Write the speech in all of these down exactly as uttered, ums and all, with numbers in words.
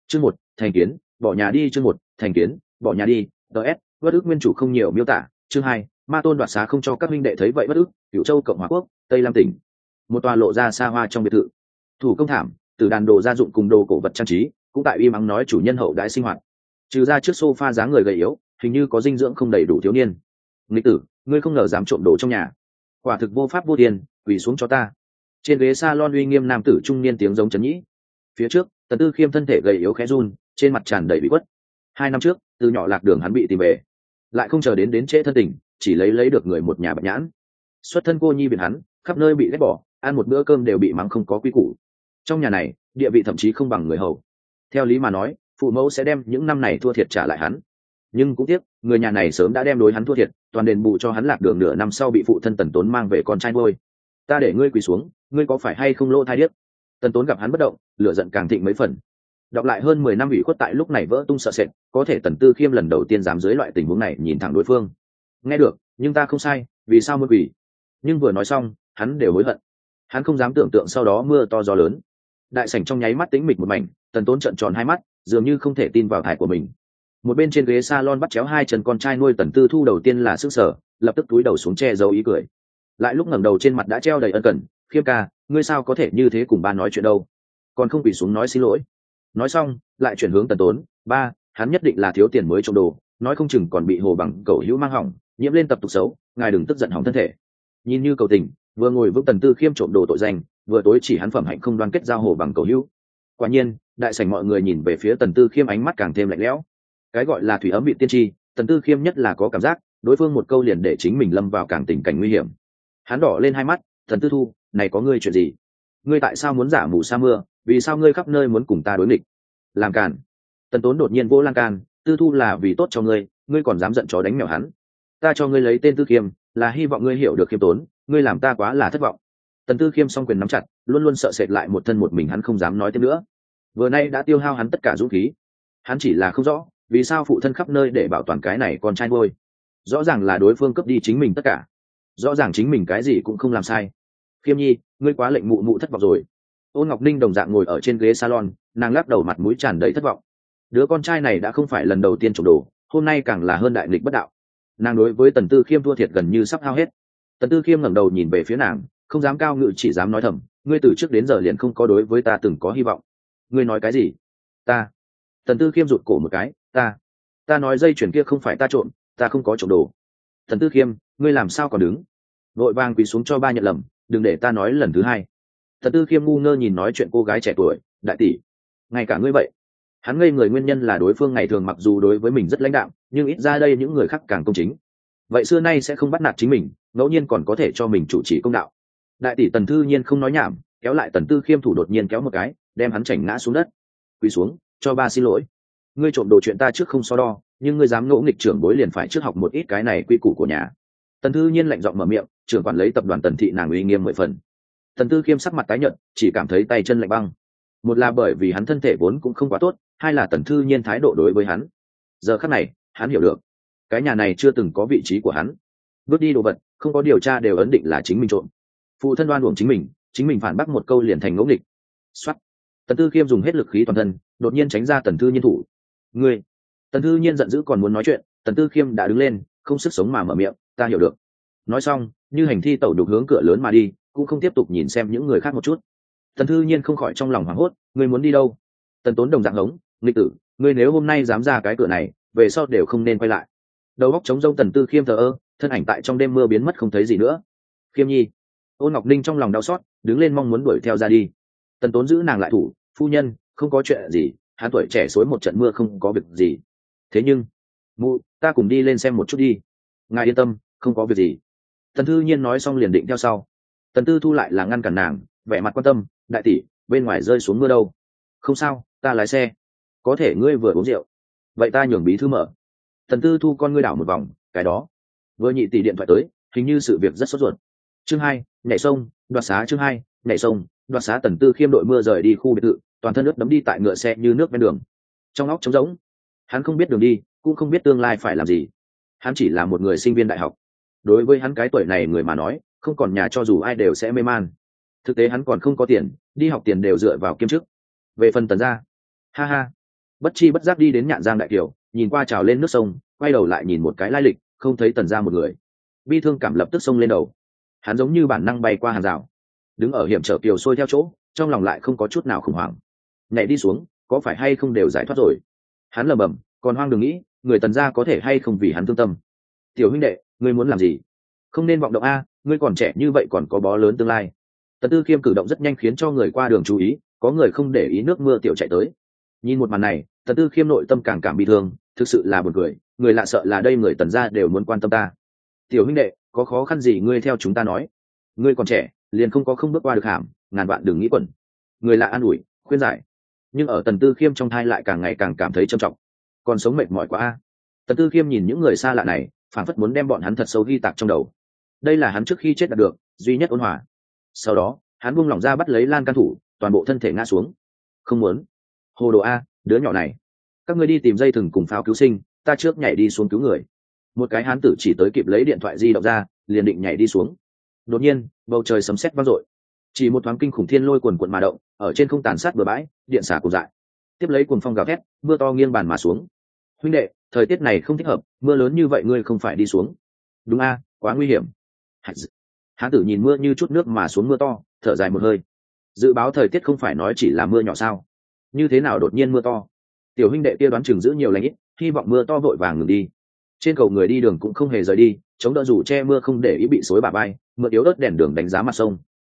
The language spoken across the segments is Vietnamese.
Chương một, thành kiến, bỏ nhà đi. Chương một, thành kiến, bỏ nhà đi. ds bất ức nguyên chủ không nhiều miêu tả. Chương hai, ma tôn đoạt xá không cho các huynh đệ thấy vậy bất ức. Cửu Châu Cộng hòa quốc, Tây Lam tỉnh, một tòa lộ ra xa hoa trong biệt thự. Thủ công thảm, từ đàn đồ gia dụng cùng đồ cổ vật trang trí cũng tại im ắng nói chủ nhân hậu đãi sinh hoạt. Trừ ra trước sofa dáng người gầy yếu, hình như có dinh dưỡng không đầy đủ thiếu niên. Nghịch tử, ngươi không ngờ dám trộm đồ trong nhà, quả thực vô pháp vô tiền, quỳ xuống cho ta. Trên ghế salon uy nghiêm nam tử trung niên tiếng giống chấn nhĩ. Phía trước, Tần Tư Khiêm thân thể gầy yếu khẽ run, trên mặt tràn đầy bị khuất. Hai năm trước, từ nhỏ lạc đường hắn bị tìm về, lại không chờ đến đến trễ thân tình, chỉ lấy lấy được người một nhà bạch nhãn. Xuất thân cô nhi biển hắn, khắp nơi bị ghét bỏ, ăn một bữa cơm đều bị mắng không có quy củ. Trong nhà này, địa vị thậm chí không bằng người hầu. Theo lý mà nói, phụ mẫu sẽ đem những năm này thua thiệt trả lại hắn. Nhưng cũng tiếc, người nhà này sớm đã đem đối hắn thua thiệt, toàn đền bù cho hắn lạc đường nửa năm sau bị phụ thân Tần Tốn mang về con trai nuôi. Ta để ngươi quỳ xuống, ngươi có phải hay không lỗ thai điếc? Tần Tốn gặp hắn bất động, lửa giận càng thịnh mấy phần. Đọc lại hơn mười năm ủy khuất tại lúc này vỡ tung sợ sệt, có thể Tần Tư Khiêm lần đầu tiên dám dưới loại tình huống này nhìn thẳng đối phương. Nghe được, nhưng ta không sai, vì sao muốn quỳ? Nhưng vừa nói xong, hắn đều hối hận. Hắn không dám tưởng tượng sau đó mưa to gió lớn. Đại sảnh trong nháy mắt tĩnh mịch một mảnh, Tần Tốn trợn tròn hai mắt, dường như không thể tin vào thải của mình. Một bên trên ghế salon bắt chéo hai chân con trai nuôi Tần Tư Thu đầu tiên là sức sở, lập tức cúi đầu xuống che giấu ý cười. Lại lúc ngẩng đầu trên mặt đã treo đầy ân cần, Khiêm ca, ngươi sao có thể như thế cùng ba nói chuyện đâu? Còn không quỳ xuống nói xin lỗi. Nói xong, lại chuyển hướng Tần Tốn, ba, hắn nhất định là thiếu tiền mới trộm đồ, nói không chừng còn bị hồ bằng cầu hữu mang hỏng, nhiễm lên tập tục xấu, ngài đừng tức giận hỏng thân thể. Nhìn như cầu tình, vừa ngồi vững Tần Tư Khiêm trộm đồ tội danh, vừa tối chỉ hắn phẩm hạnh không đoan kết giao hồ bằng cầu hữu. Quả nhiên, đại sảnh mọi người nhìn về phía Tần Tư Khiêm ánh mắt càng thêm lạnh lẽo. Cái gọi là thủy ấm bị tiên tri, Tần Tư Khiêm nhất là có cảm giác, đối phương một câu liền để chính mình lâm vào càng tình cảnh nguy hiểm. Hắn đỏ lên hai mắt, Tần Tư Thu, này có ngươi chuyện gì? Ngươi tại sao muốn giả mù sa mưa? Vì sao ngươi khắp nơi muốn cùng ta đối nghịch? Làm càn. Tần Tốn đột nhiên vỗ lan can, Tư Thu là vì tốt cho ngươi, ngươi còn dám giận chó đánh mèo hắn. Ta cho ngươi lấy tên Tư Khiêm, là hy vọng ngươi hiểu được khiêm tốn, ngươi làm ta quá là thất vọng. Tần Tư Khiêm song quyền nắm chặt, luôn luôn sợ sệt lại một thân một mình hắn không dám nói thêm nữa. Vừa nay đã tiêu hao hắn tất cả dũng khí. Hắn chỉ là không rõ, vì sao phụ thân khắp nơi để bảo toàn cái này con trai nuôi. Rõ ràng là đối phương cướp đi chính mình tất cả. Rõ ràng chính mình cái gì cũng không làm sai. Khiêm nhi, ngươi quá lệnh mụ mụ thất vọng rồi. Ôn Ngọc Ninh đồng dạng ngồi ở trên ghế salon, nàng lắc đầu mặt mũi tràn đầy thất vọng. Đứa con trai này đã không phải lần đầu tiên trộm đồ, hôm nay càng là hơn đại nghịch bất đạo. Nàng đối với Tần Tư Khiêm thua thiệt gần như sắp hao hết. Tần Tư Khiêm ngẩng đầu nhìn về phía nàng, không dám cao ngự chỉ dám nói thầm, ngươi từ trước đến giờ liền không có đối với ta từng có hy vọng. Ngươi nói cái gì? Ta. Tần Tư Khiêm rụt cổ một cái, ta. Ta nói dây chuyền kia không phải ta trộm, ta không có trộm đồ. Tần Tư Khiêm, ngươi làm sao còn đứng? Vội vàng quỳ xuống cho ba nhận lầm, đừng để ta nói lần thứ hai. Tần Tư Khiêm ngu ngơ nhìn nói chuyện cô gái trẻ tuổi, đại tỷ, ngay cả ngươi vậy. Hắn ngây người nguyên nhân là đối phương ngày thường mặc dù đối với mình rất lãnh đạm, nhưng ít ra đây những người khác càng công chính. Vậy xưa nay sẽ không bắt nạt chính mình, ngẫu nhiên còn có thể cho mình chủ trì công đạo. Đại tỷ Tần Thư Nhiên không nói nhảm, kéo lại Tần Tư Khiêm thủ đột nhiên kéo một cái, đem hắn chảnh ngã xuống đất. Quỳ xuống, cho ba xin lỗi. Ngươi trộm đồ chuyện ta trước không so đo, nhưng ngươi dám ngỗ nghịch trưởng bối liền phải trước học một ít cái này quy củ của nhà. Tần Thư Nhiên lạnh giọng mở miệng, trưởng quản lấy tập đoàn Tần thị nàng uy nghiêm mười phần. Tần Tư Khiêm sắc mặt tái nhợt, chỉ cảm thấy tay chân lạnh băng. Một là bởi vì hắn thân thể vốn cũng không quá tốt, hai là Tần Thư Nhiên thái độ đối với hắn. Giờ khắc này, hắn hiểu được, cái nhà này chưa từng có vị trí của hắn. Bước đi đồ vật, không có điều tra đều ấn định là chính mình trộm. Phụ thân đoan uổng chính mình, chính mình phản bác một câu liền thành ngỗ nghịch. Soát. Tần Tư Khiêm dùng hết lực khí toàn thân, đột nhiên tránh ra Tần Thư Nhiên thủ. Ngươi. Tần Thư Nhiên giận dữ còn muốn nói chuyện, Tần Tư Khiêm đã đứng lên, không sức sống mà mở miệng, ta hiểu được. Nói xong, như hành thi tẩu đục hướng cửa lớn mà đi, cũng không tiếp tục nhìn xem những người khác một chút. Tần Thư Nhiên không khỏi trong lòng hoảng hốt, ngươi muốn đi đâu? Tần Tốn đồng dạng hống, nghịch tử, ngươi nếu hôm nay dám ra cái cửa này, về sau đều không nên quay lại. Đầu óc trống rỗng Tần Tư Khiêm thờ ơ, thân ảnh tại trong đêm mưa biến mất không thấy gì nữa. Khiêm nhi. Ôn Ngọc Ninh trong lòng đau xót, đứng lên mong muốn đuổi theo ra đi. Tần Tốn giữ nàng lại thủ, phu nhân, không có chuyện gì, hắn tuổi trẻ xối một trận mưa không có việc gì. Thế nhưng, mụ, ta cùng đi lên xem một chút đi. Ngài yên tâm, không có việc gì. Tần Thư Nhiên nói xong liền định theo sau. Tần Tư Thu lại là ngăn cản nàng, vẻ mặt quan tâm, đại tỷ, bên ngoài rơi xuống mưa đâu? Không sao, ta lái xe. Có thể ngươi vừa uống rượu. Vậy ta nhường bí thư mở. Tần Tư Thu con ngươi đảo một vòng, cái đó. Vừa nhị tỷ điện thoại tới, hình như sự việc rất sốt ruột. Chương hai, nhảy sông, đoạt xá. Chương hai, nhảy sông, đoạt xá. Tần Tư Khiêm đội mưa rời đi khu biệt thự, toàn thân ướt đẫm đi tại ngựa xe như nước ven đường. Trong óc trống rỗng, hắn không biết đường đi, cũng không biết tương lai phải làm gì. Hắn chỉ là một người sinh viên đại học. Đối với hắn cái tuổi này người mà nói, không còn nhà cho dù ai đều sẽ mê man. Thực tế hắn còn không có tiền, đi học tiền đều dựa vào kiêm chức. Về phần Tần gia, ha ha, bất chi bất giác đi đến Nhạn Giang đại kiều, nhìn qua trào lên nước sông, quay đầu lại nhìn một cái lai lịch, không thấy Tần gia một người. Bi thương cảm lập tức xông lên đầu, hắn giống như bản năng bay qua hàng rào, đứng ở hiểm trở kiều xuôi theo chỗ, trong lòng lại không có chút nào khủng hoảng. Nhảy đi xuống, có phải hay không đều giải thoát rồi? Hắn lẩm bẩm, còn hoang đường nghĩ, người Tần gia có thể hay không vì hắn thương tâm. Tiểu huynh đệ, ngươi muốn làm gì? Không nên vọng động a, ngươi còn trẻ như vậy còn có bó lớn tương lai. Tần Tư Khiêm cử động rất nhanh khiến cho người qua đường chú ý, có người không để ý nước mưa tiểu chạy tới. Nhìn một màn này, Tần Tư Khiêm nội tâm càng cảm bị thương, thực sự là buồn cười, người lạ sợ là đây người Tần gia đều muốn quan tâm ta. Tiểu huynh đệ, có khó khăn gì ngươi theo chúng ta nói. Ngươi còn trẻ, liền không có không bước qua được hàm, ngàn vạn đừng nghĩ quẩn. Người lạ an ủi, khuyên giải. Nhưng ở Tần Tư Khiêm trong thai lại càng ngày càng cảm thấy trầm trọng. Còn sống mệt mỏi quá a. Tần Tư Khiêm nhìn những người xa lạ này, phản phất muốn đem bọn hắn thật sâu ghi tạc trong đầu. Đây là hắn trước khi chết đạt được duy nhất ôn hòa. Sau đó, hắn buông lỏng ra bắt lấy lan can thủ, toàn bộ thân thể ngã xuống. Không muốn. Hồ đồ a, đứa nhỏ này. Các ngươi đi tìm dây thừng cùng pháo cứu sinh, ta trước nhảy đi xuống cứu người. Một cái hán tử chỉ tới kịp lấy điện thoại di động ra, liền định nhảy đi xuống. Đột nhiên, bầu trời sấm sét vang dội. Chỉ một thoáng kinh khủng thiên lôi cuồn cuộn mà động, ở trên không tàn sát bờ bãi, điện xả cuồng dại. Tiếp lấy cuồng phong gào thét, mưa to nghiêng bàn mà xuống. Huynh đệ, thời tiết này không thích hợp, mưa lớn như vậy ngươi không phải đi xuống. Đúng a, quá nguy hiểm. Hán tử nhìn mưa như chút nước mà xuống mưa to, thở dài một hơi. Dự báo thời tiết không phải nói chỉ là mưa nhỏ sao? Như thế nào đột nhiên mưa to? Tiểu huynh đệ kia đoán chừng giữ nhiều lãnh ít, hy vọng mưa to vội vàng ngừng đi. Trên cầu người đi đường cũng không hề rời đi, chống đỡ dù che mưa không để ý bị xối bả vai, mượn yếu ớt đèn đường đánh giá mặt sông.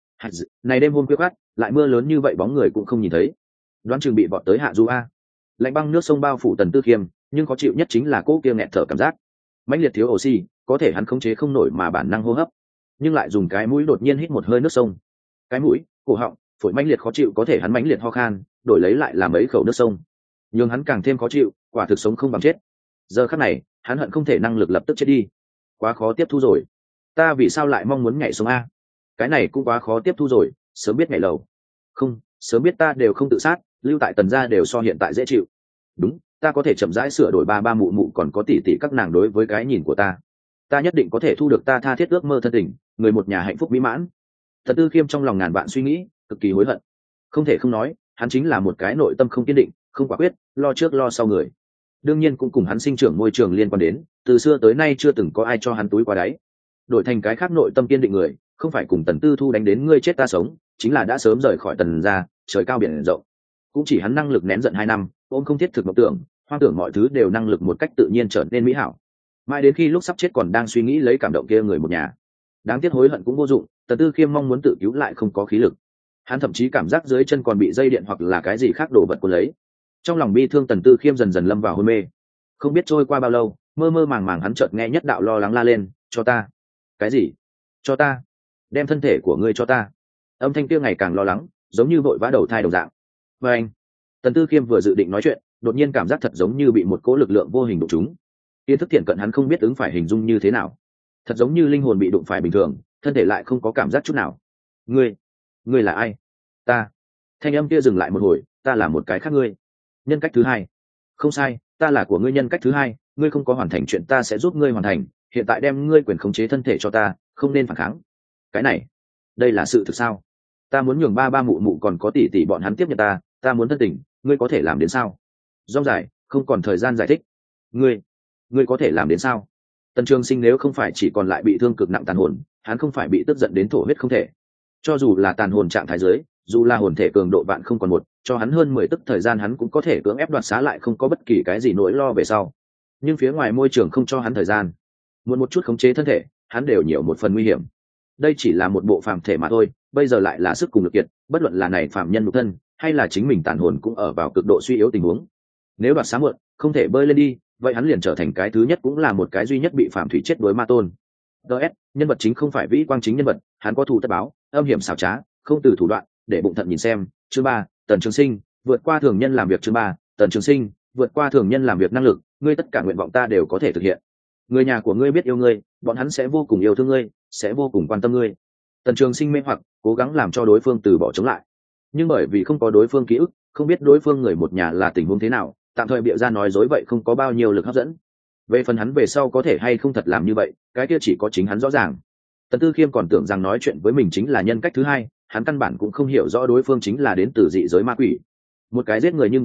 Này đêm hôm khuya khoắt, lại mưa lớn như vậy bóng người cũng không nhìn thấy. Đoán chừng bị vọt tới hạ du a. Lạnh băng nước sông bao phủ Tần Tư Khiêm, nhưng khó chịu nhất chính là cỗ kia nghẹt thở cảm giác. Mãnh liệt thiếu oxy, có thể hắn khống chế không nổi mà bản năng hô hấp, nhưng lại dùng cái mũi đột nhiên hít một hơi nước sông. Cái mũi, cổ họng, phổi mãnh liệt khó chịu, có thể hắn mãnh liệt ho khan, đổi lấy lại là mấy khẩu nước sông. Nhưng hắn càng thêm khó chịu, quả thực sống không bằng chết. Giờ khắc này, hắn hận không thể năng lực lập tức chết đi. Quá khó tiếp thu rồi. Ta vì sao lại mong muốn nhảy xuống a? Cái này cũng quá khó tiếp thu rồi, sớm biết nhảy lầu. Không, sớm biết ta đều không tự sát, lưu tại Tần gia đều so hiện tại dễ chịu. Đúng, ta có thể chậm rãi sửa đổi ba ba mụ mụ còn có tỷ tỷ các nàng đối với cái nhìn của ta. Ta nhất định có thể thu được ta tha thiết ước mơ thân tình, người một nhà hạnh phúc mỹ mãn. Tần Tư Khiêm trong lòng ngàn vạn suy nghĩ, cực kỳ hối hận. Không thể không nói, hắn chính là một cái nội tâm không kiên định, không quả quyết, lo trước lo sau người. Đương nhiên cũng cùng hắn sinh trưởng môi trường liên quan đến, từ xưa tới nay chưa từng có ai cho hắn túi quá đáy. Đổi thành cái khác nội tâm kiên định người, không phải cùng Tần Tư Thu đánh đến ngươi chết ta sống, chính là đã sớm rời khỏi Tần gia, trời cao biển rộng. Cũng chỉ hắn năng lực nén giận hai năm, ôm không thiết thực mộng tưởng, hoang tưởng mọi thứ đều năng lực một cách tự nhiên trở nên mỹ hảo. Mãi đến khi lúc sắp chết còn đang suy nghĩ lấy cảm động kia người một nhà. Đáng tiếc hối hận cũng vô dụng, Tần Tư Khiêm mong muốn tự cứu lại không có khí lực. Hắn thậm chí cảm giác dưới chân còn bị dây điện hoặc là cái gì khác đổ vật cuốn lấy. Trong lòng bi thương Tần Tư Khiêm dần dần lâm vào hôn mê. Không biết trôi qua bao lâu, mơ mơ màng màng hắn chợt nghe nhất đạo lo lắng la lên, cho ta. Cái gì? Cho ta? Đem thân thể của ngươi cho ta. Âm thanh kia ngày càng lo lắng, giống như vội vã đầu thai đồng dạng. Và anh, Tần Tư Khiêm vừa dự định nói chuyện, đột nhiên cảm giác thật giống như bị một cỗ lực lượng vô hình đụng trúng. Kiến thức thiện cận hắn không biết ứng phải hình dung như thế nào. Thật giống như linh hồn bị đụng phải bình thường, thân thể lại không có cảm giác chút nào. Ngươi, ngươi là ai? Ta. Thanh âm kia dừng lại một hồi, ta là một cái khác ngươi. Nhân cách thứ hai. Không sai, ta là của ngươi nhân cách thứ hai, ngươi không có hoàn thành chuyện ta sẽ giúp ngươi hoàn thành, hiện tại đem ngươi quyền khống chế thân thể cho ta, không nên phản kháng. Cái này, đây là sự thực sao? Ta muốn nhường ba ba mụ mụ còn có tỷ tỷ bọn hắn tiếp nhận ta, ta muốn thân tình, ngươi có thể làm đến sao? Rong dài, không còn thời gian giải thích. Ngươi, ngươi có thể làm đến sao? Tần Trường Sinh nếu không phải chỉ còn lại bị thương cực nặng tàn hồn, hắn không phải bị tức giận đến thổ huyết không thể. Cho dù là tàn hồn trạng thái dưới, dù là hồn thể cường độ vạn không còn một, cho hắn hơn mười tức thời gian hắn cũng có thể cưỡng ép đoạt xá lại không có bất kỳ cái gì nỗi lo về sau. Nhưng phía ngoài môi trường không cho hắn thời gian, muốn một chút khống chế thân thể, hắn đều nhiều một phần nguy hiểm. Đây chỉ là một bộ phàm thể mà thôi, bây giờ lại là sức cùng lực kiệt, bất luận là này phàm nhân nhục thân, hay là chính mình tàn hồn cũng ở vào cực độ suy yếu tình huống. Nếu đoạt xá muộn, không thể bơi lên đi, vậy hắn liền trở thành cái thứ nhất cũng là một cái duy nhất bị phàm thủy chết đối ma tôn. ds nhân vật chính không phải vĩ quang chính nhân vật, hắn có thù tất báo, âm hiểm xảo trá, không từ thủ đoạn, để bụng thận nhìn xem. Chương ba, Tần Trường Sinh vượt qua thường nhân làm việc. Chương ba, Tần Trường Sinh vượt qua thường nhân làm việc năng lực, ngươi tất cả nguyện vọng ta đều có thể thực hiện. Người nhà của ngươi biết yêu ngươi, bọn hắn sẽ vô cùng yêu thương ngươi, sẽ vô cùng quan tâm ngươi. Tần Trường Sinh mê hoặc, cố gắng làm cho đối phương từ bỏ chống lại, nhưng bởi vì không có đối phương ký ức, không biết đối phương người một nhà là tình huống thế nào, tạm thời bịa ra nói dối vậy không có bao nhiêu lực hấp dẫn. Về phần hắn về sau có thể hay không thật làm như vậy, cái kia chỉ có chính hắn rõ ràng. Tần Tư Khiêm còn tưởng rằng nói chuyện với mình chính là nhân cách thứ hai, hắn căn bản cũng không hiểu rõ đối phương chính là đến từ dị giới ma quỷ. Một cái giết người như ngóe,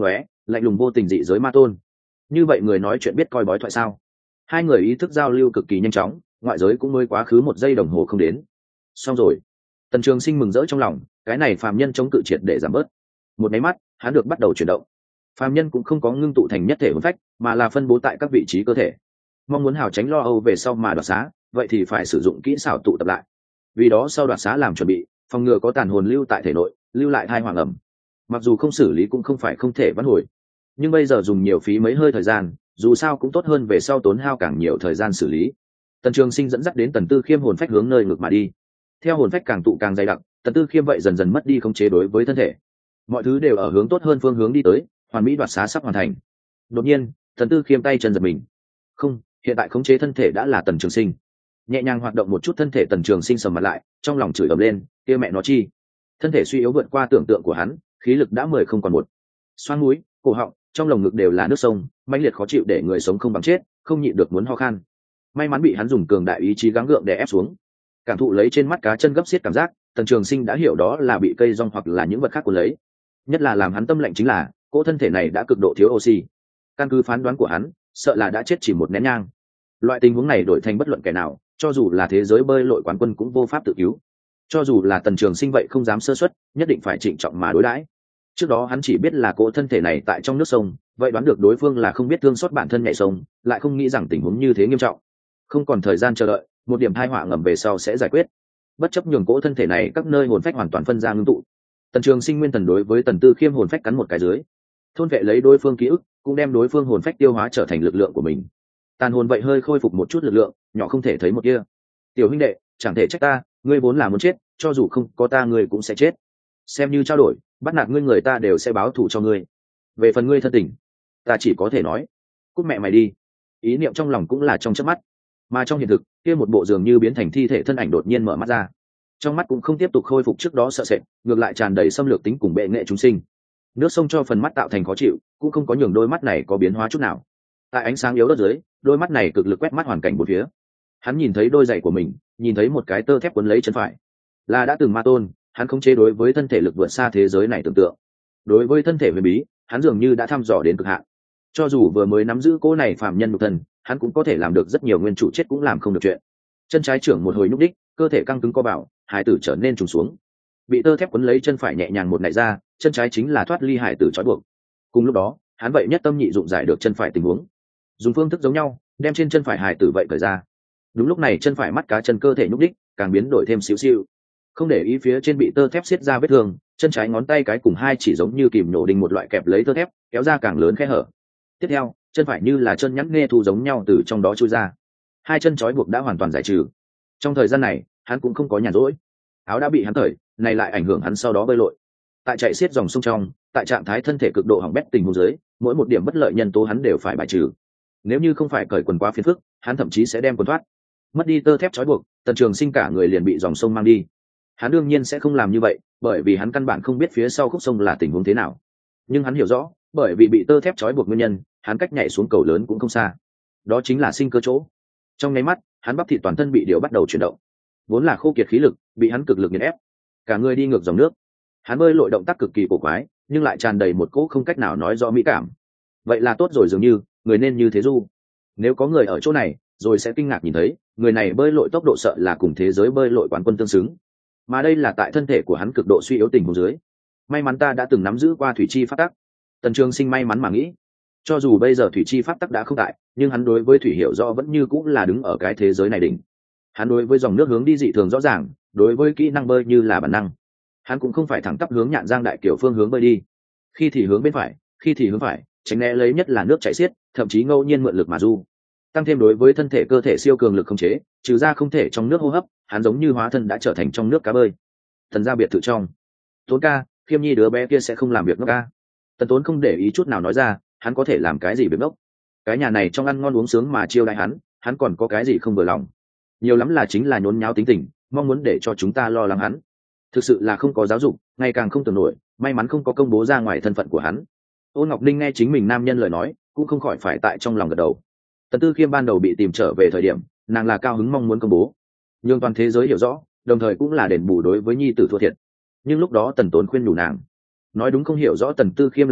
lạnh lùng vô tình dị giới ma tôn. Như vậy người nói chuyện biết coi bói thoại sao? Hai người ý thức giao lưu cực kỳ nhanh chóng, ngoại giới cũng mới quá khứ một giây đồng hồ không đến. Xong rồi. Tần Trường Sinh mừng rỡ trong lòng, cái này phàm nhân chống cự triệt để giảm bớt. Một máy mắt, hắn được bắt đầu chuyển động. Phàm nhân cũng không có ngưng tụ thành nhất thể hồn phách, mà là phân bố tại các vị trí cơ thể. Mong muốn hào tránh lo âu về sau mà đoạt xá, vậy thì phải sử dụng kỹ xảo tụ tập lại. Vì đó sau đoạt xá làm chuẩn bị, phòng ngừa có tàn hồn lưu tại thể nội, lưu lại thai hoàng ẩm. Mặc dù không xử lý cũng không phải không thể vãn hồi, nhưng bây giờ dùng nhiều phí mấy hơi thời gian, dù sao cũng tốt hơn về sau tốn hao càng nhiều thời gian xử lý. Tần Trường Sinh dẫn dắt đến Tần Tư Khiêm hồn phách hướng nơi ngược mà đi. Theo hồn phách càng tụ càng dày đặc, Tần Tư Khiêm vậy dần dần mất đi khống chế đối với thân thể. Mọi thứ đều ở hướng tốt hơn phương hướng đi tới, hoàn mỹ đoạt xá sắp hoàn thành. Đột nhiên, Tần Tư Khiêm tay chân giật mình. Không, hiện tại khống chế thân thể đã là Tần Trường Sinh. Nhẹ nhàng hoạt động một chút thân thể, Tần Trường Sinh sầm mặt lại, trong lòng chửi ầm lên, kia mẹ nó chi. Thân thể suy yếu vượt qua tưởng tượng của hắn, khí lực đã mười không còn một. Xoang mũi, cổ họng, trong lồng ngực đều là nước sông, mãnh liệt khó chịu để người sống không bằng chết, không nhịn được muốn ho khan. May mắn bị hắn dùng cường đại ý chí gắng gượng để ép xuống. Cảm thụ lấy trên mắt cá chân gấp xiết cảm giác, Tần Trường Sinh đã hiểu đó là bị cây rong hoặc là những vật khác cuốn lấy. Nhất là làm hắn tâm lệnh chính là, cỗ thân thể này đã cực độ thiếu oxy. Căn cứ phán đoán của hắn, sợ là đã chết chỉ một nén nhang. Loại tình huống này đổi thành bất luận kẻ nào, cho dù là thế giới bơi lội quán quân cũng vô pháp tự cứu. Cho dù là Tần Trường Sinh vậy không dám sơ suất, nhất định phải trịnh trọng mà đối đãi. Trước đó hắn chỉ biết là cỗ thân thể này tại trong nước sông, vậy đoán được đối phương là không biết thương xót bản thân nhảy sông, lại không nghĩ rằng tình huống như thế nghiêm trọng. Không còn thời gian chờ đợi, một điểm tai họa ngầm về sau sẽ giải quyết. Bất chấp nhường cỗ thân thể này các nơi hồn phách hoàn toàn phân ra ngưng tụ, Tần Trường Sinh nguyên thần đối với Tần Tư Khiêm hồn phách cắn một cái dưới, thôn vệ lấy đối phương ký ức, cũng đem đối phương hồn phách tiêu hóa trở thành lực lượng của mình. Tàn hồn vậy hơi khôi phục một chút lực lượng, nhỏ không thể thấy một kia. Tiểu huynh đệ, chẳng thể trách ta, ngươi vốn là muốn chết, cho dù không có ta ngươi cũng sẽ chết. Xem như trao đổi, bắt nạt ngươi người ta đều sẽ báo thù cho ngươi. Về phần ngươi thân tình, ta chỉ có thể nói, cút mẹ mày đi. Ý niệm trong lòng cũng là trong chớp mắt, mà trong hiện thực, kia một bộ dường như biến thành thi thể thân ảnh đột nhiên mở mắt ra. Trong mắt cũng không tiếp tục khôi phục trước đó sợ sệt, ngược lại tràn đầy xâm lược tính cùng bệ nghệ chúng sinh. Nước sông cho phần mắt tạo thành khó chịu, cũng không có nhường đôi mắt này có biến hóa chút nào. Tại ánh sáng yếu đất dưới, đôi mắt này cực lực quét mắt hoàn cảnh bốn phía. Hắn nhìn thấy đôi giày của mình, nhìn thấy một cái tơ thép quấn lấy chân phải, là đã từng ma tôn. Hắn không chế đối với thân thể lực vượt xa thế giới này tưởng tượng. Đối với thân thể huyền bí, hắn dường như đã thăm dò đến cực hạn. Cho dù vừa mới nắm giữ cỗ này phàm nhân nhục thân, hắn cũng có thể làm được rất nhiều nguyên chủ chết cũng làm không được chuyện. Chân trái trưởng một hồi nhúc đích, cơ thể căng cứng co bảo, hải tử trở nên trùng xuống. Bị tơ thép quấn lấy chân phải nhẹ nhàng một nảy ra, chân trái chính là thoát ly hải tử trói buộc. Cùng lúc đó, hắn vậy nhất tâm nhị dụng giải được chân phải tình huống, dùng phương thức giống nhau, đem trên chân phải hải tử vậy cởi ra. Đúng lúc này chân phải mắt cá chân cơ thể nhúc đích, càng biến đổi thêm xíu xíu. Không để ý phía trên bị tơ thép xiết ra vết thương, chân trái ngón tay cái cùng hai chỉ giống như kìm nổ đinh một loại kẹp lấy tơ thép, kéo ra càng lớn khe hở. Tiếp theo, chân phải như là chân nhẵn nghe thu giống nhau từ trong đó chui ra. Hai chân trói buộc đã hoàn toàn giải trừ. Trong thời gian này, hắn cũng không có nhàn rỗi. Áo đã bị hắn cởi, này lại ảnh hưởng hắn sau đó bơi lội. Tại chạy xiết dòng sông trong, tại trạng thái thân thể cực độ hỏng bét tình huống dưới, mỗi một điểm bất lợi nhân tố hắn đều phải bài trừ. Nếu như không phải cởi quần quá phiền phức, hắn thậm chí sẽ đem quần thoát. Mất đi tơ thép trói buộc, Tần Trường Sinh cả người liền bị dòng sông mang đi. Hắn đương nhiên sẽ không làm như vậy, bởi vì hắn căn bản không biết phía sau khúc sông là tình huống thế nào. Nhưng hắn hiểu rõ, bởi vì bị tơ thép trói buộc nguyên nhân, hắn cách nhảy xuống cầu lớn cũng không xa. Đó chính là sinh cơ chỗ. Trong nháy mắt, hắn bắp thịt toàn thân bị điều bắt đầu chuyển động. Vốn là khô kiệt khí lực, bị hắn cực lực nghiền ép, cả người đi ngược dòng nước. Hắn bơi lội động tác cực kỳ cổ quái, nhưng lại tràn đầy một cỗ không cách nào nói rõ mỹ cảm. Vậy là tốt rồi, dường như người nên như thế du. Nếu có người ở chỗ này, rồi sẽ kinh ngạc nhìn thấy, người này bơi lội tốc độ sợ là cùng thế giới bơi lội quán quân tương xứng. Mà đây là tại thân thể của hắn cực độ suy yếu tình huống dưới. May mắn ta đã từng nắm giữ qua thủy chi pháp tắc. Tần Trường Sinh may mắn mà nghĩ, cho dù bây giờ thủy chi pháp tắc đã không tại, nhưng hắn đối với thủy hiểu rõ vẫn như cũng là đứng ở cái thế giới này đỉnh. Hắn đối với dòng nước hướng đi dị thường rõ ràng, đối với kỹ năng bơi như là bản năng. Hắn cũng không phải thẳng tắp hướng Nhạn Giang đại kiểu phương hướng bơi đi, khi thì hướng bên phải, khi thì hướng phải, tránh né lấy nhất là nước chảy xiết, thậm chí ngẫu nhiên mượn lực mà du. Tăng thêm đối với thân thể cơ thể siêu cường lực khống chế, trừ ra không thể trong nước hô hấp, hắn giống như hóa thân đã trở thành trong nước cá bơi. Thần gia biệt thự trong, Tốn ca, Khiêm Nhi đứa bé kia sẽ không làm việc ngốc ca. Tần Tốn không để ý chút nào nói ra, hắn có thể làm cái gì việc ngốc? Cái nhà này trong ăn ngon uống sướng mà chiêu đãi hắn, hắn còn có cái gì không vừa lòng? Nhiều lắm là chính là nhốn nháo tính tình, mong muốn để cho chúng ta lo lắng hắn. Thực sự là không có giáo dục, ngày càng không tưởng nổi, may mắn không có công bố ra ngoài thân phận của hắn. Ôn Ngọc Ninh nghe chính mình nam nhân lời nói, cũng không khỏi phải tại trong lòng gật đầu. Tần Tư Khiêm ban đầu bị tìm trở về thời điểm, nàng là cao hứng mong muốn công bố, nhưng toàn thế giới hiểu rõ, đồng thời cũng là đền bù đối với nhi tử thua thiệt. Nhưng lúc đó Tần Tốn khuyên nhủ nàng, nói đúng không hiểu rõ Tần Tư Khiêm là người,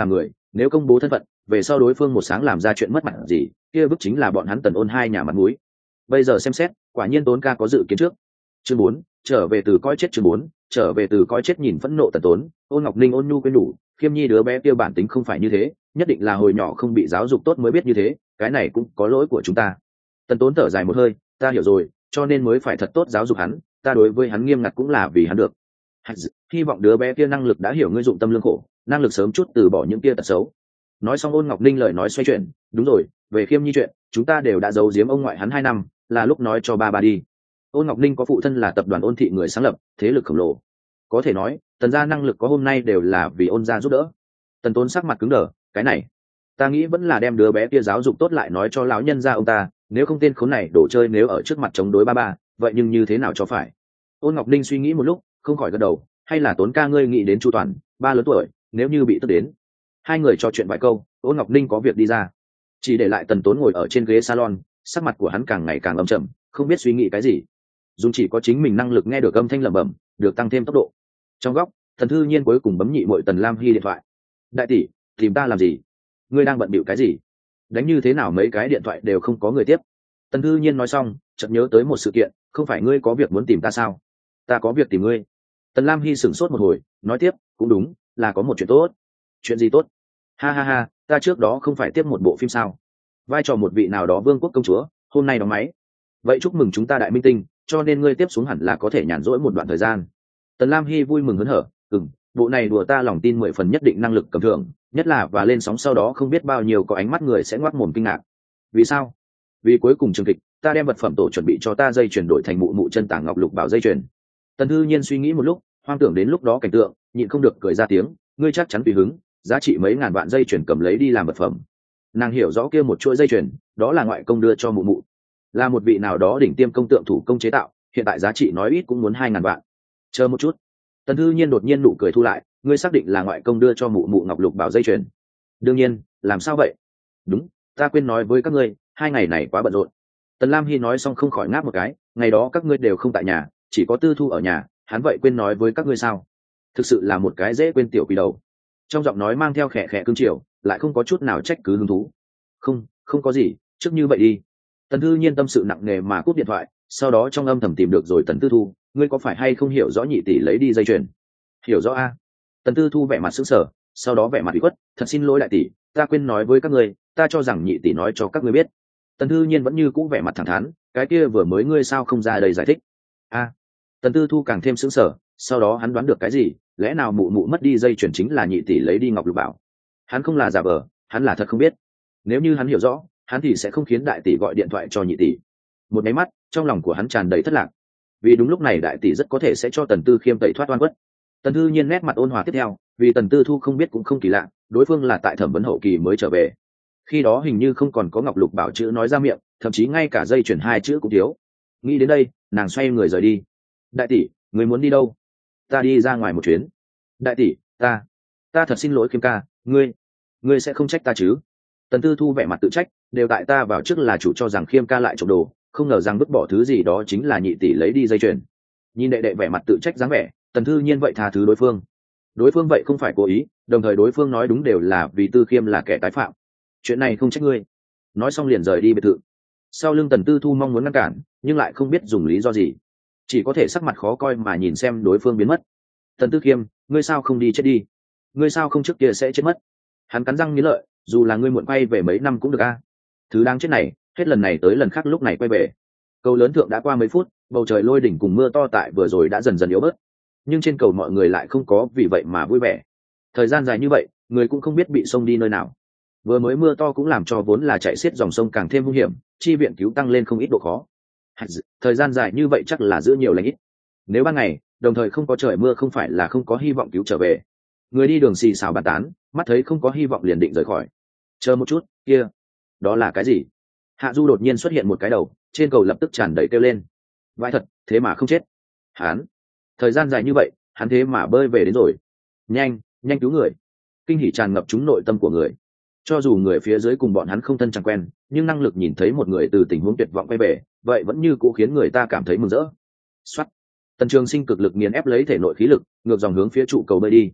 nếu công bố thân phận về sau đối phương một sáng làm ra chuyện mất mặt gì, kia bức chính là bọn hắn Tần Ôn hai nhà mặt mũi. Bây giờ xem xét, quả nhiên Tốn ca có dự kiến trước. Chương bốn, trở về từ coi chết. Chương bốn, trở về từ coi chết. Nhìn phẫn nộ Tần Tốn, Ôn Ngọc Ninh ôn nhu quên đủ, Khiêm Nhi đứa bé kia bản tính không phải như thế, nhất định là hồi nhỏ không bị giáo dục tốt mới biết như thế, cái này cũng có lỗi của chúng ta. Tần Tốn thở dài một hơi, ta hiểu rồi, cho nên mới phải thật tốt giáo dục hắn, ta đối với hắn nghiêm ngặt cũng là vì hắn được. Hy vọng đứa bé kia năng lực đã hiểu ngươi dụng tâm lương khổ, năng lực sớm chút từ bỏ những kia tật xấu. Nói xong Ôn Ngọc Ninh lời nói xoay chuyển, đúng rồi, về Khiêm Nhi chuyện chúng ta đều đã giấu giếm ông ngoại hắn hai năm, là lúc nói cho ba ba đi. Ôn Ngọc Ninh có phụ thân là tập đoàn Ôn thị người sáng lập, thế lực khổng lồ, có thể nói Tần gia năng lực có hôm nay đều là vì Ôn gia giúp đỡ. Tần Tốn sắc mặt cứng đờ, cái này ta nghĩ vẫn là đem đứa bé kia giáo dục tốt lại nói cho lão nhân gia ông ta, nếu không tên khốn này đổ chơi nếu ở trước mặt chống đối ba ba, vậy nhưng như thế nào cho phải. Ôn Ngọc Ninh suy nghĩ một lúc, không khỏi gật đầu, hay là Tốn ca ngươi nghĩ đến chu toàn, ba lớn tuổi nếu như bị tức đến. Hai người trò chuyện vài câu, Ôn Ngọc Ninh có việc đi ra, chỉ để lại Tần Tốn ngồi ở trên ghế salon, sắc mặt của hắn càng ngày càng âm trầm, không biết suy nghĩ cái gì. Dùng chỉ có chính mình năng lực nghe được âm thanh lẩm bẩm, được tăng thêm tốc độ. Trong góc, Thần Thư Nhiên cuối cùng bấm nhị muội Tần Lam Hy điện thoại. Đại tỷ, tìm ta làm gì? Ngươi đang bận bịu cái gì? Đánh như thế nào mấy cái điện thoại đều không có người tiếp. Tần Thư Nhiên nói xong, chợt nhớ tới một sự kiện, không phải ngươi có việc muốn tìm ta sao? Ta có việc tìm ngươi. Tần Lam Hy sửng sốt một hồi, nói tiếp, cũng đúng, là có một chuyện tốt. Chuyện gì tốt? Ha ha ha, ta trước đó không phải tiếp một bộ phim sao? Vai trò một vị nào đó vương quốc công chúa, hôm nay đóng máy. Vậy chúc mừng chúng ta đại minh tinh, cho nên ngươi tiếp xuống hẳn là có thể nhàn rỗi một đoạn thời gian. Tần Lam Hy vui mừng hớn hở, ừm, bộ này đùa ta lòng tin mười phần nhất định năng lực cầm thưởng, nhất là và lên sóng sau đó không biết bao nhiêu có ánh mắt người sẽ ngoác mồm kinh ngạc. Vì sao? Vì cuối cùng chương kịch, ta đem vật phẩm tổ chuẩn bị cho ta dây chuyển đổi thành mụ mụ chân tảng ngọc lục bảo dây chuyền. Tần Thư Nhiên suy nghĩ một lúc, hoang tưởng đến lúc đó cảnh tượng, nhịn không được cười ra tiếng, ngươi chắc chắn tùy hứng, giá trị mấy ngàn vạn dây chuyền cầm lấy đi làm vật phẩm. Nàng hiểu rõ kia một chuỗi dây chuyền, đó là ngoại công đưa cho mụ mụ, là một vị nào đó đỉnh tiêm công tượng thủ công chế tạo, hiện tại giá trị nói ít cũng muốn hai ngàn vạn. Chờ một chút. Tần Thư Nhiên đột nhiên nụ cười thu lại, ngươi xác định là ngoại công đưa cho mụ mụ ngọc lục bảo dây chuyền? Đương nhiên, làm sao vậy? Đúng, ta quên nói với các ngươi, hai ngày này quá bận rộn. Tần Lam Hy nói xong không khỏi ngáp một cái, ngày đó các ngươi đều không tại nhà, chỉ có Tư Thu ở nhà, hắn vậy quên nói với các ngươi sao? Thực sự là một cái dễ quên tiểu quỷ đầu. Trong giọng nói mang theo khẽ khẽ cương triều, lại không có chút nào trách cứ hứng thú. Không, không có gì, trước như vậy đi. Tần Thư Nhiên tâm sự nặng nề mà cúp điện thoại, sau đó trong âm thầm tìm được rồi Tần Tư Thu, ngươi có phải hay không hiểu rõ nhị tỷ lấy đi dây chuyền? Hiểu rõ a. Tần Tư Thu vẻ mặt sững sờ, sau đó vẻ mặt ủy khuất, thật xin lỗi đại tỷ, ta quên nói với các ngươi, ta cho rằng nhị tỷ nói cho các ngươi biết. Tần Thư Nhiên vẫn như cũ vẻ mặt thẳng thắn, cái kia vừa mới ngươi sao không ra đây giải thích? A. Tần Tư Thu càng thêm sững sờ, sau đó hắn đoán được cái gì, lẽ nào mụ mụ mất đi dây chuyền chính là nhị tỷ lấy đi ngọc lục bảo? Hắn không là giả vờ, hắn là thật không biết. Nếu như hắn hiểu rõ, hắn thì sẽ không khiến đại tỷ gọi điện thoại cho nhị tỷ. Một máy mắt, trong lòng của hắn tràn đầy thất lạc, vì đúng lúc này đại tỷ rất có thể sẽ cho Tần Tư Khiêm tẩy thoát oan khuất. Tần Thư Nhiên nét mặt ôn hòa tiếp theo, vì Tần Tư Thu không biết cũng không kỳ lạ, đối phương là tại thẩm vấn hậu kỳ mới trở về, khi đó hình như không còn có ngọc lục bảo chữ nói ra miệng, thậm chí ngay cả dây chuyển hai chữ cũng thiếu. Nghĩ đến đây, nàng xoay người rời đi. Đại tỷ, người muốn đi đâu? Ta đi ra ngoài một chuyến. Đại tỷ, ta ta thật xin lỗi Khiêm ca, ngươi ngươi sẽ không trách ta chứ? Tần Tư Thu vẻ mặt tự trách, đều tại ta vào trước là chủ cho rằng Khiêm ca lại trộm đồ, không ngờ rằng vứt bỏ thứ gì đó chính là nhị tỷ lấy đi dây chuyền. Nhìn đệ đệ vẻ mặt tự trách dáng vẻ, Tần Thư Nhiên vậy tha thứ đối phương. Đối phương vậy không phải cố ý, đồng thời đối phương nói đúng đều là vì Tư Khiêm là kẻ tái phạm. Chuyện này không trách ngươi. Nói xong liền rời đi biệt thự. Sau lưng Tần Tư Thu mong muốn ngăn cản, nhưng lại không biết dùng lý do gì, chỉ có thể sắc mặt khó coi mà nhìn xem đối phương biến mất. Tần Tư Khiêm, ngươi sao không đi chết đi? Ngươi sao không trước kia sẽ chết mất? Hắn cắn răng nghiến lợi, dù là ngươi muộn quay về mấy năm cũng được a. Thứ đáng chết này, hết lần này tới lần khác lúc này quay về. Cầu lớn thượng đã qua mấy phút, bầu trời lôi đỉnh cùng mưa to tại vừa rồi đã dần dần yếu bớt, nhưng trên cầu mọi người lại không có vì vậy mà vui vẻ. Thời gian dài như vậy, người cũng không biết bị sông đi nơi nào. Vừa mới mưa to cũng làm cho vốn là chạy xiết dòng sông càng thêm hung hiểm, chi viện cứu tăng lên không ít độ khó. Thời gian dài như vậy chắc là giữ nhiều lành ít. Nếu ban ngày đồng thời không có trời mưa không phải là không có hy vọng cứu trở về. Người đi đường xì xào bàn tán, mắt thấy không có hy vọng liền định rời khỏi. Chờ một chút, kia, đó là cái gì? Hạ Du đột nhiên xuất hiện một cái đầu, trên cầu lập tức tràn đầy kêu lên. Vãi thật, thế mà không chết. Hắn, thời gian dài như vậy, hắn thế mà bơi về đến rồi. Nhanh, nhanh cứu người. Kinh hỉ tràn ngập chúng nội tâm của người. Cho dù người phía dưới cùng bọn hắn không thân chẳng quen, nhưng năng lực nhìn thấy một người từ tình huống tuyệt vọng quay về, vậy vẫn như cũ khiến người ta cảm thấy mừng rỡ. Soát. Tần Trường Sinh cực lực nghiền ép lấy thể nội khí lực, ngược dòng hướng phía trụ cầu bơi đi.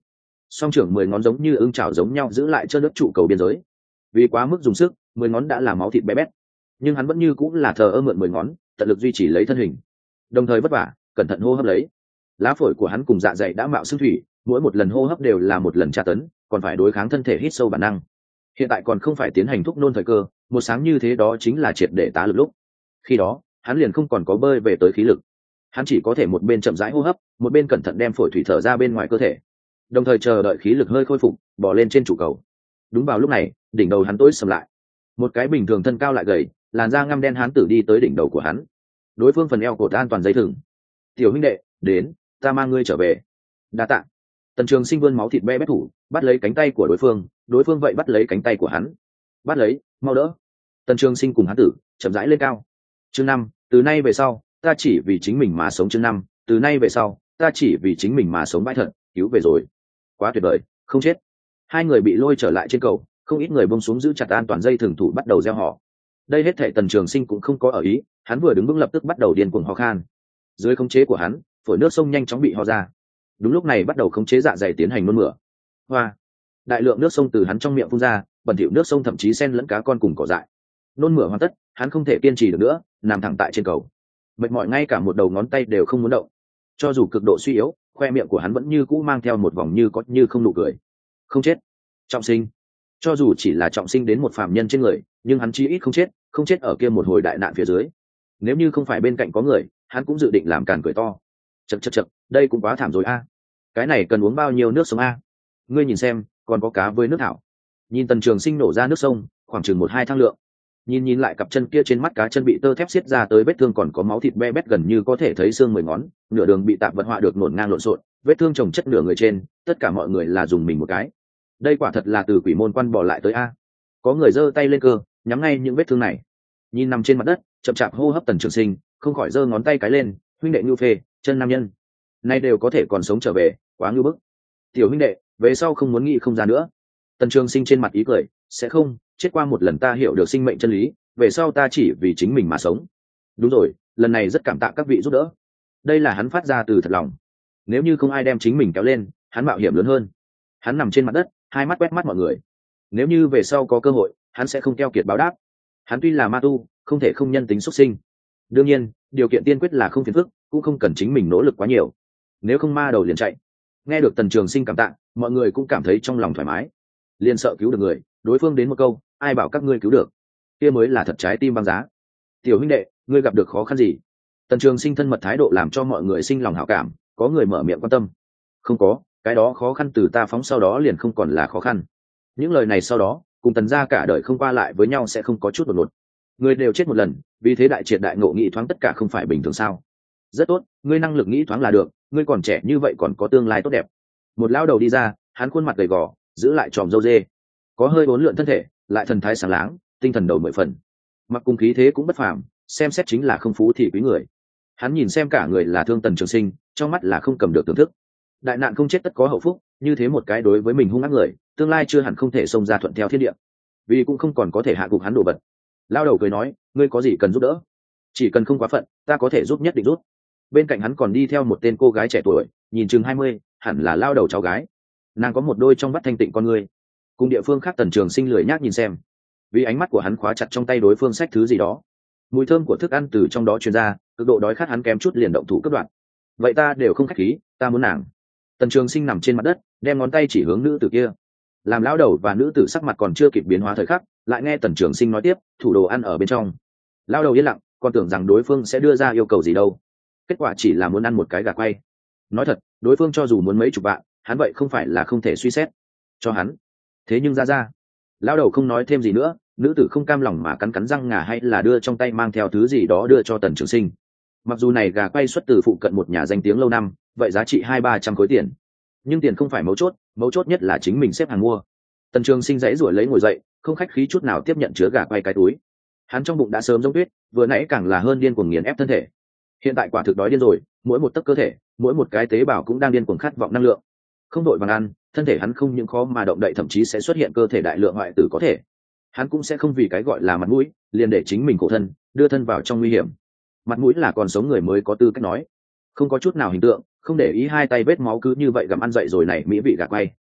song trưởng mười ngón giống như ưng chảo giống nhau giữ lại trơn nước trụ cầu biên giới. Vì quá mức dùng sức, mười ngón đã là máu thịt bé bét, nhưng hắn vẫn như cũng là thờ ơ mượn mười ngón, tận lực duy trì lấy thân hình, đồng thời vất vả cẩn thận hô hấp lấy. Lá phổi của hắn cùng dạ dày đã mạo xương thủy, mỗi một lần hô hấp đều là một lần tra tấn, còn phải đối kháng thân thể hít sâu bản năng. Hiện tại còn không phải tiến hành thúc nôn thời cơ, một sáng như thế đó chính là triệt để tá lực lúc. Khi đó hắn liền không còn có bơi về tới khí lực, hắn chỉ có thể một bên chậm rãi hô hấp, một bên cẩn thận đem phổi thủy thở ra bên ngoài cơ thể, đồng thời chờ đợi khí lực hơi khôi phục, bỏ lên trên trụ cầu. Đúng vào lúc này, đỉnh đầu hắn tối sầm lại, một cái bình thường thân cao lại gầy, làn da ngăm đen hán tử đi tới đỉnh đầu của hắn. Đối phương phần eo cột an toàn dây thừng. Tiểu huynh đệ, đến, ta mang ngươi trở về. Đa tạ. Tần Trường Sinh vươn máu thịt be bét thủ, bắt lấy cánh tay của đối phương, đối phương vậy bắt lấy cánh tay của hắn. Bắt lấy, mau đỡ. Tần Trường Sinh cùng hán tử chậm rãi lên cao. Chương năm, từ nay về sau, ta chỉ vì chính mình mà sống. Chương năm, từ nay về sau, ta chỉ vì chính mình mà sống. Bãi thật, cứu về rồi. Quá tuyệt vời, không chết. Hai người bị lôi trở lại trên cầu, không ít người buông xuống giữ chặt an toàn dây thừng thủ bắt đầu gieo họ. Đây hết thảy Tần Trường Sinh cũng không có ở ý, hắn vừa đứng vững lập tức bắt đầu điên cuồng ho khan. Dưới khống chế của hắn, phổi nước sông nhanh chóng bị ho ra. Đúng lúc này bắt đầu khống chế dạ dày tiến hành nôn mửa. Hoa, đại lượng nước sông từ hắn trong miệng phun ra, bẩn thỉu nước sông thậm chí xen lẫn cá con cùng cỏ dại. Nôn mửa hoàn tất, hắn không thể kiên trì được nữa, nằm thẳng tại trên cầu. Mệt mỏi ngay cả một đầu ngón tay đều không muốn động. Cho dù cực độ suy yếu, khoe miệng của hắn vẫn như cũ mang theo một vòng như có như không nụ cười. Không chết, trọng sinh. Cho dù chỉ là trọng sinh đến một phàm nhân trên người, nhưng hắn chí ít không chết, không chết ở kia một hồi đại nạn phía dưới. Nếu như không phải bên cạnh có người, hắn cũng dự định làm càn cười to. Chậc chậc chậc, đây cũng quá thảm rồi a. Cái này cần uống bao nhiêu nước sông a? Ngươi nhìn xem, còn có cá với nước thảo. Nhìn Tần Trường Sinh nổ ra nước sông, khoảng chừng một hai thang lượng. Nhìn nhìn lại cặp chân kia trên mắt cá chân bị tơ thép xiết ra tới vết thương còn có máu thịt be bét gần như có thể thấy xương mười ngón, nửa đường bị tạm vật họa được nổn ngang lộn xộn, vết thương chồng chất nửa người trên, tất cả mọi người là dùng mình một cái. Đây quả thật là từ quỷ môn quan bỏ lại tới a. Có người giơ tay lên cơ, nhắm ngay những vết thương này. Nhìn nằm trên mặt đất, chậm chạp hô hấp Tần Trường Sinh, không khỏi giơ ngón tay cái lên, huynh đệ Nưu Phê, chân nam nhân, nay đều có thể còn sống trở về, quá ngưu bức. Tiểu huynh đệ, về sau không muốn nghĩ không ra nữa. Tần Trường Sinh trên mặt ý cười, sẽ không, chết qua một lần ta hiểu được sinh mệnh chân lý, về sau ta chỉ vì chính mình mà sống. Đúng rồi, lần này rất cảm tạ các vị giúp đỡ. Đây là hắn phát ra từ thật lòng. Nếu như không ai đem chính mình kéo lên, hắn mạo hiểm lớn hơn. Hắn nằm trên mặt đất, hai mắt quét mắt mọi người. Nếu như về sau có cơ hội, hắn sẽ không keo kiệt báo đáp. Hắn tuy là ma tu, không thể không nhân tính xuất sinh. Đương nhiên, điều kiện tiên quyết là không phiền phức, cũng không cần chính mình nỗ lực quá nhiều. Nếu không ma đầu liền chạy. Nghe được Tần Trường Sinh cảm tạ, mọi người cũng cảm thấy trong lòng thoải mái. Liền sợ cứu được người, đối phương đến một câu, ai bảo các ngươi cứu được, kia mới là thật trái tim băng giá. Tiểu huynh đệ, ngươi gặp được khó khăn gì? Tần Trường Sinh thân mật thái độ làm cho mọi người sinh lòng hảo cảm, có người mở miệng quan tâm. Không có, cái đó khó khăn từ ta phóng sau đó liền không còn là khó khăn. Những lời này sau đó, cùng Tần gia cả đời không qua lại với nhau sẽ không có chút đột ngột. Người đều chết một lần, vì thế đại triệt đại ngộ nghĩ thoáng tất cả không phải bình thường sao? Rất tốt, ngươi năng lực nghĩ thoáng là được, ngươi còn trẻ như vậy còn có tương lai tốt đẹp. Một lão đầu đi ra, hắn khuôn mặt gầy gò, giữ lại tròm râu dê, có hơi uốn lượn thân thể, lại thần thái sáng láng, tinh thần đầu mười phần. Mặc cung khí thế cũng bất phàm, xem xét chính là không phú thì quý người. Hắn nhìn xem cả người là thương Tần Trường Sinh, trong mắt là không cầm được thưởng thức. Đại nạn không chết tất có hậu phúc, như thế một cái đối với mình hung ác người, tương lai chưa hẳn không thể xông ra thuận theo thiên địa, vì cũng không còn có thể hạ gục hắn đổ vật. Lao đầu cười nói, ngươi có gì cần giúp đỡ, chỉ cần không quá phận, ta có thể giúp nhất định giúp. Bên cạnh hắn còn đi theo một tên cô gái trẻ tuổi, nhìn chừng hai mươi, hẳn là lao đầu cháu gái. Nàng có một đôi trong mắt thanh tịnh con người. Cùng địa phương khác Tần Trường Sinh lười nhác nhìn xem, vì ánh mắt của hắn khóa chặt trong tay đối phương xách thứ gì đó. Mùi thơm của thức ăn từ trong đó truyền ra, cực độ đói khát hắn kém chút liền động thủ cướp đoạt. Vậy ta đều không khách khí, ta muốn nàng. Tần Trường Sinh nằm trên mặt đất, đem ngón tay chỉ hướng nữ tử kia. Làm lão đầu và nữ tử sắc mặt còn chưa kịp biến hóa thời khắc, lại nghe Tần Trường Sinh nói tiếp, thủ đồ ăn ở bên trong. Lão đầu yên lặng, còn tưởng rằng đối phương sẽ đưa ra yêu cầu gì đâu. Kết quả chỉ là muốn ăn một cái gà quay. Nói thật, đối phương cho dù muốn mấy chục vạn, hắn vậy không phải là không thể suy xét cho hắn. Thế nhưng ra ra, lão đầu không nói thêm gì nữa, nữ tử không cam lòng mà cắn cắn răng ngà hay là đưa trong tay mang theo thứ gì đó đưa cho Tần Trường Sinh. Mặc dù này gà quay xuất từ phụ cận một nhà danh tiếng lâu năm, vậy giá trị hai ba trăm khối tiền, nhưng tiền không phải mấu chốt, mấu chốt nhất là chính mình xếp hàng mua. Tần Trường Sinh dãy ruổi lấy ngồi dậy, không khách khí chút nào tiếp nhận chứa gà quay cái túi. Hắn trong bụng đã sớm giống tuyết, vừa nãy càng là hơn điên cuồng nghiền ép thân thể. Hiện tại quả thực đói điên rồi, mỗi một tấc cơ thể, mỗi một cái tế bào cũng đang điên cuồng khát vọng năng lượng. Không đội vàng ăn, thân thể hắn không những khó mà động đậy, thậm chí sẽ xuất hiện cơ thể đại lượng hoại tử có thể. Hắn cũng sẽ không vì cái gọi là mặt mũi, liền để chính mình khổ thân, đưa thân vào trong nguy hiểm. Mặt mũi là còn sống người mới có tư cách nói. Không có chút nào hình tượng, không để ý hai tay vết máu cứ như vậy gặm ăn dậy rồi này mỹ vị gà quay.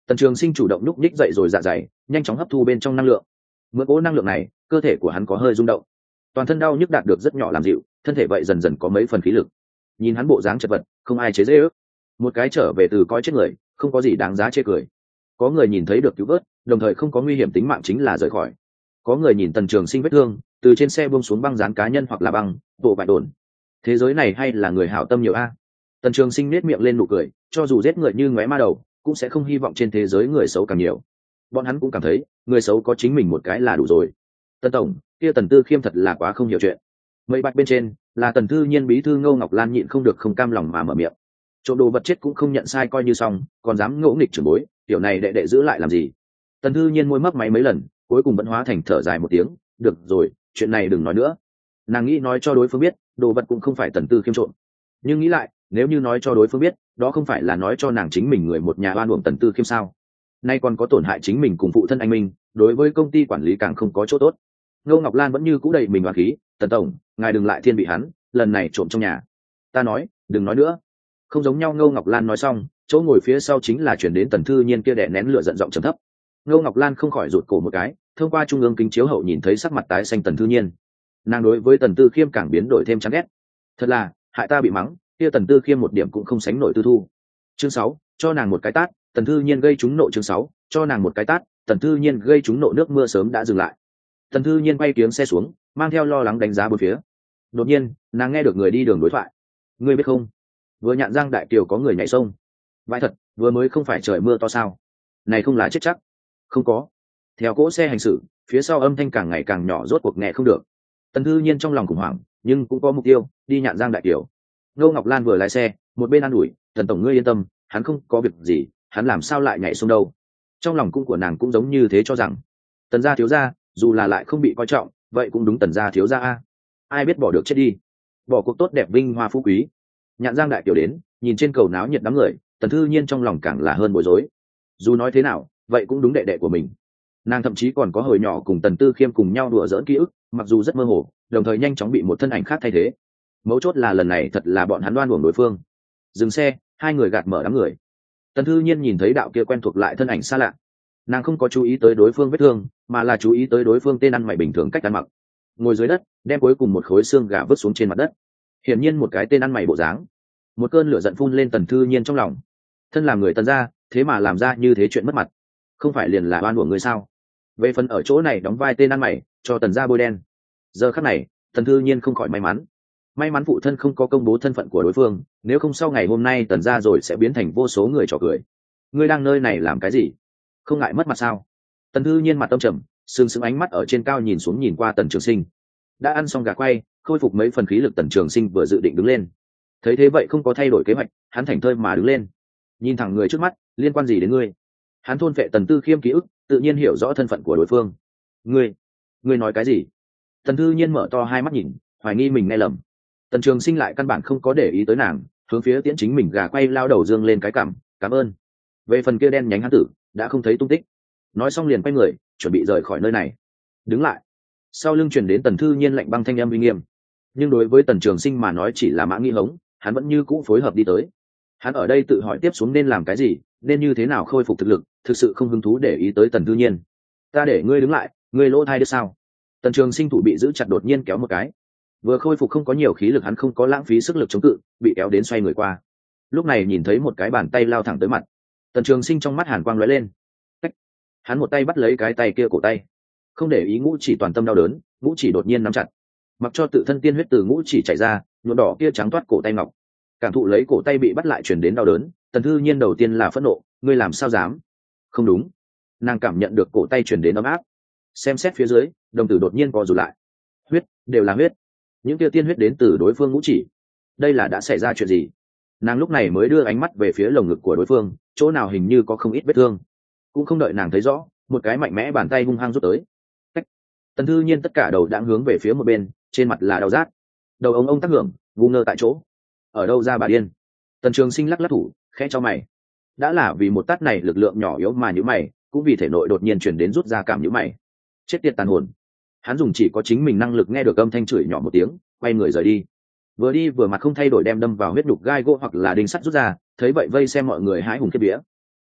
Tần Trường Sinh chủ động nhúc nhích dậy rồi dạ dày nhanh chóng hấp thu bên trong năng lượng. Mượn cỗ năng lượng này, cơ thể của hắn có hơi rung động, toàn thân đau nhức đạt được rất nhỏ làm dịu, thân thể vậy dần dần có mấy phần khí lực. Nhìn hắn bộ dáng chật vật, không ai chế giễu ước. Một cái trở về từ coi chết người, không có gì đáng giá chê cười. Có người nhìn thấy được cứu vớt, đồng thời không có nguy hiểm tính mạng chính là rời khỏi. Có người nhìn Tần Trường Sinh vết thương, từ trên xe buông xuống băng dán cá nhân hoặc là băng bộ vải đồn. Thế giới này hay là người hảo tâm nhiều a. Tần Trường Sinh nét miệng lên nụ cười, cho dù giết người như ngóe ma đầu, cũng sẽ không hy vọng trên thế giới người xấu càng nhiều. Bọn hắn cũng cảm thấy, người xấu có chính mình một cái là đủ rồi. Tần tổng, kia Tần Tư Khiêm thật là quá không hiểu chuyện. Mấy bạch bên trên, là Tần Thư Nhiên bí thư Ngô Ngọc Lan nhịn không được không cam lòng mà mở miệng. Trộm đồ vật chết cũng không nhận sai coi như xong, còn dám ngỗ nghịch trưởng bối, tiểu này đệ đệ giữ lại làm gì? Tần Thư Nhiên môi mấp máy mấy lần, cuối cùng vẫn hóa thành thở dài một tiếng, được rồi, chuyện này đừng nói nữa. Nàng nghĩ nói cho đối phương biết, đồ vật cũng không phải Tần Tư Khiêm trộm, nhưng nghĩ lại, nếu như nói cho đối phương biết, đó không phải là nói cho nàng chính mình người một nhà oan uổng Tần Tư Khiêm sao? Nay còn có tổn hại chính mình cùng phụ thân anh minh, đối với công ty quản lý càng không có chỗ tốt. Ngô Ngọc Lan vẫn như cũ đầy mình oán khí, Tần tổng, ngài đừng lại thiên bị hắn, lần này trộm trong nhà. Ta nói, đừng nói nữa. Không giống nhau. Ngô Ngọc Lan nói xong, chỗ ngồi phía sau chính là chuyển đến Tần Thư Nhiên kia đè nén lửa giận giọng trầm thấp. Ngô Ngọc Lan không khỏi rụt cổ một cái, thông qua trung ương kính chiếu hậu nhìn thấy sắc mặt tái xanh Tần Thư Nhiên. Nàng đối với Tần Tư Khiêm càng biến đổi thêm chán ghét. Thật là, hại ta bị mắng, kia Tần Tư Khiêm một điểm cũng không sánh nổi Tư Thu. Chương sáu, cho nàng một cái tát, Tần Thư Nhiên gây trúng nộ. Chương sáu, cho nàng một cái tát, Tần Thư Nhiên gây trúng nộ. Nước mưa sớm đã dừng lại. Tần Thư Nhiên quay kiếng xe xuống, mang theo lo lắng đánh giá bốn phía. Đột nhiên, nàng nghe được người đi đường đối thoại. Ngươi biết không? Vừa Nhạn Giang đại kiều có người nhảy sông. Vãi thật, vừa mới không phải trời mưa to sao? Này không là chết chắc. Không có. Theo cỗ xe hành xử, phía sau âm thanh càng ngày càng nhỏ, rốt cuộc nghe không được. Tần Thư Nhiên trong lòng khủng hoảng, nhưng cũng có mục tiêu, đi Nhạn Giang đại kiều. Ngô Ngọc Lan vừa lái xe, một bên an ủi, Tần tổng ngươi yên tâm, hắn không có việc gì, hắn làm sao lại nhảy sông đâu? Trong lòng cung của nàng cũng giống như thế, cho rằng Tần gia thiếu gia, dù là lại không bị coi trọng, vậy cũng đúng Tần gia thiếu gia a. Ai biết bỏ được chết đi, bỏ cuộc tốt đẹp vinh hoa phú quý. Nhạn Giang đại kiều đến, nhìn trên cầu náo nhiệt đám người, Tần Thư Nhiên trong lòng càng là hơn bối rối. Dù nói thế nào, vậy cũng đúng đệ đệ của mình. Nàng thậm chí còn có hồi nhỏ cùng Tần Tư Khiêm cùng nhau đùa giỡn ký ức, mặc dù rất mơ hồ, đồng thời nhanh chóng bị một thân ảnh khác thay thế. Mấu chốt là lần này thật là bọn hắn đoan uổng đối phương. Dừng xe, hai người gạt mở đám người. Tần Thư Nhiên nhìn thấy đạo kia quen thuộc lại thân ảnh xa lạ, nàng không có chú ý tới đối phương vết thương, mà là chú ý tới đối phương tên ăn mày bình thường cách ăn mặc. Ngồi dưới đất, đem cuối cùng một khối xương gà vứt xuống trên mặt đất. Hiển nhiên một cái tên ăn mày bộ dáng. Một cơn lửa giận phun lên Tần Thư Nhiên trong lòng. Thân làm người Tần gia, thế mà làm ra như thế chuyện mất mặt, không phải liền là oan uổng người sao? Về phần ở chỗ này đóng vai tên ăn mày, cho Tần gia bôi đen. Giờ khắc này, Tần Thư Nhiên không khỏi may mắn. May mắn phụ thân không có công bố thân phận của đối phương, nếu không sau ngày hôm nay Tần gia rồi sẽ biến thành vô số người trò cười. Ngươi đang nơi này làm cái gì? Không ngại mất mặt sao? Tần Thư Nhiên mặt tâm trầm, sương sững ánh mắt ở trên cao nhìn xuống nhìn qua Tần Trường Sinh. Đã ăn xong gà quay, khôi phục mấy phần khí lực, Tần Trường Sinh vừa dự định đứng lên. Thấy thế vậy không có thay đổi kế hoạch, hắn thảnh thơi mà đứng lên. Nhìn thẳng người trước mắt, liên quan gì đến ngươi? Hắn thôn phệ Tần Tư Khiêm ký ức, tự nhiên hiểu rõ thân phận của đối phương. Ngươi, ngươi nói cái gì? Tần Thư Nhiên mở to hai mắt nhìn, hoài nghi mình nghe lầm. Tần Trường Sinh lại căn bản không có để ý tới nàng, hướng phía tiễn chính mình gà quay lao đầu dương lên cái cảm, cảm ơn. Về phần kia đen nhánh hắn tử, đã không thấy tung tích. Nói xong liền quay người, chuẩn bị rời khỏi nơi này. Đứng lại. Sau lưng truyền đến Tần Thư Nhiên lạnh băng thanh âm uy nghiêm. Nhưng đối với Tần Trường Sinh mà nói chỉ là mã nghi hống, hắn vẫn như cũ phối hợp đi tới. Hắn ở đây tự hỏi tiếp xuống nên làm cái gì, nên như thế nào khôi phục thực lực, thực sự không hứng thú để ý tới Tần Thư Nhiên. Ta để ngươi đứng lại, ngươi lỗ thai được sao? Tần Trường Sinh thủ bị giữ chặt đột nhiên kéo một cái. Vừa khôi phục không có nhiều khí lực, hắn không có lãng phí sức lực chống cự, bị kéo đến xoay người qua. Lúc này nhìn thấy một cái bàn tay lao thẳng tới mặt, Tần Trường Sinh trong mắt hàn quang lóe lên. Cách. Hắn một tay bắt lấy cái tay kia cổ tay, không để ý ngũ chỉ toàn tâm đau đớn, ngũ chỉ đột nhiên nắm chặt, mặc cho tự thân tiên huyết từ ngũ chỉ chảy ra, nhuộm đỏ kia trắng toát cổ tay ngọc. Cảm thụ lấy cổ tay bị bắt lại truyền đến đau đớn, Tần Thư Nhiên đầu tiên là phẫn nộ, ngươi làm sao dám? Không đúng. Nàng cảm nhận được cổ tay truyền đến ấm áp, xem xét phía dưới, đồng tử đột nhiên co rụt lại. Huyết, đều là huyết. Những kia tiên huyết đến từ đối phương ngũ chỉ. Đây là đã xảy ra chuyện gì? Nàng lúc này mới đưa ánh mắt về phía lồng ngực của đối phương, chỗ nào hình như có không ít vết thương. Cũng không đợi nàng thấy rõ, một cái mạnh mẽ bàn tay hung hăng rút tới. Cách. Tần Thư Nhiên tất cả đầu đã hướng về phía một bên, trên mặt là đau rát. Đầu ông ông tác hưởng, ngu ngơ tại chỗ. Ở đâu ra bà điên? Tần Trường Sinh lắc lắc thủ, khẽ cho mày. Đã là vì một tát này lực lượng nhỏ yếu mà nhíu mày, cũng vì thể nội đột nhiên chuyển đến rút ra cảm nhíu mày. Chết tiệt tàn hồn. Hắn dùng chỉ có chính mình năng lực nghe được âm thanh chửi nhỏ một tiếng, quay người rời đi. Vừa đi vừa mặt không thay đổi đem đâm vào huyết đục gai gỗ hoặc là đinh sắt rút ra, thấy vậy vây xem mọi người hái hùng kiếp vía.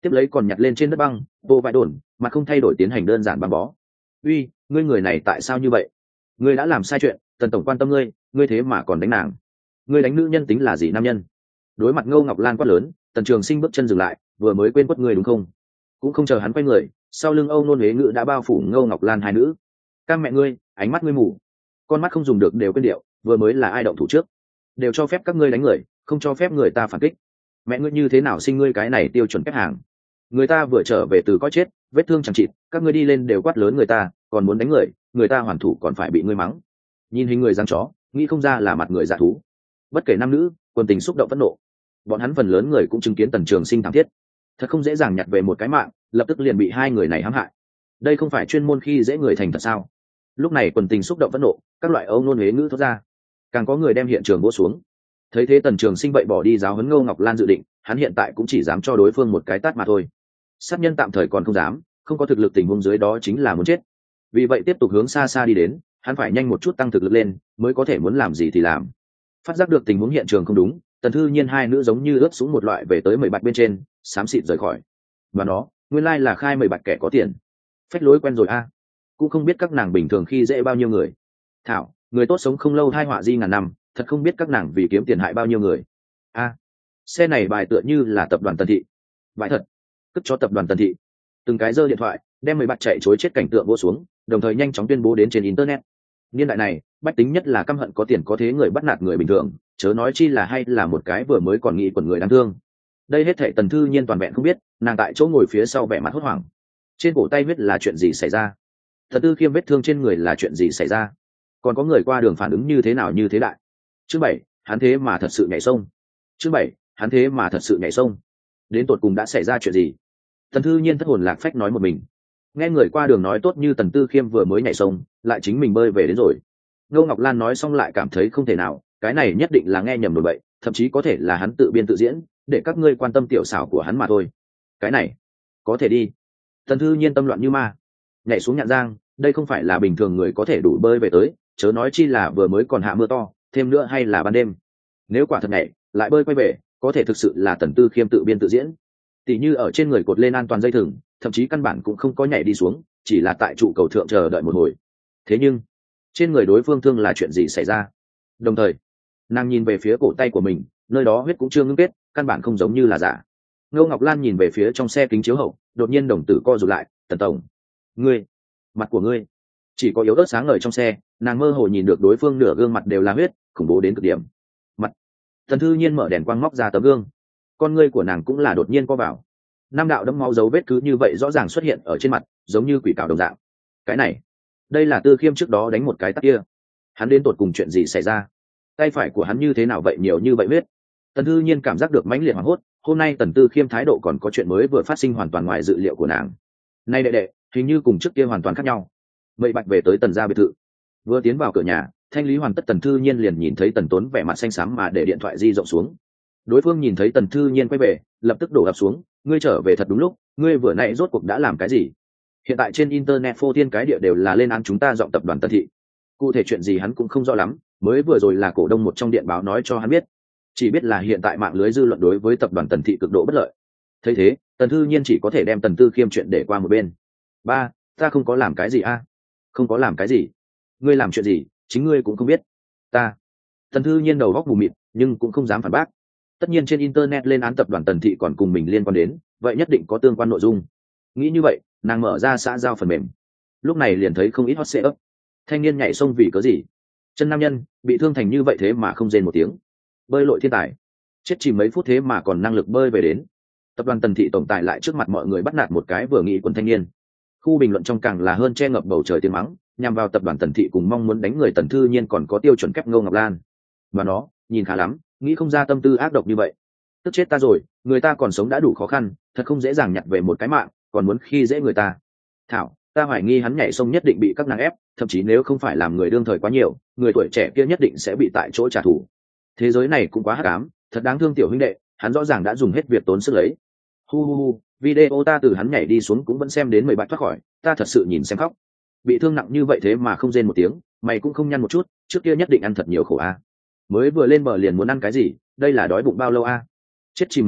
tiếp lấy còn nhặt lên trên đất băng bộ vải đồn mà không thay đổi tiến hành đơn giản băng bó. Uy, ngươi người này tại sao như vậy? Ngươi đã làm sai chuyện, tần tổng quan tâm ngươi, ngươi thế mà còn đánh nàng. Ngươi đánh nữ nhân tính là gì nam nhân? Đối mặt Ngô Ngọc Lan quát lớn, Tần Trường Sinh bước chân dừng lại, vừa mới quên quất ngươi đúng không? Cũng không chờ hắn quay người, sau lưng Âu Nôn Huế Ngữ đã bao phủ Ngô Ngọc Lan hai nữ. Các mẹ ngươi, ánh mắt ngươi mù, con mắt không dùng được đều quên điệu, vừa mới là ai động thủ trước? Đều cho phép các ngươi đánh người, không cho phép người ta phản kích. Mẹ ngươi như thế nào sinh ngươi cái này tiêu chuẩn phép hàng? Người ta vừa trở về từ có chết, vết thương chẳng chịt, các ngươi đi lên đều quát lớn người ta, còn muốn đánh người, người ta hoàn thủ còn phải bị ngươi mắng. Nhìn hình người giang chó, nghĩ không ra là mặt người dạ thú. Bất kể nam nữ, quân tình xúc động phẫn nộ, bọn hắn phần lớn người cũng chứng kiến Tần Trường Sinh thảm thiết, thật không dễ dàng nhặt về một cái mạng, lập tức liền bị hai người này hãm hại. Đây không phải chuyên môn khi dễ người thành thật sao? Lúc này quần tình xúc động phẫn nộ, các loại âu nôn huế ngữ thoát ra, càng có người đem hiện trường vỗ xuống. Thấy thế Tần Trường Sinh vậy bỏ đi giáo huấn Ngô Ngọc Lan dự định, hắn hiện tại cũng chỉ dám cho đối phương một cái tát mà thôi. Sát nhân tạm thời còn không dám, không có thực lực tình huống dưới đó chính là muốn chết. Vì vậy tiếp tục hướng xa xa đi đến, hắn phải nhanh một chút tăng thực lực lên, mới có thể muốn làm gì thì làm. Phát giác được tình huống hiện trường không đúng, Tần Thư Nhiên hai nữ giống như ướt sũng một loại về tới mười bạch bên trên, xám xịt rời khỏi. Và nó, nguyên lai là khai mười bạch kẻ có tiền. Phách lối quen rồi a, cũng không biết các nàng bình thường khi dễ bao nhiêu người. Thảo, người tốt sống không lâu hai họa di ngàn năm, thật không biết các nàng vì kiếm tiền hại bao nhiêu người. A, xe này bài tựa như là tập đoàn Tần Thị. Bại thật, cất cho tập đoàn Tần Thị. Từng cái giơ điện thoại, đem mười bạch chạy chối chết cảnh tượng vô xuống, đồng thời nhanh chóng tuyên bố đến trên internet. Niên đại này, bách tính nhất là căm hận có tiền có thế người bắt nạt người bình thường, chớ nói chi là hay là một cái vừa mới còn nghĩ quần người đáng thương. Đây hết thảy Tần Thư Nhiên toàn vẹn không biết, nàng tại chỗ ngồi phía sau vẻ mặt hốt hoảng. Trên cổ tay huyết là chuyện gì xảy ra? Thật Tư Khiêm vết thương trên người là chuyện gì xảy ra? Còn có người qua đường phản ứng như thế nào như thế đại? Chương bảy, hắn thế mà thật sự nhảy sông. Chương bảy, hắn thế mà thật sự nhảy sông. Đến tột cùng đã xảy ra chuyện gì? Tần Thư Nhiên thất hồn lạc phách nói một mình. Nghe người qua đường nói tốt như Tần Tư Khiêm vừa mới nhảy sông, lại chính mình bơi về đến rồi. Ngô Ngọc Lan nói xong lại cảm thấy không thể nào, cái này nhất định là nghe nhầm đồn bậy, thậm chí có thể là hắn tự biên tự diễn, để các ngươi quan tâm tiểu xảo của hắn mà thôi. Cái này, có thể đi. Tần Thư Nhiên tâm loạn như ma, nhảy xuống Nhạn Giang, đây không phải là bình thường người có thể đủ bơi về tới, chớ nói chi là vừa mới còn hạ mưa to, thêm nữa hay là ban đêm. Nếu quả thật nhảy, lại bơi quay về, có thể thực sự là Tần Tư Khiêm tự biên tự diễn. Tỷ như ở trên người cột lên an toàn dây thừng, thậm chí căn bản cũng không có nhảy đi xuống, chỉ là tại trụ cầu thượng chờ đợi một hồi. Thế nhưng, trên người đối phương thương là chuyện gì xảy ra? Đồng thời, nàng nhìn về phía cổ tay của mình, nơi đó huyết cũng chưa ngưng kết, căn bản không giống như là giả. Ngô Ngọc Lan nhìn về phía trong xe kính chiếu hậu, đột nhiên đồng tử co rụt lại, "Tần tổng, ngươi, mặt của ngươi." Chỉ có yếu ớt sáng ngời trong xe, nàng mơ hồ nhìn được đối phương nửa gương mặt đều là huyết, khủng bố đến cực điểm. Mặt. Tần Thư Nhiên mở đèn quang móc ra tấm gương. Con ngươi của nàng cũng là đột nhiên co vào. Năm đạo đẫm máu dấu vết cứ như vậy rõ ràng xuất hiện ở trên mặt, giống như quỷ cào đồng dạng. Cái này, đây là Tư Khiêm trước đó đánh một cái tát kia. Hắn đến tột cùng chuyện gì xảy ra? Tay phải của hắn như thế nào vậy nhiều như vậy huyết? Tần Thư Nhiên cảm giác được mãnh liệt hoảng hốt, hôm nay Tần Tư Khiêm thái độ còn có chuyện mới vừa phát sinh hoàn toàn ngoài dự liệu của nàng. Nay đệ đệ, hình như cùng trước kia hoàn toàn khác nhau. Mây Bạch về tới Tần gia biệt thự, vừa tiến vào cửa nhà, thanh lý hoàn tất Tần Thư Nhiên liền nhìn thấy Tần Tốn vẻ mặt xanh xám mà để điện thoại di rộng xuống. Đối phương nhìn thấy Tần Thư Nhiên quay về, lập tức đổ ập xuống, ngươi trở về thật đúng lúc, ngươi vừa nãy rốt cuộc đã làm cái gì? Hiện tại trên internet phô thiên cái địa đều là lên án chúng ta giọng tập đoàn Tần Thị. Cụ thể chuyện gì hắn cũng không rõ lắm, mới vừa rồi là cổ đông một trong điện báo nói cho hắn biết, chỉ biết là hiện tại mạng lưới dư luận đối với tập đoàn Tần Thị cực độ bất lợi. Thấy thế, Tần Thư Nhiên chỉ có thể đem Tần Tư Khiêm chuyện để qua một bên. Ba, ta không có làm cái gì a? Không có làm cái gì? Ngươi làm chuyện gì, chính ngươi cũng không biết. Ta. Tần Thư Nhiên đầu góc mù mịt, nhưng cũng không dám phản bác. Tất nhiên trên internet lên án tập đoàn Tần Thị còn cùng mình liên quan đến, vậy nhất định có tương quan nội dung. Nghĩ như vậy, nàng mở ra xã giao phần mềm. Lúc này liền thấy không ít hot setup. Thanh niên nhảy sông vì cớ gì? Chân nam nhân bị thương thành như vậy thế mà không rên một tiếng. Bơi lội thiên tài, chết chỉ mấy phút thế mà còn năng lực bơi về đến. Tập đoàn Tần Thị tổng tài lại trước mặt mọi người bắt nạt một cái vừa nghĩ quần thanh niên. Khu bình luận trong càng là hơn che ngập bầu trời tiếng mắng, nhằm vào tập đoàn Tần Thị cùng mong muốn đánh người Tần Thư Nhiên còn có tiêu chuẩn kép Ngô Ngọc Lan. Mà nó, nhìn khá lắm, nghĩ không ra tâm tư ác độc như vậy. Tức chết ta rồi, người ta còn sống đã đủ khó khăn, thật không dễ dàng nhặt về một cái mạng, còn muốn khi dễ người ta. Thảo, ta hoài nghi hắn nhảy sông nhất định bị các nàng ép, thậm chí nếu không phải làm người đương thời quá nhiều, người tuổi trẻ kia nhất định sẽ bị tại chỗ trả thù. Thế giới này cũng quá hắc ám, thật đáng thương tiểu huynh đệ, hắn rõ ràng đã dùng hết việc tốn sức lấy. Hu hu hu, video ta từ hắn nhảy đi xuống cũng vẫn xem đến mười bạch thoát khỏi, ta thật sự nhìn xem khóc. Bị thương nặng như vậy thế mà không rên một tiếng, mày cũng không nhăn một chút, trước kia nhất định ăn thật nhiều khổ a. Mới vừa lên bờ liền muốn ăn cái gì, đây là đói bụng bao lâu a? Chết chỉ mấy phút,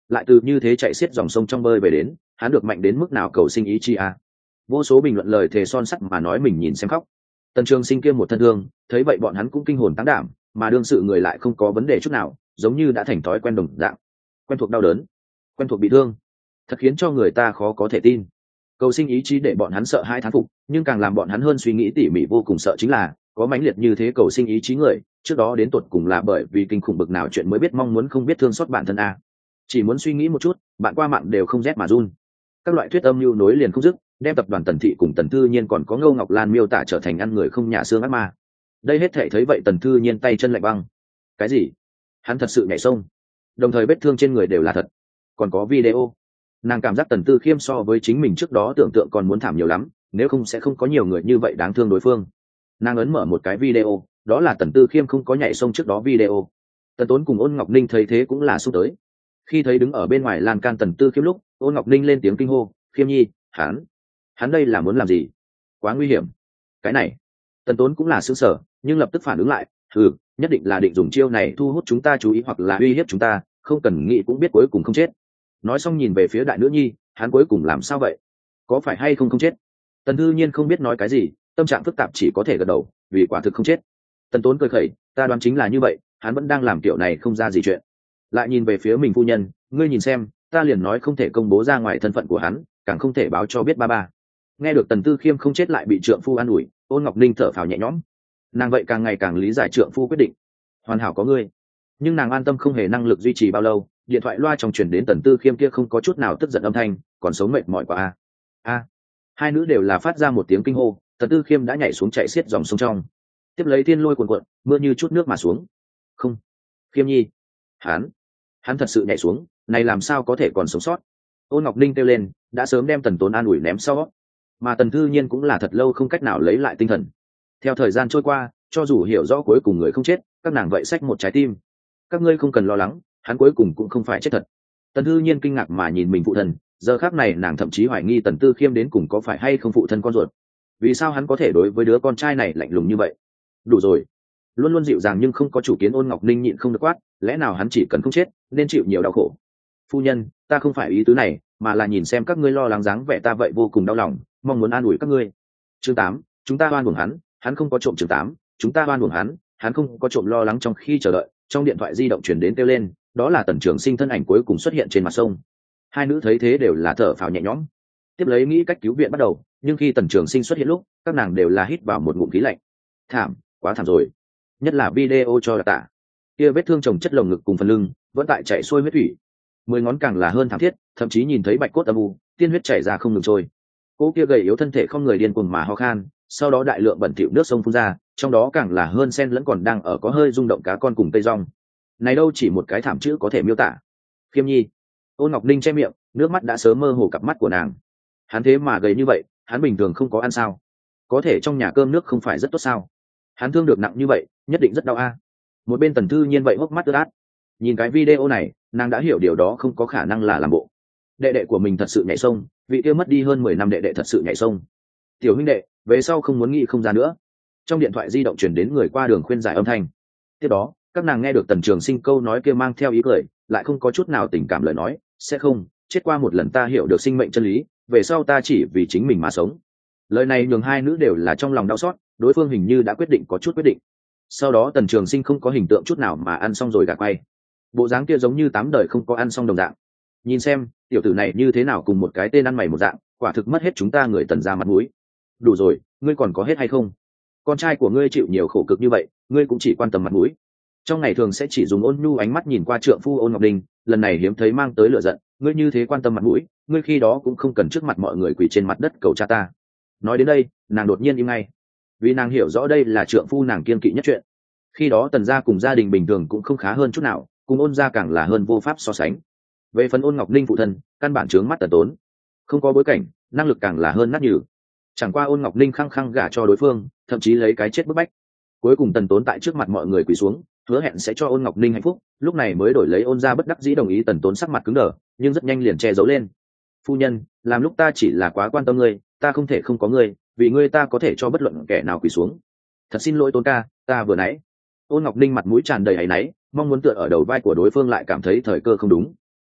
lại từ như thế chạy xiết dòng sông trong bơi về đến, hắn được mạnh đến mức nào cầu sinh ý chi à. Vô số bình luận lời thề son sắt mà nói mình nhìn xem khóc. Tần Trường Sinh kia một thân thương, thấy vậy bọn hắn cũng kinh hồn táng đảm, mà đương sự người lại không có vấn đề chút nào, giống như đã thành thói quen đồng dạng, quen thuộc đau đớn, quen thuộc bị thương, thật khiến cho người ta khó có thể tin. Cầu sinh ý chí để bọn hắn sợ hãi thán phục, nhưng càng làm bọn hắn hơn suy nghĩ tỉ mỉ vô cùng sợ chính là có mãnh liệt như thế cầu sinh ý chí người, trước đó đến tột cùng là bởi vì kinh khủng bực nào chuyện mới biết mong muốn không biết thương xót bản thân a. Chỉ muốn suy nghĩ một chút, bạn qua mạng đều không rét mà run. Các loại thuyết âm mưu nối liền không dứt, đem tập đoàn Tần Thị cùng Tần Thư Nhiên còn có Ngô Ngọc Lan miêu tả trở thành ăn người không nhà xương ác ma. Đây hết thể thấy vậy Tần Thư Nhiên tay chân lạnh băng. Cái gì? Hắn thật sự nhảy sông? Đồng thời vết thương trên người đều là thật, còn có video. Nàng cảm giác Tần Tư Khiêm so với chính mình trước đó tưởng tượng còn muốn thảm nhiều lắm, nếu không sẽ không có nhiều người như vậy đáng thương đối phương. Nàng ấn mở một cái video, đó là Tần Tư Khiêm không có nhảy sông trước đó video. Tần Tốn cùng Ôn Ngọc Ninh thấy thế cũng là xúc tới. Khi thấy đứng ở bên ngoài lan can Tần Tư Khiêm lúc, Ôn Ngọc Ninh lên tiếng kinh hô, "Khiêm nhi, hắn, hắn đây là muốn làm gì? Quá nguy hiểm." Cái này, Tần Tốn cũng là sửng sở, nhưng lập tức phản ứng lại, "Ừ, nhất định là định dùng chiêu này thu hút chúng ta chú ý hoặc là uy hiếp chúng ta, không cần nghĩ cũng biết cuối cùng không chết." Nói xong nhìn về phía đại nữ nhi, hắn cuối cùng làm sao vậy? Có phải hay không không chết? Tần Thư Nhiên không biết nói cái gì, tâm trạng phức tạp chỉ có thể gật đầu, vì quả thực không chết. Tần Tốn cười khẩy, "Ta đoán chính là như vậy, hắn vẫn đang làm kiểu này không ra gì chuyện." Lại nhìn về phía mình phu nhân, "Ngươi nhìn xem, ta liền nói không thể công bố ra ngoài thân phận của hắn, càng không thể báo cho biết ba ba." Nghe được Tần Tư Khiêm không chết lại bị trượng phu an ủi, Ôn Ngọc Ninh thở phào nhẹ nhõm. Nàng vậy càng ngày càng lý giải trượng phu quyết định. Hoàn hảo có ngươi. Nhưng nàng an tâm không hề năng lực duy trì bao lâu, điện thoại loa trong truyền đến Tần Tư Khiêm kia không có chút nào tức giận âm thanh, "Còn sống mệt mỏi quá a." A. Hai nữ đều là phát ra một tiếng kinh hô, Tần Tư Khiêm đã nhảy xuống chạy xiết dòng sông trong. Tiếp lấy thiên lôi cuồn cuộn, mưa như chút nước mà xuống. Không, Khiêm nhi, hắn, hắn thật sự nhảy xuống, này làm sao có thể còn sống sót? Ôn Ngọc Ninh kêu lên, đã sớm đem Tần Tốn an ủi ném sau, mà Tần Thư Nhiên cũng là thật lâu không cách nào lấy lại tinh thần. Theo thời gian trôi qua, cho dù hiểu rõ cuối cùng người không chết, các nàng vậy xách một trái tim. "Các ngươi không cần lo lắng, hắn cuối cùng cũng không phải chết thật." Tần Thư Nhiên kinh ngạc mà nhìn mình phụ thân, giờ khắc này nàng thậm chí hoài nghi Tần Tư Khiêm đến cùng có phải hay không phụ thân con ruột. Vì sao hắn có thể đối với đứa con trai này lạnh lùng như vậy? Đủ rồi. Luôn luôn dịu dàng nhưng không có chủ kiến Ôn Ngọc Ninh nhịn không được quát, lẽ nào hắn chỉ cần không chết nên chịu nhiều đau khổ? "Phu nhân, ta không phải ý tứ này, mà là nhìn xem các ngươi lo lắng dáng vẻ ta vậy vô cùng đau lòng, mong muốn an ủi các ngươi." Chương tám, chúng ta oan uổng hắn, hắn không có trộm. Chương tám, chúng ta oan uổng hắn, hắn không có trộm. Lo lắng trong khi chờ đợi, trong điện thoại di động truyền đến kêu lên, đó là Tần Trường Sinh thân ảnh cuối cùng xuất hiện trên mặt sông. Hai nữ thấy thế đều là thở phào nhẹ nhõm, tiếp lấy nghĩ cách cứu viện bắt đầu, nhưng khi Tần Trường Sinh xuất hiện lúc, các nàng đều là hít vào một ngụm khí lạnh. Thảm, quá thảm rồi. Nhất là video cho đặc tả, kia vết thương chồng chất lồng ngực cùng phần lưng vẫn tại chảy xuôi huyết thủy, mười ngón càng là hơn thảm thiết, thậm chí nhìn thấy bạch cốt âm u, tiên huyết chảy ra không ngừng trôi. Cô kia gầy yếu thân thể không người điên cuồng mà ho khan, sau đó đại lượng bẩn thỉu nước sông phun ra, trong đó càng là hơn sen lẫn còn đang ở có hơi rung động cá con cùng tây rong. Này đâu chỉ một cái thảm chữ có thể miêu tả. Khiêm nhi. Ôn Ngọc Ninh che miệng, nước mắt đã sớm mơ hồ cặp mắt của nàng. Hắn thế mà gầy như vậy, hắn bình thường không có ăn sao? Có thể trong nhà cơm nước không phải rất tốt sao? Hắn thương được nặng như vậy, nhất định rất đau a. Một bên Tần Thư Nhiên vậy hốc mắt ướt át. Nhìn cái video này, nàng đã hiểu điều đó không có khả năng là làm bộ. Đệ đệ của mình thật sự nhảy sông, vị kia mất đi hơn mười năm đệ đệ thật sự nhảy sông. Tiểu huynh đệ, về sau không muốn nghĩ không ra nữa. Trong điện thoại di động truyền đến người qua đường khuyên giải âm thanh. Tiếp đó, các nàng nghe được Tần Trường Sinh câu nói kia mang theo ý cười, lại không có chút nào tình cảm lời nói, "Sẽ không, chết qua một lần ta hiểu được sinh mệnh chân lý, về sau ta chỉ vì chính mình mà sống." Lời này nhường hai nữ đều là trong lòng đau xót, đối phương hình như đã quyết định có chút quyết định. Sau đó Tần Trường Sinh không có hình tượng chút nào mà ăn xong rồi gạt quay. Bộ dáng kia giống như tám đời không có ăn xong đồng dạng. Nhìn xem, tiểu tử này như thế nào cùng một cái tên ăn mày một dạng, quả thực mất hết chúng ta người Tần gia mặt mũi. Đủ rồi, ngươi còn có hết hay không? Con trai của ngươi chịu nhiều khổ cực như vậy, ngươi cũng chỉ quan tâm mặt mũi. Trong ngày thường sẽ chỉ dùng ôn nhu ánh mắt nhìn qua trượng phu Ôn Ngọc Đình, lần này hiếm thấy mang tới lửa giận, ngươi như thế quan tâm mặt mũi, ngươi khi đó cũng không cần trước mặt mọi người quỳ trên mặt đất cầu cha ta. Nói đến đây, nàng đột nhiên im ngay, vì nàng hiểu rõ đây là trượng phu nàng kiên kỵ nhất chuyện. Khi đó Tần gia cùng gia đình bình thường cũng không khá hơn chút nào, cùng Ôn gia càng là hơn vô pháp so sánh. Về phần Ôn Ngọc Ninh phụ thân, căn bản trướng mắt Tần Tốn, không có bối cảnh, năng lực càng là hơn nát nhừ. Chẳng qua Ôn Ngọc Ninh khăng khăng gả cho đối phương, thậm chí lấy cái chết bức bách. Cuối cùng Tần Tốn tại trước mặt mọi người quỳ xuống, hứa hẹn sẽ cho Ôn Ngọc Ninh hạnh phúc, lúc này mới đổi lấy Ôn gia bất đắc dĩ đồng ý. Tần Tốn sắc mặt cứng đờ, nhưng rất nhanh liền che giấu lên. "Phu nhân, làm lúc ta chỉ là quá quan tâm ngươi, ta không thể không có ngươi, vì ngươi ta có thể cho bất luận kẻ nào quỳ xuống. Thật xin lỗi Tốn ca, ta vừa nãy." Ôn Ngọc Ninh mặt mũi tràn đầy áy náy, mong muốn tựa ở đầu vai của đối phương lại cảm thấy thời cơ không đúng.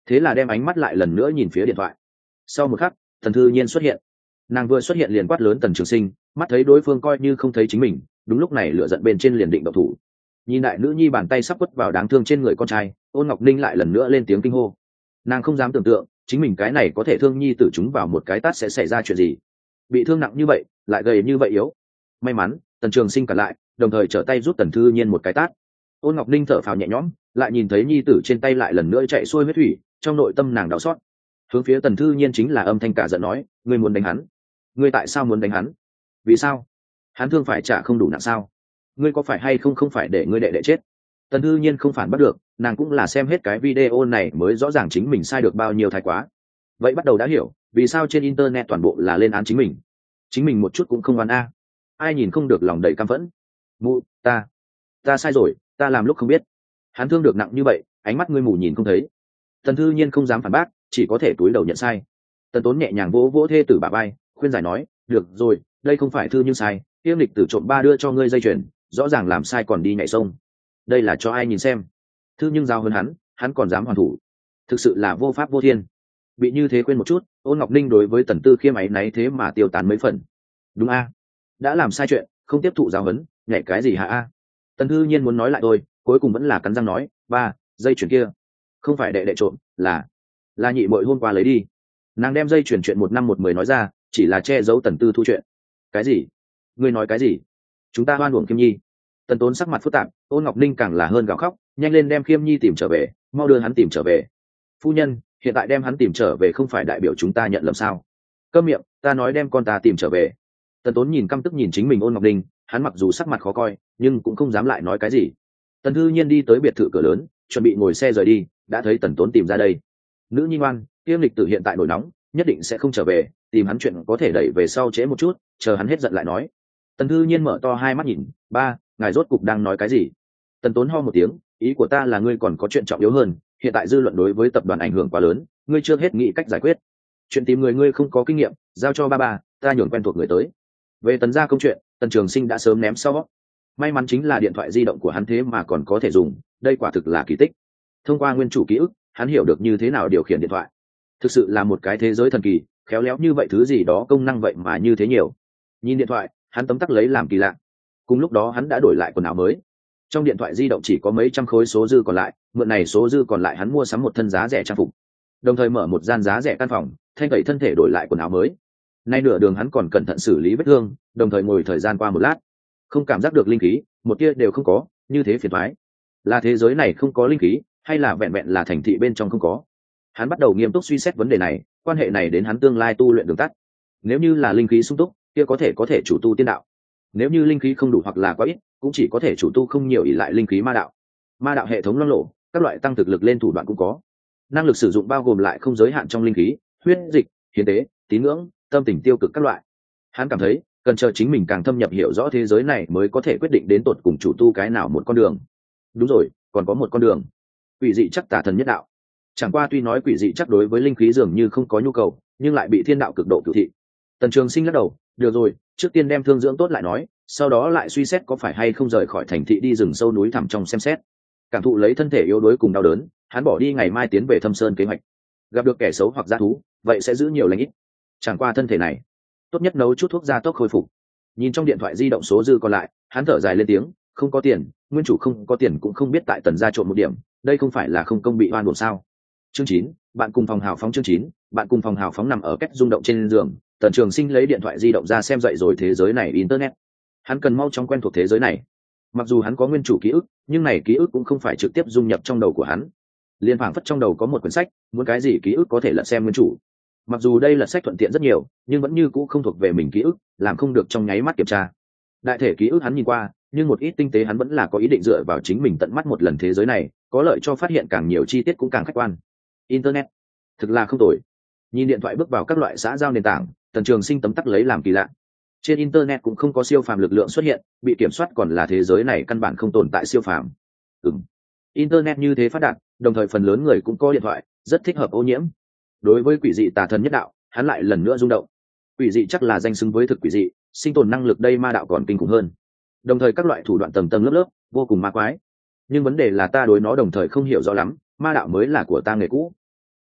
thế là đem ánh mắt lại lần nữa nhìn phía điện thoại. Sau một khắc, Tần Thư Nhiên xuất hiện. Nàng vừa xuất hiện liền quát lớn Tần Trường Sinh, mắt thấy đối phương coi như không thấy chính mình, đúng lúc này lửa giận bên trên liền định động thủ. Nhìn đại nữ nhi bàn tay sắp quất vào đáng thương trên người con trai, Ôn Ngọc Ninh lại lần nữa lên tiếng kinh hô. Nàng không dám tưởng tượng chính mình cái này có thể thương nhi tử chúng vào một cái tát sẽ xảy ra chuyện gì. Bị thương nặng như vậy, lại gầy như vậy yếu. May mắn Tần Trường Sinh cả lại, đồng thời trở tay rút Tần Thư Nhiên một cái tát. Ôn Ngọc Ninh thở phào nhẹ nhõm, lại nhìn thấy nhi tử trên tay lại lần nữa chạy xuôi huyết thủy, trong nội tâm nàng đau xót. Hướng phía Tần Thư Nhiên chính là âm thanh cả giận nói, ngươi muốn đánh hắn? Ngươi tại sao muốn đánh hắn? Vì sao? Hắn thương phải trả không đủ nặng sao? Ngươi có phải hay không không phải để ngươi đệ đệ chết? Tần Thư Nhiên không phản bắt được, nàng cũng là xem hết cái video này mới rõ ràng chính mình sai được bao nhiêu thái quá. Vậy bắt đầu đã hiểu, vì sao trên internet toàn bộ là lên án chính mình. Chính mình một chút cũng không oan a. Ai nhìn không được lòng đầy căm phẫn. Mụ, ta, ta sai rồi, ta làm lúc không biết. Hắn thương được nặng như vậy, ánh mắt ngươi mù nhìn không thấy. Tần Thư Nhiên không dám phản bác, chỉ có thể cúi đầu nhận sai. Tần Tốn nhẹ nhàng vỗ vỗ thê tử bà bay, khuyên giải nói, được rồi, đây không phải Thư nhưng sai, Tiêm Lịch tử trộm ba đưa cho ngươi dây chuyền, rõ ràng làm sai còn đi nhảy sông. Đây là cho ai nhìn xem? Thư nhưng giao hơn hắn, hắn còn dám hoàn thủ, thực sự là vô pháp vô thiên. Bị như thế quên một chút, Ôn Ngọc Ninh đối với Tần Tư Khiêm ấy náy thế mà tiêu tán mấy phần. Đúng a, đã làm sai chuyện, không tiếp thụ giáo huấn, nhảy cái gì hả a? Tần Thư Nhiên muốn nói lại thôi, cuối cùng vẫn là cắn răng nói, ba, dây chuyền kia không phải đệ đệ trộm, là là nhị muội hôm qua lấy đi. Nàng đem dây chuyền chuyện một năm một mười nói ra, chỉ là che giấu Tần Tư Thu chuyện. Cái gì? Ngươi nói cái gì? Chúng ta hoan uổng Khiêm Nhi. Tần Tốn sắc mặt phức tạp, Ôn Ngọc Ninh càng là hơn gào khóc, nhanh lên đem Khiêm Nhi tìm trở về, mau đưa hắn tìm trở về. Phu nhân, hiện tại đem hắn tìm trở về không phải đại biểu chúng ta nhận lầm sao? Câm miệng, ta nói đem con ta tìm trở về. Tần Tốn nhìn căm tức nhìn chính mình Ôn Ngọc Ninh, hắn mặc dù sắc mặt khó coi, nhưng cũng không dám lại nói cái gì. Tần Thư Nhiên đi tới biệt thự cửa lớn, chuẩn bị ngồi xe rời đi, đã thấy Tần Tốn tìm ra đây. Nữ nhi ngoan, Tiêm Lịch tử hiện tại nổi nóng, nhất định sẽ không trở về, tìm hắn chuyện có thể đẩy về sau trễ một chút, chờ hắn hết giận lại nói. Tần Thư Nhiên mở to hai mắt nhìn, ba, ngài rốt cục đang nói cái gì? Tần Tốn ho một tiếng, ý của ta là ngươi còn có chuyện trọng yếu hơn, hiện tại dư luận đối với tập đoàn ảnh hưởng quá lớn, ngươi chưa hết nghĩ cách giải quyết. Chuyện tìm người ngươi không có kinh nghiệm, giao cho ba ba, ta nhường quen thuộc người tới. Về Tần gia công chuyện, Tần Trường Sinh đã sớm ném sau. May mắn chính là điện thoại di động của hắn thế mà còn có thể dùng, đây quả thực là kỳ tích. Thông qua nguyên chủ ký ức, hắn hiểu được như thế nào điều khiển điện thoại. Thực sự là một cái thế giới thần kỳ, khéo léo như vậy thứ gì đó công năng vậy mà như thế nhiều. Nhìn điện thoại, hắn tấm tắc lấy làm kỳ lạ. Cùng lúc đó hắn đã đổi lại quần áo mới. Trong điện thoại di động chỉ có mấy trăm khối số dư còn lại, mượn này số dư còn lại hắn mua sắm một thân giá rẻ trang phục, đồng thời mở một gian giá rẻ căn phòng, thay tẩy thân thể đổi lại quần áo mới. Nay nửa đường hắn còn cẩn thận xử lý vết thương, đồng thời ngồi thời gian qua một lát, không cảm giác được linh khí, một tia đều không có, như thế phiền toái. Là thế giới này không có linh khí, hay là vẹn vẹn là thành thị bên trong không có? Hắn bắt đầu nghiêm túc suy xét vấn đề này, quan hệ này đến hắn tương lai tu luyện đường tắt. Nếu như là linh khí sung túc, kia có thể có thể chủ tu tiên đạo. Nếu như linh khí không đủ hoặc là quá ít, cũng chỉ có thể chủ tu không nhiều ỷ lại linh khí ma đạo. Ma đạo hệ thống loang lộ, các loại tăng thực lực lên thủ đoạn cũng có. Năng lực sử dụng bao gồm lại không giới hạn trong linh khí, huyết dịch, hiến tế, tín ngưỡng, tâm tình tiêu cực các loại. Hắn cảm thấy cần chờ chính mình càng thâm nhập hiểu rõ thế giới này mới có thể quyết định đến tột cùng chủ tu cái nào một con đường. Đúng rồi, còn có một con đường, quỷ dị chắc tả thần nhất đạo. Chẳng qua tuy nói quỷ dị chắc đối với linh khí dường như không có nhu cầu, nhưng lại bị thiên đạo cực độ cửu thị. Tần Trường Sinh lắc đầu, được rồi, trước tiên đem thương dưỡng tốt lại nói, sau đó lại suy xét có phải hay không rời khỏi thành thị đi rừng sâu núi thẳm trong xem xét. Cảm thụ lấy thân thể yếu đuối cùng đau đớn, hắn bỏ đi ngày mai tiến về Thâm Sơn kế hoạch. Gặp được kẻ xấu hoặc dã thú, vậy sẽ giữ nhiều lành ít. Chẳng qua thân thể này, tốt nhất nấu chút thuốc gia tốc khôi phục. Nhìn trong điện thoại di động số dư còn lại, hắn thở dài lên tiếng, không có tiền, nguyên chủ không có tiền cũng không biết tại Tần gia trộm một điểm, đây không phải là không công bị oan uổng sao? Chương chín, bạn cùng phòng hào phóng. Chương chín, bạn cùng phòng hào phóng. Nằm ở cách rung động trên giường, Tần Trường Sinh lấy điện thoại di động ra xem dậy rồi thế giới này internet. Hắn cần mau chóng quen thuộc thế giới này. Mặc dù hắn có nguyên chủ ký ức, nhưng này ký ức cũng không phải trực tiếp dung nhập trong đầu của hắn. Liên phảng phất trong đầu có một quyển sách, muốn cái gì ký ức có thể lật xem nguyên chủ. Mặc dù đây là sách thuận tiện rất nhiều, nhưng vẫn như cũ không thuộc về mình ký ức, làm không được trong nháy mắt kiểm tra. Đại thể ký ức hắn nhìn qua, nhưng một ít tinh tế hắn vẫn là có ý định dựa vào chính mình tận mắt một lần thế giới này, có lợi cho phát hiện càng nhiều chi tiết cũng càng khách quan. Internet, thực là không tồi. Nhìn điện thoại bước vào các loại xã giao nền tảng, Tần Trường Sinh tấm tắc lấy làm kỳ lạ. Trên internet cũng không có siêu phàm lực lượng xuất hiện, bị kiểm soát còn là thế giới này căn bản không tồn tại siêu phàm. Ừm. Internet như thế phát đạt, đồng thời phần lớn người cũng có điện thoại, rất thích hợp ô nhiễm. Đối với quỷ dị tà thần nhất đạo, hắn lại lần nữa rung động. Quỷ dị chắc là danh xứng với thực quỷ dị, sinh tồn năng lực đây ma đạo còn kinh khủng hơn. Đồng thời các loại thủ đoạn tầng tầng lớp lớp, vô cùng ma quái. Nhưng vấn đề là ta đối nó đồng thời không hiểu rõ lắm, ma đạo mới là của ta nghề cũ.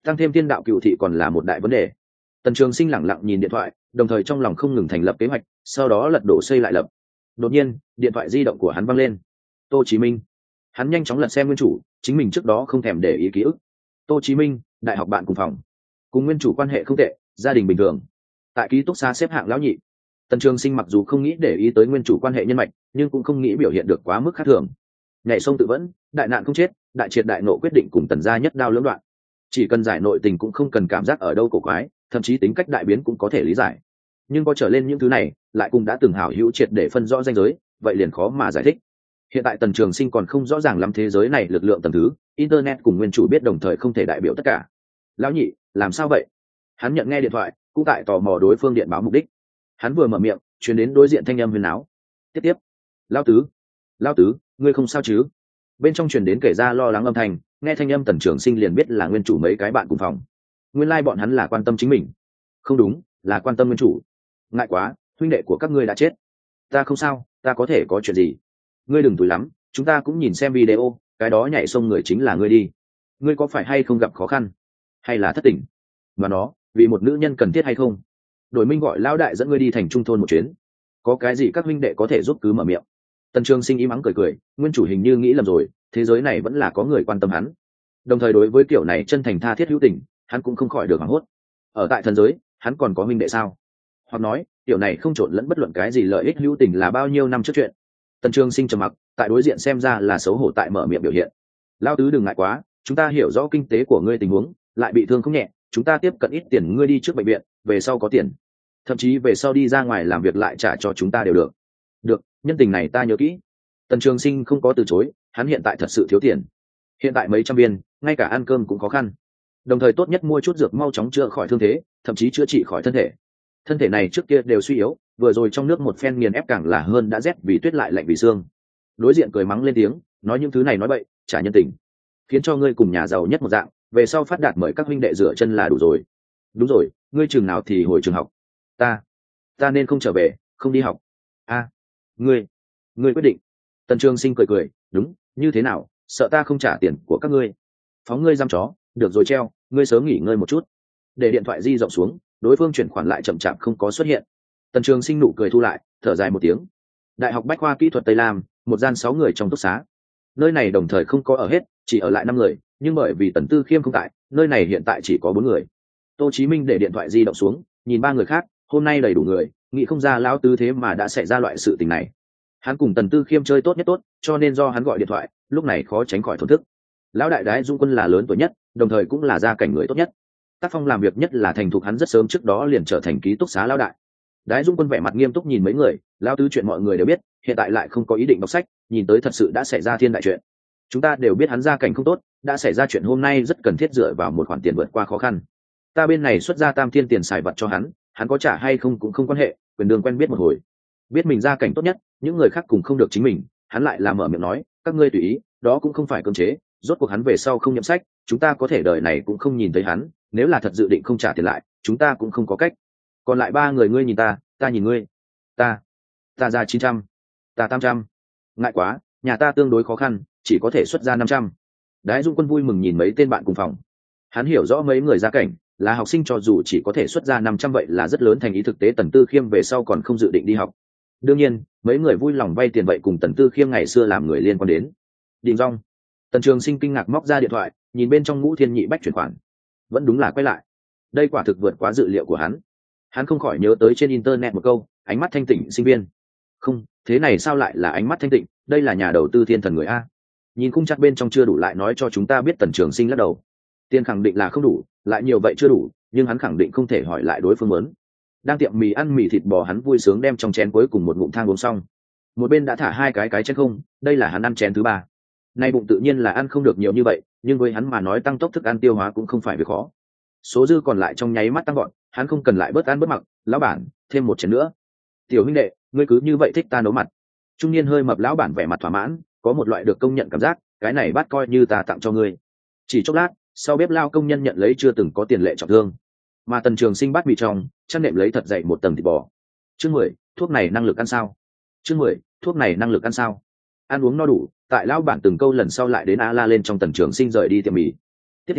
tăng thêm thiên đạo cựu thị còn là một đại vấn đề. Tần Trường Sinh lẳng lặng nhìn điện thoại, đồng thời trong lòng không ngừng thành lập kế hoạch, sau đó lật đổ xây lại lập. Đột nhiên điện thoại di động của hắn văng lên. Tô Chí Minh. Hắn nhanh chóng lật xem nguyên chủ, chính mình trước đó không thèm để ý ký ức. Tô Chí Minh, đại học bạn cùng phòng, cùng nguyên chủ quan hệ không tệ, gia đình bình thường, tại ký túc xá xếp hạng lão nhị. Tần Trường Sinh mặc dù không nghĩ để ý tới nguyên chủ quan hệ nhân mạch, nhưng cũng không nghĩ biểu hiện được quá mức khác thường. Nhảy sông tự vẫn, đại nạn không chết, đại triệt đại nộ quyết định cùng Tần gia nhất đao lưỡng đoạn. Chỉ cần giải nội tình cũng không cần cảm giác ở đâu cổ quái, thậm chí tính cách đại biến cũng có thể lý giải. Nhưng có trở lên những thứ này, lại cùng đã từng hảo hữu triệt để phân rõ ranh giới, vậy liền khó mà giải thích. Hiện tại Tần Trường Sinh còn không rõ ràng lắm thế giới này lực lượng tầng thứ, internet cùng nguyên chủ biết đồng thời không thể đại biểu tất cả. Lão nhị, làm sao vậy? Hắn nhận nghe điện thoại, cũng tại tò mò đối phương điện báo mục đích. Hắn vừa mở miệng, truyền đến đối diện thanh âm huyền áo. Tiếp tiếp. Lão tứ, lão tứ, ngươi không sao chứ? Bên trong truyền đến kể ra lo lắng âm thanh, nghe thanh âm Tần Trường Sinh liền biết là nguyên chủ mấy cái bạn cùng phòng. Nguyên lai like bọn hắn là quan tâm chính mình. Không đúng, là quan tâm nguyên chủ. Ngại quá, huynh đệ của các ngươi đã chết. Ta không sao, ta có thể có chuyện gì? Ngươi đừng tủi lắm, chúng ta cũng nhìn xem video, cái đó nhảy sông người chính là ngươi đi. Ngươi có phải hay không gặp khó khăn, hay là thất tình? Và nó, vì một nữ nhân cần thiết hay không? Đổi Minh gọi lão đại dẫn ngươi đi thành trung thôn một chuyến. Có cái gì các huynh đệ có thể giúp cứ mở miệng. Tần Trường Sinh im ắng cười cười, nguyên chủ hình như nghĩ lầm rồi, thế giới này vẫn là có người quan tâm hắn. Đồng thời đối với kiểu này chân thành tha thiết hữu tình, hắn cũng không khỏi được hoảng hốt. Ở tại thần giới, hắn còn có huynh đệ sao? Hoặc nói, kiểu này không trộn lẫn bất luận cái gì lợi ích hữu tình là bao nhiêu năm trước chuyện. Tần Trường Sinh trầm mặc, tại đối diện xem ra là xấu hổ tại mở miệng biểu hiện. Lão tứ đừng ngại quá, chúng ta hiểu rõ kinh tế của ngươi tình huống, lại bị thương không nhẹ, chúng ta tiếp cận ít tiền ngươi đi trước bệnh viện, về sau có tiền, thậm chí về sau đi ra ngoài làm việc lại trả cho chúng ta đều được. Được, nhân tình này ta nhớ kỹ. Tần Trường Sinh không có từ chối, hắn hiện tại thật sự thiếu tiền. Hiện tại mấy trăm viên, ngay cả ăn cơm cũng khó khăn. Đồng thời tốt nhất mua chút dược mau chóng chữa khỏi thương thế, thậm chí chữa trị khỏi thân thể. Thân thể này trước kia đều suy yếu, vừa rồi trong nước một phen nghiền ép càng là hơn đã rét vì tuyết lại lạnh vì xương. Đối diện cười mắng lên tiếng, nói những thứ này nói bậy, trả nhân tình, khiến cho ngươi cùng nhà giàu nhất một dạng, về sau phát đạt mời các huynh đệ rửa chân là đủ rồi. Đúng rồi, ngươi trường nào thì hồi trường học. Ta, ta nên không trở về, không đi học. A, ngươi, ngươi quyết định. Tần Trường Sinh cười cười, đúng, như thế nào, sợ ta không trả tiền của các ngươi? Phóng ngươi giam chó, được rồi treo, ngươi sớm nghỉ ngơi một chút. Để điện thoại di rộng xuống, đối phương chuyển khoản lại chậm chạp không có xuất hiện. Tần Trường Sinh nụ cười thu lại, thở dài một tiếng. Đại học Bách khoa Kỹ thuật Tây Lam, một gian sáu người trong túc xá. Nơi này đồng thời không có ở hết, chỉ ở lại năm người, nhưng bởi vì Tần Tư Khiêm không tại, nơi này hiện tại chỉ có bốn người. Tô Chí Minh để điện thoại di động xuống, nhìn ba người khác, hôm nay đầy đủ người, nghĩ không ra lão tứ thế mà đã xảy ra loại sự tình này. Hắn cùng Tần Tư Khiêm chơi tốt nhất tốt, cho nên do hắn gọi điện thoại, lúc này khó tránh khỏi thổn thức. Lão đại Đái Dung Quân là lớn tuổi nhất, đồng thời cũng là gia cảnh người tốt nhất. Tác phong làm việc nhất là thành thục, hắn rất sớm trước đó liền trở thành ký túc xá lão đại. Đái Dung Quân vẻ mặt nghiêm túc nhìn mấy người, lão tứ chuyện mọi người đều biết, hiện tại lại không có ý định đọc sách, nhìn tới thật sự đã xảy ra thiên đại chuyện. Chúng ta đều biết hắn gia cảnh không tốt, đã xảy ra chuyện hôm nay rất cần thiết dựa vào một khoản tiền vượt qua khó khăn. Ta bên này xuất ra tam thiên tiền xài vật cho hắn, hắn có trả hay không cũng không quan hệ, quyền đường quen biết một hồi. Biết mình gia cảnh tốt nhất, những người khác cùng không được chính mình, hắn lại làm mở miệng nói, các ngươi tùy ý, đó cũng không phải cưỡng chế, rốt cuộc hắn về sau không nhậm sách, chúng ta có thể đời này cũng không nhìn thấy hắn, nếu là thật dự định không trả tiền lại, chúng ta cũng không có cách. Còn lại ba người ngươi nhìn ta, ta nhìn ngươi. Ta, ta ra chín trăm, ta tám trăm. Ngại quá, nhà ta tương đối khó khăn, chỉ có thể xuất ra năm trăm. Đái Dung Quân vui mừng nhìn mấy tên bạn cùng phòng. Hắn hiểu rõ mấy người gia cảnh, là học sinh cho dù chỉ có thể xuất ra năm trăm vậy là rất lớn thành ý, thực tế Tần Tư Khiêm về sau còn không dự định đi học. Đương nhiên, mấy người vui lòng vay tiền vậy cùng Tần Tư Khiêm ngày xưa làm người liên quan đến. Đình rong. Tần Trường Sinh kinh ngạc móc ra điện thoại, nhìn bên trong Ngũ Thiên Nhị Bách chuyển khoản. Vẫn đúng là quay lại. Đây quả thực vượt quá dự liệu của hắn. Hắn không khỏi nhớ tới trên internet một câu, ánh mắt thanh tịnh sinh viên. Không, thế này sao lại là ánh mắt thanh tịnh, đây là nhà đầu tư thiên thần người a. Nhìn khung chặt bên trong chưa đủ lại nói cho chúng ta biết Tần Trường Sinh lắc đầu. Tiền khẳng định là không đủ, lại nhiều vậy chưa đủ, nhưng hắn khẳng định không thể hỏi lại đối phương muốn. Đang tiệm mì ăn mì thịt bò, hắn vui sướng đem trong chén cuối cùng một ngụm thang uống xong. Một bên đã thả hai cái cái chén không, đây là hắn ăn chén thứ ba. Nay bụng tự nhiên là ăn không được nhiều như vậy, nhưng với hắn mà nói tăng tốc thức ăn tiêu hóa cũng không phải việc khó. Số dư còn lại trong nháy mắt tăng gọn, hắn không cần lại bớt ăn bớt mặc, lão bản, thêm một chén nữa. Tiểu huynh đệ, ngươi cứ như vậy thích ta nấu mặt. Trung niên hơi mập lão bản vẻ mặt thỏa mãn, có một loại được công nhận cảm giác, cái này bát coi như ta tặng cho ngươi. Chỉ chốc lát, sau bếp lao công nhân nhận lấy chưa từng có tiền lệ trọng thương, mà Tần Trường Sinh bát mì trong chăn nệm lấy thật dày một tầng thịt bò. Chương mười, thuốc này năng lực ăn sao? Chương mười, thuốc này năng lực ăn sao? Ăn uống no đủ, tại lão bản từng câu lần sau lại đến a la lên trong Tần Trường Sinh rời đi tiệm mì. Tiếp theo,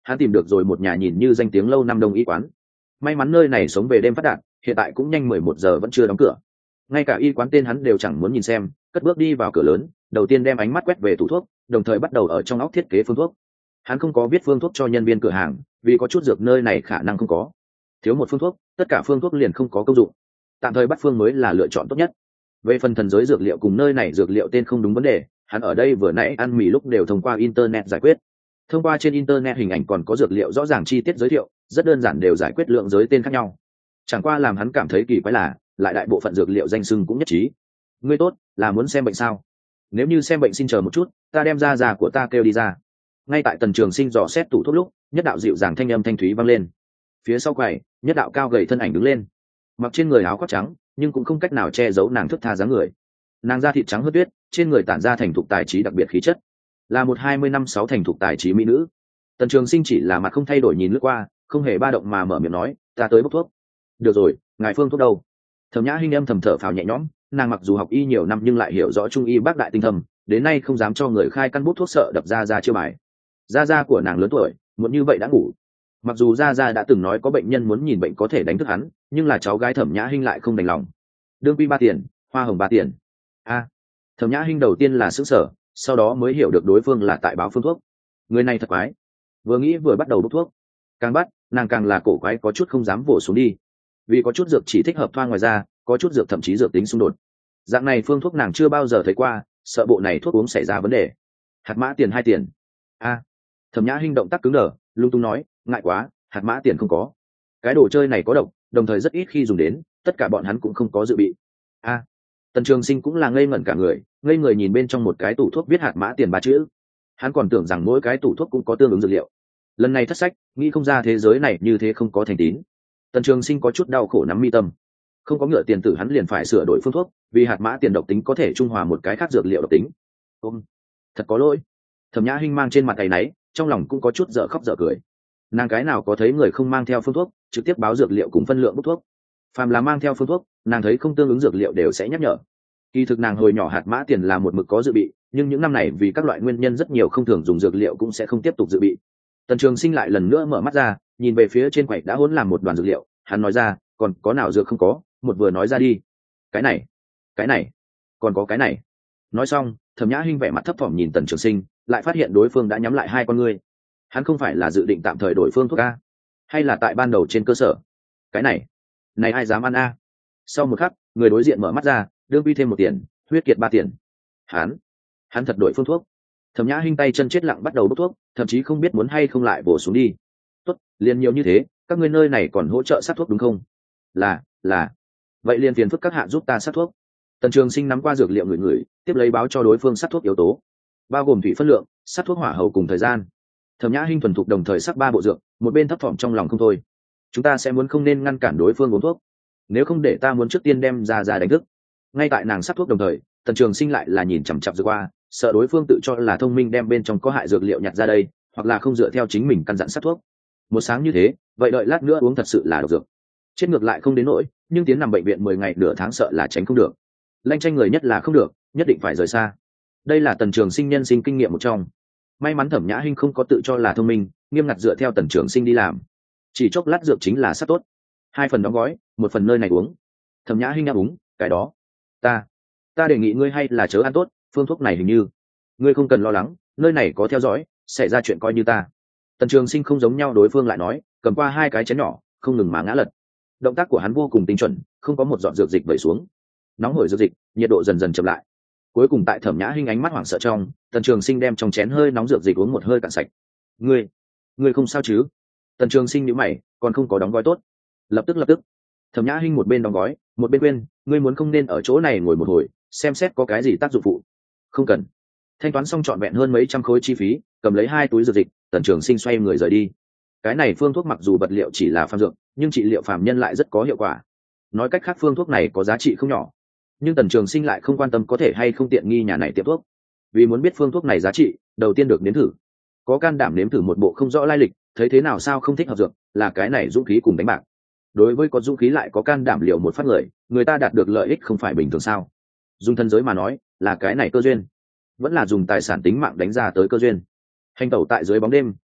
hắn tìm được rồi một nhà nhìn như danh tiếng lâu năm đông y quán. May mắn nơi này sống về đêm phát đạt, hiện tại cũng nhanh mười một giờ vẫn chưa đóng cửa. Ngay cả y quán tên hắn đều chẳng muốn nhìn xem, cất bước đi vào cửa lớn, đầu tiên đem ánh mắt quét về tủ thuốc, đồng thời bắt đầu ở trong óc thiết kế phương thuốc. Hắn không có viết phương thuốc cho nhân viên cửa hàng, vì có chút dược nơi này khả năng không có. Thiếu một phương thuốc, tất cả phương thuốc liền không có công dụng. Tạm thời bắt phương mới là lựa chọn tốt nhất. Về phần thần giới dược liệu cùng nơi này dược liệu tên không đúng vấn đề, hắn ở đây vừa nãy ăn mì lúc đều thông qua internet giải quyết. Thông qua trên internet hình ảnh còn có dược liệu rõ ràng chi tiết giới thiệu, rất đơn giản đều giải quyết lượng giới tên khác nhau. Chẳng qua làm hắn cảm thấy kỳ quái là, lại đại bộ phận dược liệu danh xưng cũng nhất trí. Ngươi tốt, là muốn xem bệnh sao? Nếu như xem bệnh xin chờ một chút, ta đem ra già của ta kêu đi ra. Ngay tại Tần Trường Sinh dò xét tủ thuốc lúc, nhất đạo dịu dàng thanh âm thanh thúy vang lên. Phía sau quầy, nhất đạo cao gầy thân ảnh đứng lên, mặc trên người áo khoác trắng, nhưng cũng không cách nào che giấu nàng thướt tha dáng người. Nàng da thịt trắng hớt tuyết, trên người tản ra thành thục tài trí đặc biệt khí chất, là một hai mươi năm sáu thành thục tài trí mỹ nữ. Tần Trường Sinh chỉ là mặt không thay đổi nhìn lướt qua, không hề ba động mà mở miệng nói, ta tới bốc thuốc. Được rồi, ngài phương thuốc đâu? Thẩm Nhã Hinh âm thầm thở phào nhẹ nhõm, nàng mặc dù học y nhiều năm nhưng lại hiểu rõ trung y bác đại tinh thâm, đến nay không dám cho người khai căn bút thuốc sợ đập ra ra chưa bài. Gia gia của nàng lớn tuổi, muốn như vậy đã ngủ. Mặc dù gia gia đã từng nói có bệnh nhân muốn nhìn bệnh có thể đánh thức hắn, nhưng là cháu gái Thẩm Nhã Hinh lại không đành lòng. Đương quy ba tiền, hoa hồng ba tiền. A. Thẩm Nhã Hinh đầu tiên là sững sờ, sau đó mới hiểu được đối phương là tại báo phương thuốc. Người này thật quái. Vừa nghĩ vừa bắt đầu đút thuốc, càng bắt nàng càng là cổ quái, có chút không dám vồ xuống đi, vì có chút dược chỉ thích hợp thoa ngoài ra, có chút dược thậm chí dược tính xung đột. Dạng này phương thuốc nàng chưa bao giờ thấy qua, sợ bộ này thuốc uống xảy ra vấn đề. Hạt mã tiền hai tiền. A. Thẩm Nhã Hinh động tác cứng đờ, lung tung nói, ngại quá, hạt mã tiền không có. Cái đồ chơi này có độc, đồng thời rất ít khi dùng đến, tất cả bọn hắn cũng không có dự bị. A. Tần Trường Sinh cũng là ngây ngẩn cả người, ngây người nhìn bên trong một cái tủ thuốc viết hạt mã tiền ba chữ. Hắn còn tưởng rằng mỗi cái tủ thuốc cũng có tương ứng dược liệu. Lần này thất sách, nghĩ không ra thế giới này như thế không có thành tín. Tần Trường Sinh có chút đau khổ nắm mi tâm. Không có ngựa tiền tử hắn liền phải sửa đổi phương thuốc, vì hạt mã tiền độc tính có thể trung hòa một cái khác dược liệu độc tính. Ôm, thật có lỗi. Thẩm Nhã Hinh mang trên mặt tay náy, trong lòng cũng có chút dở khóc dở cười. Nàng cái nào có thấy người không mang theo phương thuốc, trực tiếp báo dược liệu cùng phân lượng bút thuốc. Phàm là mang theo phương thuốc, nàng thấy không tương ứng dược liệu đều sẽ nhắc nhở. Kỳ thực nàng hồi nhỏ hạt mã tiền là một mực có dự bị, nhưng những năm này vì các loại nguyên nhân rất nhiều không thường dùng dược liệu cũng sẽ không tiếp tục dự bị. Tần Trường Sinh lại lần nữa mở mắt ra, nhìn về phía trên quầy đã hỗn làm một đoàn dược liệu, hắn nói ra, còn có nào dược không có, một vừa nói ra đi. Cái này, cái này, còn có cái này. Nói xong, Thẩm Nhã Hinh vẻ mặt thấp thỏm nhìn Tần Trường Sinh, lại phát hiện đối phương đã nhắm lại hai con ngươi. Hắn không phải là dự định tạm thời đổi phương thuốc a, hay là tại ban đầu trên cơ sở. Cái này, này ai dám ăn a? Sau một khắc, người đối diện mở mắt ra, đương quy thêm một tiền, huyết kiệt ba tiền. Hắn, hắn thật đổi phương thuốc. Thẩm Nhã Hinh tay chân chết lặng bắt đầu bốc thuốc, thậm chí không biết muốn hay không lại bổ xuống đi. Tốt, liền nhiều như thế, các ngươi nơi này còn hỗ trợ sát thuốc đúng không? Là, là. Vậy liền phiền phức các hạ giúp ta sát thuốc. Tần Trường Sinh nắm qua dược liệu người người, tiếp lấy báo cho đối phương sát thuốc yếu tố, bao gồm thủy phân lượng, sát thuốc hỏa hầu cùng thời gian. Thẩm Nhã Hinh thuần thục đồng thời sắc ba bộ dược, một bên thấp thỏm trong lòng không thôi. Chúng ta sẽ muốn không nên ngăn cản đối phương uống thuốc, nếu không để ta muốn trước tiên đem ra ra đánh thức. Ngay tại nàng sát thuốc đồng thời, Tần Trường Sinh lại là nhìn chằm chằm dược qua, sợ đối phương tự cho là thông minh đem bên trong có hại dược liệu nhặt ra đây, hoặc là không dựa theo chính mình căn dặn sát thuốc. Một sáng như thế, vậy đợi lát nữa uống thật sự là độc dược, chết ngược lại không đến nỗi, nhưng tiến nằm bệnh viện mười ngày nửa tháng sợ là tránh không được. Lanh tranh người nhất là không được, nhất định phải rời xa. Đây là Tần Trường Sinh nhân sinh kinh nghiệm một trong. May mắn Thẩm Nhã Hinh không có tự cho là thông minh, nghiêm ngặt dựa theo Tần Trường Sinh đi làm. Chỉ chốc lát dược chính là sát tốt. Hai phần đóng gói, một phần nơi này uống. Thẩm Nhã Hinh đã uống, cái đó, ta, ta đề nghị ngươi hay là chớ ăn tốt, phương thuốc này hình như, ngươi không cần lo lắng, nơi này có theo dõi, xảy ra chuyện coi như ta. Tần Trường Sinh không giống nhau đối phương lại nói, cầm qua hai cái chén nhỏ, không ngừng mà ngã lật. Động tác của hắn vô cùng tinh chuẩn, không có một giọt dược dịch vẩy xuống. Nóng hổi dược dịch, nhiệt độ dần dần chậm lại. Cuối cùng tại Thẩm Nhã Hinh ánh mắt hoảng sợ trong, Tần Trường Sinh đem trong chén hơi nóng dược dịch uống một hơi cạn sạch. Ngươi, ngươi không sao chứ? Tần Trường Sinh nhíu mày, còn không có đóng gói tốt. Lập tức lập tức. Thẩm Nhã Hinh một bên đóng gói, một bên quên, ngươi muốn không nên ở chỗ này ngồi một hồi, xem xét có cái gì tác dụng phụ. Không cần. Thanh toán xong trọn vẹn hơn mấy trăm khối chi phí, cầm lấy hai túi dược dịch, Tần Trường Sinh xoay người rời đi. Cái này phương thuốc mặc dù vật liệu chỉ là phàm dược, nhưng trị liệu phàm nhân lại rất có hiệu quả. Nói cách khác phương thuốc này có giá trị không nhỏ. Nhưng Tần Trường Sinh lại không quan tâm có thể hay không tiện nghi nhà này tiệm thuốc, vì muốn biết phương thuốc này giá trị, đầu tiên được nếm thử. Có can đảm nếm thử một bộ không rõ lai lịch, thấy thế nào sao không thích hợp dược, là cái này dũng khí cùng đánh bạc. Đối với có dũng khí lại có can đảm liều một phát người, người ta đạt được lợi ích không phải bình thường sao? Dùng thân giới mà nói, là cái này cơ duyên, vẫn là dùng tài sản tính mạng đánh ra tới cơ duyên. Hành tẩu tại dưới bóng đêm,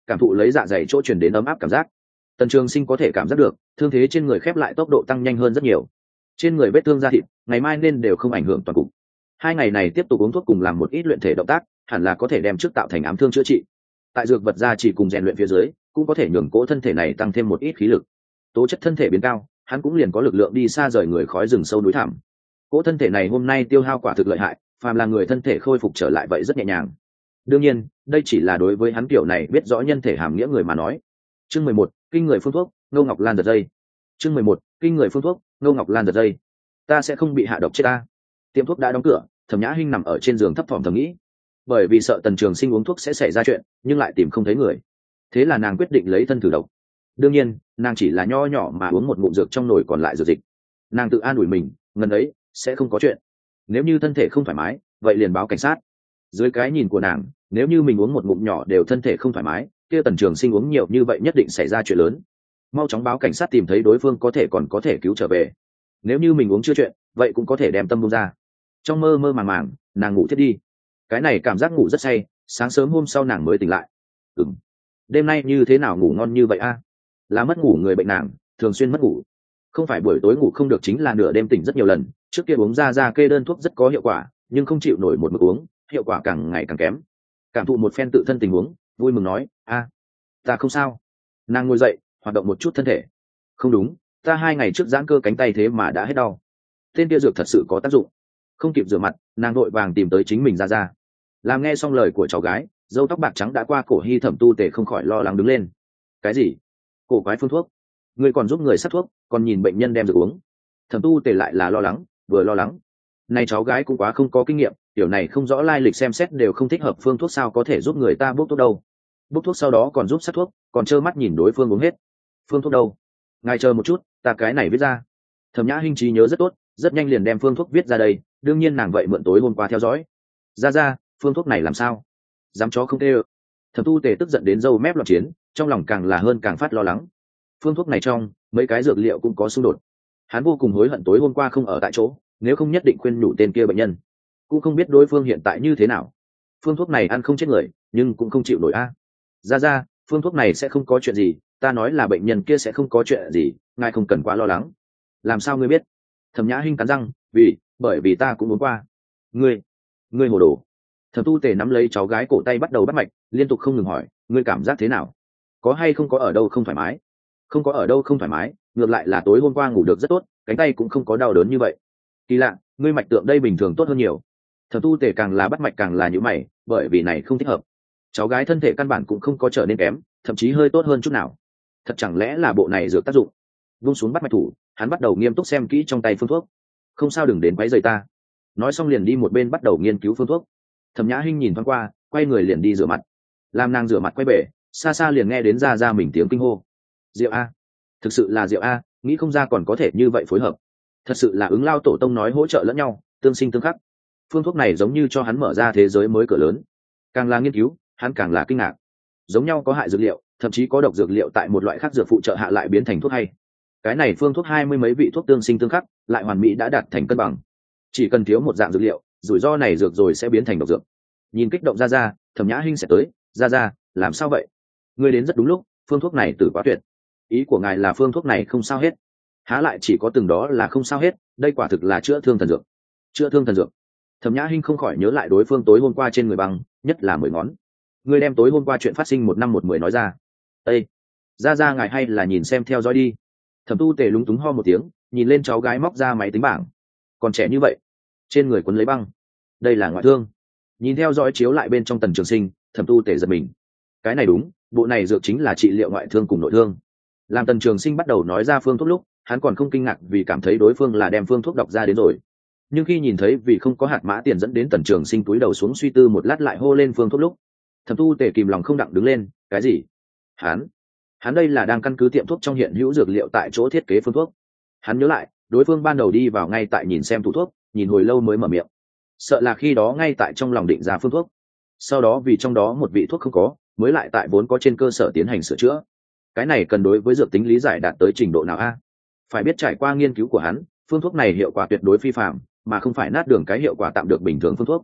cảm thụ lấy dạ dày chỗ truyền đến ấm áp cảm giác. Tần Trường Sinh có thể cảm giác được thương thế trên người khép lại tốc độ tăng nhanh hơn rất nhiều. Trên người vết thương da thịt ngày mai nên đều không ảnh hưởng toàn cục. Hai ngày này tiếp tục uống thuốc cùng làm một ít luyện thể động tác, hẳn là có thể đem trước tạo thành ám thương chữa trị. Tại dược vật gia chỉ cùng rèn luyện phía dưới, cũng có thể nhường cỗ thân thể này tăng thêm một ít khí lực. Tố chất thân thể biến cao, hắn cũng liền có lực lượng đi xa rời người khói rừng sâu núi thẳm. Cỗ thân thể này hôm nay tiêu hao quả thực lợi hại, phàm là người thân thể khôi phục trở lại vậy rất nhẹ nhàng. Đương nhiên, đây chỉ là đối với hắn kiểu này biết rõ nhân thể hàm nghĩa người mà nói. Chương mười một, kinh người phương thuốc, Ngô Ngọc Lan giật dây. Chương mười một, kinh người phương thuốc, Ngô Ngọc Lan giật dây. Ta sẽ không bị hạ độc chết ta. Tiệm thuốc đã đóng cửa, Thẩm Nhã Hinh nằm ở trên giường thấp thỏm thầm nghĩ. Bởi vì sợ Tần Trường Sinh uống thuốc sẽ xảy ra chuyện, nhưng lại tìm không thấy người. Thế là nàng quyết định lấy thân thử độc. Đương nhiên, nàng chỉ là nho nhỏ mà uống một ngụm dược trong nồi còn lại dược dịch. Nàng tự an ủi mình, ngần ấy sẽ không có chuyện. Nếu như thân thể không thoải mái, vậy liền báo cảnh sát. Dưới cái nhìn của nàng, nếu như mình uống một ngụm nhỏ đều thân thể không thoải mái, kia Tần Trường Sinh uống nhiều như vậy nhất định xảy ra chuyện lớn. Mau chóng báo cảnh sát tìm thấy đối phương có thể còn có thể cứu trở về. Nếu như mình uống chưa chuyện, vậy cũng có thể đem tâm buông ra. Trong mơ mơ màng màng, nàng ngủ thiết đi. Cái này cảm giác ngủ rất say, sáng sớm hôm sau nàng mới tỉnh lại. Ừm, đêm nay như thế nào ngủ ngon như vậy a? Là mất ngủ người bệnh nàng, thường xuyên mất ngủ. Không phải buổi tối ngủ không được chính là nửa đêm tỉnh rất nhiều lần. Trước kia uống ra ra kê đơn thuốc rất có hiệu quả, nhưng không chịu nổi một mực uống, hiệu quả càng ngày càng kém. Cảm thụ một phen tự thân tình huống, vui mừng nói, a, ta không sao. Nàng ngồi dậy, hoạt động một chút thân thể. Không đúng, ta hai ngày trước giãn cơ cánh tay thế mà đã hết đau. Tên kia dược thật sự có tác dụng. Không kịp rửa mặt, nàng vội vàng tìm tới chính mình ra ra. Làm nghe xong lời của cháu gái, râu tóc bạc trắng đã qua cổ Hy Thẩm Tu Tề không khỏi lo lắng đứng lên. Cái gì? Cổ quái phương thuốc? Ngươi còn giúp người sát thuốc, còn nhìn bệnh nhân đem dược uống. Thẩm Tu Tề lại là lo lắng, vừa lo lắng. Này cháu gái cũng quá không có kinh nghiệm, điều này không rõ lai lịch xem xét đều không thích hợp phương thuốc sao có thể giúp người ta bốc thuốc đâu. Bốc thuốc sau đó còn giúp sát thuốc, còn trơ mắt nhìn đối phương uống hết. Phương thuốc đâu? Ngài chờ một chút, ta cái này viết ra. Thẩm Nhã Hinh trí nhớ rất tốt, rất nhanh liền đem phương thuốc viết ra đây, đương nhiên nàng vậy mượn tối hôm qua theo dõi. Ra ra, phương thuốc này làm sao? Dám chó không tê ơ. Thẩm Tu Tề tức giận đến râu mép loạn chiến, trong lòng càng là hơn càng phát lo lắng. Phương thuốc này trong mấy cái dược liệu cũng có xung đột. Hắn vô cùng hối hận tối hôm qua không ở tại chỗ, nếu không nhất định khuyên nhủ tên kia bệnh nhân. Cũng không biết đối phương hiện tại như thế nào. Phương thuốc này ăn không chết người, nhưng cũng không chịu nổi a. Ra ra, phương thuốc này sẽ không có chuyện gì, ta nói là bệnh nhân kia sẽ không có chuyện gì, ngài không cần quá lo lắng. Làm sao ngươi biết? Thẩm Nhã Hinh cắn răng, vì bởi vì ta cũng muốn qua. Ngươi, ngươi hồ đồ. Thẩm Tu Tề nắm lấy cháu gái cổ tay bắt đầu bắt mạch, liên tục không ngừng hỏi, ngươi cảm giác thế nào? Có hay không có ở đâu không thoải mái? Không có ở đâu không thoải mái, ngược lại là tối hôm qua ngủ được rất tốt, cánh tay cũng không có đau đớn như vậy. Kỳ lạ, ngươi mạch tượng đây bình thường tốt hơn nhiều. Thẩm Tu Tề càng là bắt mạch càng là nhíu mày, bởi vì này không thích hợp. Cháu gái thân thể căn bản cũng không có trở nên kém, thậm chí hơi tốt hơn chút nào. Thật chẳng lẽ là bộ này dược tác dụng? Vung xuống bắt mạch thủ, hắn bắt đầu nghiêm túc xem kỹ trong tay phương thuốc. Không sao, đừng đến quấy rầy ta. Nói xong liền đi một bên bắt đầu nghiên cứu phương thuốc. Thẩm Nhã Hinh nhìn thoáng qua, quay người liền đi rửa mặt. Làm nàng rửa mặt quay về, xa xa liền nghe đến ra ra mình tiếng kinh hô. Diệu a, thực sự là Diệu a, nghĩ không ra còn có thể như vậy phối hợp. Thật sự là ứng lao tổ tông nói hỗ trợ lẫn nhau, tương sinh tương khắc. Phương thuốc này giống như cho hắn mở ra thế giới mới cửa lớn. Càng là nghiên cứu, hắn càng là kinh ngạc. Giống nhau có hại dược liệu, thậm chí có độc dược liệu tại một loại khác dược phụ trợ hạ lại biến thành thuốc hay. Cái này phương thuốc hai mươi mấy vị thuốc tương sinh tương khắc, lại hoàn mỹ đã đạt thành cân bằng. Chỉ cần thiếu một dạng dược liệu, rủi ro này dược rồi sẽ biến thành độc dược. Nhìn kích động ra ra, Thẩm Nhã Hinh sẽ tới, ra ra, làm sao vậy? Ngươi đến rất đúng lúc, phương thuốc này tử quá tuyệt. Ý của ngài là phương thuốc này không sao hết? Há lại chỉ có từng đó là không sao hết, đây quả thực là chữa thương thần dược. Chữa thương thần dược. Thẩm Nhã Hinh không khỏi nhớ lại đối phương tối hôm qua trên người băng, nhất là mười ngón. Ngươi đem tối hôm qua chuyện phát sinh một năm một mười nói ra. Ê, ra ra ngài hay là nhìn xem theo dõi đi. Thẩm Tu Tề lúng túng ho một tiếng, nhìn lên cháu gái móc ra máy tính bảng. Còn trẻ như vậy, trên người quấn lấy băng, đây là ngoại thương. Nhìn theo dõi chiếu lại bên trong Tần Trường Sinh, Thẩm Tu Tề giật mình. Cái này đúng, bộ này dược chính là trị liệu ngoại thương cùng nội thương. Làm Tần Trường Sinh bắt đầu nói ra phương thuốc lúc, hắn còn không kinh ngạc vì cảm thấy đối phương là đem phương thuốc đọc ra đến rồi. Nhưng khi nhìn thấy vì không có hạt mã tiền dẫn đến Tần Trường Sinh túi đầu xuống suy tư một lát lại hô lên phương thuốc lúc, Thẩm Tu Tề kìm lòng không đặng đứng lên. Cái gì? Hắn, hắn đây là đang căn cứ tiệm thuốc trong hiện hữu dược liệu tại chỗ thiết kế phương thuốc. Hắn nhớ lại, đối phương ban đầu đi vào ngay tại nhìn xem tủ thuốc, nhìn hồi lâu mới mở miệng. Sợ là khi đó ngay tại trong lòng định ra phương thuốc. Sau đó vì trong đó một vị thuốc không có, mới lại tại vốn có trên cơ sở tiến hành sửa chữa. Cái này cần đối với dược tính lý giải đạt tới trình độ nào a? Phải biết trải qua nghiên cứu của hắn, phương thuốc này hiệu quả tuyệt đối phi phàm, mà không phải nát đường cái hiệu quả tạm được bình thường phương thuốc.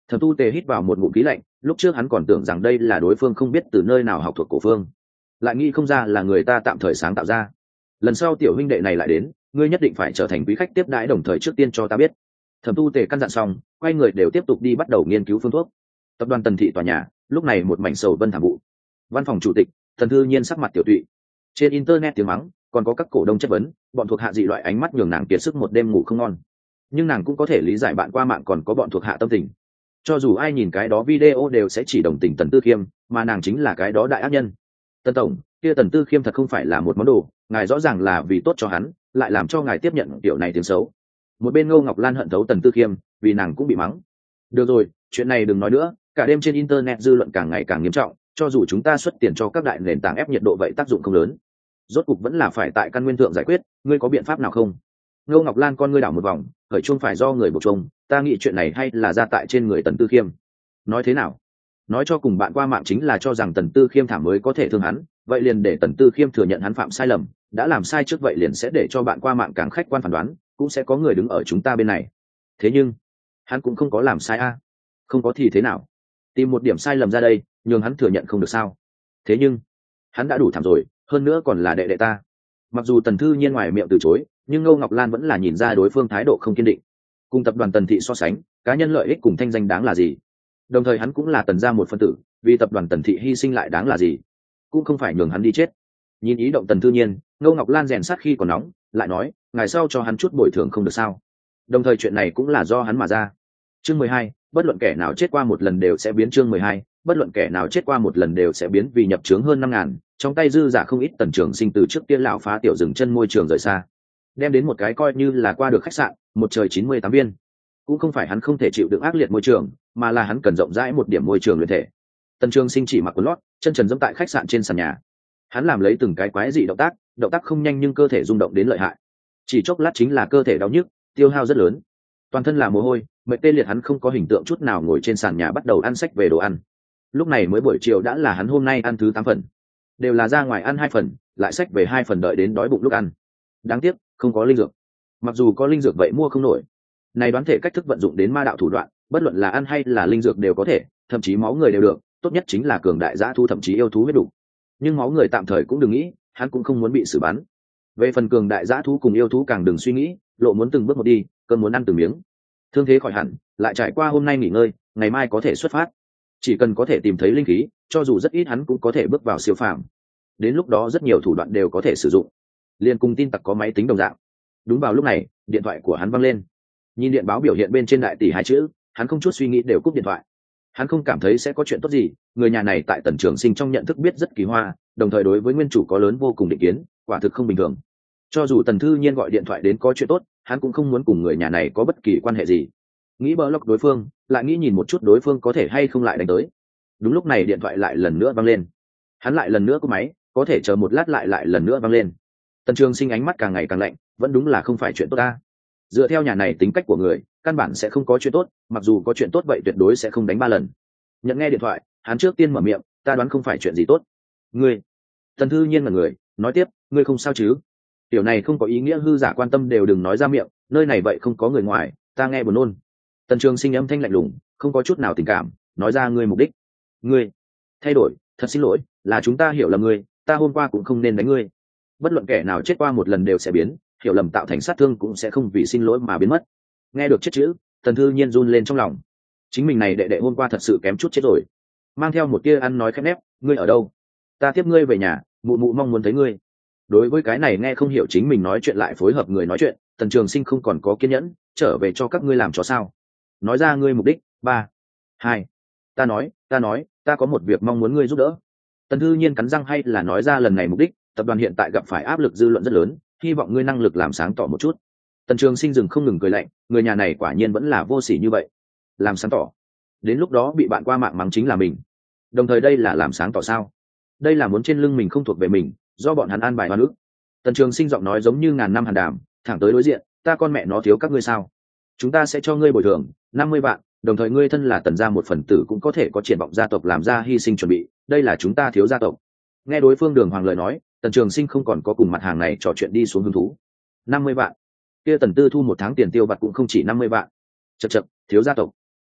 Thẩm tu tề hít vào một ngụm khí lạnh, lúc trước hắn còn tưởng rằng đây là đối phương không biết từ nơi nào học thuộc cổ phương, lại nghĩ không ra là người ta tạm thời sáng tạo ra. Lần sau tiểu huynh đệ này lại đến, ngươi nhất định phải trở thành quý khách tiếp đãi, đồng thời trước tiên cho ta biết. Thẩm tu tề căn dặn xong, quay người đều tiếp tục đi bắt đầu nghiên cứu phương thuốc. Tập đoàn Tần thị tòa nhà lúc này một mảnh sầu vân thảm vụ. Văn phòng chủ tịch Thần Thư Nhiên sắc mặt tiểu tụy, trên internet tiếng mắng, còn có các cổ đông chất vấn, bọn thuộc hạ dị loại ánh mắt nhường nàng kiệt sức một đêm ngủ không ngon. Nhưng nàng cũng có thể lý giải bạn qua mạng còn có bọn thuộc hạ tâm tình. Cho dù ai nhìn cái đó video đều sẽ chỉ đồng tình Tần Tư Khiêm, mà nàng chính là cái đó đại ác nhân. Tần tổng, kia Tần Tư Khiêm thật không phải là một món đồ, ngài rõ ràng là vì tốt cho hắn, lại làm cho ngài tiếp nhận kiểu này tiếng xấu. Một bên Ngô Ngọc Lan hận thấu Tần Tư Khiêm, vì nàng cũng bị mắng. Được rồi, chuyện này đừng nói nữa, cả đêm trên internet dư luận càng ngày càng nghiêm trọng, cho dù chúng ta xuất tiền cho các đại nền tảng ép nhiệt độ vậy tác dụng không lớn. Rốt cục vẫn là phải tại căn nguyên thượng giải quyết, ngươi có biện pháp nào không? Ngô Ngọc Lan con ngươi đảo một vòng, khởi chuông phải do người buộc chuông, ta nghĩ chuyện này hay là ra tại trên người Tần Tư Khiêm. Nói thế nào? Nói cho cùng bạn qua mạng chính là cho rằng Tần Tư Khiêm thảm mới có thể thương hắn, vậy liền để Tần Tư Khiêm thừa nhận hắn phạm sai lầm, đã làm sai trước vậy liền sẽ để cho bạn qua mạng càng khách quan phán đoán, cũng sẽ có người đứng ở chúng ta bên này. Thế nhưng, hắn cũng không có làm sai a. Không có thì thế nào? Tìm một điểm sai lầm ra đây, nhường hắn thừa nhận không được sao? Thế nhưng, hắn đã đủ thảm rồi, hơn nữa còn là đệ đệ ta. Mặc dù Tần Thư Nhiên ngoài miệng từ chối, nhưng Ngô Ngọc Lan vẫn là nhìn ra đối phương thái độ không kiên định. Cùng tập đoàn Tần thị so sánh, cá nhân lợi ích cùng thanh danh đáng là gì? Đồng thời hắn cũng là Tần gia một phân tử, vì tập đoàn Tần thị hy sinh lại đáng là gì? Cũng không phải nhường hắn đi chết. Nhìn ý động Tần Thư Nhiên, Ngô Ngọc Lan rèn sát khi còn nóng, lại nói, ngày sau cho hắn chút bồi thường không được sao? Đồng thời chuyện này cũng là do hắn mà ra. Chương mười hai, bất luận kẻ nào chết qua một lần đều sẽ biến. Chương mười hai, bất luận kẻ nào chết qua một lần đều sẽ biến, vì nhập trướng hơn năm ngàn, trong tay dư giả không ít. Tần Trường Sinh từ trước kia lão phá tiểu dừng chân môi trường rời xa, đem đến một cái coi như là qua được khách sạn, một trời chín mươi tám viên. Cũng không phải hắn không thể chịu đựng ác liệt môi trường, mà là hắn cần rộng rãi một điểm môi trường luyện thể. Tần Trường Sinh chỉ mặc quần lót, chân trần dẫm tại khách sạn trên sàn nhà. Hắn làm lấy từng cái quái dị động tác, động tác không nhanh nhưng cơ thể rung động đến lợi hại. Chỉ chốc lát chính là cơ thể đau nhức, tiêu hao rất lớn, toàn thân là mồ hôi, mệt tê liệt. Hắn không có hình tượng chút nào ngồi trên sàn nhà bắt đầu ăn sách về đồ ăn. Lúc này mới buổi chiều đã là hắn hôm nay ăn thứ tám phần, đều là ra ngoài ăn hai phần, lại sách về hai phần đợi đến đói bụng lúc ăn. Đáng tiếc không có linh dược, mặc dù có linh dược vậy mua không nổi. Này đoán thể cách thức vận dụng đến ma đạo thủ đoạn, bất luận là ăn hay là linh dược đều có thể, thậm chí máu người đều được, tốt nhất chính là cường đại dã thu, thậm chí yêu thú huyết đủ. Nhưng máu người tạm thời cũng đừng nghĩ, hắn cũng không muốn bị xử bắn. Về phần cường đại dã thú cùng yêu thú càng đừng suy nghĩ, lộ muốn từng bước một đi, cơn muốn ăn từng miếng. Thương thế khỏi hẳn, lại trải qua hôm nay nghỉ ngơi, ngày mai có thể xuất phát. Chỉ cần có thể tìm thấy linh khí, cho dù rất ít hắn cũng có thể bước vào siêu phàm. Đến lúc đó rất nhiều thủ đoạn đều có thể sử dụng, liền cùng tin tặc có máy tính đồng dạng. Đúng vào lúc này, điện thoại của hắn vang lên. Nhìn điện báo biểu hiện bên trên đại tỷ hai chữ, hắn không chút suy nghĩ đều cúp điện thoại. Hắn không cảm thấy sẽ có chuyện tốt gì, người nhà này tại Tần Trường Sinh trong nhận thức biết rất kỳ hoa, đồng thời đối với nguyên chủ có lớn vô cùng định kiến, quả thực không bình thường. Cho dù Tần Thư Nhiên gọi điện thoại đến có chuyện tốt, hắn cũng không muốn cùng người nhà này có bất kỳ quan hệ gì. Nghĩ block đối phương, lại nghĩ nhìn một chút đối phương có thể hay không lại đánh tới. Đúng lúc này điện thoại lại lần nữa vang lên. Hắn lại lần nữa cúp máy, có thể chờ một lát lại lại lần nữa vang lên. Tần Trường Sinh ánh mắt càng ngày càng lạnh, vẫn đúng là không phải chuyện tốt ta. Dựa theo nhà này tính cách của người, căn bản sẽ không có chuyện tốt, mặc dù có chuyện tốt vậy tuyệt đối sẽ không đánh ba lần. Nhận nghe điện thoại, hắn trước tiên mở miệng, ta đoán không phải chuyện gì tốt. Ngươi? Tần Thư Nhiên là người, nói tiếp, ngươi không sao chứ? Điều này không có ý nghĩa hư giả, quan tâm đều đừng nói ra miệng, nơi này vậy không có người ngoài, ta nghe buồn nôn. Tần Trường Sinh âm thanh lạnh lùng, không có chút nào tình cảm, nói ra ngươi mục đích. Ngươi thay đổi, thật xin lỗi, là chúng ta hiểu lầm ngươi, ta hôm qua cũng không nên đánh ngươi. Bất luận kẻ nào chết qua một lần đều sẽ biến, hiểu lầm tạo thành sát thương cũng sẽ không vì xin lỗi mà biến mất. Nghe được chết chữ, Tần Thư Nhiên run lên trong lòng. Chính mình này đệ đệ hôm qua thật sự kém chút chết rồi. Mang theo một tia ăn nói khép nép, ngươi ở đâu? Ta tiếp ngươi về nhà, mụ mụ mong muốn thấy ngươi. Đối với cái này nghe không hiểu chính mình nói chuyện lại phối hợp người nói chuyện, Tần Trường Sinh không còn có kiên nhẫn, trở về cho các ngươi làm cho sao? Nói ra ngươi mục đích. Ba, hai, ta nói, ta nói, ta có một việc mong muốn ngươi giúp đỡ. Tần Thư Nhiên cắn răng hay là nói ra lần này mục đích, tập đoàn hiện tại gặp phải áp lực dư luận rất lớn, hy vọng ngươi năng lực làm sáng tỏ một chút. Tần Trường Sinh dừng không ngừng cười lạnh, người nhà này quả nhiên vẫn là vô sỉ như vậy. Làm sáng tỏ? Đến lúc đó bị bạn qua mạng mắng chính là mình. Đồng thời đây là làm sáng tỏ sao? Đây là muốn trên lưng mình không thuộc về mình, do bọn hắn an bài hoa nước. Tần Trường Sinh giọng nói giống như ngàn năm hàn đàm, thẳng tới đối diện, ta con mẹ nó thiếu các ngươi sao? Chúng ta sẽ cho ngươi bồi thường năm mươi vạn, đồng thời ngươi thân là Tần gia một phần tử cũng có thể có triển vọng gia tộc làm ra hy sinh chuẩn bị, đây là chúng ta thiếu gia tộc. Nghe đối phương đường hoàng lời nói, Tần Trường Sinh không còn có cùng mặt hàng này trò chuyện đi xuống hứng thú. Năm mươi vạn, kia Tần Tư Thu một tháng tiền tiêu vặt cũng không chỉ năm mươi vạn. Chậc chậc, thiếu gia tộc.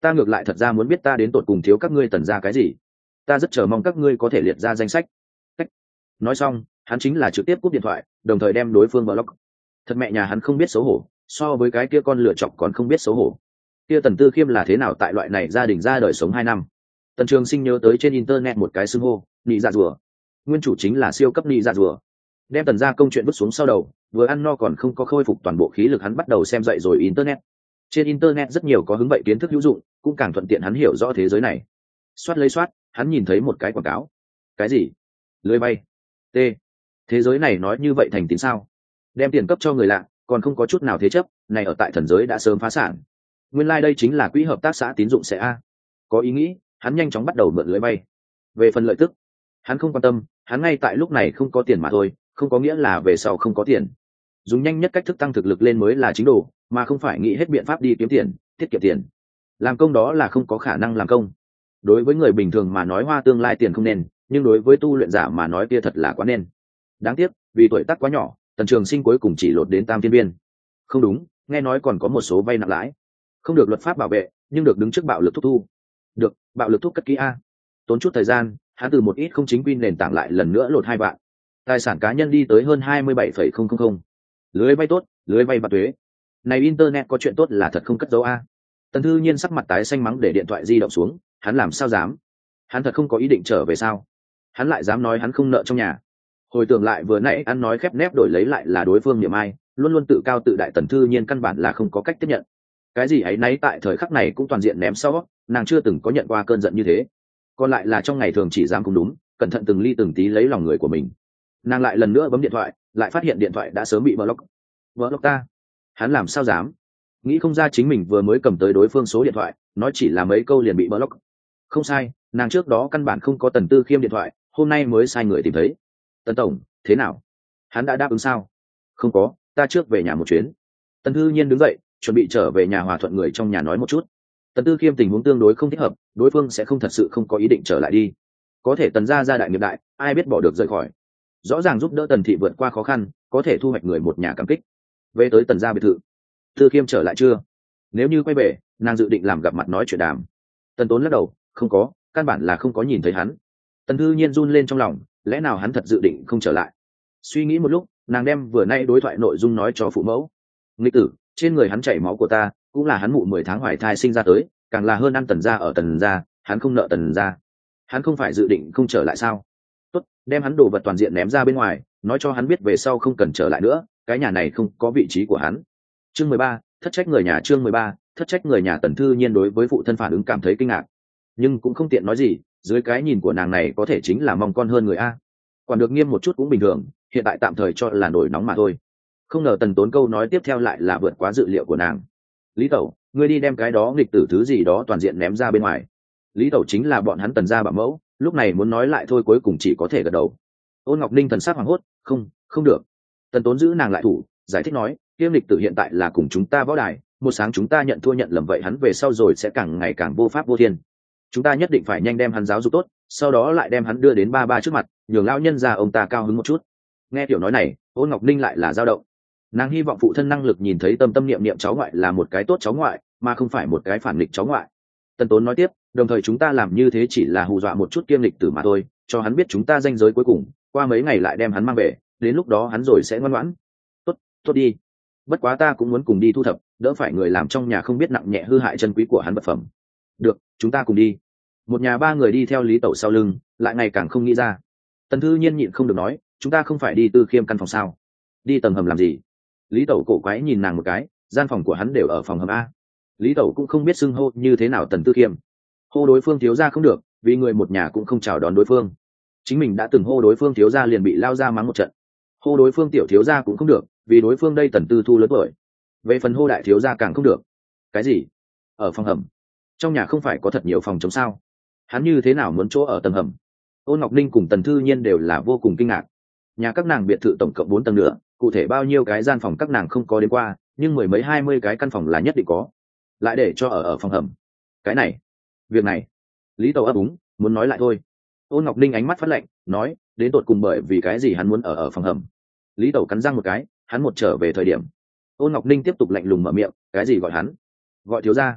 ta ngược lại thật ra muốn biết ta đến tột cùng thiếu các ngươi tần ra cái gì. Ta rất chờ mong các ngươi có thể liệt ra danh sách. Cách. Nói xong hắn chính là trực tiếp cúp điện thoại, đồng thời đem đối phương block. Thật mẹ nhà hắn không biết xấu hổ, so với cái kia con lựa chọc còn không biết xấu hổ. Kia Tần Tư Khiêm là thế nào tại loại này gia đình ra đời sống hai năm. Tần Trường Sinh nhớ tới trên internet một cái xưng hô, nị dạ rùa. Nguyên chủ chính là siêu cấp nị dạ rùa. Đem Tần gia công chuyện vứt xuống sau đầu, vừa ăn no còn không có khôi phục toàn bộ khí lực, hắn bắt đầu xem dậy rồi internet. Trên internet rất nhiều có hứng vậy kiến thức hữu dụng, cũng càng thuận tiện hắn hiểu rõ thế giới này. Soát lấy soát, hắn nhìn thấy một cái quảng cáo. Cái gì? Lưới bay. T. Thế giới này nói như vậy thành tín sao? Đem tiền cấp cho người lạ, còn không có chút nào thế chấp, này ở tại thần giới đã sớm phá sản. Nguyên lai like đây chính là quỹ hợp tác xã tín dụng sẽ a. Có ý nghĩ, hắn nhanh chóng bắt đầu mượn lưới bay. Về phần lợi tức, hắn không quan tâm, hắn ngay tại lúc này không có tiền mà thôi, không có nghĩa là về sau không có tiền. Dùng nhanh nhất cách thức tăng thực lực lên mới là chính đồ, mà không phải nghĩ hết biện pháp đi kiếm tiền, tiết kiệm tiền. Làm công đó là không có khả năng làm công. Đối với người bình thường mà nói hoa tương lai tiền không nên, nhưng đối với tu luyện giả mà nói kia thật là quá nên. Đáng tiếc, vì tuổi tác quá nhỏ, Tần Trường Sinh cuối cùng chỉ lột đến tam thiên biên. Không đúng, nghe nói còn có một số vay nặng lãi, không được luật pháp bảo vệ, nhưng được đứng trước bạo lực thúc thu. Được, bạo lực thúc cất kỹ a. Tốn chút thời gian, hắn từ một ít không chính quy nền tảng lại lần nữa lột hai vạn. Tài sản cá nhân đi tới hơn hai mươi bảy phẩy không không không. Lưới vay tốt, lưới vay bạc thuế. Này internet có chuyện tốt là thật không cất dấu a. Tần Thư Nhiên sắc mặt tái xanh mắng để điện thoại di động xuống, hắn làm sao dám? Hắn thật không có ý định trở về sao? Hắn lại dám nói hắn không nợ trong nhà. Hồi tưởng lại vừa nãy ăn nói khép nép đổi lấy lại là đối phương niệm ai, luôn luôn tự cao tự đại Tần Thư Nhiên căn bản là không có cách tiếp nhận. Cái gì ấy nấy tại thời khắc này cũng toàn diện ném sau, nàng chưa từng có nhận qua cơn giận như thế. Còn lại là trong ngày thường chỉ dám không đúng, cẩn thận từng ly từng tí lấy lòng người của mình. Nàng lại lần nữa bấm điện thoại, lại phát hiện điện thoại đã sớm bị block. Block ta? Hắn làm sao dám? Nghĩ không ra chính mình vừa mới cầm tới đối phương số điện thoại, nói chỉ là mấy câu liền bị block. Không sai, nàng trước đó căn bản không có Tần Tư Khiêm điện thoại, hôm nay mới sai người tìm thấy. Tần tổng, thế nào? Hắn đã đáp ứng sao? Không có, ta trước về nhà một chuyến. Tần Thư Nhiên đứng dậy, chuẩn bị trở về nhà hòa thuận người trong nhà nói một chút. Tần Tư Khiêm tình huống tương đối không thích hợp, đối phương sẽ không thật sự không có ý định trở lại đi. Có thể Tần gia gia đại nghiệp đại, ai biết bỏ được rời khỏi. Rõ ràng giúp đỡ Tần thị vượt qua khó khăn, có thể thu hoạch người một nhà cảm kích. Về tới Tần gia biệt thự, Tư Khiêm trở lại chưa? Nếu như quay về, nàng dự định làm gặp mặt nói chuyện đàm. Tần Tốn lắc đầu, không có, căn bản là không có nhìn thấy hắn. Tần Thư Nhiên run lên trong lòng, lẽ nào hắn thật dự định không trở lại? Suy nghĩ một lúc, nàng đem vừa nay đối thoại nội dung nói cho phụ mẫu. Nghịch tử, trên người hắn chảy máu của ta, cũng là hắn mụ mười tháng hoài thai sinh ra tới, càng là hơn ăn Tần gia ở Tần gia, hắn không nợ Tần gia. Hắn không phải dự định không trở lại sao? Tốt, đem hắn đồ vật toàn diện ném ra bên ngoài, nói cho hắn biết về sau không cần trở lại nữa, cái nhà này không có vị trí của hắn. Chương mười ba, thất trách người nhà. Chương mười ba, thất trách người nhà. Tần Thư Nhiên đối với phụ thân phản ứng cảm thấy kinh ngạc, nhưng cũng không tiện nói gì, dưới cái nhìn của nàng này có thể chính là mong con hơn người a. Còn được nghiêm một chút cũng bình thường, hiện tại tạm thời cho là nổi nóng mà thôi. Không ngờ Tần Tốn câu nói tiếp theo lại là vượt quá dự liệu của nàng. Lý Tẩu, ngươi đi đem cái đó nghịch tử thứ gì đó toàn diện ném ra bên ngoài. Lý Tẩu chính là bọn hắn Tần gia bảo mẫu, lúc này muốn nói lại thôi cuối cùng chỉ có thể gật đầu. Ôn Ngọc Ninh thần sắc hoảng hốt, không, không được. Tần Tốn giữ nàng lại thủ, giải thích nói, kiêm lịch tử hiện tại là cùng chúng ta võ đài, một sáng chúng ta nhận thua nhận lầm vậy hắn về sau rồi sẽ càng ngày càng vô pháp vô thiên. Chúng ta nhất định phải nhanh đem hắn giáo dục tốt, sau đó lại đem hắn đưa đến ba ba trước mặt, nhường lão nhân ra ông ta cao hứng một chút. Nghe tiểu nói này, Ôn Ngọc Ninh lại là dao động. Nàng hy vọng phụ thân năng lực nhìn thấy tâm tâm niệm niệm cháu ngoại là một cái tốt cháu ngoại, mà không phải một cái phản nghịch cháu ngoại. Tần Tốn nói tiếp, đồng thời chúng ta làm như thế chỉ là hù dọa một chút kiêm lịch tử mà thôi, cho hắn biết chúng ta danh giới cuối cùng, qua mấy ngày lại đem hắn mang về, đến lúc đó hắn rồi sẽ ngoan ngoãn. Tốt, tốt đi. Bất quá ta cũng muốn cùng đi thu thập, đỡ phải người làm trong nhà không biết nặng nhẹ hư hại chân quý của hắn vật phẩm. Được, chúng ta cùng đi. Một nhà ba người đi theo Lý Tẩu sau lưng, lại ngày càng không nghĩ ra. Tần Thư Nhiên nhịn không được nói, chúng ta không phải đi Tư Khiêm căn phòng sao? Đi tầng hầm làm gì? Lý Tẩu cổ quái nhìn nàng một cái, gian phòng của hắn đều ở phòng hầm a. Lý Tẩu cũng không biết xưng hô như thế nào Tần Tư Khiêm. Hô đối phương thiếu gia không được, vì người một nhà cũng không chào đón đối phương. Chính mình đã từng hô đối phương thiếu gia liền bị lao ra mắng một trận. Hô đối phương tiểu thiếu gia cũng không được, vì đối phương đây Tần Tư Thu lớn tuổi. Về phần hô đại thiếu gia càng không được. Cái gì? Ở phòng hầm? Trong nhà không phải có thật nhiều phòng chống sao? Hắn như thế nào muốn chỗ ở tầng hầm? Ôn Ngọc Ninh cùng Tần Thư Nhiên đều là vô cùng kinh ngạc. Nhà các nàng biệt thự tổng cộng bốn tầng nữa, cụ thể bao nhiêu cái gian phòng các nàng không có đến qua, nhưng mười mấy hai mươi cái căn phòng là nhất định có. Lại để cho ở ở phòng hầm. Cái này, việc này, Lý Tẩu ấp úng, muốn nói lại thôi. Ôn Ngọc Ninh ánh mắt phát lạnh, nói, đến tột cùng bởi vì cái gì hắn muốn ở ở phòng hầm. Lý Tẩu cắn răng một cái, hắn một trở về thời điểm. Ôn Ngọc Ninh tiếp tục lạnh lùng mở miệng, cái gì gọi hắn? Gọi thiếu gia.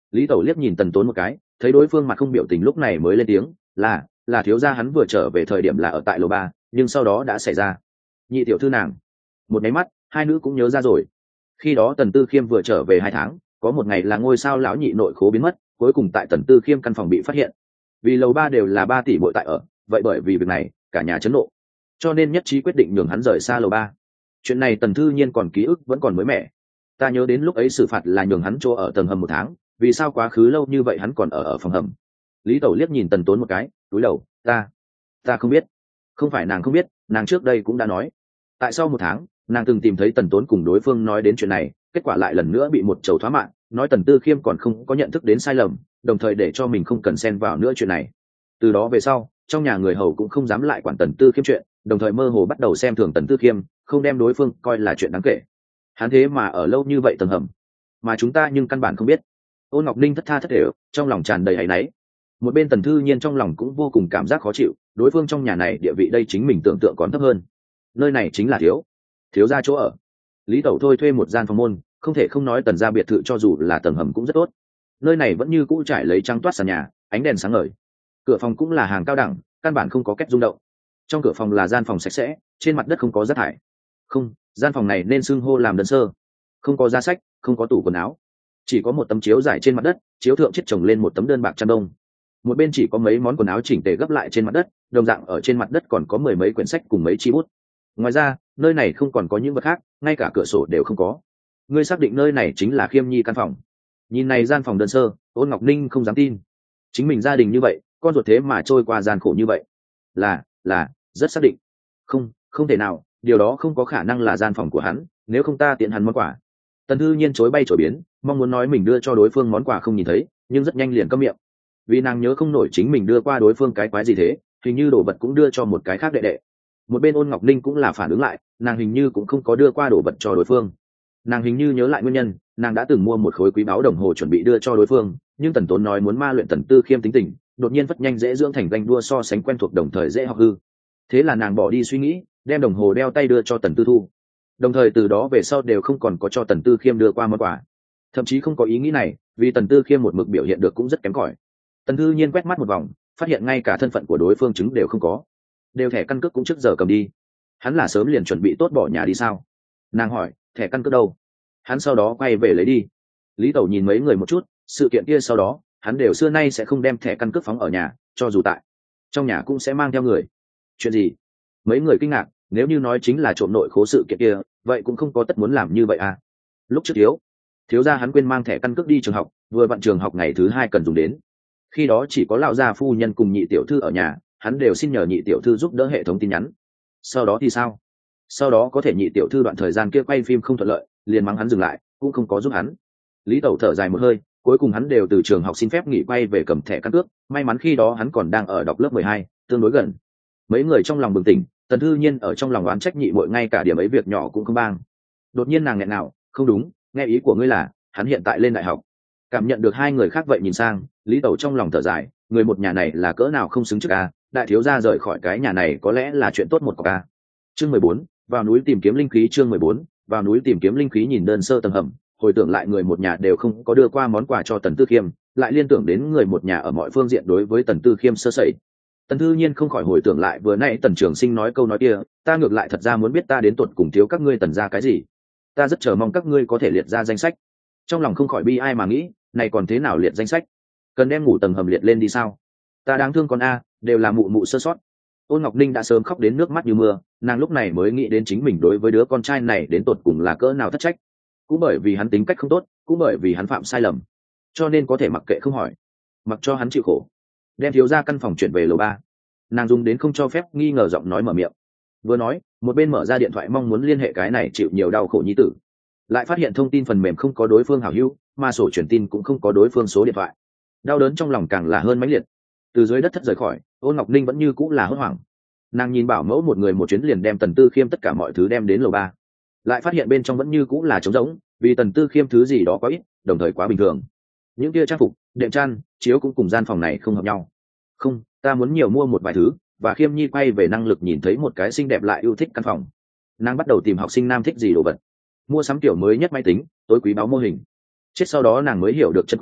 Lý Tẩu liếc nhìn Tần Tốn một cái, thấy đối phương mặt không biểu tình lúc này mới lên tiếng, là là thiếu gia hắn vừa trở về thời điểm là ở tại lầu ba, nhưng sau đó đã xảy ra. Nhị tiểu thư nàng. Một máy mắt, hai nữ cũng nhớ ra rồi. Khi đó Tần Tư Khiêm vừa trở về hai tháng, có một ngày là ngôi sao lão nhị nội khố biến mất, cuối cùng tại Tần Tư Khiêm căn phòng bị phát hiện. Vì lầu ba đều là ba tỷ bội tại ở, vậy bởi vì việc này, cả nhà chấn nộ, cho nên nhất trí quyết định nhường hắn rời xa lầu ba. Chuyện này Tần Thư Nhiên còn ký ức vẫn còn mới mẻ. Ta nhớ đến lúc ấy xử phạt là nhường hắn chỗ ở tầng hầm một tháng, vì sao quá khứ lâu như vậy hắn còn ở ở phòng hầm. Lý Tẩu liếc nhìn Tần Tốn một cái, cúi đầu, ta ta không biết. Không phải nàng không biết, nàng trước đây cũng đã nói. Tại sau một tháng, nàng từng tìm thấy Tần Tốn cùng đối phương nói đến chuyện này, kết quả lại lần nữa bị một chầu thoá mạng, nói Tần Tư Khiêm còn không có nhận thức đến sai lầm, đồng thời để cho mình không cần xen vào nữa chuyện này. Từ đó về sau, trong nhà người hầu cũng không dám lại quản Tần Tư Khiêm chuyện, đồng thời mơ hồ bắt đầu xem thường Tần Tư Khiêm, không đem đối phương coi là chuyện đáng kể. Hắn thế mà ở lâu như vậy tầng hầm, mà chúng ta nhưng căn bản không biết. Ôn Ngọc Ninh thất tha thất thểu, trong lòng tràn đầy áy náy. Một bên Tần Thư Nhiên trong lòng cũng vô cùng cảm giác khó chịu, đối phương trong nhà này địa vị đây chính mình tưởng tượng còn thấp hơn. Nơi này chính là thiếu thiếu gia chỗ ở. Lý Tẩu thôi thuê một gian phòng môn, không thể không nói Tần gia biệt thự cho dù là tầng hầm cũng rất tốt. Nơi này vẫn như cũ trải lấy trắng toát sàn nhà, ánh đèn sáng ngời. Cửa phòng cũng là hàng cao đẳng, căn bản không có cách rung động. Trong cửa phòng là gian phòng sạch sẽ, trên mặt đất không có rác thải. Không, gian phòng này nên xưng hô làm đơn sơ. Không có giá sách, không có tủ quần áo, chỉ có một tấm chiếu dài trên mặt đất, chiếu thượng chiết chồng lên một tấm đơn bạc chăn đông. Một bên chỉ có mấy món quần áo chỉnh tề gấp lại trên mặt đất, đồng dạng ở trên mặt đất còn có mười mấy quyển sách cùng mấy chi bút. Ngoài ra, nơi này không còn có những vật khác, ngay cả cửa sổ đều không có. Ngươi xác định nơi này chính là Khiêm Nhi căn phòng? Nhìn này gian phòng đơn sơ, Ôn Ngọc Ninh không dám tin. Chính mình gia đình như vậy, con ruột thế mà trôi qua gian khổ như vậy. Là, là, rất xác định. Không, không thể nào, điều đó không có khả năng là gian phòng của hắn, nếu không ta tiện hắn món quà. Tần Thư Nhiên chối bay chối biến, mong muốn nói mình đưa cho đối phương món quà không nhìn thấy, nhưng rất nhanh liền câm miệng. Vì nàng nhớ không nổi chính mình đưa qua đối phương cái quái gì thế, hình như đồ vật cũng đưa cho một cái khác đệ đệ. Một bên Ôn Ngọc Ninh cũng là phản ứng lại, nàng hình như cũng không có đưa qua đồ vật cho đối phương. Nàng hình như nhớ lại nguyên nhân, nàng đã từng mua một khối quý báu đồng hồ chuẩn bị đưa cho đối phương, nhưng Tần Tốn nói muốn ma luyện Tần Tư Khiêm tính tình, đột nhiên vất nhanh dễ dưỡng thành ganh đua so sánh quen thuộc đồng thời dễ học hư. Thế là nàng bỏ đi suy nghĩ, đem đồng hồ đeo tay đưa cho Tần Tư Thu. Đồng thời từ đó về sau đều không còn có cho Tần Tư Khiêm đưa qua món quà, thậm chí không có ý nghĩ này, vì Tần Tư Khiêm một mực biểu hiện được cũng rất kém cỏi. Tần Thư Nhiên quét mắt một vòng, phát hiện ngay cả thân phận của đối phương chứng đều không có, đều thẻ căn cước cũng trước giờ cầm đi. Hắn là sớm liền chuẩn bị tốt bỏ nhà đi sao? Nàng hỏi, thẻ căn cước đâu? Hắn sau đó quay về lấy đi. Lý Tẩu nhìn mấy người một chút, sự kiện kia sau đó, hắn đều xưa nay sẽ không đem thẻ căn cước phóng ở nhà, cho dù tại trong nhà cũng sẽ mang theo người. Chuyện gì? Mấy người kinh ngạc, nếu như nói chính là trộm nội khố sự kiện kia, vậy cũng không có tất muốn làm như vậy à? Lúc trước thiếu thiếu gia hắn quên mang thẻ căn cước đi trường học, vừa vặn trường học ngày thứ hai cần dùng đến. Khi đó chỉ có lão gia phu nhân cùng nhị tiểu thư ở nhà, hắn đều xin nhờ nhị tiểu thư giúp đỡ hệ thống tin nhắn. Sau đó thì sao? Sau đó có thể nhị tiểu thư đoạn thời gian kia quay phim không thuận lợi, liền mắng hắn dừng lại, cũng không có giúp hắn. Lý Tẩu thở dài một hơi, cuối cùng hắn đều từ trường học xin phép nghỉ quay về cầm thẻ căn cước, may mắn khi đó hắn còn đang ở đọc lớp mười hai, tương đối gần. Mấy người trong lòng bừng tỉnh, Tần Thư Nhiên ở trong lòng oán trách nhị muội ngay cả điểm ấy việc nhỏ cũng không bang. Đột nhiên nàng nghẹn nào, không đúng, nghe ý của ngươi là hắn hiện tại lên đại học. Cảm nhận được hai người khác vậy nhìn sang, Lý Tẩu trong lòng thở dài, người một nhà này là cỡ nào không xứng trước a, đại thiếu gia rời khỏi cái nhà này có lẽ là chuyện tốt một cọc a. Chương mười bốn, vào núi tìm kiếm linh khí. Chương mười bốn, vào núi tìm kiếm linh khí. Nhìn đơn sơ tầng hầm, hồi tưởng lại người một nhà đều không có đưa qua món quà cho Tần Tư Khiêm, lại liên tưởng đến người một nhà ở mọi phương diện đối với Tần Tư Khiêm sơ sẩy. Tần Thư Nhiên không khỏi hồi tưởng lại vừa nãy Tần Trường Sinh nói câu nói kia, ta ngược lại thật ra muốn biết ta đến tuột cùng thiếu các ngươi Tần gia cái gì. Ta rất chờ mong các ngươi có thể liệt ra danh sách. Trong lòng không khỏi bi ai mà nghĩ, này còn thế nào liệt danh sách? Cần đem ngủ tầng hầm liệt lên đi sao? Ta đáng thương con a, đều là mụ mụ sơ sót. Ôn Ngọc Ninh đã sớm khóc đến nước mắt như mưa, nàng lúc này mới nghĩ đến chính mình đối với đứa con trai này đến tột cùng là cỡ nào thất trách. Cũng bởi vì hắn tính cách không tốt, cũng bởi vì hắn phạm sai lầm, cho nên có thể mặc kệ không hỏi, mặc cho hắn chịu khổ. Đem thiếu gia căn phòng chuyển về lầu ba. Nàng dùng đến không cho phép nghi ngờ giọng nói mở miệng. Vừa nói, một bên mở ra điện thoại mong muốn liên hệ cái này chịu nhiều đau khổ nhi tử. Lại phát hiện thông tin phần mềm không có đối phương hảo hữu, mà sổ truyền tin cũng không có đối phương số điện thoại. Đau đớn trong lòng càng là hơn mãnh liệt. Từ dưới đất thất rời khỏi, Ôn Ngọc Ninh vẫn như cũng là hốt hoảng. Nàng nhìn bảo mẫu một người một chuyến liền đem Tần Tư Khiêm tất cả mọi thứ đem đến lầu ba, lại phát hiện bên trong vẫn như cũng là trống rỗng, vì Tần Tư Khiêm thứ gì đó quá ít, đồng thời quá bình thường. Những kia trang phục, đệm chăn, chiếu cũng cùng gian phòng này không hợp nhau. Không, ta muốn nhiều mua một vài thứ. Và Khiêm Nhi quay về năng lực nhìn thấy một cái xinh đẹp lại yêu thích căn phòng. Nàng bắt đầu tìm học sinh nam thích gì đồ vật, mua sắm kiểu mới nhất máy tính, tối quý báu mô hình. Chết sau đó nàng mới hiểu được chân quý,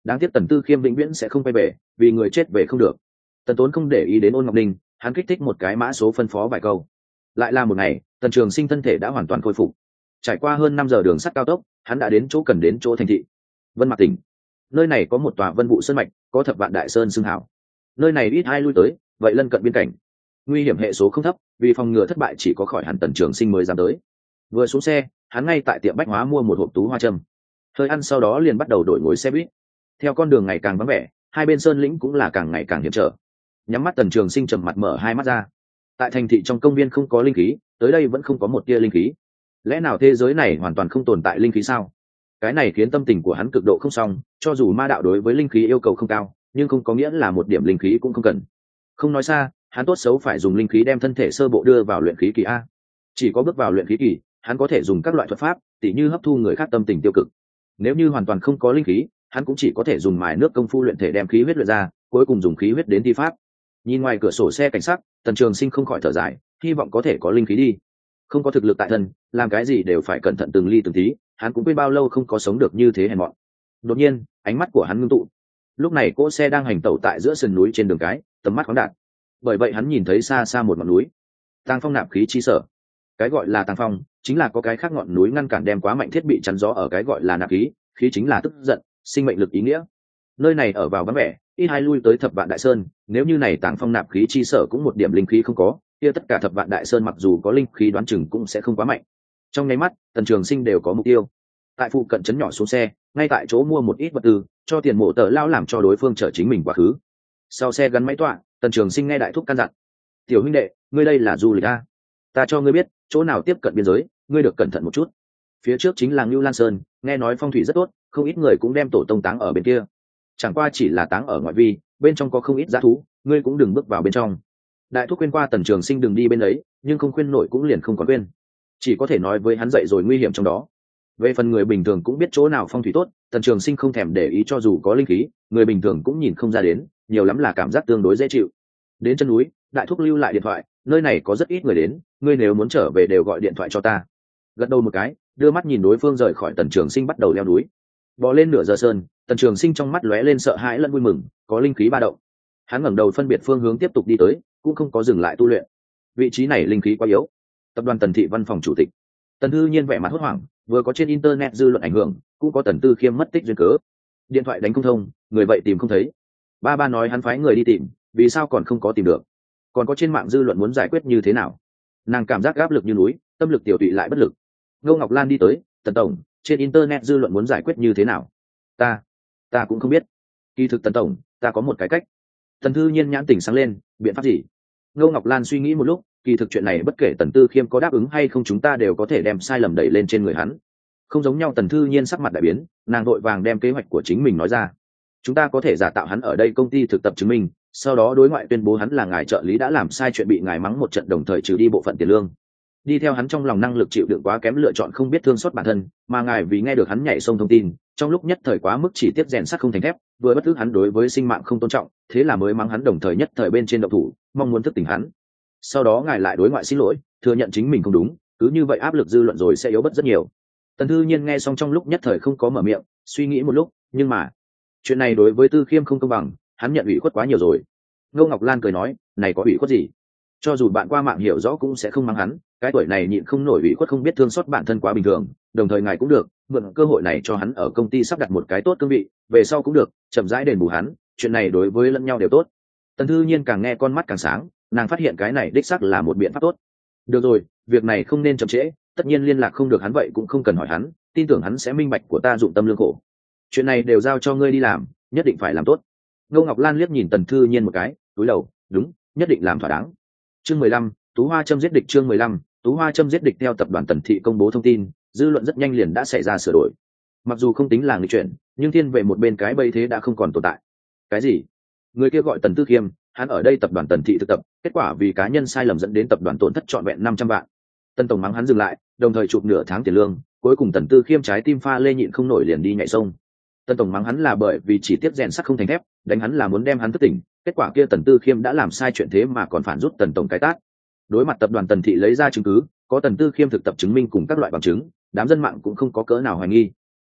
đáng tiếc Tần Tư Khiêm vĩnh viễn sẽ không quay về, vì người chết về không được. Tần Tốn không để ý đến Ôn Ngọc Ninh, hắn kích thích một cái mã số phân phó vài câu. Lại là một ngày, Tần Trường Sinh thân thể đã hoàn toàn khôi phục. Trải qua hơn năm giờ đường sắt cao tốc, hắn đã đến chỗ cần đến chỗ thành thị Vân Mạc tỉnh. Nơi này có một tòa Vân Vũ Sơn mạch, có thập vạn đại sơn xưng hảo. Nơi này ít ai lui tới, vậy lân cận biên cảnh, nguy hiểm hệ số không thấp, vì phòng ngừa thất bại chỉ có khỏi hẳn Tần Trường Sinh mới dám tới. Vừa xuống xe, hắn ngay tại tiệm bách hóa mua một hộp tú hoa châm, hơi ăn sau đó liền bắt đầu đổi ngồi xe buýt. Theo con đường ngày càng vắng vẻ, hai bên sơn lĩnh cũng là càng ngày càng hiểm trở. Nhắm mắt Tần Trường Sinh trầm mặt mở hai mắt ra. Tại thành thị trong công viên không có linh khí, tới đây vẫn không có một tia linh khí. Lẽ nào thế giới này hoàn toàn không tồn tại linh khí sao? Cái này khiến tâm tình của hắn cực độ không xong, cho dù ma đạo đối với linh khí yêu cầu không cao, nhưng không có nghĩa là một điểm linh khí cũng không cần. Không nói xa, hắn tốt xấu phải dùng linh khí đem thân thể sơ bộ đưa vào luyện khí kỳ a. Chỉ có bước vào luyện khí kỳ, hắn có thể dùng các loại thuật pháp, tỉ như hấp thu người khác tâm tình tiêu cực. Nếu như hoàn toàn không có linh khí, hắn cũng chỉ có thể dùng mài nước công phu luyện thể đem khí huyết luyện ra, cuối cùng dùng khí huyết đến thi pháp. Nhìn ngoài cửa sổ xe cảnh sát, Tần Trường Sinh không khỏi thở dài, hy vọng có thể có linh khí đi. Không có thực lực tại thân, làm cái gì đều phải cẩn thận từng ly từng tí, hắn cũng biết bao lâu không có sống được như thế hèn mọn. Đột nhiên, ánh mắt của hắn ngưng tụ. Lúc này cỗ xe đang hành tẩu tại giữa sườn núi trên đường cái, tầm mắt khoáng đạt. Bởi vậy hắn nhìn thấy xa xa một ngọn núi. Tàng phong nạp khí chi sở. Cái gọi là tàng phong, chính là có cái khác ngọn núi ngăn cản đem quá mạnh thiết bị chắn gió ở cái gọi là nạp khí, khí chính là tức giận, sinh mệnh lực ý nghĩa. Nơi này ở vào vắng vẻ, ít hai lui tới thập vạn đại sơn, nếu như này tàng phong nạp khí chi sở cũng một điểm linh khí không có, kia tất cả thập vạn đại sơn mặc dù có linh khí đoán chừng cũng sẽ không quá mạnh. Trong nháy mắt, Tần Trường Sinh đều có mục tiêu. Tại phụ cận trấn nhỏ xuống xe, ngay tại chỗ mua một ít vật tư, cho tiền mộ tờ lao làm cho đối phương chở chính mình quá khứ. Sau xe gắn máy tọa, Tần Trường Sinh nghe đại thúc căn dặn: "Tiểu huynh đệ, ngươi đây là du lịch a? Ta cho ngươi biết, chỗ nào tiếp cận biên giới, ngươi được cẩn thận một chút. Phía trước chính là Ngưu Lan Sơn, nghe nói phong thủy rất tốt, không ít người cũng đem tổ tông táng ở bên kia. Chẳng qua chỉ là táng ở ngoại vi, bên trong có không ít dã thú, ngươi cũng đừng bước vào bên trong." Đại thúc khuyên qua Tần Trường Sinh đừng đi bên ấy, nhưng không khuyên nổi cũng liền không còn khuyên, chỉ có thể nói với hắn dậy rồi nguy hiểm trong đó. Về phần người bình thường cũng biết chỗ nào phong thủy tốt, Tần Trường Sinh không thèm để ý, cho dù có linh khí, người bình thường cũng nhìn không ra đến, nhiều lắm là cảm giác tương đối dễ chịu. Đến chân núi, đại thúc lưu lại điện thoại, nơi này có rất ít người đến, ngươi nếu muốn trở về đều gọi điện thoại cho ta. Gật đầu một cái, đưa mắt nhìn đối phương rời khỏi Tần Trường Sinh bắt đầu leo núi. Bò lên nửa giờ sơn, Tần Trường Sinh trong mắt lóe lên sợ hãi lẫn vui mừng, có linh khí ba động. Hắn ngẩng đầu phân biệt phương hướng tiếp tục đi tới, cũng không có dừng lại tu luyện. Vị trí này linh khí quá yếu. Tập đoàn Tần thị văn phòng chủ tịch Tần Thư Nhiên vẻ mặt hốt hoảng, vừa có trên internet dư luận ảnh hưởng, cũng có Tần Tư Khiêm mất tích duyên cớ. Điện thoại đánh không thông, người vậy tìm không thấy. Ba ba nói hắn phái người đi tìm, vì sao còn không có tìm được? Còn có trên mạng dư luận muốn giải quyết như thế nào? Nàng cảm giác áp lực như núi, tâm lực tiểu tụy lại bất lực. Ngô Ngọc Lan đi tới: "Tần tổng, trên internet dư luận muốn giải quyết như thế nào?" Ta, ta cũng không biết. Kỳ thực Tần tổng, ta có một cái cách. Tần Thư Nhiên nhãn tỉnh sáng lên: "Biện pháp gì?" Ngô Ngọc Lan suy nghĩ một lúc, kỳ thực chuyện này bất kể Tần Tư Khiêm có đáp ứng hay không chúng ta đều có thể đem sai lầm đẩy lên trên người hắn. Không giống nhau. Tần Thư Nhiên sắc mặt đại biến, nàng vội vàng đem kế hoạch của chính mình nói ra. Chúng ta có thể giả tạo hắn ở đây công ty thực tập chứng minh, sau đó đối ngoại tuyên bố hắn là ngài trợ lý đã làm sai chuyện bị ngài mắng một trận, đồng thời trừ đi bộ phận tiền lương. Đi theo hắn trong lòng năng lực chịu đựng quá kém, lựa chọn không biết thương xót bản thân, mà ngài vì nghe được hắn nhảy sông thông tin, trong lúc nhất thời quá mức chỉ tiếp rèn sắt không thành thép, vừa bất ức hắn đối với sinh mạng không tôn trọng, thế là mới mắng hắn, đồng thời nhất thời bên trên động thủ, mong muốn thức tỉnh hắn. Sau đó ngài lại đối ngoại xin lỗi, thừa nhận chính mình không đúng, cứ như vậy áp lực dư luận rồi sẽ yếu bớt rất nhiều. Tần Thư Nhiên nghe xong trong lúc nhất thời không có mở miệng, suy nghĩ một lúc, nhưng mà chuyện này đối với Tư Khiêm không công bằng, hắn nhận ủy khuất quá nhiều rồi. Ngô Ngọc Lan cười nói: "Này có ủy khuất gì? Cho dù bạn qua mạng hiểu rõ cũng sẽ không mắng hắn, cái tuổi này nhịn không nổi ủy khuất, không biết thương xót bản thân quá bình thường, đồng thời ngài cũng được mượn cơ hội này cho hắn ở công ty sắp đặt một cái tốt cương vị, về sau cũng được chậm rãi đền bù hắn, chuyện này đối với lẫn nhau đều tốt." Tần Thư Nhiên càng nghe con mắt càng sáng, nàng phát hiện cái này đích xác là một biện pháp tốt. Được rồi, việc này không nên chậm trễ, tất nhiên liên lạc không được hắn vậy cũng không cần hỏi hắn, tin tưởng hắn sẽ minh bạch của ta dụng tâm lương khổ. Chuyện này đều giao cho ngươi đi làm, nhất định phải làm tốt. Ngô Ngọc Lan liếc nhìn Tần Thư Nhiên một cái, cúi đầu: "Đúng, nhất định làm thỏa đáng." Chương mười lăm, Tú Hoa Châm giết địch. Chương mười lăm, Tú Hoa Châm giết địch. Theo tập đoàn Tần thị công bố thông tin, dư luận rất nhanh liền đã xảy ra sửa đổi. Mặc dù không tính là nghịch chuyển, nhưng thiên về một bên cái bẫy thế đã không còn tồn tại. Cái gì? Người kia gọi Tần Tư Khiêm, hắn ở đây tập đoàn Tần thị thực tập, kết quả vì cá nhân sai lầm dẫn đến tập đoàn tổn thất trọn vẹn năm trăm vạn. Tần tổng mắng hắn dừng lại, đồng thời chụp nửa tháng tiền lương, cuối cùng Tần Tư Khiêm trái tim pha lê nhịn không nổi liền đi nhảy sông. Tần tổng mắng hắn là bởi vì chỉ tiếp rèn sắt không thành thép, đánh hắn là muốn đem hắn thức tỉnh, kết quả kia Tần Tư Khiêm đã làm sai chuyện thế mà còn phản rút Tần tổng cái tát. Đối mặt tập đoàn Tần thị lấy ra chứng cứ, có Tần Tư Khiêm thực tập chứng minh cùng các loại bằng chứng, đám dân mạng cũng không có cỡ nào hoài nghi.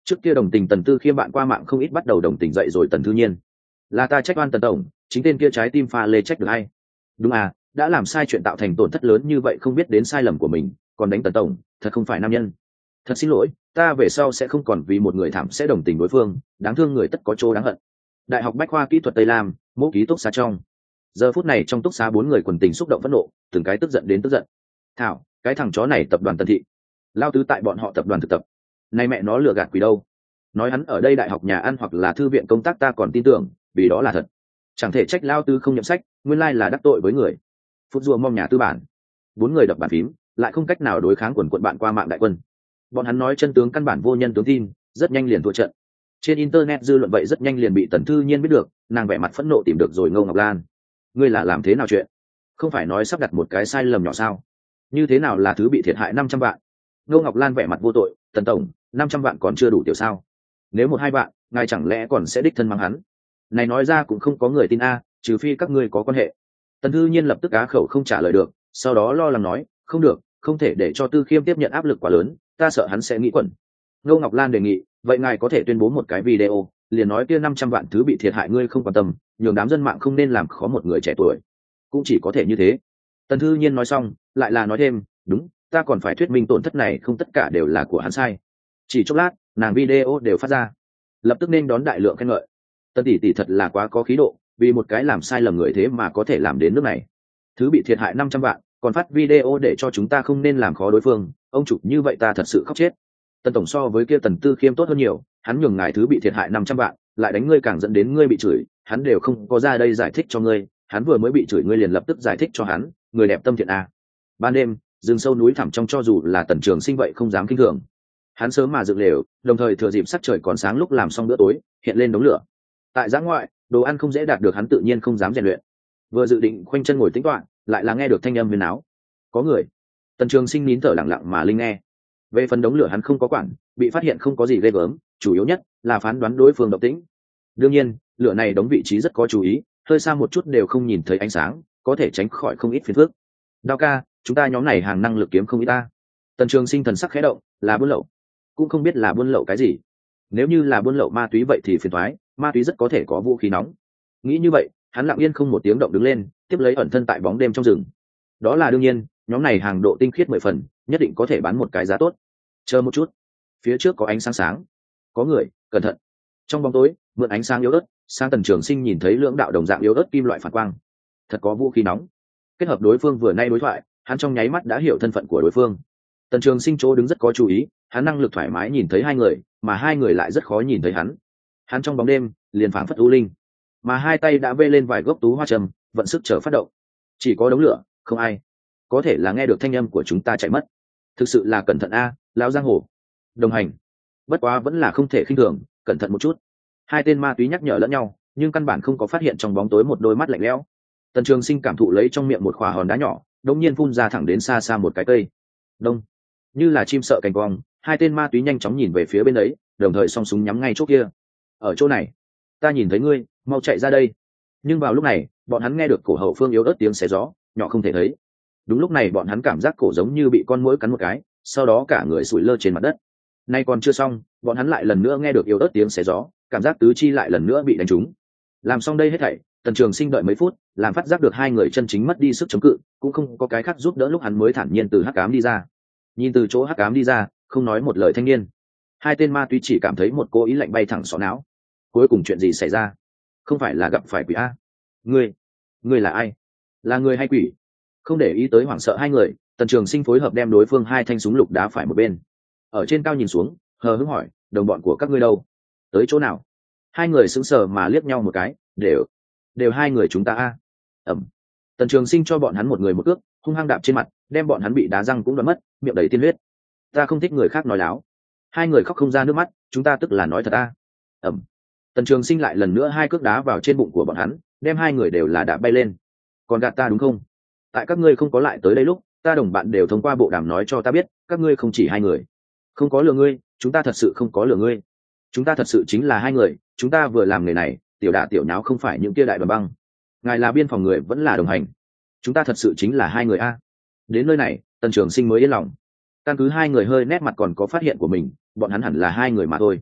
Trước kia đồng tình Tần Tư Khiêm bạn qua mạng không ít bắt đầu đồng tình dậy rồi Tần Thư Nhiên. Là ta trách oan Tần tổng, chính tên kia trái tim pha lê trách được hay. Đúng à, đã làm sai chuyện tạo thành tổn thất lớn như vậy không biết đến sai lầm của mình, còn đánh Tần tổng, thật không phải nam nhân. Thật xin lỗi, ta về sau sẽ không còn vì một người thảm sẽ đồng tình đối phương, đáng thương người tất có chỗ đáng hận. Đại học Bách khoa Kỹ thuật Tây Lam, mỗ ký túc xá trong. Giờ phút này trong túc xá bốn người quần tình xúc động phẫn nộ, từng cái tức giận đến tức giận. Thảo, cái thằng chó này tập đoàn Tần thị, lao tứ tại bọn họ tập đoàn thực tập. Nay mẹ nó lừa gạt quỷ đâu. Nói hắn ở đây đại học nhà ăn hoặc là thư viện công tác ta còn tin tưởng, vì đó là thật. Chẳng thể trách lao tứ không nhậm sách, nguyên lai là đắc tội với người. Phút rùa mong nhà tư bản. Bốn người đập bàn phím, lại không cách nào đối kháng quần quận bạn qua mạng đại quân. Bọn hắn nói chân tướng căn bản vô nhân tướng tin, rất nhanh liền thua trận. Trên internet dư luận vậy rất nhanh liền bị Tần Thư Nhiên biết được, nàng vẻ mặt phẫn nộ tìm được rồi Ngô Ngọc Lan. Ngươi là làm thế nào chuyện? Không phải nói sắp đặt một cái sai lầm nhỏ sao? Như thế nào là thứ bị thiệt hại năm trăm vạn? Ngô Ngọc Lan vẻ mặt vô tội, Tần tổng, năm trăm vạn còn chưa đủ tiểu sao? Nếu một hai vạn, ngài chẳng lẽ còn sẽ đích thân mang hắn? Này nói ra cũng không có người tin a, trừ phi các ngươi có quan hệ. Tần Thư Nhiên lập tức á khẩu không trả lời được, sau đó lo lắng nói, không được, không thể để cho Tư Khiêm tiếp nhận áp lực quá lớn, ta sợ hắn sẽ nghĩ quẩn. Ngô Ngọc Lan đề nghị, vậy ngài có thể tuyên bố một cái video, liền nói kia năm trăm vạn thứ bị thiệt hại ngươi không quan tâm, nhường đám dân mạng không nên làm khó một người trẻ tuổi. Cũng chỉ có thể như thế. Tần Thư Nhiên nói xong, lại là nói thêm, đúng, ta còn phải thuyết minh tổn thất này không tất cả đều là của hắn sai. Chỉ chốc lát, nàng video đều phát ra, lập tức nên đón đại lượng khen ngợi. Tần tỷ tỷ thật là quá có khí độ, vì một cái làm sai lầm người thế mà có thể làm đến nước này. Thứ bị thiệt hại năm trăm vạn, còn phát video để cho chúng ta không nên làm khó đối phương, ông chủ như vậy ta thật sự khóc chết. Tần tổng so với kia Tần Tư Khiêm tốt hơn nhiều, hắn nhường ngài thứ bị thiệt hại năm trăm vạn, lại đánh ngươi càng dẫn đến ngươi bị chửi, hắn đều không có ra đây giải thích cho ngươi, hắn vừa mới bị chửi ngươi liền lập tức giải thích cho hắn, người đẹp tâm thiện a. Ban đêm, rừng sâu núi thẳm trong cho dù là Tần Trường Sinh vậy không dám kinh thường. Hắn sớm mà dựng lều, đồng thời thừa dịp sắc trời còn sáng lúc làm xong bữa tối, hiện lên đống lửa. Tại giã ngoại, đồ ăn không dễ đạt được hắn tự nhiên không dám rèn luyện. Vừa dự định khoanh chân ngồi tĩnh toán, lại là nghe được thanh âm huyền áo. Có người. Tần Trường Sinh nín thở lặng lặng mà linh nghe. Về phần đống lửa hắn không có quản, bị phát hiện không có gì ghê gớm, chủ yếu nhất là phán đoán đối phương động tĩnh. Đương nhiên, lửa này đóng vị trí rất có chú ý, hơi xa một chút đều không nhìn thấy ánh sáng, có thể tránh khỏi không ít phiền phức. Đao ca, chúng ta nhóm này hàng năng lực kiếm không ít ta. Tần Trường Sinh thần sắc khẽ động, là buôn lậu, cũng không biết là buôn lậu cái gì. Nếu như là buôn lậu ma túy vậy thì phiền toái, ma túy rất có thể có vũ khí nóng. Nghĩ như vậy, hắn lặng yên không một tiếng động đứng lên, tiếp lấy ẩn thân tại bóng đêm trong rừng. Đó là đương nhiên, nhóm này hàng độ tinh khiết mười phần, nhất định có thể bán một cái giá tốt. Chờ một chút, phía trước có ánh sáng sáng, có người, cẩn thận. Trong bóng tối, mượn ánh sáng yếu ớt, sang Tần Trường Sinh nhìn thấy lưỡng đạo đồng dạng yếu ớt kim loại phản quang. Thật có vũ khí nóng. Kết hợp đối phương vừa nay đối thoại, hắn trong nháy mắt đã hiểu thân phận của đối phương. Tần Trường Sinh chỗ đứng rất có chú ý, hắn năng lực thoải mái nhìn thấy hai người, mà hai người lại rất khó nhìn thấy hắn. Hắn trong bóng đêm, liền phảng phất u linh, mà hai tay đã vê lên vài gốc tú hoa trầm, vận sức chờ phát động. Chỉ có đống lửa, không ai. Có thể là nghe được thanh âm của chúng ta chạy mất. Thực sự là cẩn thận a, lão giang hồ. Đồng hành. Bất quá vẫn là không thể khinh thường, cẩn thận một chút. Hai tên ma túy nhắc nhở lẫn nhau, nhưng căn bản không có phát hiện trong bóng tối một đôi mắt lạnh lẽo. Tần Trường Sinh cảm thụ lấy trong miệng một khỏa hòn đá nhỏ, đột nhiên phun ra thẳng đến xa xa một cái cây. Đông. Như là chim sợ cành cong, hai tên ma túy nhanh chóng nhìn về phía bên ấy, đồng thời song súng nhắm ngay chỗ kia. Ở chỗ này, ta nhìn thấy ngươi, mau chạy ra đây. Nhưng vào lúc này, bọn hắn nghe được cổ hậu phương yếu ớt tiếng xé gió, nhỏ không thể thấy. Đúng lúc này bọn hắn cảm giác cổ giống như bị con muỗi cắn một cái, sau đó cả người sủi lơ trên mặt đất. Nay còn chưa xong, bọn hắn lại lần nữa nghe được yếu ớt tiếng xé gió, cảm giác tứ chi lại lần nữa bị đánh trúng. Làm xong đây hết thảy, Tần Trường Sinh đợi mấy phút, làm phát giác được hai người chân chính mất đi sức chống cự, cũng không có cái khác giúp đỡ lúc hắn mới thản nhiên từ hắc ám đi ra. Nhìn từ chỗ hắc ám đi ra, không nói một lời thanh niên. Hai tên ma túy chỉ cảm thấy một cố ý lạnh bay thẳng xỏ não. Cuối cùng chuyện gì xảy ra? Không phải là gặp phải quỷ a? Ngươi, ngươi là ai? Là người hay quỷ? Không để ý tới hoảng sợ hai người, Tần Trường Sinh phối hợp đem đối phương hai thanh súng lục đá phải một bên. Ở trên cao nhìn xuống, hờ hững hỏi, đồng bọn của các ngươi đâu? Tới chỗ nào? Hai người sững sờ mà liếc nhau một cái, đều, đều hai người chúng ta a. Ẩm. Tần Trường Sinh cho bọn hắn một người một cước, hung hăng đạp trên mặt, đem bọn hắn bị đá răng cũng đoán mất, miệng đầy tiên huyết. Ta không thích người khác nói láo. Hai người khóc không ra nước mắt, chúng ta tức là nói thật a. Ẩm. Tần Trường Sinh lại lần nữa hai cước đá vào trên bụng của bọn hắn, đem hai người đều là đá bay lên. Còn gạt ta đúng không? Tại các ngươi không có lại tới đây lúc, ta đồng bạn đều thông qua bộ đàm nói cho ta biết, các ngươi không chỉ hai người. Không có lừa ngươi, chúng ta thật sự không có lừa ngươi. Chúng ta thật sự chính là hai người, chúng ta vừa làm người này, tiểu đả tiểu nháo không phải những kia đại bầm băng. Ngài là biên phòng người vẫn là đồng hành. Chúng ta thật sự chính là hai người a. Đến nơi này, Tần Trường Sinh mới yên lòng. Căn cứ hai người hơi nét mặt còn có phát hiện của mình, bọn hắn hẳn là hai người mà thôi.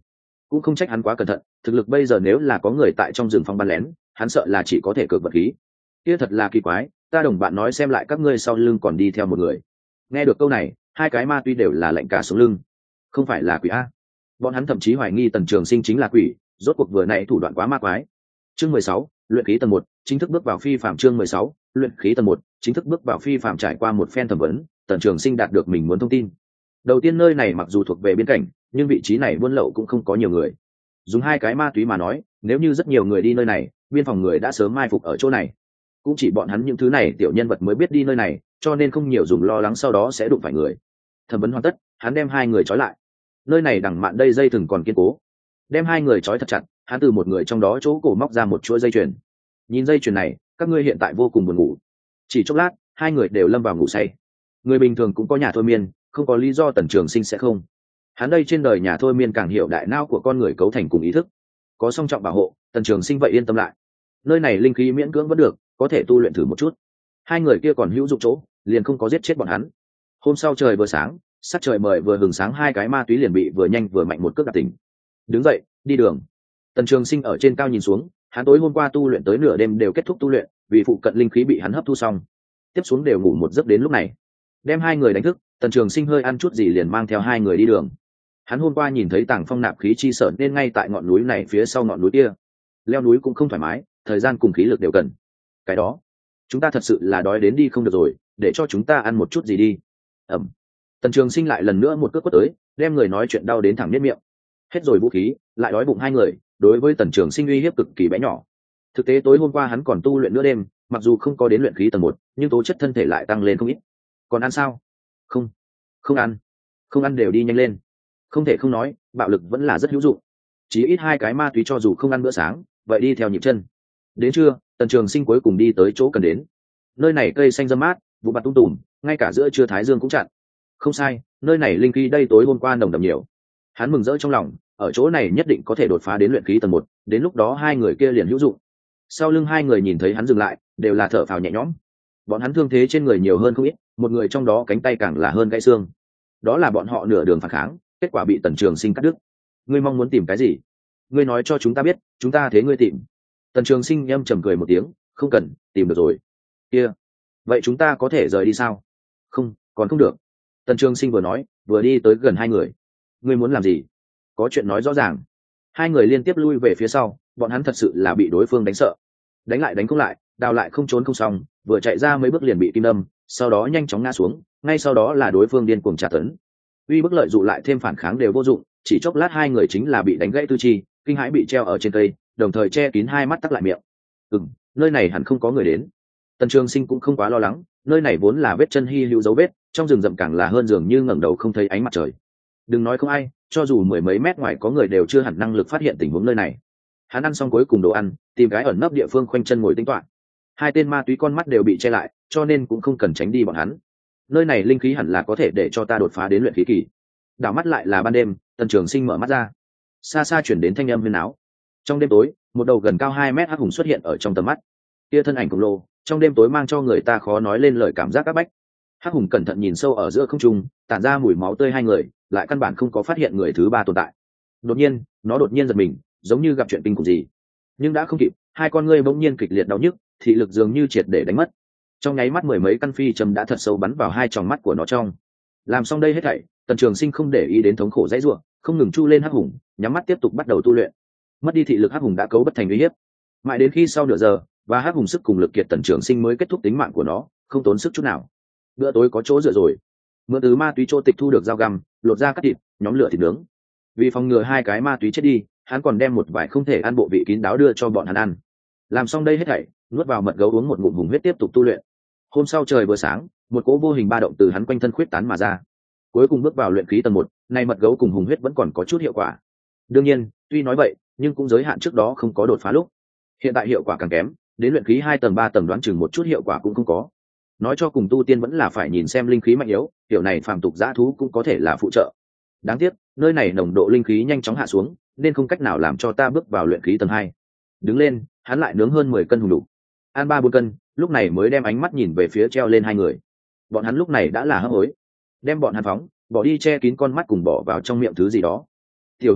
cũng không trách hắn quá cẩn thận, thực lực bây giờ nếu là có người tại trong rừng phong bắn lén, hắn sợ là chỉ có thể cược vật khí. Kia thật là kỳ quái, ta đồng bạn nói xem lại các ngươi sau lưng còn đi theo một người. Nghe được câu này, hai cái ma tuy đều là lạnh cả sống lưng. Không phải là quỷ a? Bọn hắn thậm chí hoài nghi Tần Trường Sinh chính là quỷ, rốt cuộc vừa nãy thủ đoạn quá ma quái. Chương mười sáu, luyện khí tầng một, chính thức bước vào phi phàm. Chương mười sáu, luyện khí tầng một, chính thức bước vào phi phàm. Trải qua một phen thẩm vấn, Tần Trường Sinh đạt được mình muốn thông tin. Đầu tiên, nơi này mặc dù thuộc về biên cảnh, nhưng vị trí này buôn lậu cũng không có nhiều người. Dùng hai cái ma túy mà nói, nếu như rất nhiều người đi nơi này, biên phòng người đã sớm mai phục ở chỗ này. Cũng chỉ bọn hắn những thứ này tiểu nhân vật mới biết đi nơi này, cho nên không nhiều dùng lo lắng sau đó sẽ đụng phải người. Thẩm vấn hoàn tất, hắn đem hai người trói lại. Nơi này đằng mạn đây dây thừng còn kiên cố, đem hai người trói thật chặt. Hắn từ một người trong đó chỗ cổ móc ra một chuỗi dây chuyền. Nhìn dây chuyền này, các ngươi hiện tại vô cùng buồn ngủ. Chỉ chốc lát, hai người đều lâm vào ngủ say. Người bình thường cũng có nhà thôi miên, không có lý do Tần Trường Sinh sẽ không. Hắn đây trên đời nhà thôi miên càng hiểu đại não của con người cấu thành cùng ý thức, có song trọng bảo hộ, Tần Trường Sinh vậy yên tâm lại. Nơi này linh khí miễn cưỡng vẫn được, có thể tu luyện thử một chút. Hai người kia còn hữu dụng chỗ, liền không có giết chết bọn hắn. Hôm sau trời vừa sáng, sắc trời mời vừa hừng sáng, hai cái ma túy liền bị vừa nhanh vừa mạnh một cước đạp tỉnh. Đứng dậy, đi đường. Tần Trường Sinh ở trên cao nhìn xuống, hắn tối hôm qua tu luyện tới nửa đêm đều kết thúc tu luyện, vì phụ cận linh khí bị hắn hấp thu xong, tiếp xuống đều ngủ một giấc đến lúc này. Đem hai người đánh thức, Tần Trường Sinh hơi ăn chút gì liền mang theo hai người đi đường. Hắn hôm qua nhìn thấy Tàng Phong nạp khí chi sở nên ngay tại ngọn núi này phía sau ngọn núi kia. Leo núi cũng không thoải mái, thời gian cùng khí lực đều cần. Cái đó, chúng ta thật sự là đói đến đi không được rồi, để cho chúng ta ăn một chút gì đi. Ẩm. Tần Trường Sinh lại lần nữa một cước quất tới, đem người nói chuyện đau đến thẳng niết miệng. Hết rồi vũ khí, lại đói bụng hai người, đối với Tần Trường Sinh uy hiếp cực kỳ bé nhỏ. Thực tế tối hôm qua hắn còn tu luyện nửa đêm, mặc dù không có đến luyện khí tầng một, nhưng tố chất thân thể lại tăng lên không ít. Còn ăn sao? Không, không ăn. Không ăn đều đi nhanh lên. Không thể không nói, bạo lực vẫn là rất hữu dụng. Chỉ ít hai cái ma túy cho dù không ăn bữa sáng, vậy đi theo nhịp chân. Đến trưa, Tần Trường Sinh cuối cùng đi tới chỗ cần đến. Nơi này cây xanh râm mát, vụ bạt tung tùm, ngay cả giữa trưa thái dương cũng chặn. Không sai, nơi này linh khí đây tối hôm qua nồng đậm nhiều. Hắn mừng rỡ trong lòng, ở chỗ này nhất định có thể đột phá đến luyện khí tầng một, đến lúc đó hai người kia liền hữu dụng. Sau lưng hai người nhìn thấy hắn dừng lại, đều là thở phào nhẹ nhõm. Bọn hắn thương thế trên người nhiều hơn không ít, một người trong đó cánh tay càng là hơn gãy xương. Đó là bọn họ nửa đường phản kháng, kết quả bị Tần Trường Sinh cắt đứt. Ngươi mong muốn tìm cái gì? Ngươi nói cho chúng ta biết, chúng ta thế ngươi tìm. Tần Trường Sinh âm trầm cười một tiếng, không cần, tìm được rồi. Kia, vậy chúng ta có thể rời đi sao? Không, còn không được. Tần Trường Sinh vừa nói, vừa đi tới gần hai người. Ngươi muốn làm gì? Có chuyện nói rõ ràng. Hai người liên tiếp lui về phía sau, bọn hắn thật sự là bị đối phương đánh sợ. Đánh lại đánh không lại, đào lại không trốn không xong, vừa chạy ra mấy bước liền bị kim đâm, sau đó nhanh chóng ngã xuống, ngay sau đó là đối phương điên cuồng trả tấn. Uy bức lợi dụ lại thêm phản kháng đều vô dụng, chỉ chốc lát hai người chính là bị đánh gãy tư chi, kinh hãi bị treo ở trên cây, đồng thời che kín hai mắt tắc lại miệng. Ừm, nơi này hẳn không có người đến. Tần Trường Sinh cũng không quá lo lắng, nơi này vốn là vết chân hy hữu dấu vết, trong rừng rậm càng là hơn dường như ngẩng đầu không thấy ánh mặt trời. Đừng nói không ai, cho dù mười mấy mét ngoài có người đều chưa hẳn năng lực phát hiện tình huống nơi này. Hắn ăn xong cuối cùng đồ ăn, tìm cái ẩn nấp địa phương khoanh chân ngồi tính toán. Hai tên ma túy con mắt đều bị che lại, cho nên cũng không cần tránh đi bọn hắn. Nơi này linh khí hẳn là có thể để cho ta đột phá đến luyện khí kỳ. Đảo mắt lại là ban đêm, Tần Trường Sinh mở mắt ra. Xa xa chuyển đến thanh âm huyên áo. Trong đêm tối, một đầu gần cao hai mét hắc hùng xuất hiện ở trong tầm mắt. Kia thân ảnh khổng lồ, trong đêm tối mang cho người ta khó nói lên lời cảm giác áp bách. Hắc hùng cẩn thận nhìn sâu ở giữa không trung, tản ra mùi máu tươi hai người, lại căn bản không có phát hiện người thứ ba tồn tại. Đột nhiên, nó đột nhiên giật mình, giống như gặp chuyện kinh khủng gì. Nhưng đã không kịp, hai con ngươi bỗng nhiên kịch liệt đau nhức, thị lực dường như triệt để đánh mất. Trong nháy mắt mười mấy căn phi châm đã thật sâu bắn vào hai tròng mắt của nó trong. Làm xong đây hết thảy, Tần Trường Sinh không để ý đến thống khổ dãy rủa, không ngừng chu lên hắc hùng, nhắm mắt tiếp tục bắt đầu tu luyện. Mất đi thị lực hắc hùng đã cấu bất thành uy hiếp. Mãi đến khi sau nửa giờ, và hắc hùng sức cùng lực kiệt, Tần Trường Sinh mới kết thúc tính mạng của nó, không tốn sức chút nào. Bữa tối có chỗ dựa rồi. Mượn từ ma túy chỗ tịch thu được dao găm, lột ra cắt thịt, nhóm lửa thịt nướng. Vì phòng ngừa hai cái ma túy chết đi, hắn còn đem một vài không thể ăn bộ vị kín đáo đưa cho bọn hắn ăn. Làm xong đây hết thảy, nuốt vào mật gấu uống một ngụm hùng huyết tiếp tục tu luyện. Hôm sau trời vừa sáng, một cỗ vô hình ba động từ hắn quanh thân khuyết tán mà ra. Cuối cùng bước vào luyện khí tầng một, nay mật gấu cùng hùng huyết vẫn còn có chút hiệu quả. Đương nhiên, tuy nói vậy, nhưng cũng giới hạn trước đó không có đột phá lúc. Hiện tại hiệu quả càng kém, đến luyện khí hai tầng ba tầng đoán chừng một chút hiệu quả cũng không có. Nói cho cùng tu tiên vẫn là phải nhìn xem linh khí mạnh yếu, kiểu này phàm tục dã thú cũng có thể là phụ trợ. Đáng tiếc, nơi này nồng độ linh khí nhanh chóng hạ xuống, nên không cách nào làm cho ta bước vào luyện khí tầng hai. Đứng lên, hắn lại nướng hơn mười cân hùng đủ. Ăn ba bốn cân, lúc này mới đem ánh mắt nhìn về phía treo lên hai người. Bọn hắn lúc này đã là hấp hối. Đem bọn hắn phóng, bỏ đi che kín con mắt cùng bỏ vào trong miệng thứ gì đó. Tiểu huynh đệ,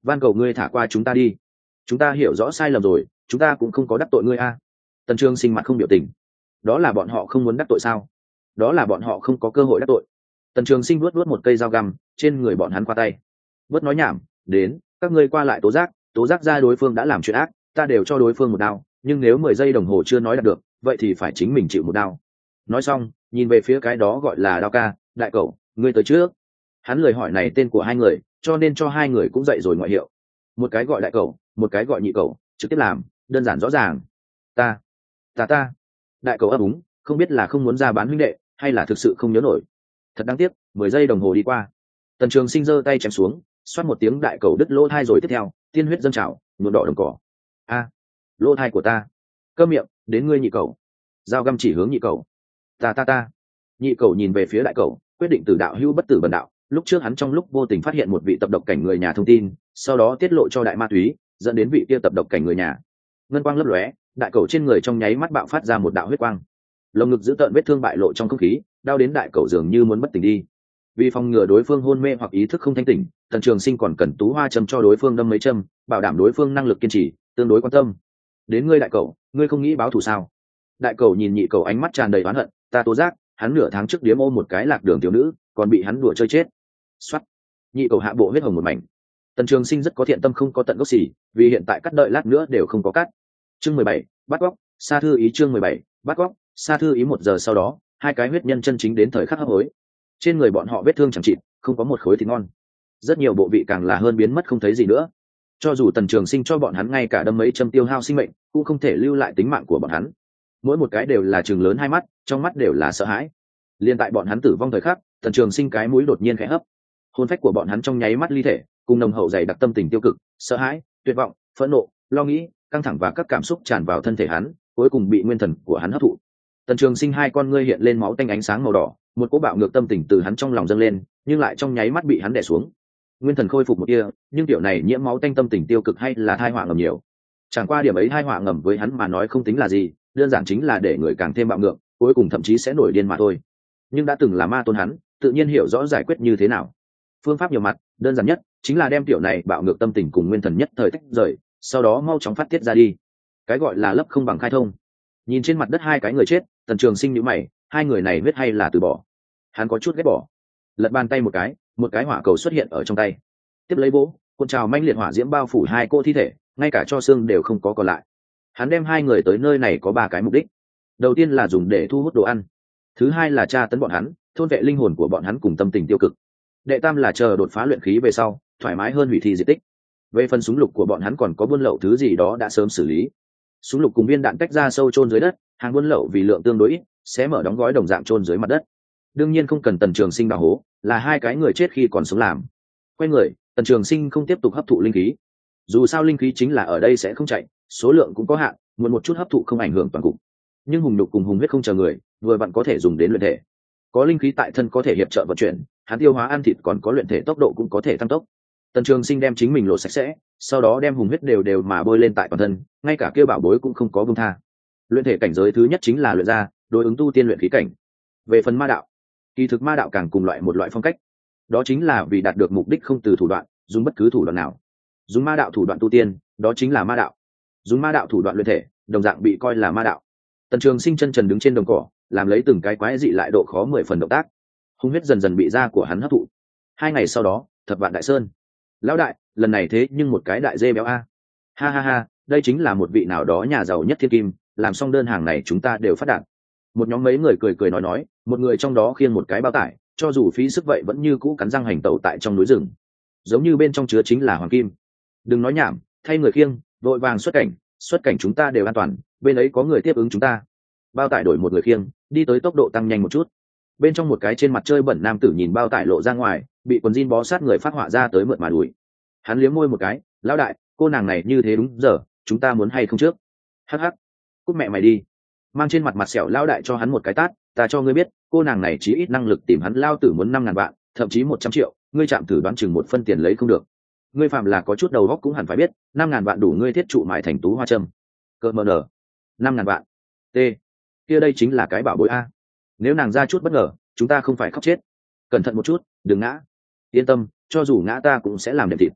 van cầu ngươi thả qua chúng ta đi, chúng ta hiểu rõ sai lầm rồi, chúng ta cũng không có đắc tội ngươi a. Tần Trường Sinh mặt không biểu tình. Đó là bọn họ không muốn đắc tội sao? Đó là bọn họ không có cơ hội đắc tội. Tần Trường Sinh vuốt vuốt một cây dao găm trên người bọn hắn qua tay. Bớt nói nhảm, đến, các ngươi qua lại tố giác, tố giác ra đối phương đã làm chuyện ác, ta đều cho đối phương một đao, nhưng nếu mười giây đồng hồ chưa nói đạt được, vậy thì phải chính mình chịu một đao. Nói xong, nhìn về phía cái đó gọi là Đao ca, đại cẩu, ngươi tới trước. Hắn lời hỏi này tên của hai người, cho nên cho hai người cũng dậy rồi ngoại hiệu. Một cái gọi đại cẩu, một cái gọi nhị cẩu, trực tiếp làm, đơn giản rõ ràng. Ta, ta ta. Đại cẩu ấp úng, không biết là không muốn ra bán huynh đệ, hay là thực sự không nhớ nổi. Thật đáng tiếc, mười giây đồng hồ đi qua. Tần Trường Sinh giơ tay chém xuống, xoát một tiếng đại cầu đứt lỗ thai rồi tiếp theo, tiên huyết dâng trào, nhuộm đỏ đồng cỏ. A, lỗ thai của ta. Câm miệng, đến ngươi nhị cầu. Dao găm chỉ hướng nhị cầu. Ta ta ta. Nhị cầu nhìn về phía đại cầu, quyết định từ đạo hữu bất tử bần đạo. Lúc trước hắn trong lúc vô tình phát hiện một vị tập độc cảnh người nhà thông tin, sau đó tiết lộ cho đại ma túy, dẫn đến vị kia tập độc cảnh người nhà. Ngân quang lấp lóe, đại cầu trên người trong nháy mắt bạo phát ra một đạo huyết quang. Lồng ngực giữ tợn vết thương bại lộ trong không khí, đau đến đại cầu dường như muốn mất tỉnh đi. Vì phòng ngừa đối phương hôn mê hoặc ý thức không thanh tỉnh, Tần Trường Sinh còn cần tú hoa châm cho đối phương đâm mấy châm, bảo đảm đối phương năng lực kiên trì, tương đối quan tâm. Đến ngươi đại cầu, ngươi không nghĩ báo thù sao? Đại cầu nhìn nhị cầu ánh mắt tràn đầy oán hận, ta tố giác, hắn nửa tháng trước điếm ôm một cái lạc đường tiểu nữ, còn bị hắn đùa chơi chết. Soát. Nhị cầu hạ bộ huyết hồng một mảnh. Tần Trường Sinh rất có thiện tâm không có tận gốc gì, vì hiện tại cắt đợi lát nữa đều không có cắt. Chương mười bảy, bắt góc, Sa thư ý chương mười bảy, bắt góc, Sa thư ý một giờ sau đó, hai cái huyết nhân chân chính đến thời khắc hấp hối. Trên người bọn họ vết thương chẳng chịt, không có một khối thịt ngon. Rất nhiều bộ vị càng là hơn biến mất không thấy gì nữa. Cho dù Tần Trường Sinh cho bọn hắn ngay cả đâm mấy châm tiêu hao sinh mệnh, cũng không thể lưu lại tính mạng của bọn hắn. Mỗi một cái đều là trừng lớn hai mắt, trong mắt đều là sợ hãi. Liên tại bọn hắn tử vong thời khắc, Tần Trường Sinh cái mũi đột nhiên khẽ hấp. Hồn phách của bọn hắn trong nháy mắt ly thể, cùng nồng hậu dày đặc tâm tình tiêu cực, sợ hãi, tuyệt vọng, phẫn nộ, lo nghĩ, căng thẳng và các cảm xúc tràn vào thân thể hắn, cuối cùng bị nguyên thần của hắn hấp thụ. Tần Trường Sinh hai con ngươi hiện lên máu tanh ánh sáng màu đỏ, một cỗ bạo ngược tâm tình từ hắn trong lòng dâng lên, nhưng lại trong nháy mắt bị hắn đè xuống. Nguyên thần khôi phục một tia, nhưng tiểu này nhiễm máu tanh tâm tình tiêu cực hay là thai họa ngầm nhiều. Chẳng qua điểm ấy thai họa ngầm với hắn mà nói không tính là gì, đơn giản chính là để người càng thêm bạo ngược, cuối cùng thậm chí sẽ nổi điên mà thôi. Nhưng đã từng là ma tôn hắn, tự nhiên hiểu rõ giải quyết như thế nào. Phương pháp nhiều mặt, đơn giản nhất chính là đem tiểu này bạo ngược tâm tình cùng nguyên thần nhất thời tách rời, sau đó mau chóng phát tiết ra đi. Cái gọi là lấp không bằng khai thông. Nhìn trên mặt đất hai cái người chết, Tần Trường Sinh nhíu mày, hai người này huyết hay là từ bỏ? Hắn có chút ghét bỏ. Lật bàn tay một cái, một cái hỏa cầu xuất hiện ở trong tay. Tiếp lấy bố, cuộn trào manh liệt hỏa diễm bao phủ hai cô thi thể, ngay cả cho xương đều không có còn lại. Hắn đem hai người tới nơi này có ba cái mục đích. Đầu tiên là dùng để thu hút đồ ăn, thứ hai là tra tấn bọn hắn, thôn vệ linh hồn của bọn hắn cùng tâm tình tiêu cực. Đệ tam là chờ đột phá luyện khí về sau, thoải mái hơn hủy thi diệt tích. Về phần súng lục của bọn hắn còn có buôn lậu thứ gì đó đã sớm xử lý. Súng lục cùng viên đạn tách ra sâu chôn dưới đất, hàng buôn lậu vì lượng tương đối ít, sẽ mở đóng gói đồng dạng chôn dưới mặt đất. Đương nhiên không cần Tần Trường Sinh đào hố, là hai cái người chết khi còn sống làm. Quay người, Tần Trường Sinh không tiếp tục hấp thụ linh khí. Dù sao linh khí chính là ở đây sẽ không chạy, số lượng cũng có hạn, muốn một chút hấp thụ không ảnh hưởng toàn cục. Nhưng hùng nhục cùng hùng huyết không chờ người, vừa vặn có thể dùng đến luyện thể. Có linh khí tại thân có thể hiệp trợ vận chuyển, hắn tiêu hóa ăn thịt còn có luyện thể tốc độ cũng có thể tăng tốc. Tần Trường Sinh đem chính mình lột sạch sẽ, sau đó đem hùng huyết đều đều mà bôi lên tại toàn thân, ngay cả kia bảo bối cũng không có buông tha. Luyện thể cảnh giới thứ nhất chính là luyện ra, đối ứng tu tiên luyện khí cảnh. Về phần ma đạo, kỳ thực ma đạo càng cùng loại một loại phong cách, đó chính là vì đạt được mục đích không từ thủ đoạn, dùng bất cứ thủ đoạn nào. Dùng ma đạo thủ đoạn tu tiên, đó chính là ma đạo. Dùng ma đạo thủ đoạn luyện thể, đồng dạng bị coi là ma đạo. Tần Trường Sinh chân trần đứng trên đồng cỏ, làm lấy từng cái quái dị lại độ khó mười phần động tác. Hung huyết dần dần bị da của hắn hấp thụ. Hai ngày sau đó, Thập Vạn Đại Sơn. Lão đại, lần này thế nhưng một cái đại dê béo a. Ha ha ha, đây chính là một vị nào đó nhà giàu nhất thiên kim, làm xong đơn hàng này chúng ta đều phát đạt. Một nhóm mấy người cười cười nói nói, một người trong đó khiêng một cái bao tải, cho dù phí sức vậy vẫn như cũ cắn răng hành tẩu tại trong núi rừng. Giống như bên trong chứa chính là hoàng kim. Đừng nói nhảm, thay người khiêng, vội vàng xuất cảnh, xuất cảnh chúng ta đều an toàn, bên ấy có người tiếp ứng chúng ta. Bao tải đổi một người khiêng, đi tới tốc độ tăng nhanh một chút. Bên trong một cái trên mặt chơi bẩn nam tử nhìn bao tải lộ ra ngoài, bị quần jean bó sát người phát họa ra tới mượt mà đuổi. Hắn liếm môi một cái, lão đại, cô nàng này như thế đúng giờ, chúng ta muốn hay không trước? Hắc hắc, cút mẹ mày đi. Mang trên mặt mặt sẹo lão đại cho hắn một cái tát, ta cho ngươi biết, cô nàng này chí ít năng lực tìm hắn lao tử muốn năm ngàn vạn, thậm chí một trăm triệu, ngươi chạm thử đoán chừng một phân tiền lấy không được. Ngươi phạm là có chút đầu óc cũng hẳn phải biết, năm ngàn vạn đủ ngươi thiết trụ mại thành tú hoa trâm. Cơ mờ nở, năm ngàn vạn. T, kia đây chính là cái bảo bối a. Nếu nàng ra chút bất ngờ, chúng ta không phải khóc chết. Cẩn thận một chút, đừng ngã. Yên tâm, cho dù ngã ta cũng sẽ làm đệm thịt.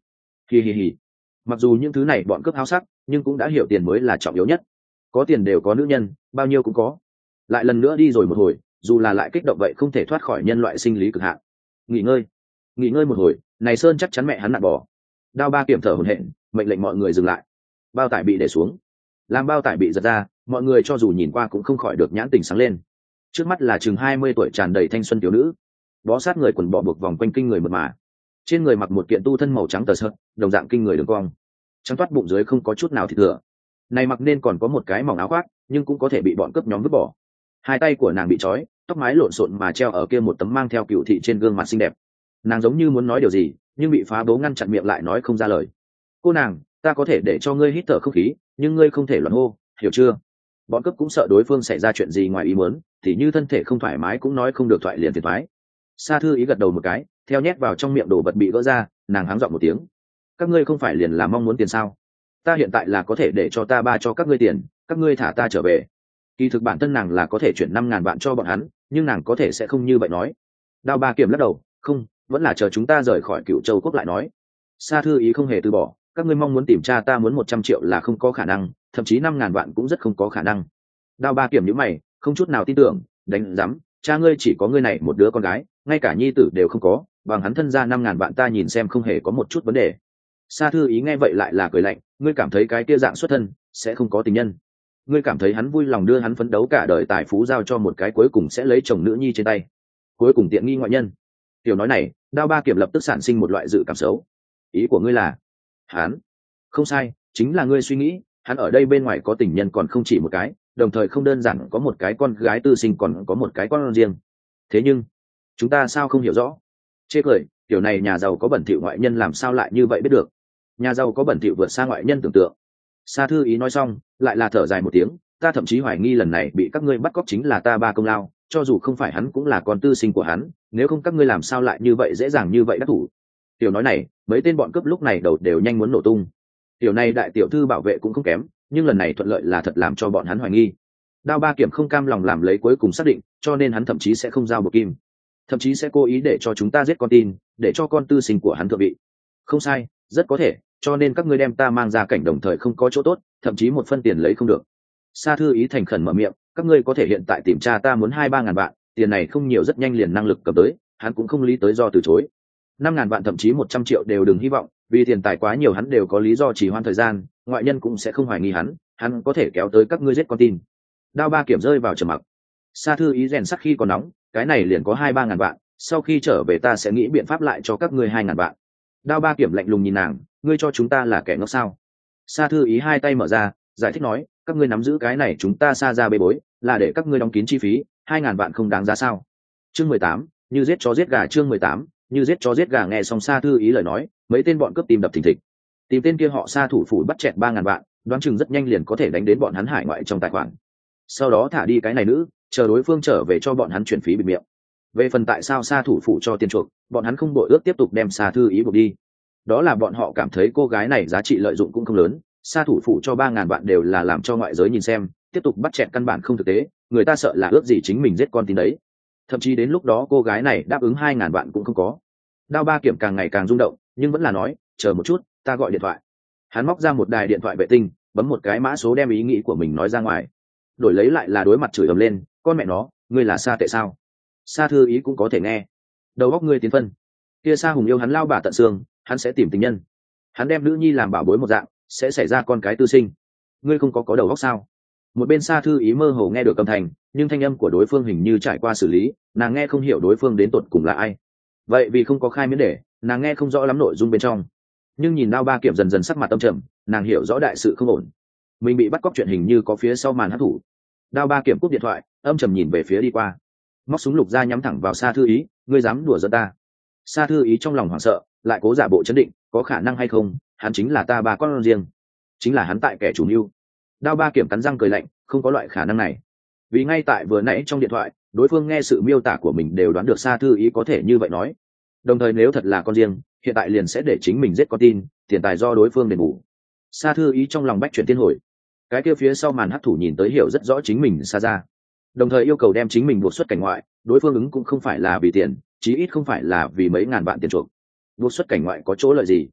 Hì hì hì. Mặc dù những thứ này bọn cướp háo sắc nhưng cũng đã hiểu tiền mới là trọng yếu nhất. Có tiền đều có nữ nhân, bao nhiêu cũng có. Lại lần nữa đi rồi một hồi, dù là lại kích động vậy không thể thoát khỏi nhân loại sinh lý cực hạn. Nghỉ ngơi, nghỉ ngơi một hồi, này Sơn chắc chắn mẹ hắn nặn bỏ. Đao ba kiểm thở hổn hển, mệnh lệnh mọi người dừng lại. Bao tải bị để xuống. Làm bao tải bị giật ra, mọi người cho dù nhìn qua cũng không khỏi được nhãn tình sáng lên. Trước mắt là chừng hai mươi tuổi tràn đầy thanh xuân tiểu nữ, bó sát người quần bò buộc vòng quanh kinh người mượt mà. Trên người mặc một kiện tu thân màu trắng tờ sợt, đồng dạng kinh người đường cong. Trắng toát bụng dưới không có chút nào thịt thừa. Này mặc nên còn có một cái mỏng áo khoác, nhưng cũng có thể bị bọn cướp nhóm vứt bỏ. Hai tay của nàng bị trói, tóc mái lộn xộn mà treo ở kia một tấm mang theo cựu thị trên gương mặt xinh đẹp. Nàng giống như muốn nói điều gì, nhưng bị phá bố ngăn chặn miệng lại nói không ra lời. Cô nàng, ta có thể để cho ngươi hít thở không khí, nhưng ngươi không thể loạn hô, hiểu chưa? Bọn cướp cũng sợ đối phương xảy ra chuyện gì ngoài ý muốn, thì như thân thể không thoải mái cũng nói không được thoại liền phiền thoái. Sa Thư Ý gật đầu một cái, theo nhét vào trong miệng đồ vật bị gỡ ra, nàng háng giọng một tiếng. Các ngươi không phải liền là mong muốn tiền sao? Ta hiện tại là có thể để cho ta ba cho các ngươi tiền, các ngươi thả ta trở về. Kỳ thực bản thân nàng là có thể chuyển năm ngàn vạn cho bọn hắn, nhưng nàng có thể sẽ không như vậy nói. Đao ba kiểm lắc đầu, không, vẫn là chờ chúng ta rời khỏi Cựu Châu quốc lại nói. Sa Thư Ý không hề từ bỏ, các ngươi mong muốn tìm cha ta muốn một trăm triệu là không có khả năng, thậm chí năm ngàn vạn cũng rất không có khả năng. Đao ba kiểm nhíu mày, không chút nào tin tưởng, đánh giám, cha ngươi chỉ có ngươi này một đứa con gái, ngay cả nhi tử đều không có, bằng hắn thân ra năm ngàn vạn ta nhìn xem không hề có một chút vấn đề. Sa Thư Ý nghe vậy lại là cười lạnh, ngươi cảm thấy cái kia dạng xuất thân sẽ không có tình nhân? Ngươi cảm thấy hắn vui lòng đưa hắn phấn đấu cả đời tài phú giao cho một cái cuối cùng sẽ lấy chồng nữ nhi trên tay, cuối cùng tiện nghi ngoại nhân? Tiểu nói này, Đao ba kiểm lập tức sản sinh một loại dự cảm xấu. Ý của ngươi là hắn? Không sai, chính là ngươi suy nghĩ, hắn ở đây bên ngoài có tình nhân còn không chỉ một cái, đồng thời không đơn giản có một cái con gái tư sinh còn có một cái con riêng. Thế nhưng chúng ta sao không hiểu rõ? Chê cười, kiểu này nhà giàu có bẩn thỉu ngoại nhân làm sao lại như vậy biết được? Nhà giàu có bẩn thỉu vượt xa ngoại nhân tưởng tượng. Sa Thư Ý nói xong lại là thở dài một tiếng, ta thậm chí hoài nghi lần này bị các ngươi bắt cóc chính là ta ba công lao, cho dù không phải hắn cũng là con tư sinh của hắn, nếu không các ngươi làm sao lại như vậy dễ dàng như vậy đắc thủ? Tiểu nói này, mấy tên bọn cướp lúc này đầu đều nhanh muốn nổ tung. Tiểu này đại tiểu thư bảo vệ cũng không kém, nhưng lần này thuận lợi là thật làm cho bọn hắn hoài nghi. Đao ba kiểm không cam lòng làm lấy cuối cùng xác định, cho nên hắn thậm chí sẽ không giao một kim, thậm chí sẽ cố ý để cho chúng ta giết con tin, để cho con tư sinh của hắn thượng vị. Không sai, rất có thể, cho nên các ngươi đem ta mang ra cảnh đồng thời không có chỗ tốt, thậm chí một phân tiền lấy không được. Sa Thư Ý thành khẩn mở miệng, các ngươi có thể hiện tại tìm cha ta muốn hai ba ngàn vạn, tiền này không nhiều rất nhanh liền năng lực cầm tới, hắn cũng không lý tới do từ chối. Năm ngàn vạn thậm chí một trăm triệu đều đừng hy vọng, vì tiền tài quá nhiều hắn đều có lý do trì hoãn thời gian, ngoại nhân cũng sẽ không hoài nghi hắn, hắn có thể kéo tới các ngươi giết con tin. Đao ba kiểm rơi vào trầm mặc. Sa Thư Ý rèn sắc khi còn nóng, cái này liền có hai ba ngàn vạn, sau khi trở về ta sẽ nghĩ biện pháp lại cho các ngươi hai ngàn vạn. Đao ba kiểm lạnh lùng nhìn nàng, ngươi cho chúng ta là kẻ ngốc sao? Sa Thư Ý hai tay mở ra, giải thích nói, các ngươi nắm giữ cái này chúng ta xa ra bê bối, là để các ngươi đóng kín chi phí, hai ngàn vạn không đáng giá sao? Chương mười tám, như giết chó giết gà. Chương mười tám, như giết chó giết gà. Nghe xong Sa Thư Ý lời nói, mấy tên bọn cướp tìm đập thình thịch. Tìm tên kia họ Sa thủ phủ bắt chẹt ba ngàn vạn, đoán chừng rất nhanh liền có thể đánh đến bọn hắn hải ngoại trong tài khoản. Sau đó thả đi cái này nữ, chờ đối phương trở về cho bọn hắn chuyển phí bịt miệng. Về phần tại sao Sa thủ phủ cho tiền chuộc, bọn hắn không đội ước tiếp tục đem Sa Thư Ý buộc đi. Đó là bọn họ cảm thấy cô gái này giá trị lợi dụng cũng không lớn, Sa thủ phủ cho ba ngàn vạn đều là làm cho ngoại giới nhìn xem, tiếp tục bắt chẹt căn bản không thực tế, người ta sợ là ước gì chính mình giết con tin đấy. Thậm chí đến lúc đó cô gái này đáp ứng hai ngàn vạn cũng không có. Đao ba kiểm càng ngày càng rung động, nhưng vẫn là nói, chờ một chút, ta gọi điện thoại. Hắn móc ra một đài điện thoại vệ tinh, bấm một cái mã số đem ý nghĩ của mình nói ra ngoài. Đổi lấy lại là đối mặt chửi ầm lên, con mẹ nó, ngươi là Sa tệ sao? Sa Thư Ý cũng có thể nghe. Đầu óc ngươi tiến phân. Kia Sa Hùng yêu hắn lao bà tận xương, hắn sẽ tìm tình nhân. Hắn đem nữ nhi làm bảo bối một dạng, sẽ xảy ra con cái tư sinh. Ngươi không có có đầu óc sao? Một bên Sa Thư Ý mơ hồ nghe được âm thanh, nhưng thanh âm của đối phương hình như trải qua xử lý, nàng nghe không hiểu đối phương đến tột cùng là ai. Vậy vì không có khai miễn để, nàng nghe không rõ lắm nội dung bên trong. Nhưng nhìn Đao ba kiểm dần dần sắc mặt âm trầm, nàng hiểu rõ đại sự không ổn. Mình bị bắt cóc chuyện hình như có phía sau màn hắc thủ. Đao ba kiểm cúp điện thoại, âm trầm nhìn về phía đi qua, móc súng lục ra nhắm thẳng vào Sa Thư Ý, ngươi dám đùa giỡn ta? Sa Thư Ý trong lòng hoảng sợ, lại cố giả bộ chấn định, có khả năng hay không, hắn chính là ta ba con riêng, chính là hắn tại kẻ chủ mưu. Đao ba kiểm cắn răng cười lạnh, không có loại khả năng này, vì ngay tại vừa nãy trong điện thoại, đối phương nghe sự miêu tả của mình đều đoán được Sa Thư Ý có thể như vậy nói. Đồng thời nếu thật là con riêng, hiện tại liền sẽ để chính mình giết con tin, tiền tài do đối phương đền bù. Sa Thư Ý trong lòng bách chuyển tiên hồi, cái kia phía sau màn hắc thủ nhìn tới hiểu rất rõ chính mình Sa ra, đồng thời yêu cầu đem chính mình buộc xuất cảnh ngoại, đối phương ứng cũng không phải là vì tiền, chí ít không phải là vì mấy ngàn vạn tiền chuộc. Buộc xuất cảnh ngoại có chỗ lợi gì?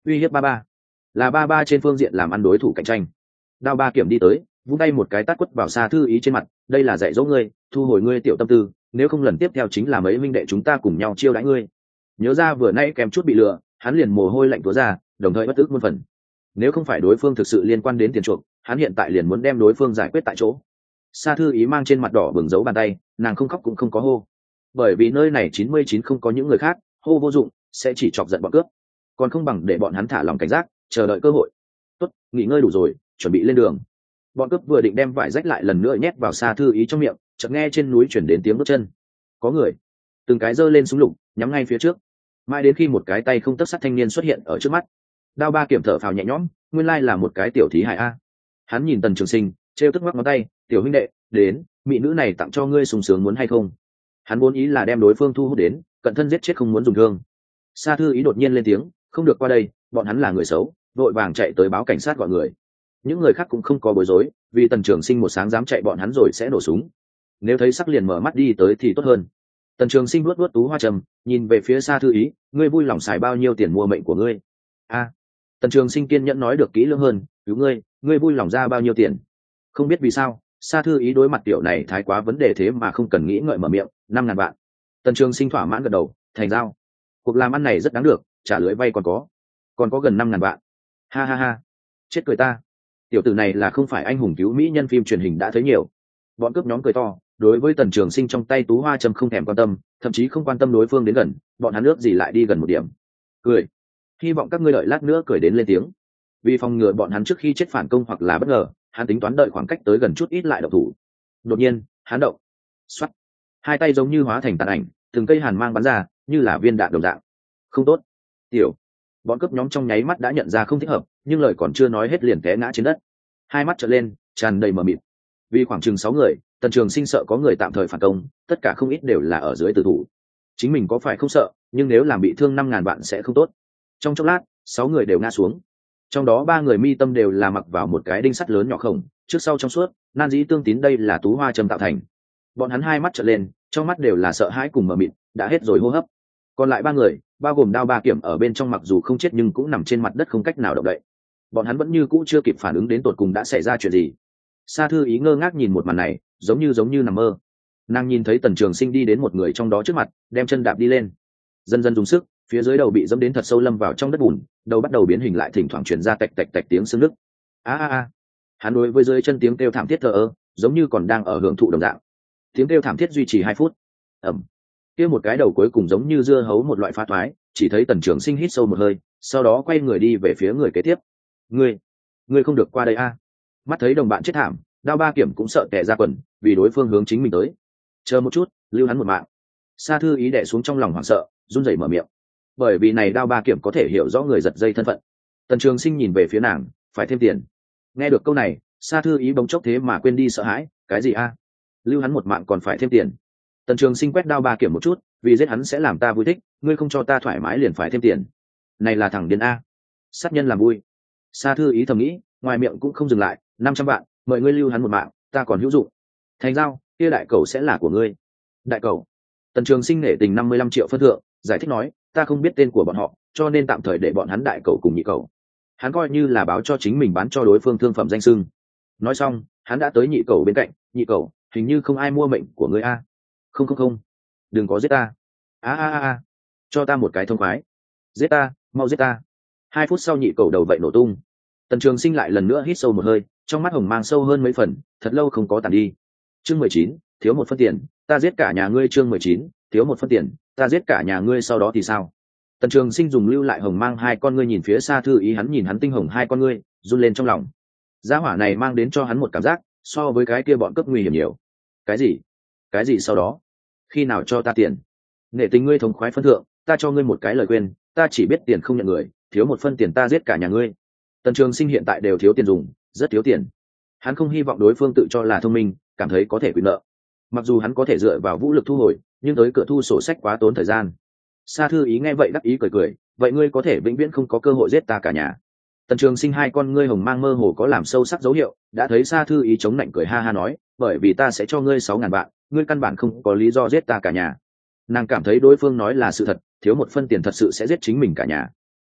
uy hiếp ba ba, là ba ba trên phương diện làm ăn đối thủ cạnh tranh. Đao ba kiểm đi tới, vung tay một cái tát quất vào Sa Thư Ý trên mặt, đây là dạy dỗ ngươi, thu hồi ngươi tiểu tâm tư, nếu không lần tiếp theo chính là mấy minh đệ chúng ta cùng nhau chiêu đãi ngươi. Nhớ ra vừa nãy kèm chút bị lừa, hắn liền mồ hôi lạnh túa ra, đồng thời bất tức muôn phần. Nếu không phải đối phương thực sự liên quan đến tiền chuộc, hắn hiện tại liền muốn đem đối phương giải quyết tại chỗ. Sa Thư Ý mang trên mặt đỏ bừng dấu bàn tay, nàng không khóc cũng không có hô, bởi vì nơi này chín mươi chín không có những người khác, hô vô dụng sẽ chỉ chọc giận bọn cướp, còn không bằng để bọn hắn thả lòng cảnh giác, chờ đợi cơ hội. Tốt, nghỉ ngơi đủ rồi, chuẩn bị lên đường. Bọn cướp vừa định đem vải rách lại lần nữa nhét vào Sa Thư Ý trong miệng, chợt nghe trên núi chuyển đến tiếng bước chân. Có người, từng cái giơ lên súng lục, nhắm ngay phía trước. Mãi đến khi một cái tay không tấc sắt thanh niên xuất hiện ở trước mắt, Đao ba kiểm thở phào nhẹ nhõm, nguyên lai là một cái tiểu thí hài a. Hắn nhìn Tần Trường Sinh, trêu tức ngoắc ngón tay, tiểu huynh đệ, đến, mỹ nữ này tặng cho ngươi sung sướng muốn hay không? Hắn vốn ý là đem đối phương thu hút đến, cận thân giết chết không muốn dùng thương. Sa Thư Ý đột nhiên lên tiếng, không được qua đây, bọn hắn là người xấu, vội vàng chạy tới báo cảnh sát gọi người. Những người khác cũng không có bối rối, vì Tần Trường Sinh một sáng dám chạy bọn hắn rồi sẽ nổ súng. Nếu thấy sắc liền mở mắt đi tới thì tốt hơn. Tần Trường Sinh luốt luốt tú hoa trầm, nhìn về phía Sa Thư Ý, ngươi vui lòng xài bao nhiêu tiền mua mệnh của ngươi? A. Tần Trường Sinh kiên nhẫn nói được kỹ lưỡng hơn, cứu ngươi, ngươi vui lòng ra bao nhiêu tiền? Không biết vì sao, Sa Thư Ý đối mặt tiểu này thái quá vấn đề thế mà không cần nghĩ ngợi mở miệng, năm ngàn vạn. Tần Trường Sinh thỏa mãn gật đầu, thành giao. Cuộc làm ăn này rất đáng được, trả lưới vay còn có, còn có gần năm ngàn vạn. Ha ha ha, chết cười ta. Tiểu tử này là không phải anh hùng cứu mỹ nhân phim truyền hình đã thấy nhiều. Bọn cướp nhóm cười to, đối với Tần Trường Sinh trong tay tú hoa châm không thèm quan tâm, thậm chí không quan tâm đối phương đến gần, bọn hắn ước gì lại đi gần một điểm. Cười, hy vọng các ngươi đợi lát nữa cười đến lên tiếng. Vì phòng ngừa bọn hắn trước khi chết phản công hoặc là bất ngờ, hắn tính toán đợi khoảng cách tới gần chút ít lại động thủ. Đột nhiên, hắn động, xoắt, hai tay giống như hóa thành tàn ảnh, từng cây hàn mang bắn ra, như là viên đạn đồng dạng. Không tốt, tiểu. Bọn cướp nhóm trong nháy mắt đã nhận ra không thích hợp, nhưng lời còn chưa nói hết liền té ngã trên đất, hai mắt trợn lên, tràn đầy mờ mịt. Vì khoảng chừng sáu người, Tần Trường Sinh sợ có người tạm thời phản công, tất cả không ít đều là ở dưới tử thủ. Chính mình có phải không sợ, nhưng nếu làm bị thương năm ngàn vạn sẽ không tốt. Trong chốc lát, sáu người đều ngã xuống. Trong đó ba người mi tâm đều là mặc vào một cái đinh sắt lớn nhỏ khổng, trước sau trong suốt, nan dĩ tương tín, đây là tú hoa châm tạo thành. Bọn hắn hai mắt trợn lên, trong mắt đều là sợ hãi cùng mờ mịt, đã hết rồi hô hấp. Còn lại ba người, bao gồm Đao ba kiểm ở bên trong mặc dù không chết nhưng cũng nằm trên mặt đất không cách nào động đậy. Bọn hắn vẫn như cũ chưa kịp phản ứng đến tột cùng đã xảy ra chuyện gì. Sa Thư Ý ngơ ngác nhìn một màn này, giống như giống như nằm mơ. Nàng nhìn thấy Tần Trường Sinh đi đến một người trong đó trước mặt, đem chân đạp đi lên, dần dần dùng sức, phía dưới đầu bị dẫm đến thật sâu, lâm vào trong đất bùn, đầu bắt đầu biến hình lại, thỉnh thoảng truyền ra tạch tạch tạch tiếng xương nứt. A a a. Hắn đối với dưới chân tiếng kêu thảm thiết thờ ơ, giống như còn đang ở hưởng thụ đồng dạng. Tiếng kêu thảm thiết duy trì hai phút. Ầm. Kia một cái đầu cuối cùng giống như dưa hấu một loại phá thoái, chỉ thấy Tần Trường Sinh hít sâu một hơi, sau đó quay người đi về phía người kế tiếp. Ngươi, ngươi không được qua đây a. Mắt thấy đồng bạn chết thảm, Đao ba kiểm cũng sợ tè ra quần, vì đối phương hướng chính mình tới. Chờ một chút, lưu hắn một mạng. Sa Thư Ý đè xuống trong lòng hoảng sợ, run rẩy mở miệng, bởi vì này Đao ba kiểm có thể hiểu rõ người giật dây thân phận. Tần Trường Sinh nhìn về phía nàng, phải thêm tiền. Nghe được câu này, Sa Thư Ý bỗng chốc thế mà quên đi sợ hãi, cái gì a? Lưu hắn một mạng còn phải thêm tiền? Tần Trường Sinh quét Đao ba kiểm một chút, vì giết hắn sẽ làm ta vui thích, ngươi không cho ta thoải mái liền phải thêm tiền. Này là thằng điên a. Sát nhân làm vui. Sa Thư Ý thầm nghĩ, ngoài miệng cũng không dừng lại, năm trăm vạn, mời ngươi lưu hắn một mạng, ta còn hữu dụng. Thành giao, kia đại cầu sẽ là của ngươi. Đại cầu. Tần Trường Sinh nể tình năm mươi lăm triệu phân thượng, giải thích nói, ta không biết tên của bọn họ, cho nên tạm thời để bọn hắn đại cầu cùng nhị cầu. Hắn coi như là báo cho chính mình bán cho đối phương thương phẩm danh xưng. Nói xong, hắn đã tới nhị cầu bên cạnh, nhị cầu, hình như không ai mua mệnh của ngươi a. Không không không, đừng có giết ta. A a a, cho ta một cái thông khoái. Giết ta, mau giết ta. Hai phút sau nhị cầu đầu vậy nổ tung. Tần Trường Sinh lại lần nữa hít sâu một hơi, trong mắt hồng mang sâu hơn mấy phần, thật lâu không có tàn đi. Chương mười chín, thiếu một phân tiền, ta giết cả nhà ngươi. Chương mười chín, thiếu một phân tiền, ta giết cả nhà ngươi. Sau đó thì sao? Tần Trường Sinh dùng lưu lại hồng mang hai con ngươi nhìn phía Sa Thư Ý, hắn nhìn hắn tinh hồng hai con ngươi, run lên trong lòng. Gia hỏa này mang đến cho hắn một cảm giác, so với cái kia bọn cướp nguy hiểm nhiều. Cái gì? Cái gì sau đó? Khi nào cho ta tiền? Nể tình ngươi thống khoái phân thượng, ta cho ngươi một cái lời khuyên, ta chỉ biết tiền không nhận người, thiếu một phân tiền ta giết cả nhà ngươi. Tần Trường Sinh hiện tại đều thiếu tiền dùng, rất thiếu tiền. Hắn không hy vọng đối phương tự cho là thông minh, cảm thấy có thể quyền nợ. Mặc dù hắn có thể dựa vào vũ lực thu hồi, nhưng tới cửa thu sổ sách quá tốn thời gian. Sa Thư Ý nghe vậy đắc ý cười cười, vậy ngươi có thể vĩnh viễn không có cơ hội giết ta cả nhà. Tần Trường Sinh hai con ngươi hồng mang mơ hồ có làm sâu sắc dấu hiệu, đã thấy Sa Thư Ý chống nạnh cười ha ha nói, bởi vì ta sẽ cho ngươi sáu ngàn vạn, ngươi căn bản không có lý do giết ta cả nhà. Nàng cảm thấy đối phương nói là sự thật, thiếu một phân tiền thật sự sẽ giết chính mình cả nhà.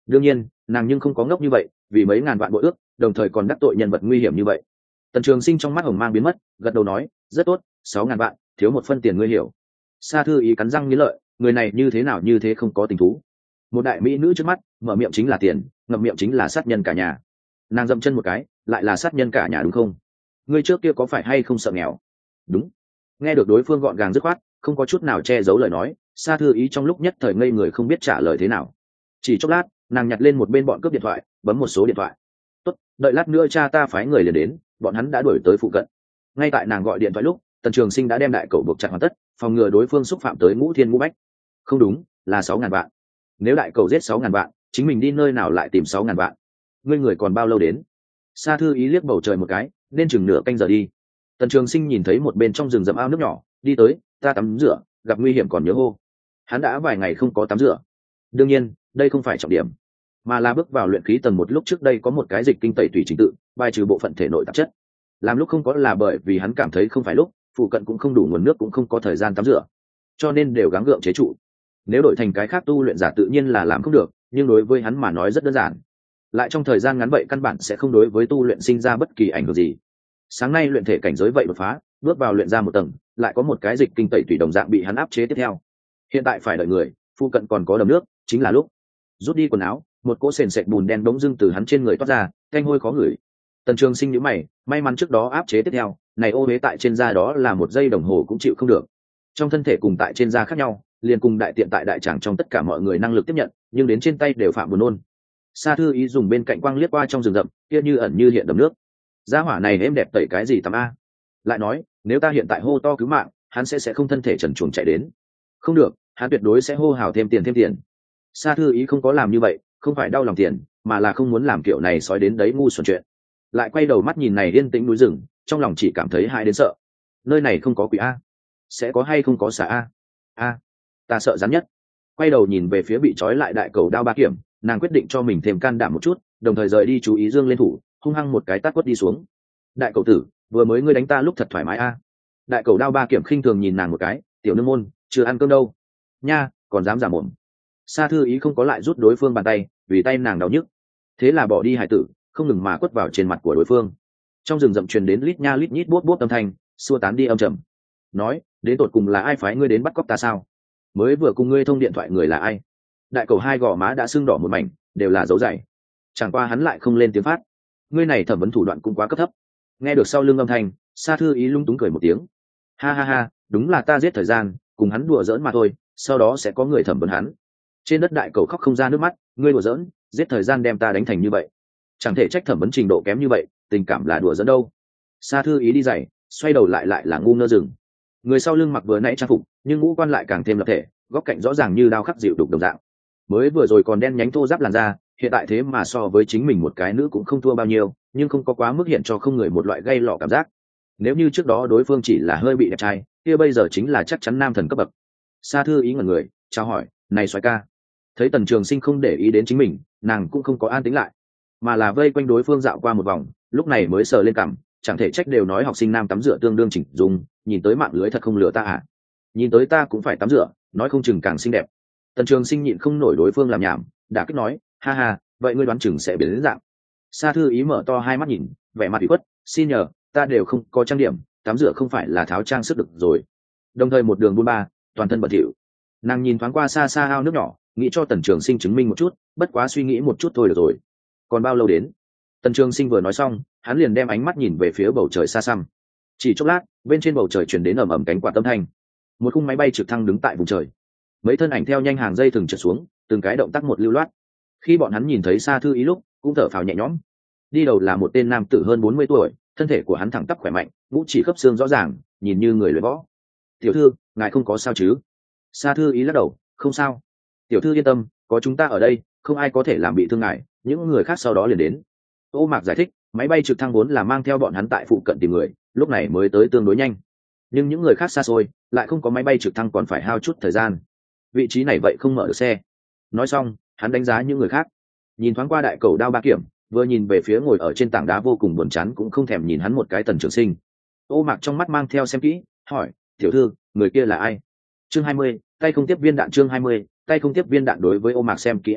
đương nhiên nàng nhưng không có ngốc như vậy, vì mấy ngàn vạn bội ước đồng thời còn đắc tội nhân vật nguy hiểm như vậy. Tần Trường Sinh trong mắt hồng mang biến mất, gật đầu nói, rất tốt, sáu ngàn vạn, thiếu một phân tiền ngươi hiểu. Sa Thư Ý cắn răng nghiến lợi, người này như thế nào như thế không có tình thú. Một đại mỹ nữ trước mắt, mở miệng chính là tiền, ngậm miệng chính là sát nhân cả nhà. Nàng dậm chân một cái, lại là sát nhân cả nhà đúng không? Ngươi trước kia có phải hay không sợ nghèo? Đúng. Nghe được đối phương gọn gàng dứt khoát, không có chút nào che giấu lời nói, Sa Thư Ý trong lúc nhất thời ngây người không biết trả lời thế nào. Chỉ chốc lát, nàng nhặt lên một bên bọn cướp điện thoại, bấm một số điện thoại. Tốt, đợi lát nữa cha ta phái người liền đến, bọn hắn đã đuổi tới phụ cận. Ngay tại nàng gọi điện thoại lúc, Tần Trường Sinh đã đem đại cẩu buộc chặt hoàn tất, phòng ngừa đối phương xúc phạm tới Ngũ Thiên Ngũ Bách. Không đúng, là sáu ngàn vạn. Nếu đại cẩu giết sáu ngàn vạn, chính mình đi nơi nào lại tìm sáu ngàn vạn? Ngươi người còn bao lâu đến? Sa Thư Ý liếc bầu trời một cái, nên chừng nửa canh giờ đi. Tần Trường Sinh nhìn thấy một bên trong rừng rậm ao nước nhỏ, đi tới, ta tắm rửa, gặp nguy hiểm còn nhớ hô. Hắn đã vài ngày không có tắm rửa. Đương nhiên, đây không phải trọng điểm, mà là bước vào luyện khí tầng một lúc trước đây có một cái dịch kinh tẩy tùy trình tự, bài trừ bộ phận thể nội tạp chất. Làm lúc không có là bởi vì hắn cảm thấy không phải lúc, phụ cận cũng không đủ nguồn nước cũng không có thời gian tắm rửa, cho nên đều gắng gượng chế trụ. Nếu đổi thành cái khác tu luyện giả tự nhiên là làm không được, nhưng đối với hắn mà nói rất đơn giản. Lại trong thời gian ngắn vậy căn bản sẽ không đối với tu luyện sinh ra bất kỳ ảnh hưởng gì. Sáng nay luyện thể cảnh giới vậy đột phá, bước vào luyện ra một tầng, lại có một cái dịch kinh tẩy tùy đồng dạng bị hắn áp chế tiếp theo. Hiện tại phải đợi người, phụ cận còn có đầm nước, chính là lúc. Rút đi quần áo, một cỗ sền sệt bùn đen bỗng dưng từ hắn trên người toát ra, canh hôi khó ngửi. Tần Trường Sinh nhíu mày, may mắn trước đó áp chế tiếp theo, này ô uế tại trên da đó là một giây đồng hồ cũng chịu không được. Trong thân thể cùng tại trên da khác nhau, liền cùng đại tiện tại đại tràng trong tất cả mọi người năng lực tiếp nhận, nhưng đến trên tay đều phạm buồn nôn. Sa Thư Ý dùng bên cạnh quang liếc qua trong rừng rậm, kia như ẩn như hiện đầm nước. Gia hỏa này êm đẹp tẩy cái gì tắm a? Lại nói, nếu ta hiện tại hô to cứu mạng, hắn sẽ sẽ không thân thể trần truồng chạy đến. Không được, hắn tuyệt đối sẽ hô hào thêm tiền thêm tiền. Sa Thư Ý không có làm như vậy, không phải đau lòng tiền, mà là không muốn làm kiểu này sói đến đấy ngu xuẩn chuyện. Lại quay đầu mắt nhìn này yên tĩnh núi rừng, trong lòng chỉ cảm thấy hãi đến sợ. Nơi này không có quỷ a, sẽ có hay không có xà a? A, ta sợ rắn nhất. Quay đầu nhìn về phía bị trói lại đại cầu đao ba kiểm, nàng quyết định cho mình thêm can đảm một chút, đồng thời rời đi chú ý dương lên thủ, hung hăng một cái tát quất đi xuống. Đại cầu tử, vừa mới ngươi đánh ta lúc thật thoải mái a. Đại cầu đao ba kiểm khinh thường nhìn nàng một cái, tiểu nương môn, chưa ăn cơm đâu. Nha, còn dám giả mồm. Sa Thư Ý không có lại rút đối phương bàn tay, vì tay nàng đau nhức. Thế là bỏ đi hải tử, không ngừng mà quất vào trên mặt của đối phương. Trong rừng rậm truyền đến lít nha lít nhít buốt buốt âm thanh, xua tán đi âm trầm. Nói, đến tột cùng là ai phái ngươi đến bắt cóc ta sao? Mới vừa cùng ngươi thông điện thoại người là ai? Đại cầu hai gò má đã sưng đỏ một mảnh, đều là dấu dày. Chẳng qua hắn lại không lên tiếng phát. Ngươi này thẩm vấn thủ đoạn cũng quá cấp thấp. Nghe được sau lưng âm thanh, Sa Thư Ý lung túng cười một tiếng. Ha ha ha, đúng là ta giết thời gian, cùng hắn đùa giỡn mà thôi, sau đó sẽ có người thẩm vấn hắn. Trên đất đại cầu khóc không ra nước mắt, ngươi đùa giỡn, giết thời gian đem ta đánh thành như vậy. Chẳng thể trách thẩm vấn trình độ kém như vậy, tình cảm là đùa giỡn đâu. Sa Thư Ý đi giày, xoay đầu lại lại là ngu ngơ rừng. Người sau lưng mặc vừa nãy trang phục, nhưng ngũ quan lại càng thêm lập thể, góc cạnh rõ ràng như đao khắc dịu đục đồng dạng. Mới vừa rồi còn đen nhánh thô ráp làn da, hiện tại thế mà so với chính mình một cái nữ cũng không thua bao nhiêu, nhưng không có quá mức hiện cho không người một loại gây lọ cảm giác. Nếu như trước đó đối phương chỉ là hơi bị đẹp trai, kia bây giờ chính là chắc chắn nam thần cấp bậc. Sa Thư Ý ngẩn người, chào hỏi, này soái ca. Thấy Tần Trường Sinh không để ý đến chính mình, nàng cũng không có an tĩnh lại, mà là vây quanh đối phương dạo qua một vòng, lúc này mới sờ lên cằm, chẳng thể trách đều nói học sinh nam tắm rửa tương đương chỉnh dung, nhìn tới mạng lưới thật không lừa ta à? Nhìn tới ta cũng phải tắm rửa, nói không chừng càng xinh đẹp. Tần Trường Sinh nhịn không nổi đối phương làm nhảm, đã kích nói, ha ha, vậy ngươi đoán chừng sẽ biến đến dạng. Sa Thư Ý mở to hai mắt nhìn, vẻ mặt ủy khuất, xin nhờ, ta đều không có trang điểm, tắm rửa không phải là tháo trang sức được rồi. Đồng thời một đường buôn ba, toàn thân bẩn thỉu. Nàng nhìn thoáng qua xa xa ao nước nhỏ, nghĩ cho Tần Trường Sinh chứng minh một chút, bất quá suy nghĩ một chút thôi được rồi. Còn bao lâu đến? Tần Trường Sinh vừa nói xong, hắn liền đem ánh mắt nhìn về phía bầu trời xa xăm. Chỉ chốc lát, bên trên bầu trời truyền đến ầm ầm cánh quạt âm thanh. Một khung máy bay trực thăng đứng tại vùng trời. Mấy thân ảnh theo nhanh hàng dây thừng trượt xuống, từng cái động tác một lưu loát. Khi bọn hắn nhìn thấy Sa Thư Ý lúc, cũng thở phào nhẹ nhõm. Đi đầu là một tên nam tử hơn bốn mươi tuổi, thân thể của hắn thẳng tắp khỏe mạnh, ngũ chỉ khớp xương rõ ràng, nhìn như người luyện võ. "Tiểu thư, ngài không có sao chứ?" Sa Thư Ý lắc đầu, "Không sao. Tiểu thư yên tâm, có chúng ta ở đây, không ai có thể làm bị thương ngài, những người khác sau đó liền đến." Ô Mạc giải thích, máy bay trực thăng vốn là mang theo bọn hắn tại phụ cận tìm người, lúc này mới tới tương đối nhanh. Nhưng những người khác xa xôi, lại không có máy bay trực thăng còn phải hao chút thời gian. Vị trí này vậy không mở được xe. Nói xong, hắn đánh giá những người khác, nhìn thoáng qua đại cầu đao ba kiểm, vừa nhìn về phía ngồi ở trên tảng đá vô cùng buồn chán cũng không thèm nhìn hắn một cái Tần Trường Sinh. Ô Mạc trong mắt mang theo xem kỹ, hỏi, "Tiểu thư, người kia là ai?" Chương hai mươi, tay không tiếp viên đạn chương hai mươi, tay không tiếp viên đạn đối với Ô Mạc xem kỹ ánh mắt,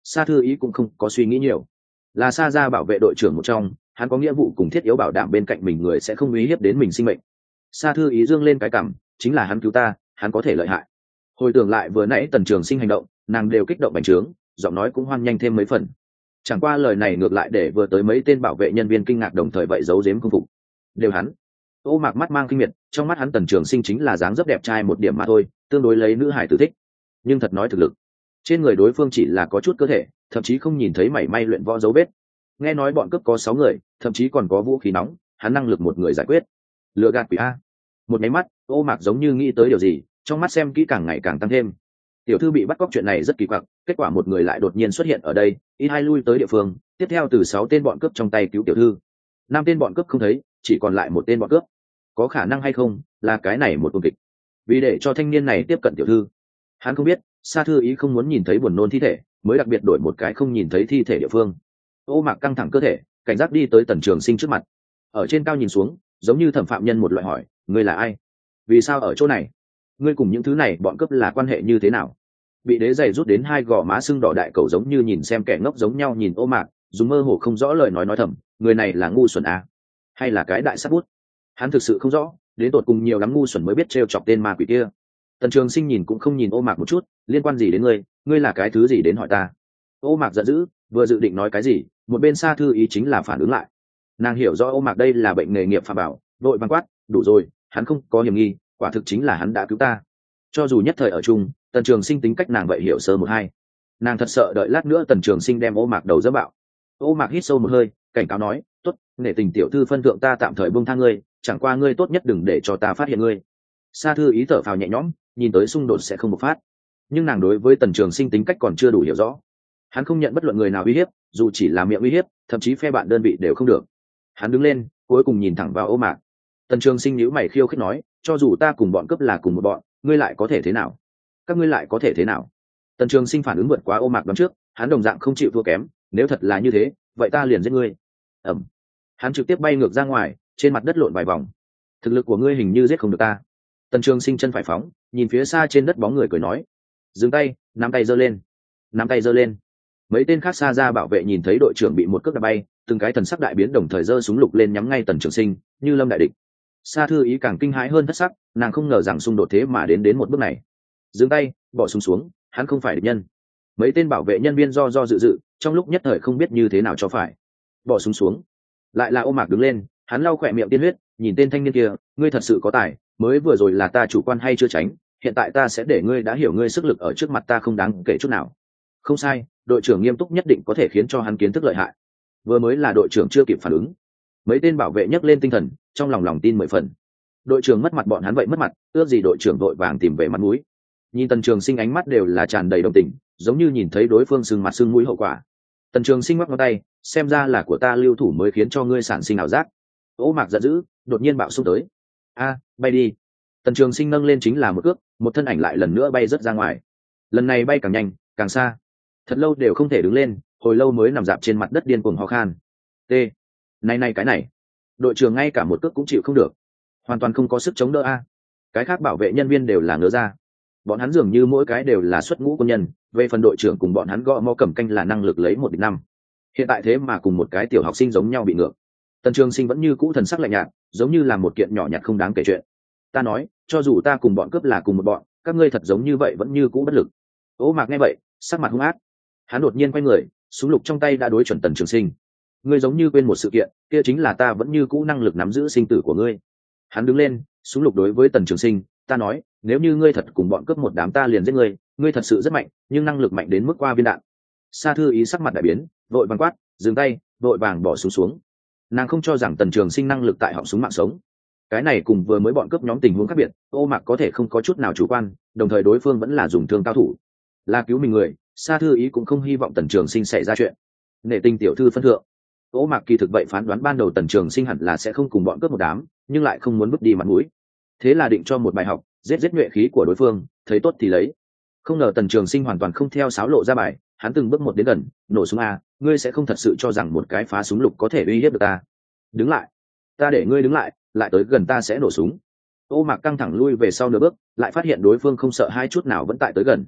Sa Thư Ý cũng không có suy nghĩ nhiều, là Sa gia bảo vệ đội trưởng một trong, hắn có nghĩa vụ cùng thiết yếu bảo đảm bên cạnh mình người sẽ không uy hiếp đến mình sinh mệnh. Sa Thư Ý dương lên cái cằm, chính là hắn cứu ta, hắn có thể lợi hại. Hồi tưởng lại vừa nãy Tần Trường Sinh hành động, nàng đều kích động bành trướng, giọng nói cũng hoan nhanh thêm mấy phần. Chẳng qua lời này ngược lại để vừa tới mấy tên bảo vệ nhân viên kinh ngạc, đồng thời vậy giấu giếm không phục. Đều hắn. Ô Mạc mắt mang kinh miệt, trong mắt hắn Tần Trường Sinh chính là dáng dấp đẹp trai một điểm mà thôi, tương đối lấy nữ hải tử thích. Nhưng thật nói thực lực, trên người đối phương chỉ là có chút cơ thể, thậm chí không nhìn thấy mảy may luyện võ dấu vết. Nghe nói bọn cướp có sáu người, thậm chí còn có vũ khí nóng, hắn năng lực một người giải quyết. Lừa gạt quỷ a. Một máy mắt, Ô Mạc giống như nghĩ tới điều gì, trong mắt xem kỹ càng ngày càng tăng thêm. Tiểu thư bị bắt cóc chuyện này rất kỳ quặc, kết quả một người lại đột nhiên xuất hiện ở đây, ít hai lui tới địa phương, tiếp theo từ sáu tên bọn cướp trong tay cứu tiểu thư. Năm tên bọn cướp không thấy, chỉ còn lại một tên bọn cướp. Có khả năng hay không là cái này một tuần kịch, vì để cho thanh niên này tiếp cận tiểu thư. Hắn không biết Sa Thư Ý không muốn nhìn thấy buồn nôn thi thể, mới đặc biệt đổi một cái không nhìn thấy thi thể địa phương. Ô Mạc căng thẳng cơ thể, cảnh giác đi tới Tần Trường Sinh trước mặt, ở trên cao nhìn xuống, giống như thẩm phạm nhân một loại hỏi: ngươi là ai? Vì sao ở chỗ này? Ngươi cùng những thứ này bọn cướp là quan hệ như thế nào? Bị đế giày rút đến hai gò má sưng đỏ đại cầu giống như nhìn xem kẻ ngốc giống nhau nhìn Ô Mạc, dùng mơ hồ không rõ lời nói nói thầm: người này là ngu xuẩn à? Hay là cái đại sát bút? Hắn thực sự không rõ, đến tột cùng nhiều lắm ngu xuẩn mới biết trêu chọc tên ma quỷ kia. Tần Trường Sinh nhìn cũng không nhìn Ô Mạc một chút, liên quan gì đến ngươi? Ngươi là cái thứ gì đến hỏi ta? Ô Mạc giận dữ, vừa dự định nói cái gì, một bên Sa Thư Ý chính là phản ứng lại. Nàng hiểu rõ Ô Mạc đây là bệnh nghề nghiệp phạm bảo, vội vàng quát: đủ rồi, hắn không có hiểm nghi, quả thực chính là hắn đã cứu ta. Cho dù nhất thời ở chung, Tần Trường Sinh tính cách nàng vậy hiểu sơ một hai. Nàng thật sợ đợi lát nữa Tần Trường Sinh đem Ô Mạc đầu dẫm bạo. Ô Mạc hít sâu một hơi, cảnh cáo nói: tốt, nể tình tiểu thư phân thượng ta tạm thời buông tha ngươi, chẳng qua ngươi tốt nhất đừng để cho ta phát hiện ngươi. Sa Thư Ý thở phào nhẹ nhõm, nhìn tới xung đột sẽ không bộc phát, nhưng nàng đối với Tần Trường Sinh tính cách còn chưa đủ hiểu rõ. Hắn không nhận bất luận người nào uy hiếp, dù chỉ là miệng uy hiếp, thậm chí phe bạn đơn vị đều không được. Hắn đứng lên, cuối cùng nhìn thẳng vào Ô Mạc. Tần Trường Sinh nhíu mày khiêu khích nói: cho dù ta cùng bọn cướp là cùng một bọn, ngươi lại có thể thế nào? Các ngươi lại có thể thế nào? Tần Trường Sinh phản ứng vượt quá Ô Mạc đoán trước, hắn đồng dạng không chịu thua kém, nếu thật là như thế, vậy ta liền giết ngươi. Ầm. Hắn trực tiếp bay ngược ra ngoài, trên mặt đất lộn vài vòng. Thực lực của ngươi hình như giết không được ta. Tần Trường Sinh chân phải phóng, nhìn phía xa trên đất bóng người cười nói: dừng tay, nắm tay giơ lên. Nắm tay giơ lên. Mấy tên khác xa ra bảo vệ nhìn thấy đội trưởng bị một cước đá bay, từng cái thần sắc đại biến, đồng thời giơ súng lục lên nhắm ngay Tần Trường Sinh, như lâm đại địch. Sa Thư Ý càng kinh hãi hơn thất sắc, nàng không ngờ rằng xung đột thế mà đến đến một bước này. Dừng tay, bỏ súng xuống, hắn không phải địch nhân. Mấy tên bảo vệ nhân viên do do dự dự, trong lúc nhất thời không biết như thế nào cho phải. Bỏ súng xuống. Lại là Ô Mạc đứng lên, hắn lau khỏe miệng tiên huyết, nhìn tên thanh niên kia: ngươi thật sự có tài, mới vừa rồi là ta chủ quan hay chưa tránh, hiện tại ta sẽ để ngươi đã hiểu ngươi sức lực ở trước mặt ta không đáng kể chút nào. Không sai, đội trưởng nghiêm túc nhất định có thể khiến cho hắn kiến thức lợi hại. Vừa mới là đội trưởng chưa kịp phản ứng. Mấy tên bảo vệ nhấc lên tinh thần, trong lòng lòng tin mười phần. Đội trưởng mất mặt bọn hắn vậy mất mặt, ước gì đội trưởng vội vàng tìm về mặt mũi. Nhìn Tần Trường Sinh ánh mắt đều là tràn đầy đồng tình, giống như nhìn thấy đối phương sưng mặt sưng mũi hậu quả. Tần Trường Sinh ngoắc ngón tay, xem ra là của ta lưu thủ mới khiến cho ngươi sản sinh ảo giác. Ô Mạc giận dữ, đột nhiên bạo xung tới. A, bay đi. Tần Trường Sinh nâng lên chính là một cước, một thân ảnh lại lần nữa bay rất ra ngoài. Lần này bay càng nhanh, càng xa. Thật lâu đều không thể đứng lên, hồi lâu mới nằm dạp trên mặt đất điên cuồng ho khan. T. Này này cái này. Đội trưởng ngay cả một cước cũng chịu không được, hoàn toàn không có sức chống đỡ a. Cái khác bảo vệ nhân viên đều là ngớ ra. Bọn hắn dường như mỗi cái đều là xuất ngũ quân nhân, về phần đội trưởng cùng bọn hắn gõ mõ cầm canh là năng lực lấy một địch năm. Hiện tại thế mà cùng một cái tiểu học sinh giống nhau bị ngược. Tần Trường Sinh vẫn như cũ thần sắc lạnh nhạt, giống như là một kiện nhỏ nhặt không đáng kể chuyện. Ta nói, cho dù ta cùng bọn cướp là cùng một bọn, các ngươi thật giống như vậy vẫn như cũ bất lực. Ô Mạc nghe vậy, sắc mặt hung ác. Hắn đột nhiên quay người, súng lục trong tay đã đối chuẩn Tần Trường Sinh. Ngươi giống như quên một sự kiện, kia chính là ta vẫn như cũ năng lực nắm giữ sinh tử của ngươi. Hắn đứng lên, súng lục đối với Tần Trường Sinh, ta nói, nếu như ngươi thật cùng bọn cướp một đám ta liền giết ngươi, ngươi thật sự rất mạnh, nhưng năng lực mạnh đến mức qua viên đạn. Sa Thư Ý sắc mặt đại biến, vội vàng quát: dừng tay, vội vàng bỏ súng xuống. Nàng không cho rằng Tần Trường Sinh năng lực tại họng súng mạng sống. Cái này cùng vừa mới bọn cướp nhóm tình huống khác biệt, Ô Mạc có thể không có chút nào chủ quan, đồng thời đối phương vẫn là dùng thương cao thủ, là cứu mình người. Sa Thư Ý cũng không hy vọng Tần Trường Sinh xảy ra chuyện. Nể tình tiểu thư phân thượng. Ô Mạc kỳ thực vậy phán đoán ban đầu Tần Trường Sinh hẳn là sẽ không cùng bọn cướp một đám, nhưng lại không muốn vứt đi mặt mũi, thế là định cho một bài học, giết giết nhuệ khí của đối phương, thấy tốt thì lấy. Không ngờ Tần Trường Sinh hoàn toàn không theo sáo lộ ra bài, hắn từng bước một đến gần, nổ súng a, ngươi sẽ không thật sự cho rằng một cái phá súng lục có thể uy hiếp được ta. Đứng lại, ta để ngươi đứng lại, lại tới gần ta sẽ nổ súng. Ô Mạc căng thẳng lui về sau nửa bước, lại phát hiện đối phương không sợ hai chút nào vẫn tại tới gần.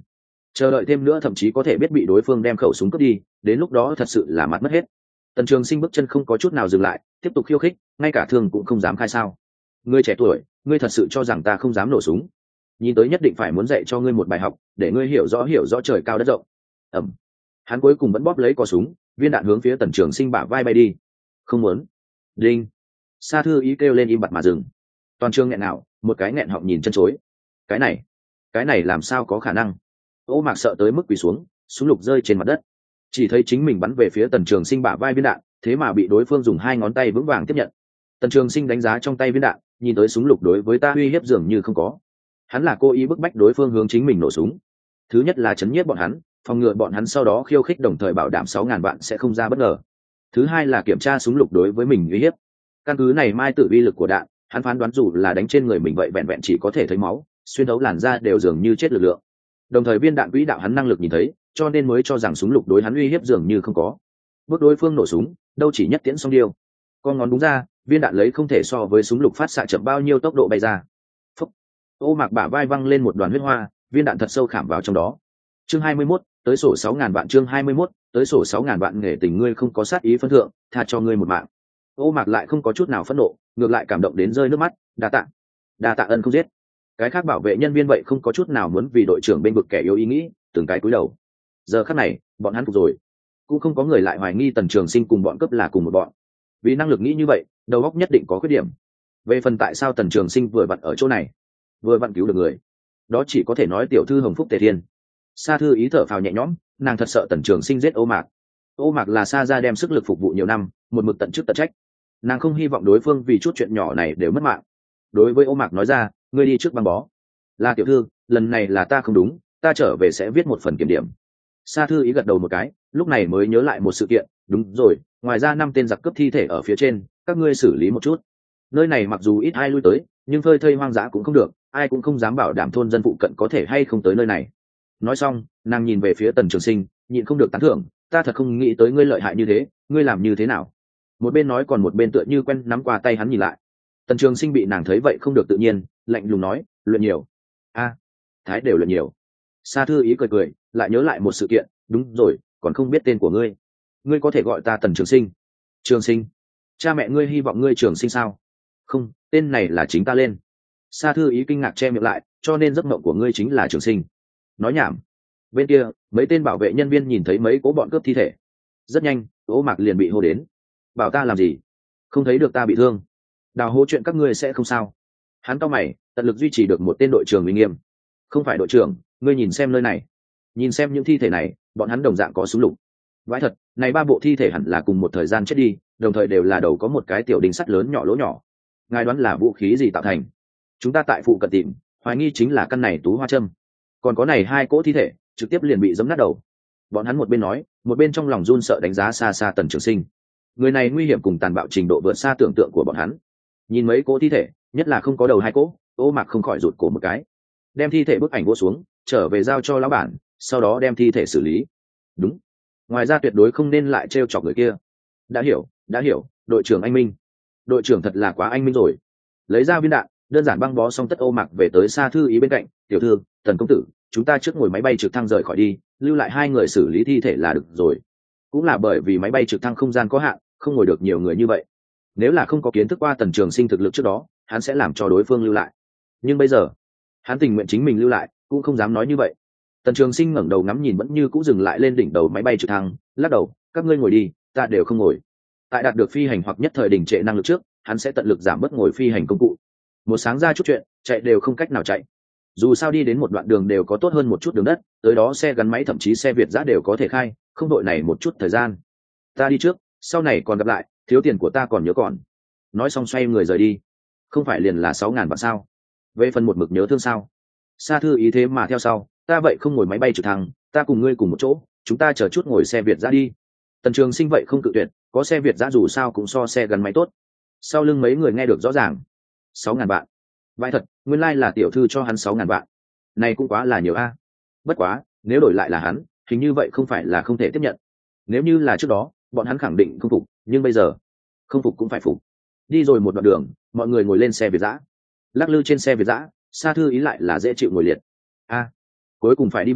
chờ đợi thêm nữa thậm chí có thể biết bị đối phương đem khẩu súng cướp đi, đến lúc đó thật sự là mặt mất hết. Tần Trường Sinh bước chân không có chút nào dừng lại, tiếp tục khiêu khích, ngay cả thương cũng không dám khai sao. Ngươi trẻ tuổi, ngươi thật sự cho rằng ta không dám nổ súng? Nhìn tới nhất định phải muốn dạy cho ngươi một bài học, để ngươi hiểu rõ hiểu rõ trời cao đất rộng. Ầm. Hắn cuối cùng vẫn bóp lấy cò súng, viên đạn hướng phía Tần Trường Sinh bả vai bay đi. Không muốn. Đinh. Sa Thư Ý kêu lên im bặt mà dừng. Toàn trường nghẹn nào, một cái nghẹn họng nhìn chân chối. Cái này, cái này làm sao có khả năng? Ô Mạc sợ tới mức quỳ xuống, súng lục rơi trên mặt đất. Chỉ thấy chính mình bắn về phía Tần Trường Sinh bả vai viên đạn, thế mà bị đối phương dùng hai ngón tay vững vàng tiếp nhận. Tần Trường Sinh đánh giá trong tay viên đạn, nhìn tới súng lục đối với ta uy hiếp dường như không có. Hắn là cố ý bức bách đối phương hướng chính mình nổ súng. Thứ nhất là chấn nhiếp bọn hắn, phòng ngừa bọn hắn sau đó khiêu khích, đồng thời bảo đảm sáu ngàn vạn sẽ không ra bất ngờ. Thứ hai là kiểm tra súng lục đối với mình uy hiếp. Căn cứ này mai tự vi lực của đạn, hắn phán đoán dù là đánh trên người mình vậy vẹn vẹn chỉ có thể thấy máu, xuyên thấu làn da đều dường như chết lực lượng. Đồng thời viên đạn quỹ đạo hắn năng lực nhìn thấy, cho nên mới cho rằng súng lục đối hắn uy hiếp dường như không có. Bước đối phương nổ súng, đâu chỉ nhất tiễn xong điêu. Con ngón đúng ra, viên đạn lấy không thể so với súng lục phát xạ chậm bao nhiêu tốc độ bay ra. Phúc. Ô Mạc bả vai văng lên một đoàn huyết hoa, viên đạn thật sâu khảm vào trong đó. Chương hai mươi mốt, tới sổ sáu ngàn vạn. Chương hai mươi mốt, tới sổ sáu ngàn vạn. Nghề tình ngươi không có sát ý phân thượng, tha cho ngươi một mạng. Ô Mạc lại không có chút nào phẫn nộ, ngược lại cảm động đến rơi nước mắt. Đa tạ, đa tạ ân không giết. Cái khác bảo vệ nhân viên vậy không có chút nào muốn vì đội trưởng bên vực kẻ yếu ý nghĩ, từng cái cúi đầu. Giờ khắc này, bọn hắn phục rồi, cũng không có người lại hoài nghi Tần Trường Sinh cùng bọn cướp là cùng một bọn. Vì năng lực nghĩ như vậy, đầu óc nhất định có khuyết điểm. Về phần tại sao Tần Trường Sinh vừa vặn ở chỗ này, vừa vặn cứu được người, đó chỉ có thể nói tiểu thư Hồng Phúc Tề Thiên. Sa Thư Ý thở phào nhẹ nhõm, nàng thật sợ Tần Trường Sinh giết Ô Mạc. Ô Mạc là Sa gia đem sức lực phục vụ nhiều năm, một mực tận chức tận trách. Nàng không hy vọng đối phương vì chút chuyện nhỏ này đều mất mạng. Đối với Ô Mạc nói ra, ngươi đi trước băng bó. Là tiểu thư, lần này là ta không đúng, ta trở về sẽ viết một phần kiểm điểm. Sa Thư Ý gật đầu một cái, lúc này mới nhớ lại một sự kiện, đúng rồi, ngoài ra năm tên giặc cướp thi thể ở phía trên, các ngươi xử lý một chút. Nơi này mặc dù ít ai lui tới, nhưng phơi thây hoang dã cũng không được, ai cũng không dám bảo đảm thôn dân phụ cận có thể hay không tới nơi này. Nói xong, nàng nhìn về phía Tần Trường Sinh, nhịn không được tán thưởng, ta thật không nghĩ tới ngươi lợi hại như thế, ngươi làm như thế nào? Một bên nói còn một bên tựa như quen nắm qua tay hắn nhìn lại. Tần Trường Sinh bị nàng thấy vậy không được tự nhiên, lạnh lùng nói, luyện nhiều. A, thái đều luyện nhiều. Sa Thư Ý cười cười, lại nhớ lại một sự kiện, đúng rồi, còn không biết tên của ngươi. Ngươi có thể gọi ta Tần Trường Sinh. Trường Sinh? Cha mẹ ngươi hy vọng ngươi Trường Sinh sao? Không, tên này là chính ta lên. Sa Thư Ý kinh ngạc che miệng lại, cho nên giấc mộng của ngươi chính là Trường Sinh. Nói nhảm. Bên kia, mấy tên bảo vệ nhân viên nhìn thấy mấy cố bọn cướp thi thể. Rất nhanh, Ô Mạc liền bị hô đến. Bảo ta làm gì? Không thấy được ta bị thương. Đào hố chuyện các ngươi sẽ không sao. Hắn cau mày, tận lực duy trì được một tên đội trưởng uy nghiêm. Không phải đội trưởng, ngươi nhìn xem nơi này. Nhìn xem những thi thể này, bọn hắn đồng dạng có súng lục. Vãi thật, này ba bộ thi thể hẳn là cùng một thời gian chết đi, đồng thời đều là đầu có một cái tiểu đinh sắt lớn nhỏ lỗ nhỏ. Ngài đoán là vũ khí gì tạo thành? Chúng ta tại phụ cận tìm, hoài nghi chính là căn này tú hoa châm. Còn có này hai cỗ thi thể, trực tiếp liền bị giẫm nát đầu. Bọn hắn một bên nói, một bên trong lòng run sợ đánh giá xa xa Tần Trường Sinh. Người này nguy hiểm cùng tàn bạo trình độ vượt xa tưởng tượng của bọn hắn. Nhìn mấy cỗ thi thể, nhất là không có đầu hai cỗ, Ô Mạc không khỏi rụt cổ một cái. Đem thi thể bức ảnh vô xuống, trở về giao cho lão bản, sau đó đem thi thể xử lý. Đúng. Ngoài ra tuyệt đối không nên lại trêu chọc người kia. Đã hiểu, đã hiểu, đội trưởng anh minh. Đội trưởng thật là quá anh minh rồi. Lấy ra viên đạn, đơn giản băng bó xong tất Ô Mạc về tới Sa Thư Ý bên cạnh, tiểu thư, Tần công tử, chúng ta trước ngồi máy bay trực thăng rời khỏi đi, lưu lại hai người xử lý thi thể là được rồi. Cũng là bởi vì máy bay trực thăng không gian có hạn, không ngồi được nhiều người như vậy. Nếu là không có kiến thức qua Tần Trường Sinh thực lực trước đó, hắn sẽ làm cho đối phương lưu lại. Nhưng bây giờ, hắn tình nguyện chính mình lưu lại, cũng không dám nói như vậy. Tần Trường Sinh ngẩng đầu ngắm nhìn vẫn như cũ dừng lại lên đỉnh đầu máy bay trực thăng, lắc đầu, các ngươi ngồi đi, ta đều không ngồi. Tại đạt được phi hành hoặc nhất thời đình trệ năng lực trước, hắn sẽ tận lực giảm bớt ngồi phi hành công cụ. Một sáng ra chút chuyện, chạy đều không cách nào chạy. Dù sao đi đến một đoạn đường đều có tốt hơn một chút đường đất, tới đó xe gắn máy thậm chí xe Việt giã đều có thể khai, không đội này một chút thời gian. Ta đi trước, sau này còn gặp lại, thiếu tiền của ta còn nhớ còn. Nói xong xoay người rời đi. Không phải liền là sáu ngàn vạn sao? Về phần một mực nhớ thương sao? Sa Thư Ý thế mà theo sau, ta vậy không ngồi máy bay trực thăng, ta cùng ngươi cùng một chỗ, chúng ta chờ chút ngồi xe Việt giã đi. Tần Trường Sinh vậy không cự tuyệt, có xe Việt giã dù sao cũng so xe gắn máy tốt. Sau lưng mấy người nghe được rõ ràng. Sáu ngàn vạn. Vậy thật, nguyên lai là tiểu thư cho hắn sáu ngàn vạn. Này cũng quá là nhiều a. Bất quá, nếu đổi lại là hắn, hình như vậy không phải là không thể tiếp nhận. Nếu như là trước đó, bọn hắn khẳng định không phục, nhưng bây giờ, không phục cũng phải phục. Đi rồi một đoạn đường, mọi người ngồi lên xe Việt giã. Lắc lư trên xe Việt giã, Sa Thư Ý lại là dễ chịu ngồi liệt. A, cuối cùng phải đi về,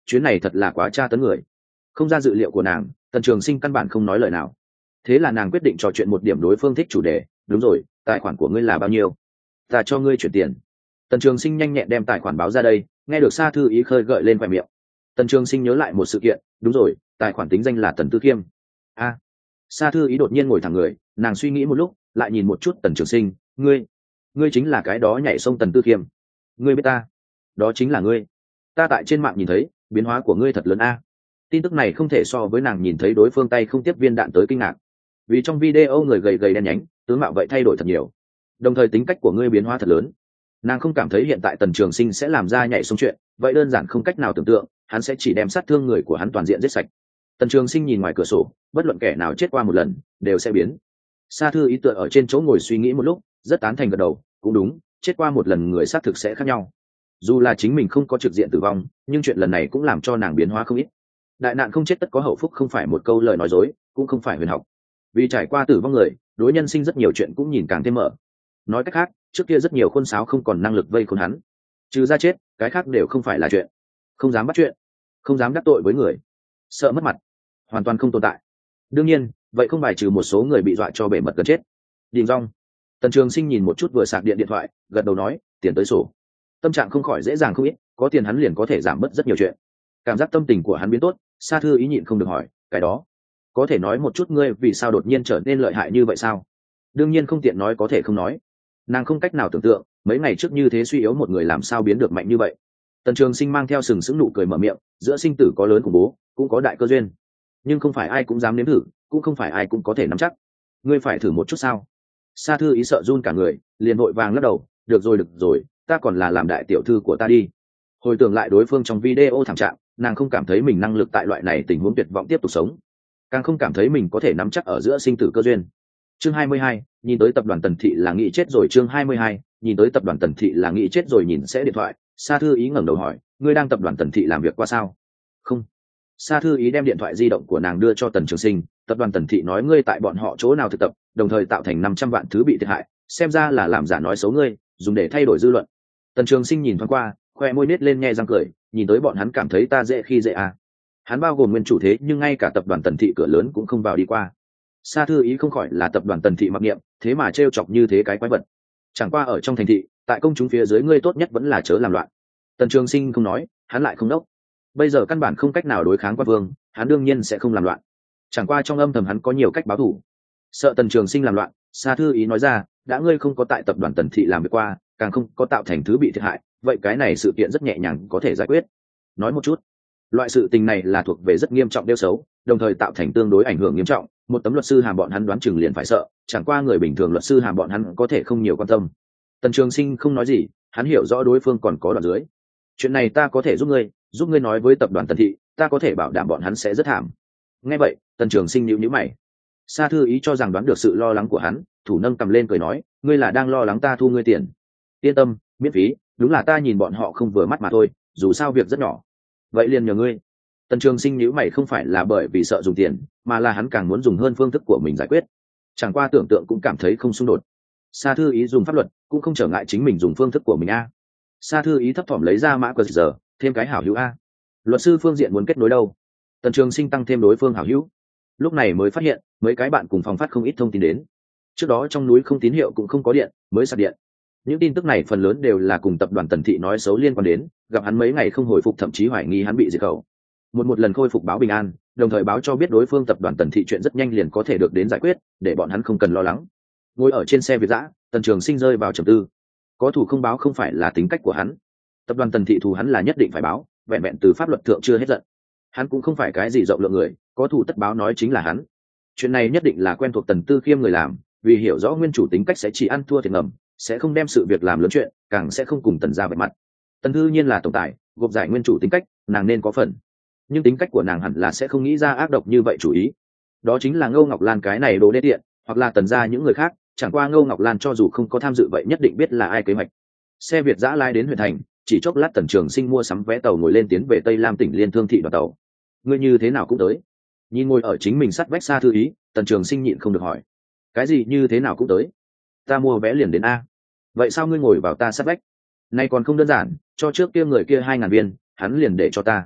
chuyến này thật là quá tra tấn người. Không ra dự liệu của nàng, Tần Trường Sinh căn bản không nói lời nào. Thế là nàng quyết định trò chuyện một điểm đối phương thích chủ đề. Đúng rồi, tài khoản của ngươi là bao nhiêu? Ta cho ngươi chuyển tiền. Tần Trường Sinh nhanh nhẹn đem tài khoản báo ra đây. Nghe được Sa Thư Ý khơi gợi lên vài miệng. Tần Trường Sinh nhớ lại một sự kiện. Đúng rồi, tài khoản tính danh là Tần Tư Khiêm. A. À, Sa Thư Ý đột nhiên ngồi thẳng người, nàng suy nghĩ một lúc, lại nhìn một chút Tần Trường Sinh. Ngươi, ngươi chính là cái đó nhảy sông Tần Tư Khiêm? Ngươi biết ta? Đó chính là ngươi. Ta tại trên mạng nhìn thấy, biến hóa của ngươi thật lớn a. Tin tức này không thể so với nàng nhìn thấy đối phương tay không tiếp viên đạn tới kinh ngạc, vì trong video người gầy gầy đen nhánh, tướng mạo vậy thay đổi thật nhiều, đồng thời tính cách của ngươi biến hóa thật lớn. Nàng không cảm thấy hiện tại Tần Trường Sinh sẽ làm ra nhảy xuống chuyện, vậy đơn giản không cách nào tưởng tượng, hắn sẽ chỉ đem sát thương người của hắn toàn diện giết sạch. Tần Trường Sinh nhìn ngoài cửa sổ, bất luận kẻ nào chết qua một lần đều sẽ biến. Sa Thư Ý tựa ở trên chỗ ngồi suy nghĩ một lúc, rất tán thành gật đầu, cũng đúng, chết qua một lần người xác thực sẽ khác nhau. Dù là chính mình không có trực diện tử vong, nhưng chuyện lần này cũng làm cho nàng biến hóa không ít. Đại nạn không chết tất có hậu phúc không phải một câu lời nói dối, cũng không phải huyền học. Vì trải qua tử vong người, đối nhân sinh rất nhiều chuyện cũng nhìn càng thêm mở. Nói cách khác, trước kia rất nhiều khôn sáo không còn năng lực vây khốn hắn, trừ ra chết, cái khác đều không phải là chuyện. Không dám bắt chuyện, không dám đắc tội với người, sợ mất mặt, hoàn toàn không tồn tại. Đương nhiên, vậy không bài trừ một số người bị dọa cho bể mật gần chết. Đình rong. Tần Trường Sinh nhìn một chút vừa sạc điện điện thoại, gật đầu nói, tiền tới sổ. Tâm trạng không khỏi dễ dàng không ít, có tiền hắn liền có thể giảm bớt rất nhiều chuyện. Cảm giác tâm tình của hắn biến tốt. Sa Thư Ý nhịn không được hỏi, cái đó có thể nói một chút ngươi vì sao đột nhiên trở nên lợi hại như vậy sao? Đương nhiên không tiện nói, có thể không nói. Nàng không cách nào tưởng tượng mấy ngày trước như thế suy yếu một người làm sao biến được mạnh như vậy. Tần Trường Sinh mang theo sừng sững nụ cười mở miệng, giữa sinh tử có lớn khủng bố, cũng có đại cơ duyên, nhưng không phải ai cũng dám nếm thử, cũng không phải ai cũng có thể nắm chắc. Ngươi phải thử một chút sao? Sa Thư Ý sợ run cả người, liền vội vàng lắc đầu, được rồi được rồi, ta còn là làm đại tiểu thư của ta đi. Hồi tưởng lại đối phương trong video thảm trạng, nàng không cảm thấy mình năng lực tại loại này tình huống tuyệt vọng tiếp tục sống, càng không cảm thấy mình có thể nắm chắc ở giữa sinh tử cơ duyên. Chương hai mươi hai, nhìn tới tập đoàn Tần Thị là nghĩ chết rồi. Chương hai mươi hai, nhìn tới tập đoàn Tần Thị là nghĩ chết rồi. Nhìn sẽ điện thoại, Sa Thư Ý ngẩng đầu hỏi, ngươi đang tập đoàn Tần Thị làm việc qua sao? Không. Sa Thư Ý đem điện thoại di động của nàng đưa cho Tần Trường Sinh, tập đoàn Tần Thị nói ngươi tại bọn họ chỗ nào thực tập, đồng thời tạo thành năm trăm vạn thứ bị thiệt hại, xem ra là làm giả nói xấu ngươi, dùng để thay đổi dư luận. Tần Trường Sinh nhìn thoáng qua, khoe môi nết lên nhe răng cười, nhìn tới bọn hắn cảm thấy ta dễ khi dễ à. Hắn bao gồm nguyên chủ thế nhưng ngay cả tập đoàn Tần Thị cửa lớn cũng không vào đi qua. Sa Thư Ý không khỏi là tập đoàn Tần Thị mặc niệm, thế mà trêu chọc như thế cái quái vật. Chẳng qua ở trong thành thị, tại công chúng phía dưới ngươi tốt nhất vẫn là chớ làm loạn. Tần Trường Sinh không nói, hắn lại không đốc. Bây giờ căn bản không cách nào đối kháng qua vương, hắn đương nhiên sẽ không làm loạn. Chẳng qua trong âm thầm hắn có nhiều cách báo thù. Sợ Tần Trường Sinh làm loạn, Sa Thư Ý nói ra, đã ngươi không có tại tập đoàn Tần Thị làm việc qua, càng không có tạo thành thứ bị thiệt hại, vậy cái này sự kiện rất nhẹ nhàng có thể giải quyết. Nói một chút, loại sự tình này là thuộc về rất nghiêm trọng đeo xấu, đồng thời tạo thành tương đối ảnh hưởng nghiêm trọng, một tấm luật sư hàm bọn hắn đoán chừng liền phải sợ, chẳng qua người bình thường luật sư hàm bọn hắn có thể không nhiều quan tâm. Tần Trường Sinh không nói gì, hắn hiểu rõ đối phương còn có đoạn dưới. Chuyện này ta có thể giúp ngươi, giúp ngươi nói với tập đoàn Tần Thị, ta có thể bảo đảm bọn hắn sẽ rất thảm. Nghe vậy, Tần Trường Sinh nhíu nhíu mày. Sa Thư Ý cho rằng đoán được sự lo lắng của hắn, thủ nâng cầm lên cười nói, ngươi là đang lo lắng ta thu ngươi tiền. Yên tâm, miễn phí, đúng là ta nhìn bọn họ không vừa mắt mà thôi, dù sao việc rất nhỏ. Vậy liền nhờ ngươi. Tần Trường Sinh nhíu mày, không phải là bởi vì sợ dùng tiền, mà là hắn càng muốn dùng hơn phương thức của mình giải quyết. Chẳng qua tưởng tượng cũng cảm thấy không xung đột. Sa Thư Ý dùng pháp luật, cũng không trở ngại chính mình dùng phương thức của mình a. Sa Thư Ý thấp thỏm lấy ra mã quy rờ, thêm cái hảo hữu a. Luật sư phương diện muốn kết nối đâu? Tần Trường Sinh tăng thêm đối phương hảo hữu. Lúc này mới phát hiện, mấy cái bạn cùng phòng phát không ít thông tin đến. Trước đó trong núi không tín hiệu cũng không có điện, mới sạc điện. Những tin tức này phần lớn đều là cùng tập đoàn Tần Thị nói xấu liên quan đến, gặp hắn mấy ngày không hồi phục, thậm chí hoài nghi hắn bị diệt khẩu. Một một lần khôi phục báo bình an, đồng thời báo cho biết đối phương tập đoàn Tần Thị chuyện rất nhanh liền có thể được đến giải quyết, để bọn hắn không cần lo lắng. Ngồi ở trên xe Việt dã, Tần Trường Sinh rơi vào trầm tư. Có thủ không báo không phải là tính cách của hắn. Tập đoàn Tần Thị thù hắn là nhất định phải báo, vẹn vẹn từ pháp luật thượng chưa hết giận. Hắn cũng không phải cái gì rộng lượng người, có thủ tất báo nói chính là hắn. Chuyện này nhất định là quen thuộc Tần Tư Khiêm người làm, vì hiểu rõ nguyên chủ tính cách sẽ chỉ ăn thua thiệt ngầm, sẽ không đem sự việc làm lớn chuyện, càng sẽ không cùng Tần gia vạch mặt. Tần Thư Nhiên là tổng tài, gộp giải nguyên chủ tính cách, nàng nên có phần. Nhưng tính cách của nàng hẳn là sẽ không nghĩ ra ác độc như vậy chủ ý. Đó chính là Ngô Ngọc Lan cái này đồ đê tiện, hoặc là Tần gia những người khác, chẳng qua Ngô Ngọc Lan cho dù không có tham dự vậy nhất định biết là ai kế hoạch. Xe Việt dã lái đến huyện thành, chỉ chốc lát Tần Trường Sinh mua sắm vé tàu ngồi lên tiến về Tây Lam tỉnh Liên Thương thị đoàn tàu. Ngươi như thế nào cũng tới? Nhìn ngồi ở chính mình sát vách Sa Thư Ý, Tần Trường Sinh nhịn không được hỏi. Cái gì như thế nào cũng tới? Ta mua vé liền đến a. Vậy sao ngươi ngồi vào ta sát vách? Nay còn không đơn giản, cho trước kia người kia hai ngàn viên, hắn liền để cho ta.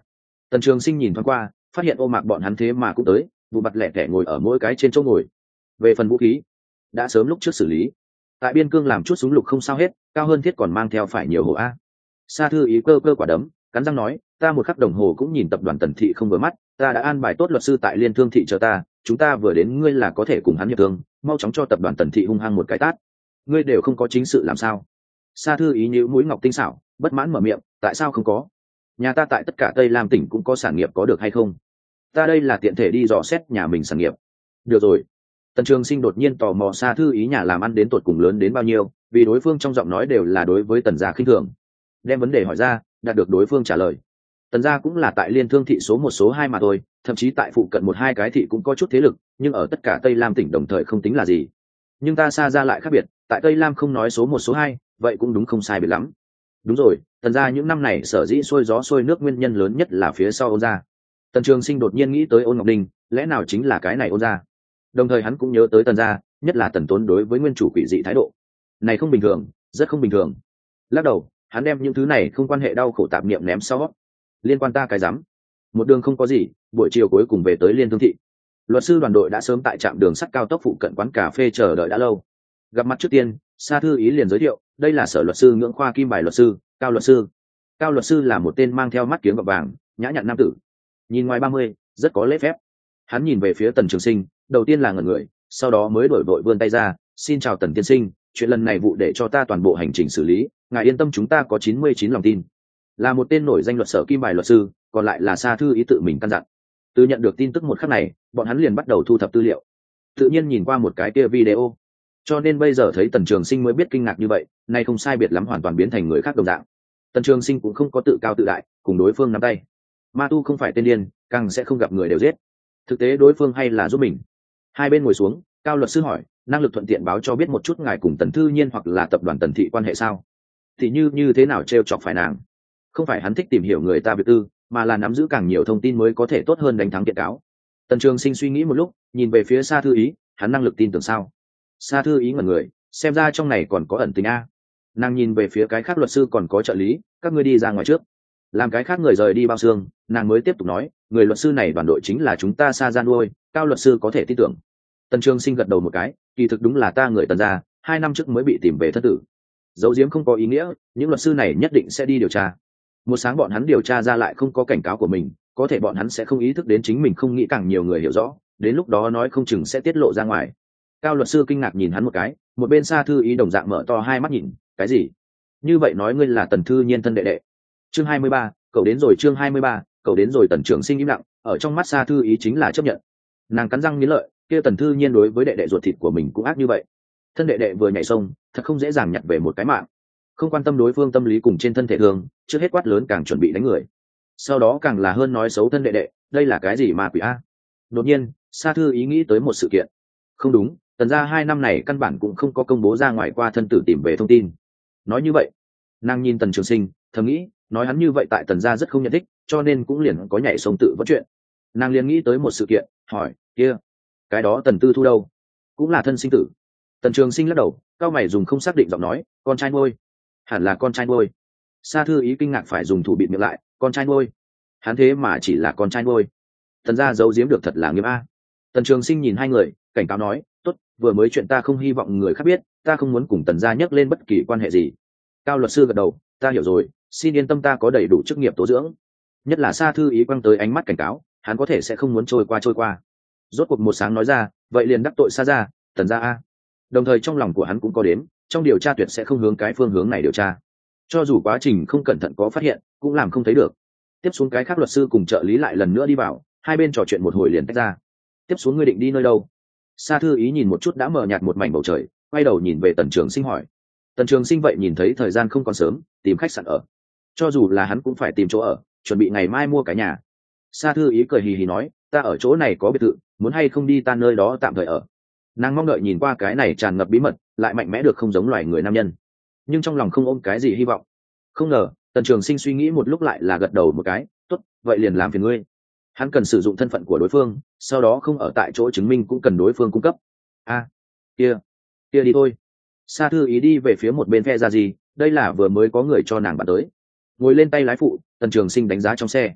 Tần Trường Sinh nhìn thoáng qua, phát hiện ô mạc bọn hắn thế mà cũng tới, vụ mặt lẻ tẻ ngồi ở mỗi cái trên chỗ ngồi. Về phần vũ khí, đã sớm lúc trước xử lý. Tại biên cương làm chút súng lục không sao hết, cao hơn thiết còn mang theo phải nhiều hồ a. Sa Thư Ý cơ cơ quả đấm, cắn răng nói, ta một khắc đồng hồ cũng nhìn tập đoàn Tần thị không vừa mắt, ta đã an bài tốt luật sư tại Liên Thương thị chờ ta, chúng ta vừa đến ngươi là có thể cùng hắn hiệp thương, mau chóng cho tập đoàn Tần thị hung hăng một cái tát. Ngươi đều không có chính sự làm sao? Sa Thư Ý nhíu mũi ngọc tinh xảo, bất mãn mở miệng, tại sao không có? Nhà ta tại tất cả Tây Lam tỉnh cũng có sản nghiệp, có được hay không? Ta đây là tiện thể đi dò xét nhà mình sản nghiệp. Được rồi. Tần Trường Sinh đột nhiên tò mò Sa Thư Ý nhà làm ăn đến tột cùng lớn đến bao nhiêu, vì đối phương trong giọng nói đều là đối với Tần gia khinh thường. Đem vấn đề hỏi ra, đạt được đối phương trả lời. Tần gia cũng là tại Liên Thương thị số một số hai mà thôi, thậm chí tại phụ cận một hai cái thị cũng có chút thế lực, nhưng ở tất cả Tây Lam tỉnh đồng thời không tính là gì. Nhưng ta Sa gia lại khác biệt, tại Tây Lam không nói số một số hai, vậy cũng đúng không sai biệt lắm. Đúng rồi, Tần gia những năm này sở dĩ xuôi gió xuôi nước nguyên nhân lớn nhất là phía sau Ôn gia. Tần Trường Sinh đột nhiên nghĩ tới Ôn Ngọc Đình, lẽ nào chính là cái này Ôn gia? Đồng thời hắn cũng nhớ tới Tần gia, nhất là Tần Tốn đối với nguyên chủ quỷ dị thái độ. Này không bình thường, rất không bình thường. Lắc đầu, hắn đem những thứ này không quan hệ đau khổ tạp niệm ném sau. Liên quan ta cái rắm. Một đường không có gì, buổi chiều cuối cùng về tới Liên Thương thị. Luật sư đoàn đội đã sớm tại trạm đường sắt cao tốc phụ cận quán cà phê chờ đợi đã lâu. Gặp mặt trước tiên, Sa Thư Ý liền giới thiệu, đây là sở luật sư Ngưỡng Khoa Kim Bài luật sư, Cao luật sư. Cao luật sư là một tên mang theo mắt kiếng gọt vàng, nhã nhặn nam tử. Nhìn ngoài ba mươi, rất có lễ phép. Hắn nhìn về phía Tần Trường Sinh, đầu tiên là ngẩn người, sau đó mới đổi vội vươn tay ra, xin chào Tần tiên sinh, chuyện lần này vụ để cho ta toàn bộ hành trình xử lý, ngài yên tâm chúng ta có chín mươi chín lòng tin. Là một tên nổi danh luật sở Kim Bài luật sư, còn lại là Sa Thư Ý tự mình căn dặn. Từ nhận được tin tức một khắc này, bọn hắn liền bắt đầu thu thập tư liệu. Tự nhiên nhìn qua một cái kia video, cho nên bây giờ thấy Tần Trường Sinh mới biết kinh ngạc như vậy, nay không sai biệt lắm hoàn toàn biến thành người khác đồng dạng. Tần Trường Sinh cũng không có tự cao tự đại, cùng đối phương nắm tay. Ma tu không phải tên điên, càng sẽ không gặp người đều giết. Thực tế đối phương hay là giúp mình. Hai bên ngồi xuống, Cao luật sư hỏi, năng lực thuận tiện báo cho biết một chút ngài cùng Tần Thư Nhiên hoặc là tập đoàn Tần thị quan hệ sao? Thì như như thế nào trêu chọc phải nàng? Không phải hắn thích tìm hiểu người ta việc tư, mà là nắm giữ càng nhiều thông tin mới có thể tốt hơn đánh thắng kiện cáo. Tần Trường Sinh suy nghĩ một lúc, nhìn về phía Sa Thư Ý, hắn năng lực tin tưởng sao? Sa Thư Ý ngẩn người, xem ra trong này còn có ẩn tình a. Nàng nhìn về phía cái khác luật sư còn có trợ lý, các ngươi đi ra ngoài trước. Làm cái khác người rời đi bao xương, nàng mới tiếp tục nói, người luật sư này đoàn đội chính là chúng ta Sa gia nuôi, Cao luật sư có thể tin tưởng. Tần Trường Sinh gật đầu một cái, kỳ thực đúng là ta người Tần gia, hai năm trước mới bị tìm về thất tử. Dấu diếm không có ý nghĩa, những luật sư này nhất định sẽ đi điều tra. Một sáng bọn hắn điều tra ra lại không có cảnh cáo của mình, có thể bọn hắn sẽ không ý thức đến chính mình không nghĩ càng nhiều người hiểu rõ, đến lúc đó nói không chừng sẽ tiết lộ ra ngoài. Cao luật sư kinh ngạc nhìn hắn một cái, một bên Sa Thư Ý đồng dạng mở to hai mắt nhìn, cái gì? Như vậy nói ngươi là Tần Thư Nhiên thân đệ đệ. Chương hai mươi ba, cậu đến rồi chương hai mươi ba, cậu đến rồi. Tần Trường Sinh im lặng, ở trong mắt Sa Thư Ý chính là chấp nhận. Nàng cắn răng nghiến lợi, kia Tần Thư Nhiên đối với đệ đệ ruột thịt của mình cũng ác như vậy. Thân đệ đệ vừa nhảy sông, thật không dễ dàng nhặt về một cái mạng. Không quan tâm đối phương tâm lý cùng trên thân thể thương, trước hết quát lớn càng chuẩn bị đánh người. Sau đó càng là hơn nói xấu thân đệ đệ, đây là cái gì mà quỷ a? Đột nhiên, Sa Thư Ý nghĩ tới một sự kiện. Không đúng, Tần gia hai năm này căn bản cũng không có công bố ra ngoài qua thân tử tìm về thông tin. Nói như vậy, nàng nhìn Tần Trường Sinh, thầm nghĩ, nói hắn như vậy tại Tần gia rất không nhận thích, cho nên cũng liền có nhảy sông tự vẫn chuyện. Nàng liền nghĩ tới một sự kiện, hỏi, kia, cái đó Tần Tư Thu đâu? Cũng là thân sinh tử. Tần Trường Sinh lắc đầu, cao mày dùng không xác định giọng nói, con trai nuôi. Hẳn là con trai nuôi. Sa Thư Ý kinh ngạc phải dùng thủ bịt miệng lại, con trai nuôi. Hắn thế mà chỉ là con trai nuôi. Tần gia giấu giếm được thật là nghiêm a. Tần Trường Sinh nhìn hai người, cảnh cáo nói, tốt, vừa mới chuyện ta không hy vọng người khác biết, ta không muốn cùng Tần gia nhắc lên bất kỳ quan hệ gì. Cao luật sư gật đầu, ta hiểu rồi, xin yên tâm ta có đầy đủ chức nghiệp tố dưỡng. Nhất là Sa Thư Ý quăng tới ánh mắt cảnh cáo, hắn có thể sẽ không muốn trôi qua trôi qua. Rốt cuộc một sáng nói ra, vậy liền đắc tội Sa gia, Tần gia a. Đồng thời trong lòng của hắn cũng có đếm, trong điều tra tuyệt sẽ không hướng cái phương hướng này điều tra. Cho dù quá trình không cẩn thận có phát hiện, cũng làm không thấy được. Tiếp xuống cái khác luật sư cùng trợ lý lại lần nữa đi vào, hai bên trò chuyện một hồi liền tách ra. Tiếp xuống ngươi định đi nơi đâu? Sa Thư Ý nhìn một chút đã mờ nhạt một mảnh bầu trời, quay đầu nhìn về Tần Trường Sinh hỏi. Tần Trường Sinh vậy nhìn thấy thời gian không còn sớm, tìm khách sạn ở. Cho dù là hắn cũng phải tìm chỗ ở, chuẩn bị ngày mai mua cái nhà. Sa Thư Ý cười hì hì nói, ta ở chỗ này có biệt thự, muốn hay không đi ta nơi đó tạm thời ở. Nàng mong đợi nhìn qua cái này tràn ngập bí mật, lại mạnh mẽ được không giống loài người nam nhân, nhưng trong lòng không ôm cái gì hy vọng. Không ngờ Tần Trường Sinh suy nghĩ một lúc lại là gật đầu một cái, tốt, vậy liền làm phiền ngươi. Hắn cần sử dụng thân phận của đối phương, sau đó không ở tại chỗ chứng minh cũng cần đối phương cung cấp. A, à, kia kia đi thôi. Sa Thư Ý đi về phía một bên phe ra gì, đây là vừa mới có người cho nàng bạn tới. Ngồi lên tay lái phụ, Tần Trường Sinh đánh giá trong xe.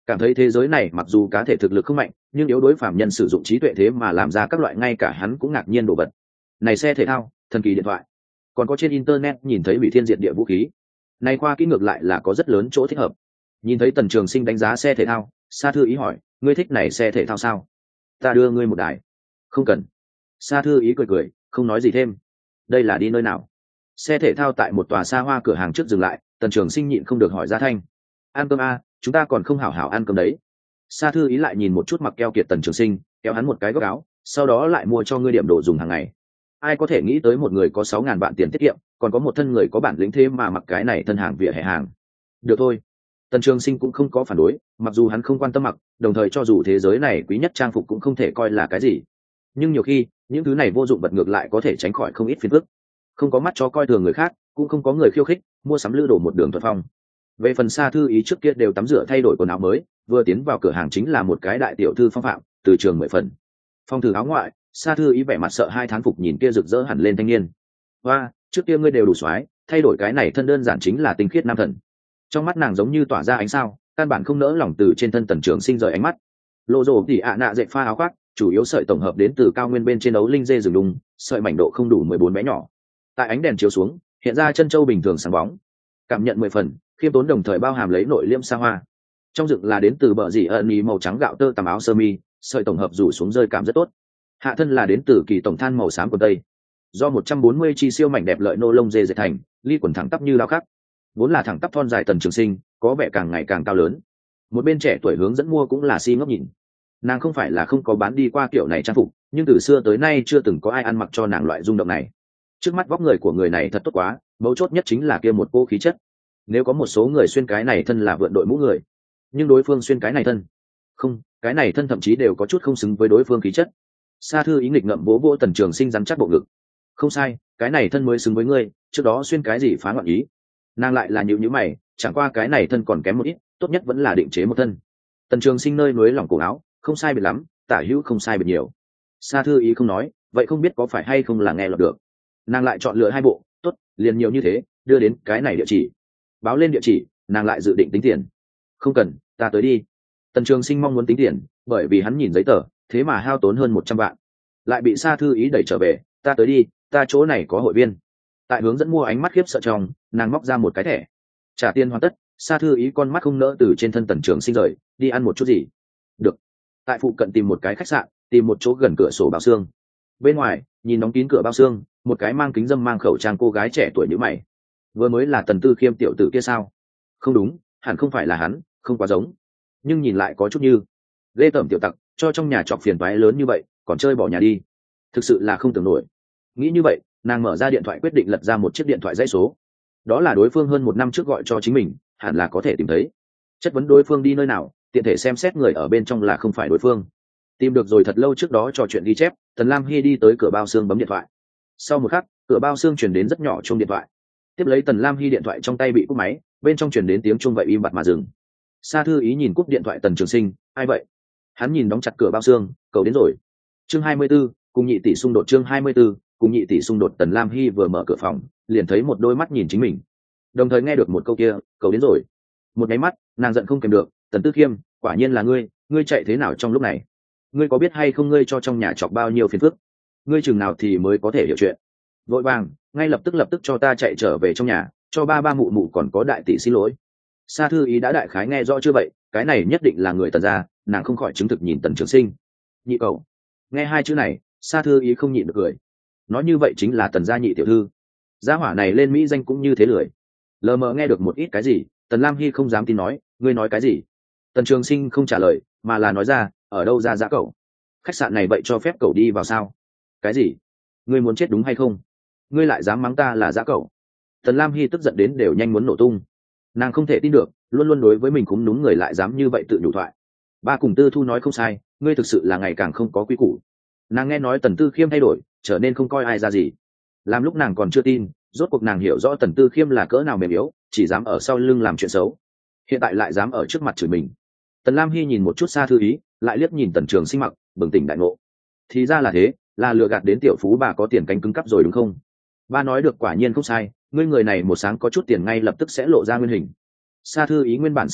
cảm thấy thế giới này mặc dù cá thể thực lực không mạnh nhưng yếu đối phạm nhân sử dụng trí tuệ thế mà làm ra các loại ngay cả hắn cũng ngạc nhiên đồ vật. Này xe thể thao, thần kỳ điện thoại, còn có trên internet nhìn thấy bị thiên diệt địa vũ khí, này khoa kỹ ngược lại là có rất lớn chỗ thích hợp. Nhìn thấy Tần Trường Sinh đánh giá xe thể thao, Sa Thư Ý hỏi, ngươi thích này xe thể thao sao? Ta đưa ngươi một đài. Không cần. Sa Thư Ý cười cười, không nói gì thêm. Đây là đi nơi nào? Xe thể thao tại một tòa xa hoa cửa hàng trước dừng lại, Tần Trường Sinh nhịn không được hỏi ra thanh. Ăn cơm a, chúng ta còn không hảo hảo ăn cơm đấy. Sa Thư Ý lại nhìn một chút mặc keo kiệt Tần Trường Sinh, kéo hắn một cái góc áo, sau đó lại mua cho ngươi điểm đồ dùng hàng ngày. Ai có thể nghĩ tới một người có sáu ngàn vạn tiền tiết kiệm, còn có một thân người có bản lĩnh thế mà mặc cái này thân hàng vỉa hè hàng. Được thôi. Tần Trường Sinh cũng không có phản đối, mặc dù hắn không quan tâm mặc, đồng thời cho dù thế giới này quý nhất trang phục cũng không thể coi là cái gì. Nhưng nhiều khi, những thứ này vô dụng vật ngược lại có thể tránh khỏi không ít phiền phức. Không có mắt cho coi thường người khác, cũng không có người khiêu khích, mua sắm lữ đồ một đường thuận phong. Về phần Sa Thư Ý trước kia đều tắm rửa thay đổi quần áo mới, vừa tiến vào cửa hàng chính là một cái đại tiểu thư phong phạm, từ trường mười phần. Phong thử áo ngoại, Sa Thư Ý vẻ mặt sợ hai thán phục nhìn kia rực rỡ hẳn lên thanh niên. Hoa, trước kia ngươi đều đủ soái, thay đổi cái này thân đơn giản chính là tinh khiết nam thần. Trong mắt nàng giống như tỏa ra ánh sao, căn bản không nỡ lòng từ trên thân Tần Trường Sinh rời ánh mắt. Lộ rồ tỉ ạ nạ dệt pha áo khoác, chủ yếu sợi tổng hợp đến từ cao nguyên bên trên ấu linh dê rừng đùng, sợi mảnh độ không đủ mười bốn bé nhỏ. Tại ánh đèn chiếu xuống, hiện ra chân châu bình thường sáng bóng. Cảm nhận mười phần, khiêm tốn đồng thời bao hàm lấy nội liêm xa hoa. Trong dựng là đến từ bờ dỉ ẩn ý màu trắng gạo tơ tằm áo sơ mi, sợi tổng hợp rủ xuống rơi cảm rất tốt. Hạ thân là đến từ kỳ tổng than màu xám của tây, do một trăm bốn mươi chi siêu mảnh đẹp lợi nô lông dê dệt thành, ly quần thẳng tắp như lao khắc. Vốn là thẳng tắp thon dài Tần Trường Sinh, có vẻ càng ngày càng cao lớn. Một bên trẻ tuổi hướng dẫn mua cũng là si ngốc nhìn. Nàng không phải là không có bán đi qua kiểu này trang phục, nhưng từ xưa tới nay chưa từng có ai ăn mặc cho nàng loại rung động này. Trước mắt vóc người của người này thật tốt quá, mấu chốt nhất chính là kia một cô khí chất. Nếu có một số người xuyên cái này thân là vượn đội mũ người, nhưng đối phương xuyên cái này thân, không, cái này thân thậm chí đều có chút không xứng với đối phương khí chất. Sa Thư Ý nghịch ngậm vỗ vỗ Tần Trường Sinh rắn chắc bộ ngực. Không sai, cái này thân mới xứng với ngươi, trước đó xuyên cái gì phá loạn ý. Nàng lại là nhíu nhíu mày, chẳng qua cái này thân còn kém một ít, tốt nhất vẫn là định chế một thân. Tần Trường Sinh nơi núi lỏng cổ áo, không sai biệt lắm, tả hữu không sai biệt nhiều. Sa Thư Ý không nói, vậy không biết có phải hay không là nghe lọt được. Nàng lại chọn lựa hai bộ, tốt, liền nhiều như thế, đưa đến cái này địa chỉ. Báo lên địa chỉ, nàng lại dự định tính tiền. Không cần, ta tới đi. Tần Trường Sinh mong muốn tính tiền, bởi vì hắn nhìn giấy tờ, thế mà hao tốn hơn một trăm vạn, lại bị Sa Thư Ý đẩy trở về. Ta tới đi, ta chỗ này có hội viên. Tại hướng dẫn mua ánh mắt khiếp sợ trong, nàng móc ra một cái thẻ, trả tiền hoàn tất. Sa Thư Ý con mắt không nỡ từ trên thân Tần Trường Sinh rời, đi ăn một chút gì. Được. Tại phụ cận tìm một cái khách sạn, tìm một chỗ gần cửa sổ bao xương. Bên ngoài, nhìn đóng kín cửa bao xương, một cái mang kính dâm mang khẩu trang cô gái trẻ tuổi như mày. Vừa mới là Tần Tư Khiêm tiểu tử kia sao? Không đúng, hẳn không phải là hắn, không quá giống. Nhưng nhìn lại có chút như. Ghê tởm tiểu tặc, cho trong nhà trọc phiền toái lớn như vậy, còn chơi bỏ nhà đi. Thực sự là không tưởng nổi. Nghĩ như vậy, nàng mở ra điện thoại quyết định lật ra một chiếc điện thoại dãy số. Đó là đối phương hơn một năm trước gọi cho chính mình, hẳn là có thể tìm thấy. Chất vấn đối phương đi nơi nào, tiện thể xem xét người ở bên trong là không phải đối phương. Tìm được rồi thật lâu trước đó trò chuyện ghi chép, Tần Lam Hy đi tới cửa bao xương bấm điện thoại. Sau một khắc, cửa bao xương truyền đến rất nhỏ chuông điện thoại. Tiếp lấy Tần Lam Hy điện thoại trong tay bị cúp máy, bên trong truyền đến tiếng chuông vậy im bặt mà dừng. Sa Thư Ý nhìn cúp điện thoại Tần Trường Sinh, ai vậy? Hắn nhìn đóng chặt cửa bao xương, cầu đến rồi. Chương hai mươi 24, cùng nhị tỷ xung đột chương hai mươi 24, cùng nhị tỷ xung đột. Tần Lam Hy vừa mở cửa phòng, liền thấy một đôi mắt nhìn chính mình. Đồng thời nghe được một câu kia, cầu đến rồi. Một cái mắt, nàng giận không kèm được, Tần Tư Khiêm, quả nhiên là ngươi, ngươi chạy thế nào trong lúc này? Ngươi có biết hay không ngươi cho trong nhà chọc bao nhiêu phiền phức? Ngươi chừng nào thì mới có thể hiểu chuyện? Vội vàng, ngay lập tức lập tức cho ta chạy trở về trong nhà, cho ba ba mụ mụ còn có đại tỷ xin lỗi. Sa Thư Ý đã đại khái nghe rõ chưa vậy, cái này nhất định là người Tần gia, nàng không khỏi chứng thực nhìn Tần Trường Sinh. Nhị cậu. Nghe hai chữ này, Sa Thư Ý không nhịn được cười. Nói như vậy chính là Tần gia nhị tiểu thư. Gia hỏa này lên mỹ danh cũng như thế lười. Lờ mờ nghe được một ít cái gì, Tần Lam Hy không dám tin nói, ngươi nói cái gì? Tần Trường Sinh không trả lời, mà là nói ra, ở đâu ra dã cậu? Khách sạn này vậy cho phép cậu đi vào sao? Cái gì? Ngươi muốn chết đúng hay không? Ngươi lại dám mắng ta là dã cậu? Tần Lam Hy tức giận đến đều nhanh muốn nổ tung. Nàng không thể tin được, luôn luôn đối với mình cũng đúng người lại dám như vậy tự nhủ thoại. Ba cùng Tư Thu nói không sai, ngươi thực sự là ngày càng không có quy củ. Nàng nghe nói Tần Tư Khiêm thay đổi, trở nên không coi ai ra gì. Làm lúc nàng còn chưa tin, rốt cuộc nàng hiểu rõ Tần Tư Khiêm là cỡ nào mềm yếu, chỉ dám ở sau lưng làm chuyện xấu. Hiện tại lại dám ở trước mặt chửi mình. Tần Lam Hy nhìn một chút Sa Thư Ý, lại liếc nhìn Tần Trường Sinh mặc, bừng tỉnh đại ngộ. Thì ra là thế, là lừa gạt đến tiểu phú bà có tiền cánh cứng cắp rồi đúng không? Ba nói được quả nhiên không sai, ngươi người này một sáng có chút tiền ngay lập tức sẽ lộ ra nguyên hình. Sa Thư Ý nguyên bản xem kịch,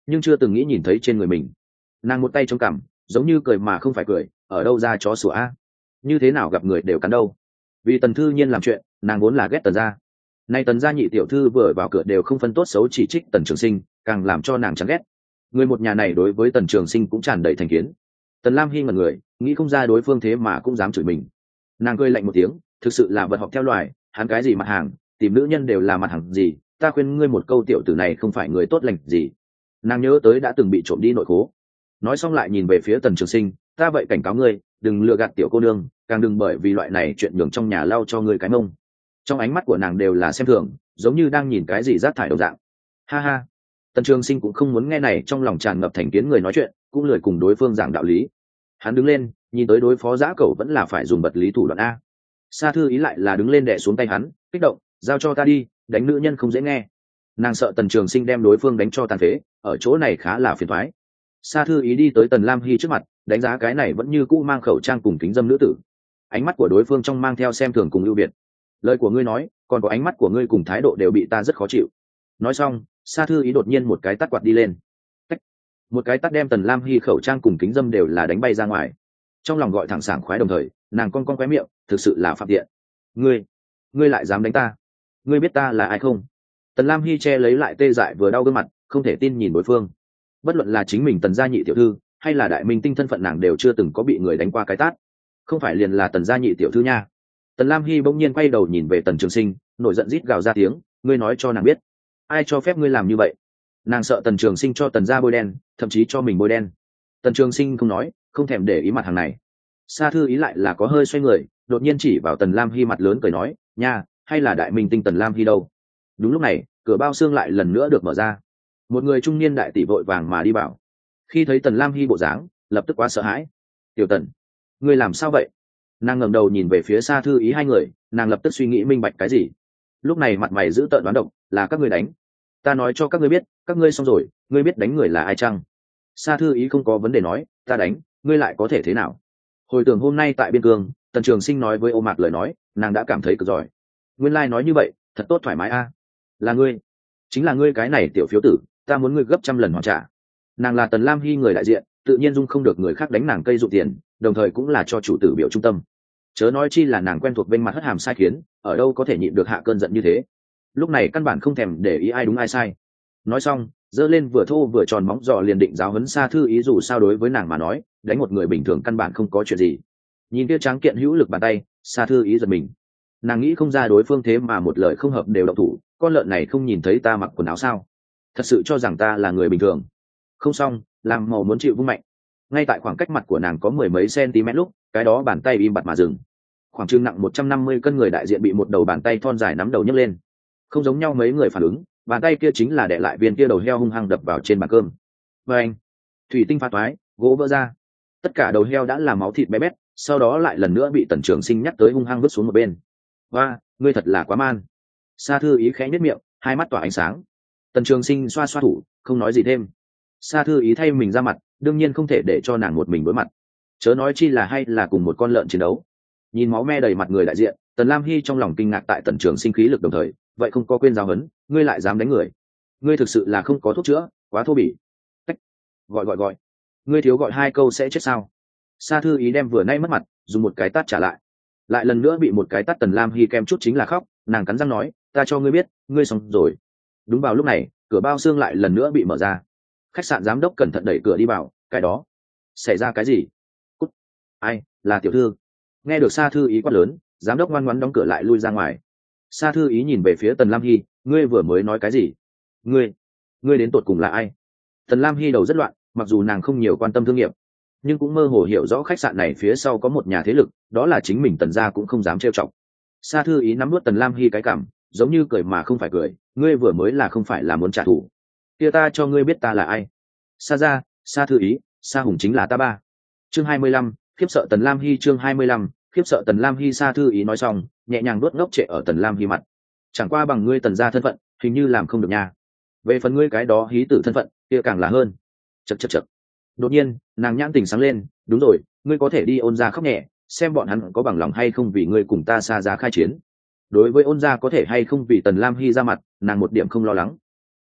nhưng chưa từng nghĩ nhìn thấy trên người mình. Nàng một tay chống cằm, giống như cười mà không phải cười, ở đâu ra chó sủa a, như thế nào gặp người đều cắn đâu. Vì Tần Thư Nhiên làm chuyện, nàng vốn là ghét Tần gia. Nay Tần gia nhị tiểu thư vừa vào cửa đều không phân tốt xấu chỉ trích Tần Trường Sinh, càng làm cho nàng chán ghét. Người một nhà này đối với Tần Trường Sinh cũng tràn đầy thành kiến. Tần Lam Hy ngẩn người, nghĩ không ra đối phương thế mà cũng dám chửi mình. Nàng cười lạnh một tiếng, thực sự là vật học theo loài, hắn cái gì mặt hàng, tìm nữ nhân đều là mặt hàng gì, ta khuyên ngươi một câu, tiểu tử này không phải người tốt lành gì. Nàng nhớ tới đã từng bị trộm đi nội khố, nói xong lại nhìn về phía Tần Trường Sinh, ta vậy cảnh cáo ngươi, đừng lừa gạt tiểu cô nương, càng đừng bởi vì loại này chuyện nhường trong nhà lau cho ngươi cái mông. Trong ánh mắt của nàng đều là xem thường, giống như đang nhìn cái gì rác thải đồng dạng. Ha ha. Tần Trường Sinh cũng không muốn nghe này trong lòng tràn ngập thành kiến người nói chuyện, cũng lười cùng đối phương giảng đạo lý. Hắn đứng lên, nhìn tới đối phó Dã Cẩu vẫn là phải dùng vật lý thủ đoạn a. Sa Thư Ý lại là đứng lên đè xuống tay hắn, kích động, giao cho ta đi, đánh nữ nhân không dễ nghe. Nàng sợ Tần Trường Sinh đem đối phương đánh cho tàn phế, ở chỗ này khá là phiền toái. Sa Thư Ý đi tới Tần Lam Hy trước mặt, đánh giá cái này vẫn như cũ mang khẩu trang cùng kính dâm nữ tử. Ánh mắt của đối phương trong mang theo xem thường cùng ưu biệt. Lời của ngươi nói, còn có ánh mắt của ngươi cùng thái độ đều bị ta rất khó chịu. Nói xong, Sa Thư Ý đột nhiên một cái tát quạt đi lên. Cách. Một cái tát đem Tần Lam Hy khẩu trang cùng kính dâm đều là đánh bay ra ngoài. Trong lòng gọi thẳng sảng khoái, đồng thời, nàng cong cong khóe miệng, thực sự là phạm tiện. Ngươi, ngươi lại dám đánh ta? Ngươi biết ta là ai không? Tần Lam Hy che lấy lại tê dại vừa đau gương mặt, không thể tin nhìn đối phương. Bất luận là chính mình Tần gia nhị tiểu thư, hay là đại minh tinh thân phận nàng đều chưa từng có bị người đánh qua cái tát. Không phải liền là Tần gia nhị tiểu thư nha. Tần Lam Hy bỗng nhiên quay đầu nhìn về Tần Trường Sinh, nổi giận rít gào ra tiếng, ngươi nói cho nàng biết, ai cho phép ngươi làm như vậy? Nàng sợ Tần Trường Sinh cho Tần gia bôi đen, thậm chí cho mình bôi đen. Tần Trường Sinh không nói, không thèm để ý mặt hàng này. Sa Thư Ý lại là có hơi xoay người, đột nhiên chỉ vào Tần Lam Hy mặt lớn cười nói, nha, hay là đại minh tinh Tần Lam Hy đâu? Đúng lúc này, cửa bao xương lại lần nữa được mở ra. Một người trung niên đại tỷ vội vàng mà đi vào. Khi thấy Tần Lam Hy bộ dáng, lập tức quá sợ hãi. Tiểu Tần, ngươi làm sao vậy? Nàng ngẩng đầu nhìn về phía Sa Thư Ý hai người, nàng lập tức suy nghĩ minh bạch cái gì. Lúc này mặt mày giữ tợn đoán độc, là các ngươi đánh. Ta nói cho các ngươi biết, các ngươi xong rồi, ngươi biết đánh người là ai chăng? Sa Thư Ý không có vấn đề nói, ta đánh, ngươi lại có thể thế nào? Hồi tưởng hôm nay tại biên cương, Tần Trường Sinh nói với Ô Mạc lời nói, nàng đã cảm thấy cực giỏi. Nguyên lai like nói như vậy, thật tốt thoải mái a. Là ngươi, chính là ngươi cái này tiểu phiếu tử, ta muốn ngươi gấp trăm lần hoàn trả. Nàng là Tần Lam Hy người đại diện, tự nhiên dung không được người khác đánh nàng cây dụ tiền, đồng thời cũng là cho chủ tử biểu trung tâm. Chớ nói chi là nàng quen thuộc bên mặt hất hàm sai khiến, ở đâu có thể nhịn được hạ cơn giận như thế. Lúc này căn bản không thèm để ý ai đúng ai sai. Nói xong, giơ lên vừa thô vừa tròn móng giò liền định giáo huấn Sa Thư Ý, dù sao đối với nàng mà nói, đánh một người bình thường căn bản không có chuyện gì. Nhìn kia tráng kiện hữu lực bàn tay, Sa Thư Ý giật mình. Nàng nghĩ không ra đối phương thế mà một lời không hợp đều động thủ, con lợn này không nhìn thấy ta mặc quần áo sao? Thật sự cho rằng ta là người bình thường. Không xong, làm màu muốn chịu vung mạnh. Ngay tại khoảng cách mặt của nàng có mười mấy cm lúc, cái đó bàn tay im bặt mà dừng. Khoảng chừng nặng một trăm năm mươi cân người đại diện bị một đầu bàn tay thon dài nắm đầu nhấc lên. Không giống nhau mấy người phản ứng, bàn tay kia chính là đè lại viên kia đầu heo hung hăng đập vào trên bàn cơm. Và anh, thủy tinh phá toái, gỗ vỡ ra. Tất cả đầu heo đã là máu thịt bé bét, sau đó lại lần nữa bị Tần Trường Sinh nhắc tới hung hăng vứt xuống một bên. Và, ngươi thật là quá man. Sa Thư Ý khẽ nhếch miệng, hai mắt tỏa ánh sáng. Tần Trường Sinh xoa xoa thủ, không nói gì thêm. Sa Thư Ý thay mình ra mặt, đương nhiên không thể để cho nàng một mình đối mặt. Chớ nói chi là hay là cùng một con lợn chiến đấu. Nhìn máu me đầy mặt người đại diện, Tần Lam Hy trong lòng kinh ngạc tại Tần Trường Sinh khí lực, đồng thời, vậy không có quên giáo huấn, ngươi lại dám đánh người. Ngươi thực sự là không có thuốc chữa, quá thô bỉ. Tách. Gọi gọi gọi. Ngươi thiếu gọi hai câu sẽ chết sao? Sa Thư Ý đem vừa nay mất mặt, dùng một cái tát trả lại. Lại lần nữa bị một cái tát, Tần Lam Hy kem chút chính là khóc, nàng cắn răng nói, ta cho ngươi biết, ngươi xong rồi. Đúng vào lúc này, cửa bao xương lại lần nữa bị mở ra. Khách sạn giám đốc cẩn thận đẩy cửa đi vào, cái đó, xảy ra cái gì? Cút. Ai, là tiểu thư. Nghe được Sa Thư Ý quát lớn, giám đốc ngoan ngoãn đóng cửa lại lui ra ngoài. Sa Thư Ý nhìn về phía Tần Lam Hy, ngươi vừa mới nói cái gì? Ngươi, ngươi đến tột cùng là ai? Tần Lam Hy đầu rất loạn, mặc dù nàng không nhiều quan tâm thương nghiệp, nhưng cũng mơ hồ hiểu rõ khách sạn này phía sau có một nhà thế lực, đó là chính mình Tần gia cũng không dám trêu chọc. Sa Thư Ý nắm nuốt Tần Lam Hy cái cằm, giống như cười mà không phải cười, ngươi vừa mới là không phải là muốn trả thù? Kia ta cho ngươi biết ta là ai. Sa gia, Sa Thư Ý, Sa Hùng chính là ta ba. Chương hai mươi lăm, khiếp sợ Tần Lam Hy. Chương hai mươi lăm, khiếp sợ Tần Lam Hy. Sa Thư Ý nói xong, nhẹ nhàng đuốt ngốc trệ ở Tần Lam Hy mặt. Chẳng qua bằng ngươi Tần gia thân phận, hình như làm không được nha. Về phần ngươi cái đó hí tử thân phận, kia càng là hơn. Chậc chậc chậc. Đột nhiên, nàng nhãn tình sáng lên, đúng rồi, ngươi có thể đi Ôn gia khóc nhẹ, xem bọn hắn có bằng lòng hay không vì ngươi cùng ta Sa gia khai chiến. Đối với Ôn gia có thể hay không vì Tần Lam Hy ra mặt, nàng một điểm không lo lắng.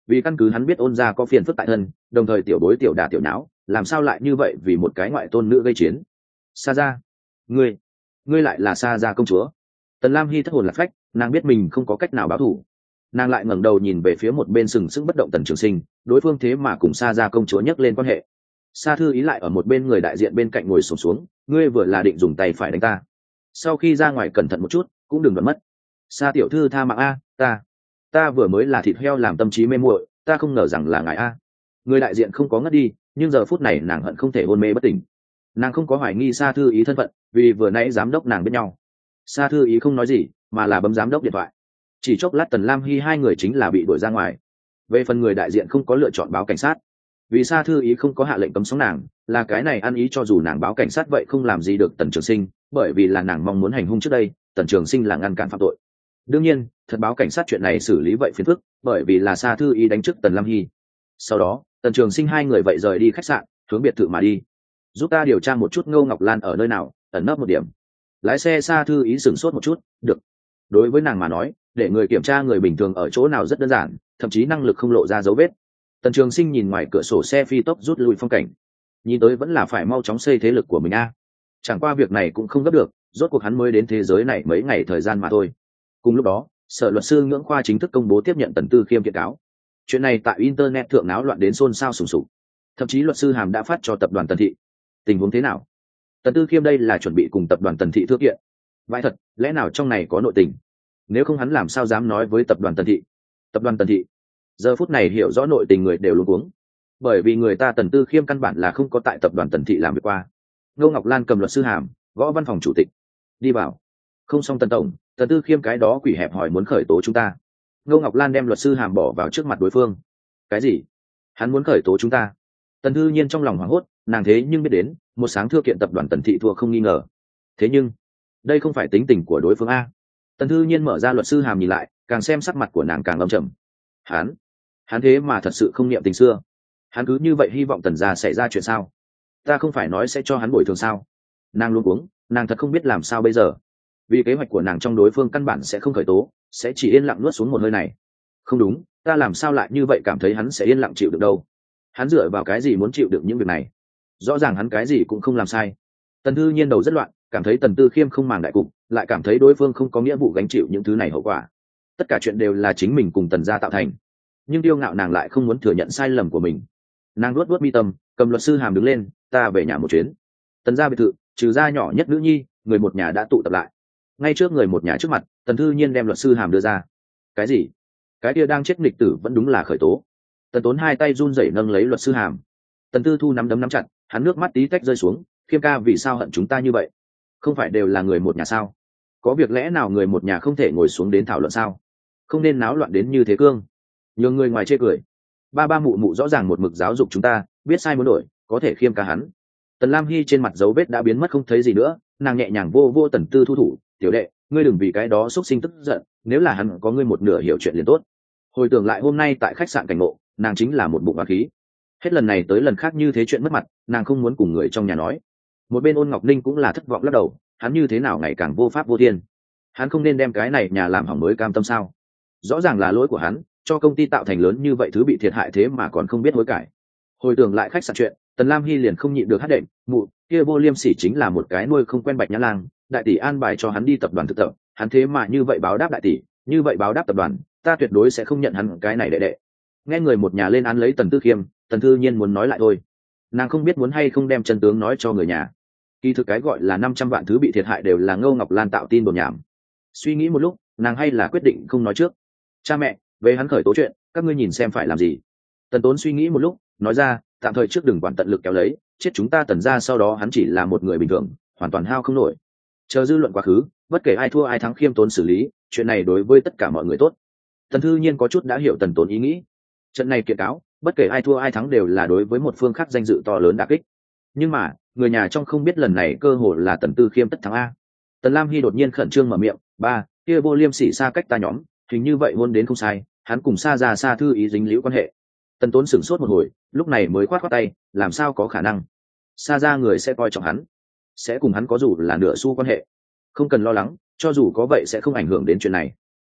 vì căn cứ hắn biết ôn gia có phiền phức tại thân, đồng thời tiểu bối tiểu đả tiểu não, làm sao lại như vậy vì một cái ngoại tôn nữ gây chiến. Sa gia, ngươi ngươi lại là Sa gia công chúa. Tần Lam Hy thất hồn lạc phách, nàng biết mình không có cách nào báo thù. Nàng lại ngẩng đầu nhìn về phía một bên sừng sững bất động Tần Trường Sinh, đối phương thế mà cùng Sa gia công chúa nhắc lên quan hệ. Sa Thư Ý lại ở một bên người đại diện bên cạnh ngồi xổm xuống, ngươi vừa là định dùng tay phải đánh ta, sau khi ra ngoài cẩn thận một chút, cũng đừng đoạt mất. Sa tiểu thư tha mạng a, ta ta vừa mới là thịt heo làm tâm trí mê muội, ta không ngờ rằng là ngài a. Người đại diện không có ngất đi, nhưng giờ phút này nàng hận không thể hôn mê bất tỉnh. Nàng không có hoài nghi Sa Thư Ý thân phận, vì vừa nãy giám đốc nàng biết nhau. Sa Thư Ý không nói gì, mà là bấm giám đốc điện thoại. Chỉ chốc lát Tần Lam Hy hai người chính là bị đuổi ra ngoài. Về phần người đại diện không có lựa chọn báo cảnh sát, vì Sa Thư Ý không có hạ lệnh cấm sóng nàng, là cái này ăn ý cho dù nàng báo cảnh sát vậy không làm gì được Tần Trường Sinh, bởi vì là nàng mong muốn hành hung trước đây, Tần Trường Sinh là ngăn cản phạm tội. Đương nhiên, thật báo cảnh sát chuyện này xử lý vậy phiền phức, bởi vì là Sa Thư Ý đánh trước Tần Lam Hy. Sau đó, Tần Trường Sinh hai người vậy rời đi khách sạn, hướng biệt thự mà đi. Giúp ta điều tra một chút Ngô Ngọc Lan ở nơi nào, ẩn nấp một điểm. Lái xe Sa Thư Ý sửng sốt một chút, được. Đối với nàng mà nói, để người kiểm tra người bình thường ở chỗ nào rất đơn giản, thậm chí năng lực không lộ ra dấu vết. Tần Trường Sinh nhìn ngoài cửa sổ xe phi tốc rút lui phong cảnh, nhìn tới vẫn là phải mau chóng xây thế lực của mình a. Chẳng qua việc này cũng không gấp được, rốt cuộc hắn mới đến thế giới này mấy ngày thời gian mà thôi. Cùng lúc đó, sở luật sư Ngưỡng Khoa chính thức công bố tiếp nhận Tần Tư Khiêm kiện cáo. Chuyện này tại internet thượng náo loạn đến xôn xao sùng sục, thậm chí luật sư Hàm đã phát cho tập đoàn Tần Thị. Tình huống thế nào? Tần Tư Khiêm đây là chuẩn bị cùng tập đoàn Tần Thị thưa kiện. Vãi thật, lẽ nào trong này có nội tình? Nếu không hắn làm sao dám nói với tập đoàn Tần Thị? Tập đoàn Tần Thị giờ phút này hiểu rõ nội tình người đều luống cuống, bởi vì người ta Tần Tư Khiêm căn bản là không có tại tập đoàn Tần Thị làm việc qua. Ngô Ngọc Lan cầm luật sư Hàm, gõ văn phòng chủ tịch, đi vào. Không xong Tần tổng, Tần Tư Khiêm cái đó quỷ hẹp hỏi muốn khởi tố chúng ta. Ngô Ngọc Lan đem luật sư Hàm bỏ vào trước mặt đối phương. Cái gì? Hắn muốn khởi tố chúng ta? Tần Thư Nhiên trong lòng hoảng hốt, nàng thế nhưng biết đến một sáng thưa kiện tập đoàn Tần Thị thua không nghi ngờ. Thế nhưng đây không phải tính tình của đối phương a. Tần Thư Nhiên mở ra luật sư Hàm nhìn lại, càng xem sắc mặt của nàng càng âm trầm. Hắn hắn thế mà thật sự không niệm tình xưa. Hắn cứ như vậy hy vọng Tần gia xảy ra chuyện sao? Ta không phải nói sẽ cho hắn bồi thường sao? Nàng luôn cuống, nàng thật không biết làm sao bây giờ. Vì kế hoạch của nàng trong đối phương căn bản sẽ không khởi tố, sẽ chỉ yên lặng nuốt xuống một hơi này. Không đúng, ta làm sao lại như vậy cảm thấy hắn sẽ yên lặng chịu được đâu? Hắn dựa vào cái gì muốn chịu được những việc này? Rõ ràng hắn cái gì cũng không làm sai. Tần Thư Nhiên đầu rất loạn, cảm thấy Tần Tư Khiêm không màng đại cục, lại cảm thấy đối phương không có nghĩa vụ gánh chịu những thứ này hậu quả. Tất cả chuyện đều là chính mình cùng Tần gia tạo thành, nhưng tiêu ngạo nàng lại không muốn thừa nhận sai lầm của mình. Nàng luốt luốt mi tâm, cầm luật sư Hàm đứng lên, ta về nhà một chuyến. Tần gia biệt thự, trừ gia nhỏ nhất nữ nhi, người một nhà đã tụ tập lại. Ngay trước người một nhà trước mặt, Tần Thư Nhiên đem luật sư Hàm đưa ra. Cái gì? Cái kia đang chết nghịch tử vẫn đúng là khởi tố. Tần Tốn hai tay run rẩy nâng lấy luật sư Hàm. Tần Tư Thu nắm đấm nắm chặt, hắn nước mắt tí tách rơi xuống. Khiêm ca vì sao hận chúng ta như vậy? Không phải đều là người một nhà sao? Có việc lẽ nào người một nhà không thể ngồi xuống đến thảo luận sao? Không nên náo loạn đến như thế cương. Nhường người ngoài chê cười. Ba ba mụ mụ rõ ràng một mực giáo dục chúng ta, biết sai muốn đổi, có thể khiêm ca hắn. Tần Lam Hy trên mặt dấu vết đã biến mất không thấy gì nữa, nàng nhẹ nhàng vô vô Tần Tư Thu thủ, tiểu đệ, ngươi đừng vì cái đó xúc sinh tức giận, nếu là hắn có ngươi một nửa hiểu chuyện liền tốt. Hồi tưởng lại hôm nay tại khách sạn Cảnh Ngộ, nàng chính là một bụng oán khí. Hết lần này tới lần khác như thế chuyện mất mặt, nàng không muốn cùng người trong nhà nói. Một bên Ôn Ngọc Ninh cũng là thất vọng lắc đầu, hắn như thế nào ngày càng vô pháp vô thiên. Hắn không nên đem cái này nhà làm hỏng mới cam tâm sao? Rõ ràng là lỗi của hắn, cho công ty tạo thành lớn như vậy thứ bị thiệt hại thế mà còn không biết hối cải. Hồi tưởng lại khách sạn chuyện, Tần Lam Hy liền không nhịn được hát đệm, mụ kia vô liêm sỉ chính là một cái nuôi không quen Bạch Nhã Lang, đại tỷ an bài cho hắn đi tập đoàn thực tập, hắn thế mà như vậy báo đáp đại tỷ, như vậy báo đáp tập đoàn, ta tuyệt đối sẽ không nhận hắn cái này đệ đệ. Nghe người một nhà lên án lấy Tần Tư Khiêm, Tần Thư Nhiên muốn nói lại thôi. Nàng không biết muốn hay không đem chân tướng nói cho người nhà. Kỳ thực cái gọi là năm trăm vạn thứ bị thiệt hại đều là Ngô Ngọc Lan tạo tin đồn nhảm. Suy nghĩ một lúc, nàng hay là quyết định không nói trước. Cha mẹ, về hắn khởi tố chuyện, các ngươi nhìn xem phải làm gì. Tần Tốn suy nghĩ một lúc, nói ra, tạm thời trước đừng quản tận lực kéo lấy, chết chúng ta Tần gia sau đó hắn chỉ là một người bình thường, hoàn toàn hao không nổi. Chờ dư luận quá khứ, bất kể ai thua ai thắng khiêm tốn xử lý, chuyện này đối với tất cả mọi người tốt. Tần Thư Nhiên có chút đã hiểu Tần Tốn ý nghĩ. Trận này kiện cáo, bất kể ai thua ai thắng đều là đối với một phương khác danh dự to lớn đả kích. Nhưng mà, người nhà trong không biết lần này cơ hội là Tần Tư Khiêm tất thắng a. Tần Lam Hy đột nhiên khẩn trương mở miệng, ba, kia vô liêm sỉ xa cách ta nhóm, hình như vậy hôn đến không sai, hắn cùng Sa gia Sa Thư Ý dính liễu quan hệ. Tần Tốn sửng sốt một hồi, lúc này mới khoát khoát tay, làm sao có khả năng? Sa gia người sẽ coi trọng hắn, sẽ cùng hắn có dù là nửa xu quan hệ. Không cần lo lắng, cho dù có vậy sẽ không ảnh hưởng đến chuyện này.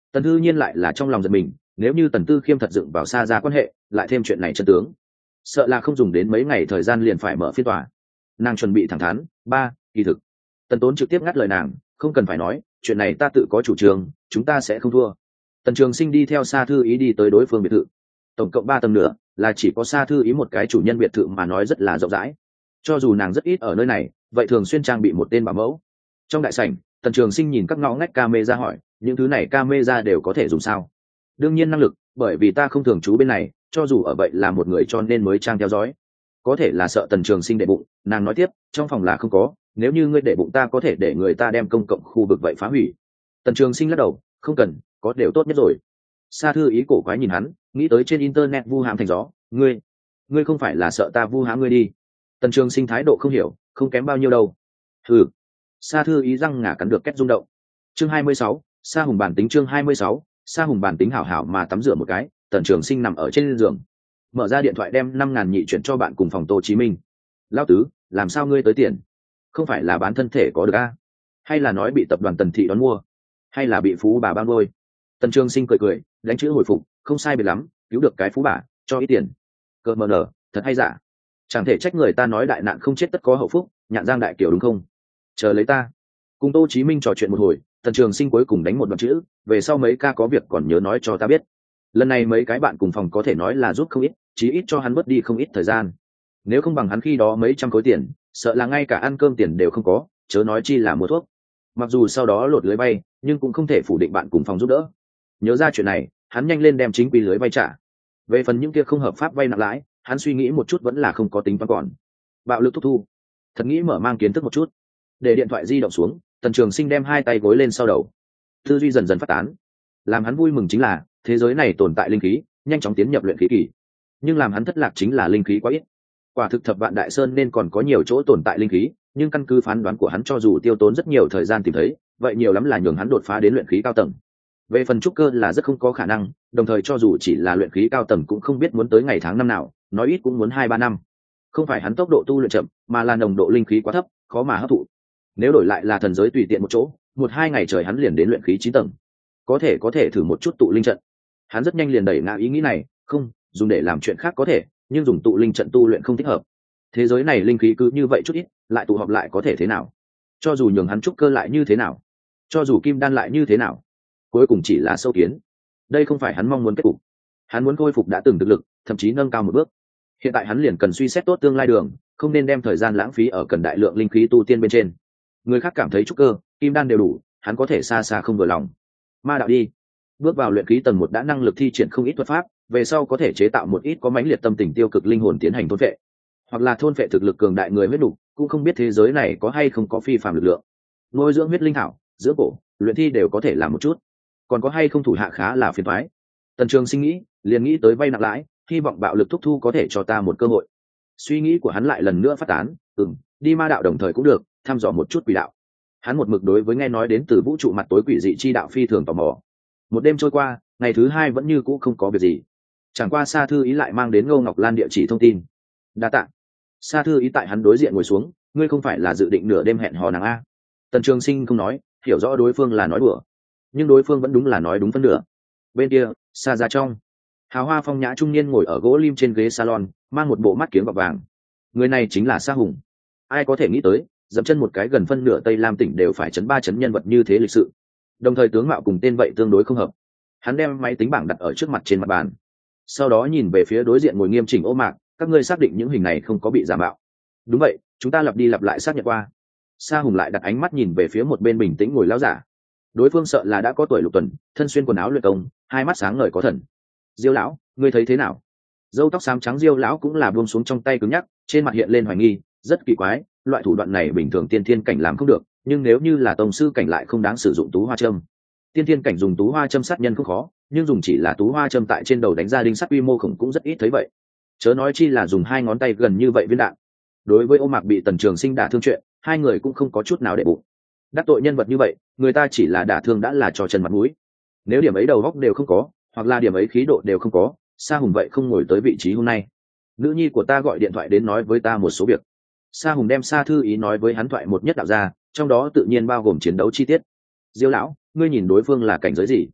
Tần Thư Nhiên lại là trong lòng giật mình, nếu như Tần Tư Khiêm thật dựng vào xa ra quan hệ, lại thêm chuyện này chân tướng, sợ là không dùng đến mấy ngày thời gian liền phải mở phiên tòa. Nàng chuẩn bị thẳng thắn, ba, kỳ thực. Tần Tốn trực tiếp ngắt lời nàng, không cần phải nói, chuyện này ta tự có chủ trương, chúng ta sẽ không thua. Tần Trường Sinh đi theo Sa Thư Ý đi tới đối phương biệt thự, tổng cộng ba tầng nữa, là chỉ có Sa Thư Ý một cái chủ nhân biệt thự mà nói rất là rộng rãi. Cho dù nàng rất ít ở nơi này, vậy thường xuyên trang bị một tên bảo mẫu. Trong đại sảnh, Tần Trường Sinh nhìn các ngõ ngách camera hỏi, những thứ này camera đều có thể dùng sao? Đương nhiên năng lực, bởi vì ta không thường trú bên này, cho dù ở vậy là một người cho nên mới trang theo dõi. Có thể là sợ Tần Trường Sinh để bụng, nàng nói tiếp, trong phòng là không có, nếu như ngươi để bụng ta có thể để người ta đem công cộng khu vực vậy phá hủy. Tần Trường Sinh lắc đầu, không cần, có đều tốt nhất rồi. Sa Thư Ý cổ quái nhìn hắn, nghĩ tới trên internet vu hãm thành gió, ngươi, ngươi không phải là sợ ta vu hãm ngươi đi? Tần Trường Sinh thái độ không hiểu, không kém bao nhiêu đâu. Hừ. Sa Thư Ý răng ngả cắn được két rung động. Chương hai mươi sáu, Sa Hùng bản tính chương hai mươi sáu, Sa Hùng bản tính hảo hảo mà tắm rửa một cái, Tần Trường Sinh nằm ở trên giường, mở ra điện thoại đem năm ngàn nhị chuyển cho bạn cùng phòng Tô Chí Minh. Lão tứ, làm sao ngươi tới tiền? Không phải là bán thân thể có được a? Hay là nói bị tập đoàn Tần thị đón mua? Hay là bị phú bà bao nuôi? Tần Trường Sinh cười cười, đánh chữ hồi phục, không sai biệt lắm, cứu được cái phú bà, cho ít tiền. Cơ mờ nở, thật hay giả? Chẳng thể trách người ta nói đại nạn không chết tất có hậu phúc, nhạn giang đại kiểu đúng không? Chờ lấy ta. Cùng Tô Chí Minh trò chuyện một hồi, Tần Trường Sinh cuối cùng đánh một đoạn chữ, về sau mấy ca có việc còn nhớ nói cho ta biết. Lần này mấy cái bạn cùng phòng có thể nói là giúp không ít, chí ít cho hắn bớt đi không ít thời gian. Nếu không bằng hắn khi đó mấy trăm khối tiền, sợ là ngay cả ăn cơm tiền đều không có, chớ nói chi là mua thuốc. Mặc dù sau đó lột lưới bay, nhưng cũng không thể phủ định bạn cùng phòng giúp đỡ. Nhớ ra chuyện này, hắn nhanh lên đem chính quy lưới vay trả. Về phần những kia không hợp pháp vay nặng lãi, hắn suy nghĩ một chút vẫn là không có tính toán còn. Bạo lực thúc thu, thật nghĩ mở mang kiến thức một chút. Để điện thoại di động xuống, Tần Trường Sinh đem hai tay gối lên sau đầu, tư duy dần dần phát tán. Làm hắn vui mừng chính là thế giới này tồn tại linh khí, nhanh chóng tiến nhập luyện khí kỳ. Nhưng làm hắn thất lạc chính là linh khí quá ít. Quả thực Thập Vạn Đại Sơn nên còn có nhiều chỗ tồn tại linh khí, nhưng căn cứ phán đoán của hắn cho dù tiêu tốn rất nhiều thời gian tìm thấy, vậy nhiều lắm là nhường hắn đột phá đến luyện khí cao tầng. Về phần trúc cơ là rất không có khả năng, đồng thời cho dù chỉ là luyện khí cao tầng cũng không biết muốn tới ngày tháng năm nào, nói ít cũng muốn hai ba năm. Không phải hắn tốc độ tu luyện chậm, mà là nồng độ linh khí quá thấp, khó mà hấp thụ. Nếu đổi lại là thần giới tùy tiện một chỗ, một hai ngày trời hắn liền đến luyện khí chín tầng. Có thể có thể thử một chút tụ linh trận. Hắn rất nhanh liền đẩy ngã ý nghĩ này, không, dùng để làm chuyện khác có thể, nhưng dùng tụ linh trận tu luyện không thích hợp. Thế giới này linh khí cứ như vậy chút ít, lại tụ họp lại có thể thế nào? Cho dù nhường hắn trúc cơ lại như thế nào, cho dù kim đan lại như thế nào, cuối cùng chỉ là sâu kiến. Đây không phải hắn mong muốn kết cục. Hắn muốn khôi phục đã từng thực lực, thậm chí nâng cao một bước. Hiện tại hắn liền cần suy xét tốt tương lai đường, không nên đem thời gian lãng phí ở cần đại lượng linh khí tu tiên bên trên. Người khác cảm thấy trúc cơ, kim đan đều đủ, hắn có thể xa xa không vừa lòng. Ma đạo đi. Bước vào luyện khí tầng một đã năng lực thi triển không ít thuật pháp, về sau có thể chế tạo một ít có mãnh liệt tâm tình tiêu cực linh hồn tiến hành thôn phệ, hoặc là thôn phệ thực lực cường đại người huyết đủ, cũng không biết thế giới này có hay không có phi phàm lực lượng. Nuôi dưỡng huyết linh thảo, giữa cổ, luyện thi đều có thể làm một chút. Còn có hay không thủ hạ khá là phiền toái. Tần Trường Sinh nghĩ, liền nghĩ tới vay nặng lãi, hy vọng bạo lực thúc thu có thể cho ta một cơ hội. Suy nghĩ của hắn lại lần nữa phát tán, ừm, đi ma đạo đồng thời cũng được, thăm dò một chút quỷ đạo. Hắn một mực đối với nghe nói đến từ vũ trụ mặt tối quỷ dị chi đạo phi thường tò mò. Một đêm trôi qua, ngày thứ hai vẫn như cũ không có việc gì. Chẳng qua Sa Thư Ý lại mang đến Ngô Ngọc Lan địa chỉ thông tin. Đa tạ. Sa Thư Ý tại hắn đối diện ngồi xuống, ngươi không phải là dự định nửa đêm hẹn hò nàng a? Tần Trường Sinh không nói, hiểu rõ đối phương là nói đùa, nhưng đối phương vẫn đúng là nói đúng phân nửa. Bên kia, Sa ra trong, hào hoa phong nhã trung niên ngồi ở gỗ lim trên ghế salon, mang một bộ mắt kiếng gọt vàng. Người này chính là Sa Hùng. Ai có thể nghĩ tới, dậm chân một cái gần phân nửa Tây Lam tỉnh đều phải chấn ba chấn nhân vật như thế lịch sự. Đồng thời tướng mạo cùng tên vậy tương đối không hợp. Hắn đem máy tính bảng đặt ở trước mặt trên mặt bàn, sau đó nhìn về phía đối diện ngồi nghiêm chỉnh Ô Mạc, các ngươi xác định những hình này không có bị giả mạo? Đúng vậy, chúng ta lặp đi lặp lại xác nhận qua. Sa Hùng lại đặt ánh mắt nhìn về phía một bên bình tĩnh ngồi lão giả. Đối phương sợ là đã có tuổi lục tuần, thân xuyên quần áo luyện công, hai mắt sáng ngời có thần. Diêu lão, ngươi thấy thế nào? Dâu tóc xám trắng Diêu lão cũng là buông xuống trong tay cứng nhắc, trên mặt hiện lên hoài nghi, rất kỳ quái, loại thủ đoạn này bình thường tiên thiên cảnh làm không được, nhưng nếu như là tông sư cảnh lại không đáng sử dụng tú hoa châm. Tiên thiên cảnh dùng tú hoa châm sát nhân không khó, nhưng dùng chỉ là tú hoa châm tại trên đầu đánh ra đinh sắt quy mô khủng cũng rất ít thấy vậy. Chớ nói chi là dùng hai ngón tay gần như vậy viên đạn. Đối với Ô Mạc bị Tần Trường Sinh đả thương chuyện, hai người cũng không có chút nào để bụng. Đắc tội nhân vật như vậy, người ta chỉ là đả thương đã là trò trần mặt mũi. Nếu điểm ấy đầu góc đều không có, hoặc là điểm ấy khí độ đều không có, Sa Hùng vậy không ngồi tới vị trí hôm nay. Nữ nhi của ta gọi điện thoại đến nói với ta một số việc. Sa Hùng đem Sa Thư Ý nói với hắn thoại một nhất đạo ra, trong đó tự nhiên bao gồm chiến đấu chi tiết. Diêu lão, ngươi nhìn đối phương là cảnh giới gì?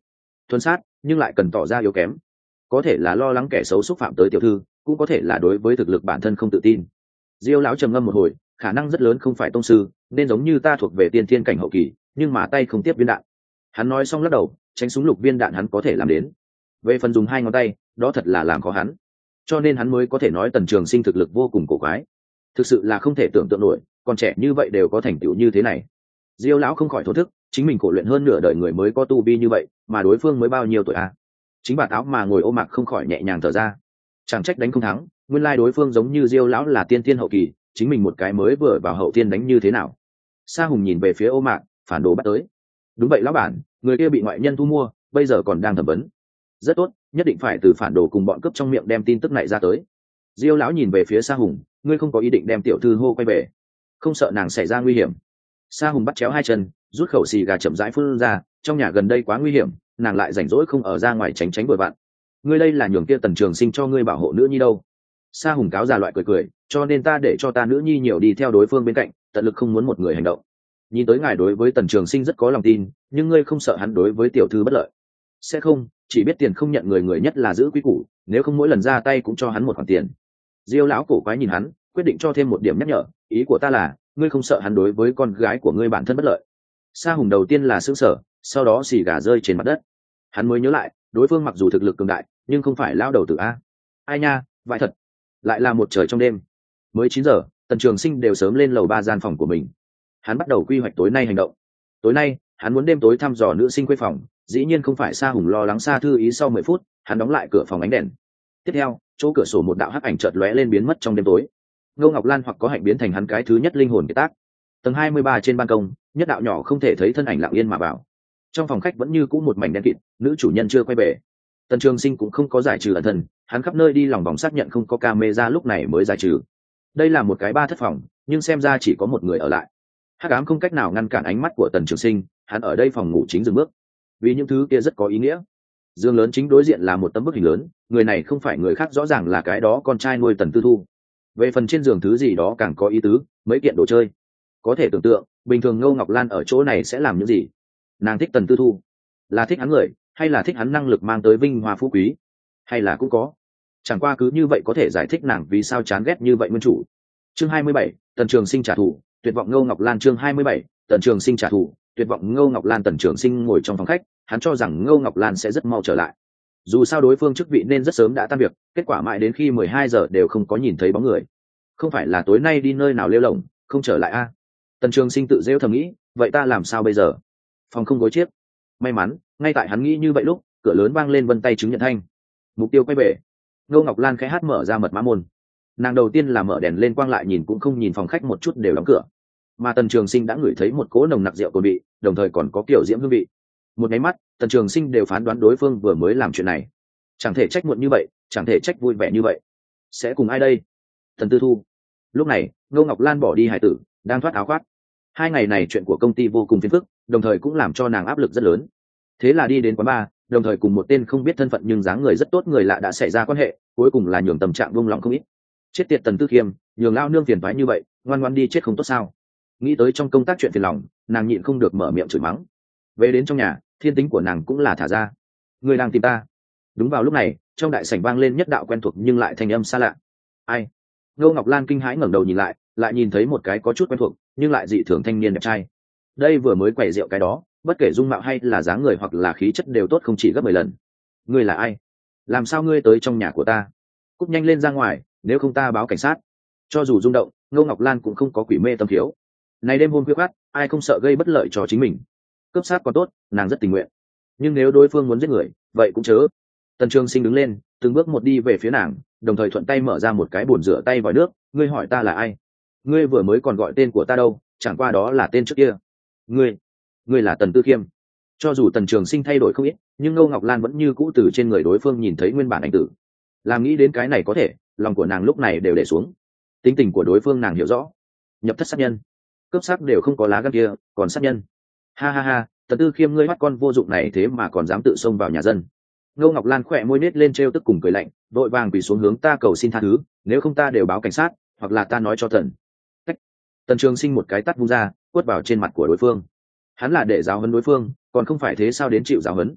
thuần sát nhưng lại cần tỏ ra yếu kém, có thể là lo lắng kẻ xấu xúc phạm tới tiểu thư, cũng có thể là đối với thực lực bản thân không tự tin. Diêu lão trầm ngâm một hồi, khả năng rất lớn không phải tông sư, nên giống như ta thuộc về tiên thiên cảnh hậu kỳ, nhưng mà tay không tiếp viên đạn. Hắn nói xong lắc đầu, tránh súng lục viên đạn hắn có thể làm đến, về phần dùng hai ngón tay, đó thật là làm khó hắn, cho nên hắn mới có thể nói Tần Trường Sinh thực lực vô cùng cổ quái, thực sự là không thể tưởng tượng nổi, còn trẻ như vậy đều có thành tựu như thế này. Diêu lão không khỏi thổ thức, chính mình khổ luyện hơn nửa đời người mới có tu vi như vậy, mà đối phương mới bao nhiêu tuổi à? Chính bà táo mà ngồi ôm mạc không khỏi nhẹ nhàng thở ra, chẳng trách đánh không thắng, nguyên lai đối phương giống như Diêu lão là tiên tiên hậu kỳ, chính mình một cái mới vừa vào hậu tiên đánh như thế nào? Sa Hùng nhìn về phía Ô Mạc, phản đồ bắt tới. Đúng vậy lão bản, người kia bị ngoại nhân thu mua, bây giờ còn đang thẩm vấn. Rất tốt, nhất định phải từ phản đồ cùng bọn cướp trong miệng đem tin tức này ra tới. Diêu lão nhìn về phía Sa Hùng, ngươi không có ý định đem tiểu thư hô quay về, không sợ nàng xảy ra nguy hiểm? Sa Hùng bắt chéo hai chân, rút khẩu xì gà chậm rãi phun ra, trong nhà gần đây quá nguy hiểm, nàng lại rảnh rỗi không ở ra ngoài tránh tránh bừa bạn. Ngươi đây là nhường kia Tần Trường Sinh cho ngươi bảo hộ nữ nhi đâu? Sa Hùng cáo già loại cười cười, cho nên ta để cho ta nữ nhi nhiều đi theo đối phương bên cạnh, tận lực không muốn một người hành động. Nhìn tới ngài đối với Tần Trường Sinh rất có lòng tin, nhưng ngươi không sợ hắn đối với tiểu thư bất lợi? Sẽ không, chỉ biết tiền không nhận người, người nhất là giữ quý củ, nếu không mỗi lần ra tay cũng cho hắn một khoản tiền. Diêu lão cổ quái nhìn hắn, quyết định cho thêm một điểm nhắc nhở, ý của ta là, ngươi không sợ hắn đối với con gái của ngươi bản thân bất lợi? Sa Hùng đầu tiên là sững sờ, sau đó xì gà rơi trên mặt đất. Hắn mới nhớ lại, đối phương mặc dù thực lực cường đại, nhưng không phải lao đầu tử a. Ai nha, vãi thật. Lại là một trời trong đêm. Mới chín giờ, Tần Trường Sinh đều sớm lên lầu ba gian phòng của mình. Hắn bắt đầu quy hoạch tối nay hành động. Tối nay, hắn muốn đêm tối thăm dò nữ sinh khuê phòng, dĩ nhiên không phải Sa Hùng lo lắng Sa Thư Ý sau mười phút, hắn đóng lại cửa phòng ánh đèn. Tiếp theo, chỗ cửa sổ một đạo hắc ảnh chợt lóe lên biến mất trong đêm tối. Ngô Ngọc Lan hoặc có hạnh biến thành hắn cái thứ nhất linh hồn kiệt tác. Tầng hai mươi ba trên ban công, nhất đạo nhỏ không thể thấy thân ảnh lặng yên mà vào. Trong phòng khách vẫn như cũ một mảnh đen kịt, nữ chủ nhân chưa quay về. Tần Trường Sinh cũng không có giải trừ ẩn thân, hắn khắp nơi đi lòng vòng xác nhận không có camera lúc này mới giải trừ. Đây là một cái ba thất phòng, nhưng xem ra chỉ có một người ở lại. Hắc ám không cách nào ngăn cản ánh mắt của Tần Trường Sinh, hắn ở đây phòng ngủ chính dừng bước, vì những thứ kia rất có ý nghĩa. Giường lớn chính đối diện là một tấm bức hình lớn, người này không phải người khác, rõ ràng là cái đó con trai nuôi Tần Tư Thu. Về phần trên giường thứ gì đó càng có ý tứ, mấy kiện đồ chơi. Có thể tưởng tượng, bình thường Ngô Ngọc Lan ở chỗ này sẽ làm những gì? Nàng thích Tần Tư Thu, là thích hắn người, hay là thích hắn năng lực mang tới vinh hoa phú quý, hay là cũng có. Chẳng qua cứ như vậy có thể giải thích nàng vì sao chán ghét như vậy nguyên chủ. Chương hai mươi bảy, Tần Trường Sinh trả thù, tuyệt vọng Ngô Ngọc Lan. Chương hai mươi bảy, Tần Trường Sinh trả thù, tuyệt vọng Ngô Ngọc Lan. Tần Trường Sinh ngồi trong phòng khách, hắn cho rằng Ngô Ngọc Lan sẽ rất mau trở lại. Dù sao đối phương chức vị nên rất sớm đã tan việc, kết quả mãi đến khi mười hai giờ đều không có nhìn thấy bóng người. Không phải là tối nay đi nơi nào lêu lổng, không trở lại a? À? Tần Trường Sinh tự rêu thầm nghĩ, vậy ta làm sao bây giờ? Phòng không gối chiếc. May mắn, ngay tại hắn nghĩ như vậy lúc, cửa lớn vang lên vân tay chứng nhận thanh. Mục tiêu quay về. Ngô Ngọc Lan khẽ hát mở ra mật mã môn. Nàng đầu tiên là mở đèn lên quang lại nhìn cũng không nhìn phòng khách một chút đều đóng cửa. Mà Tần Trường Sinh đã ngửi thấy một cỗ nồng nặc rượu cồn vị, đồng thời còn có kiểu diễm hương vị. Một cái mắt, Tần Trường Sinh đều phán đoán đối phương vừa mới làm chuyện này. Chẳng thể trách muộn như vậy, chẳng thể trách vui vẻ như vậy. Sẽ cùng ai đây? Tần Tư Thu. Lúc này, Ngô Ngọc Lan bỏ đi hải tử, đang thoát áo khoác. Hai ngày này chuyện của công ty vô cùng phiền phức, đồng thời cũng làm cho nàng áp lực rất lớn. Thế là đi đến quán bar, đồng thời cùng một tên không biết thân phận nhưng dáng người rất tốt người lạ đã xảy ra quan hệ, cuối cùng là nhường tâm trạng buông lòng không ít. Chết tiệt Tần Tư Khiêm, nhường lao nương phiền toái như vậy, ngoan ngoãn đi chết không tốt sao? Nghĩ tới trong công tác chuyện phiền lòng, nàng nhịn không được mở miệng chửi mắng. Về đến trong nhà, thiên tính của nàng cũng là thả ra. Người đang tìm ta. Đúng vào lúc này, trong đại sảnh vang lên nhất đạo quen thuộc nhưng lại thành âm xa lạ. Ai? Ngô Ngọc Lan kinh hãi ngẩng đầu nhìn lại, lại nhìn thấy một cái có chút quen thuộc, nhưng lại dị thường thanh niên đẹp trai. Đây vừa mới quẩy rượu cái đó, bất kể dung mạo hay là dáng người hoặc là khí chất đều tốt không chỉ gấp mười lần. Ngươi là ai? Làm sao ngươi tới trong nhà của ta? Cúp nhanh lên ra ngoài, nếu không ta báo cảnh sát. Cho dù rung động, Ngô Ngọc Lan cũng không có quỷ mê tâm thiếu. Này đêm hôm khuya khoắt, ai không sợ gây bất lợi cho chính mình. Cướp sát còn tốt, nàng rất tình nguyện. Nhưng nếu đối phương muốn giết người, vậy cũng chớ. Tần Trường Sinh đứng lên, từng bước một đi về phía nàng, đồng thời thuận tay mở ra một cái bồn rửa tay vòi nước. Ngươi hỏi ta là ai? Ngươi vừa mới còn gọi tên của ta đâu, chẳng qua đó là tên trước kia. Ngươi, ngươi là Tần Tư Khiêm. Cho dù Tần Trường Sinh thay đổi không ít, nhưng Ngô Ngọc Lan vẫn như cũ từ trên người đối phương nhìn thấy nguyên bản ảnh tử. Làm nghĩ đến cái này có thể, lòng của nàng lúc này đều để xuống. Tính tình của đối phương nàng hiểu rõ. Nhập thất sát nhân, cướp sắc đều không có lá gan kia, còn sát nhân. Ha ha ha, Tần Tư Khiêm ngươi mắt con vô dụng này thế mà còn dám tự xông vào nhà dân. Ngô Ngọc Lan khỏe môi nết lên trêu tức cùng cười lạnh, vội vàng quỳ xuống hướng ta cầu xin tha thứ, nếu không ta đều báo cảnh sát, hoặc là ta nói cho Tần. Cách. Tần Trường Sinh một cái tát vung ra, quất vào trên mặt của đối phương. Hắn là để giáo huấn đối phương, còn không phải thế sao đến chịu giáo huấn.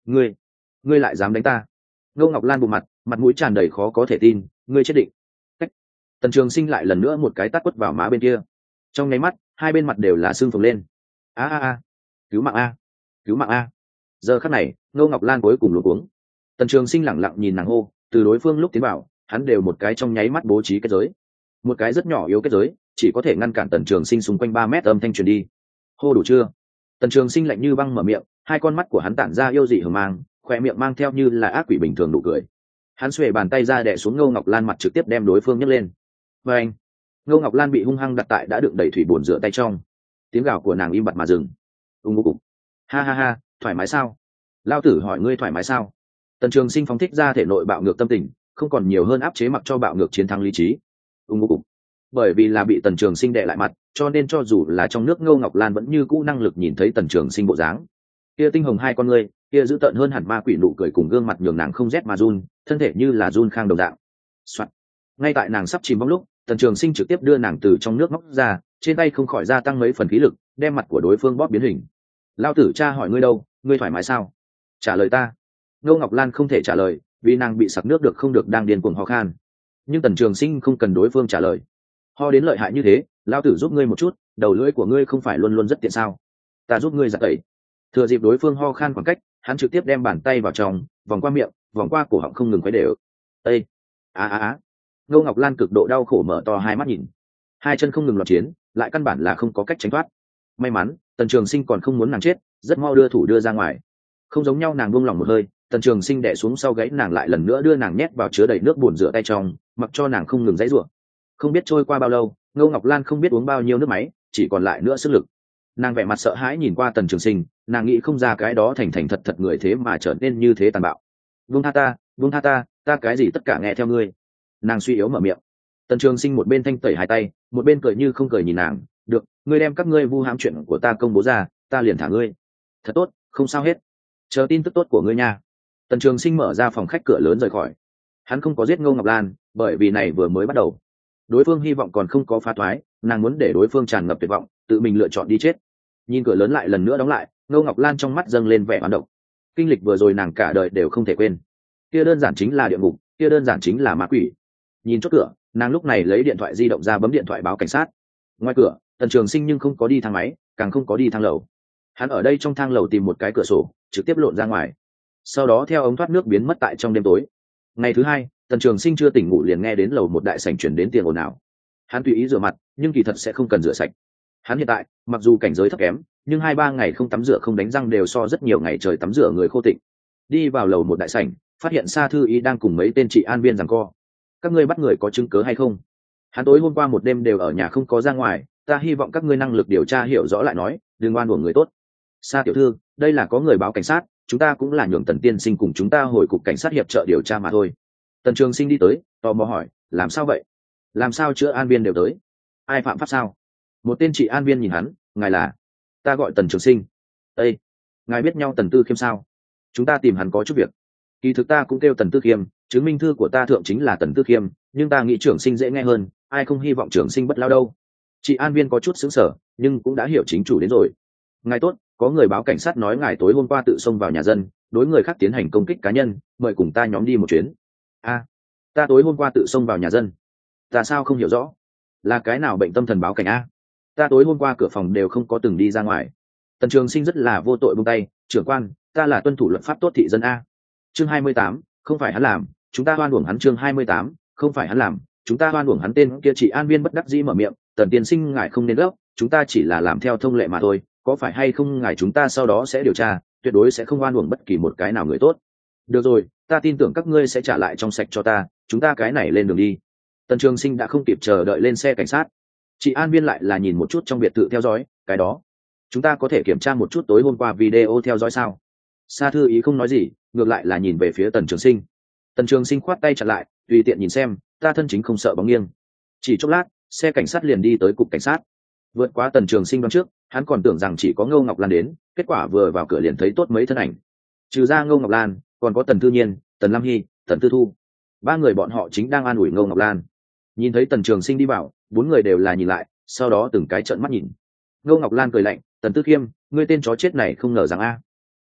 ngươi ngươi lại dám đánh ta? Ngô Ngọc Lan bù mặt, mặt mũi tràn đầy khó có thể tin. Ngươi chết định. Cách. Tần Trường Sinh lại lần nữa một cái tát quất vào má bên kia. Trong nháy mắt, hai bên mặt đều là sưng phồng lên. A a a, cứu mạng a, cứu mạng a. Giờ khắc này, Ngô Ngọc Lan cuối cùng luống cuống. Tần Trường Sinh lẳng lặng nhìn nàng hô, từ đối phương lúc tiến vào, hắn đều một cái trong nháy mắt bố trí kết giới. Một cái rất nhỏ yếu kết giới, chỉ có thể ngăn cản Tần Trường Sinh xung quanh ba mét âm thanh truyền đi. Hô đủ chưa? Tần Trường Sinh lạnh như băng mở miệng, hai con mắt của hắn tản ra yêu dị hờ mang, khóe miệng mang theo như là ác quỷ bình thường nụ cười. Hắn xuề bàn tay ra đè xuống Ngô Ngọc Lan mặt, trực tiếp đem đối phương nhấc lên. Và anh, Ngô Ngọc Lan bị hung hăng đặt tại đã đựng đầy thủy bồn rửa tay trong. Tiếng gào của nàng im bặt mà dừng. Ung ung. Ha ha ha, thoải mái sao? Lao tử hỏi ngươi thoải mái sao? Tần Trường Sinh phóng thích ra thể nội bạo ngược tâm tình, không còn nhiều hơn áp chế mặc cho bạo ngược chiến thắng lý trí. Ung ung. Bởi vì là bị Tần Trường Sinh đè lại mặt, cho nên cho dù là trong nước Ngô Ngọc Lan vẫn như cũ năng lực nhìn thấy Tần Trường Sinh bộ dáng. Kia tinh hồng hai con ngươi, kia giữ tợn hơn hẳn ma quỷ nụ cười cùng gương mặt nhường nàng không rét mà run, thân thể như là run khang đồng dạng. Soạn. Ngay tại nàng sắp chìm bóng lúc, Tần Trường Sinh trực tiếp đưa nàng từ trong nước móc ra, trên tay không khỏi gia tăng mấy phần khí lực, đem mặt của đối phương bóp biến hình. Lao tử cha hỏi ngươi đâu, ngươi thoải mái sao? Trả lời ta. Ngô Ngọc Lan không thể trả lời, vì nàng bị sặc nước được không được đang điên cuồng ho khan. Nhưng Tần Trường Sinh không cần đối phương trả lời. Ho đến lợi hại như thế, lao tử giúp ngươi một chút, đầu lưỡi của ngươi không phải luôn luôn rất tiện sao? Ta giúp ngươi giặt tẩy. Thừa dịp đối phương ho khan khoảng cách, hắn trực tiếp đem bàn tay vào trong, vòng qua miệng, vòng qua cổ họng không ngừng quấy đều. Ê, á á á. Ngô Ngọc Lan cực độ đau khổ mở to hai mắt nhìn, hai chân không ngừng loạn chiến, lại căn bản là không có cách tránh thoát. May mắn, Tần Trường Sinh còn không muốn nàng chết, rất mau đưa thủ đưa ra ngoài. Không giống nhau, nàng buông lỏng một hơi, Tần Trường Sinh đè xuống sau gáy nàng, lại lần nữa đưa nàng nhét vào chứa đầy nước bồn rửa tay trong, mặc cho nàng không ngừng giãy giụa. Không biết trôi qua bao lâu, Ngô Ngọc Lan không biết uống bao nhiêu nước máy, chỉ còn lại nữa sức lực. Nàng vẻ mặt sợ hãi nhìn qua Tần Trường Sinh, nàng nghĩ không ra cái đó thành thành thật thật người thế mà trở nên như thế tàn bạo. Buông tha ta, buông tha ta, ta cái gì tất cả nghe theo ngươi. Nàng suy yếu mở miệng. Tần Trường Sinh một bên thanh tẩy hai tay, một bên cười như không cười nhìn nàng. Được, ngươi đem các ngươi vu hãm chuyện của ta công bố ra, ta liền thả ngươi. Thật tốt, không sao hết. Chờ tin tức tốt của ngươi nha. Tần Trường Sinh mở ra phòng khách, cửa lớn rời khỏi. Hắn không có giết Ngô Ngọc Lan, bởi vì này vừa mới bắt đầu. Đối phương hy vọng còn không có phá thoái, nàng muốn để đối phương tràn ngập tuyệt vọng, tự mình lựa chọn đi chết. Nhìn cửa lớn lại lần nữa đóng lại, Ngô Ngọc Lan trong mắt dâng lên vẻ hoán độc. Kinh lịch vừa rồi nàng cả đời đều không thể quên. Kia đơn giản chính là địa ngục, kia đơn giản chính là ma quỷ. Nhìn chốt cửa, nàng lúc này lấy điện thoại di động ra bấm điện thoại báo cảnh sát. Ngoài cửa, Tần Trường Sinh nhưng không có đi thang máy, càng không có đi thang lầu. Hắn ở đây trong thang lầu tìm một cái cửa sổ, trực tiếp lộn ra ngoài. Sau đó theo ống thoát nước biến mất tại trong đêm tối. Ngày thứ hai, Tần Trường Sinh chưa tỉnh ngủ liền nghe đến lầu một đại sảnh chuyển đến tiếng ồn ào. Hắn tùy ý rửa mặt, nhưng kỳ thật sẽ không cần rửa sạch. Hắn hiện tại, mặc dù cảnh giới thấp kém, nhưng hai ba ngày không tắm rửa không đánh răng đều so rất nhiều ngày trời tắm rửa người khô tịnh. Đi vào lầu một đại sảnh, phát hiện Sa Thư Ý đang cùng mấy tên chị an viên giằng co. Các ngươi bắt người có chứng cớ hay không? Hắn tối hôm qua một đêm đều ở nhà không có ra ngoài, ta hy vọng các ngươi năng lực điều tra hiểu rõ lại nói, đừng oan uổng người tốt. Sa tiểu thư, đây là có người báo cảnh sát, chúng ta cũng là nhường Tần tiên sinh cùng chúng ta hồi cục cảnh sát hiệp trợ điều tra mà thôi. Tần Trường Sinh đi tới, tò mò hỏi, làm sao vậy? Làm sao chữa an viên đều tới? Ai phạm pháp sao? Một tên chị an viên nhìn hắn, ngài là? Ta gọi Tần Trường Sinh. Ê, ngài biết nhau Tần Tư Khiêm sao? Chúng ta tìm hắn có chút việc. Kỳ thực ta cũng kêu Tần Tư Khiêm, chứng minh thư của ta thượng chính là Tần Tư Khiêm, nhưng ta nghĩ Trường Sinh dễ nghe hơn, ai không hy vọng Trường Sinh bất lao đâu. Chị an viên có chút sững sờ, nhưng cũng đã hiểu chính chủ đến rồi. Ngài tốt, có người báo cảnh sát nói ngài tối hôm qua tự xông vào nhà dân, đối người khác tiến hành công kích cá nhân, mời cùng ta nhóm đi một chuyến. A, ta tối hôm qua tự xông vào nhà dân, ta sao không hiểu rõ? Là cái nào bệnh tâm thần báo cảnh a? Ta tối hôm qua cửa phòng đều không có từng đi ra ngoài. Tần Trường Sinh rất là vô tội buông tay, trưởng quan, ta là tuân thủ luật pháp tốt thị dân a. Chương hai mươi tám, không phải hắn làm, chúng ta oan uổng hắn. Chương hai mươi tám, không phải hắn làm, chúng ta oan uổng hắn. Tên kia chị an viên bất đắc dĩ mở miệng, Tần tiên sinh ngài không nên gấp, chúng ta chỉ là làm theo thông lệ mà thôi, có phải hay không ngài chúng ta sau đó sẽ điều tra, tuyệt đối sẽ không oan uổng bất kỳ một cái nào người tốt. Được rồi, ta tin tưởng các ngươi sẽ trả lại trong sạch cho ta, chúng ta cái này lên đường đi. Tần Trường Sinh đã không kịp chờ đợi lên xe cảnh sát. Chị an viên lại là nhìn một chút trong biệt thự theo dõi, cái đó chúng ta có thể kiểm tra một chút tối hôm qua video theo dõi sao? Sa Thư Ý không nói gì, ngược lại là nhìn về phía Tần Trường Sinh. Tần Trường Sinh khoát tay chặn lại, tùy tiện nhìn xem, ta thân chính không sợ bóng nghiêng. Chỉ chốc lát, xe cảnh sát liền đi tới cục cảnh sát. Vượt qua Tần Trường Sinh đoán trước, hắn còn tưởng rằng chỉ có Ngô Ngọc Lan đến, kết quả vừa vào cửa liền thấy tốt mấy thân ảnh. Trừ ra Ngô Ngọc Lan, còn có Tần Thư Nhiên, Tần Lam Hy, Tần Tư Thu. Ba người bọn họ chính đang an ủi Ngô Ngọc Lan. Nhìn thấy Tần Trường Sinh đi vào, bốn người đều là nhìn lại, sau đó từng cái trợn mắt nhìn. Ngô Ngọc Lan cười lạnh, Tần Tư Khiêm, ngươi tên chó chết này không ngờ rằng a.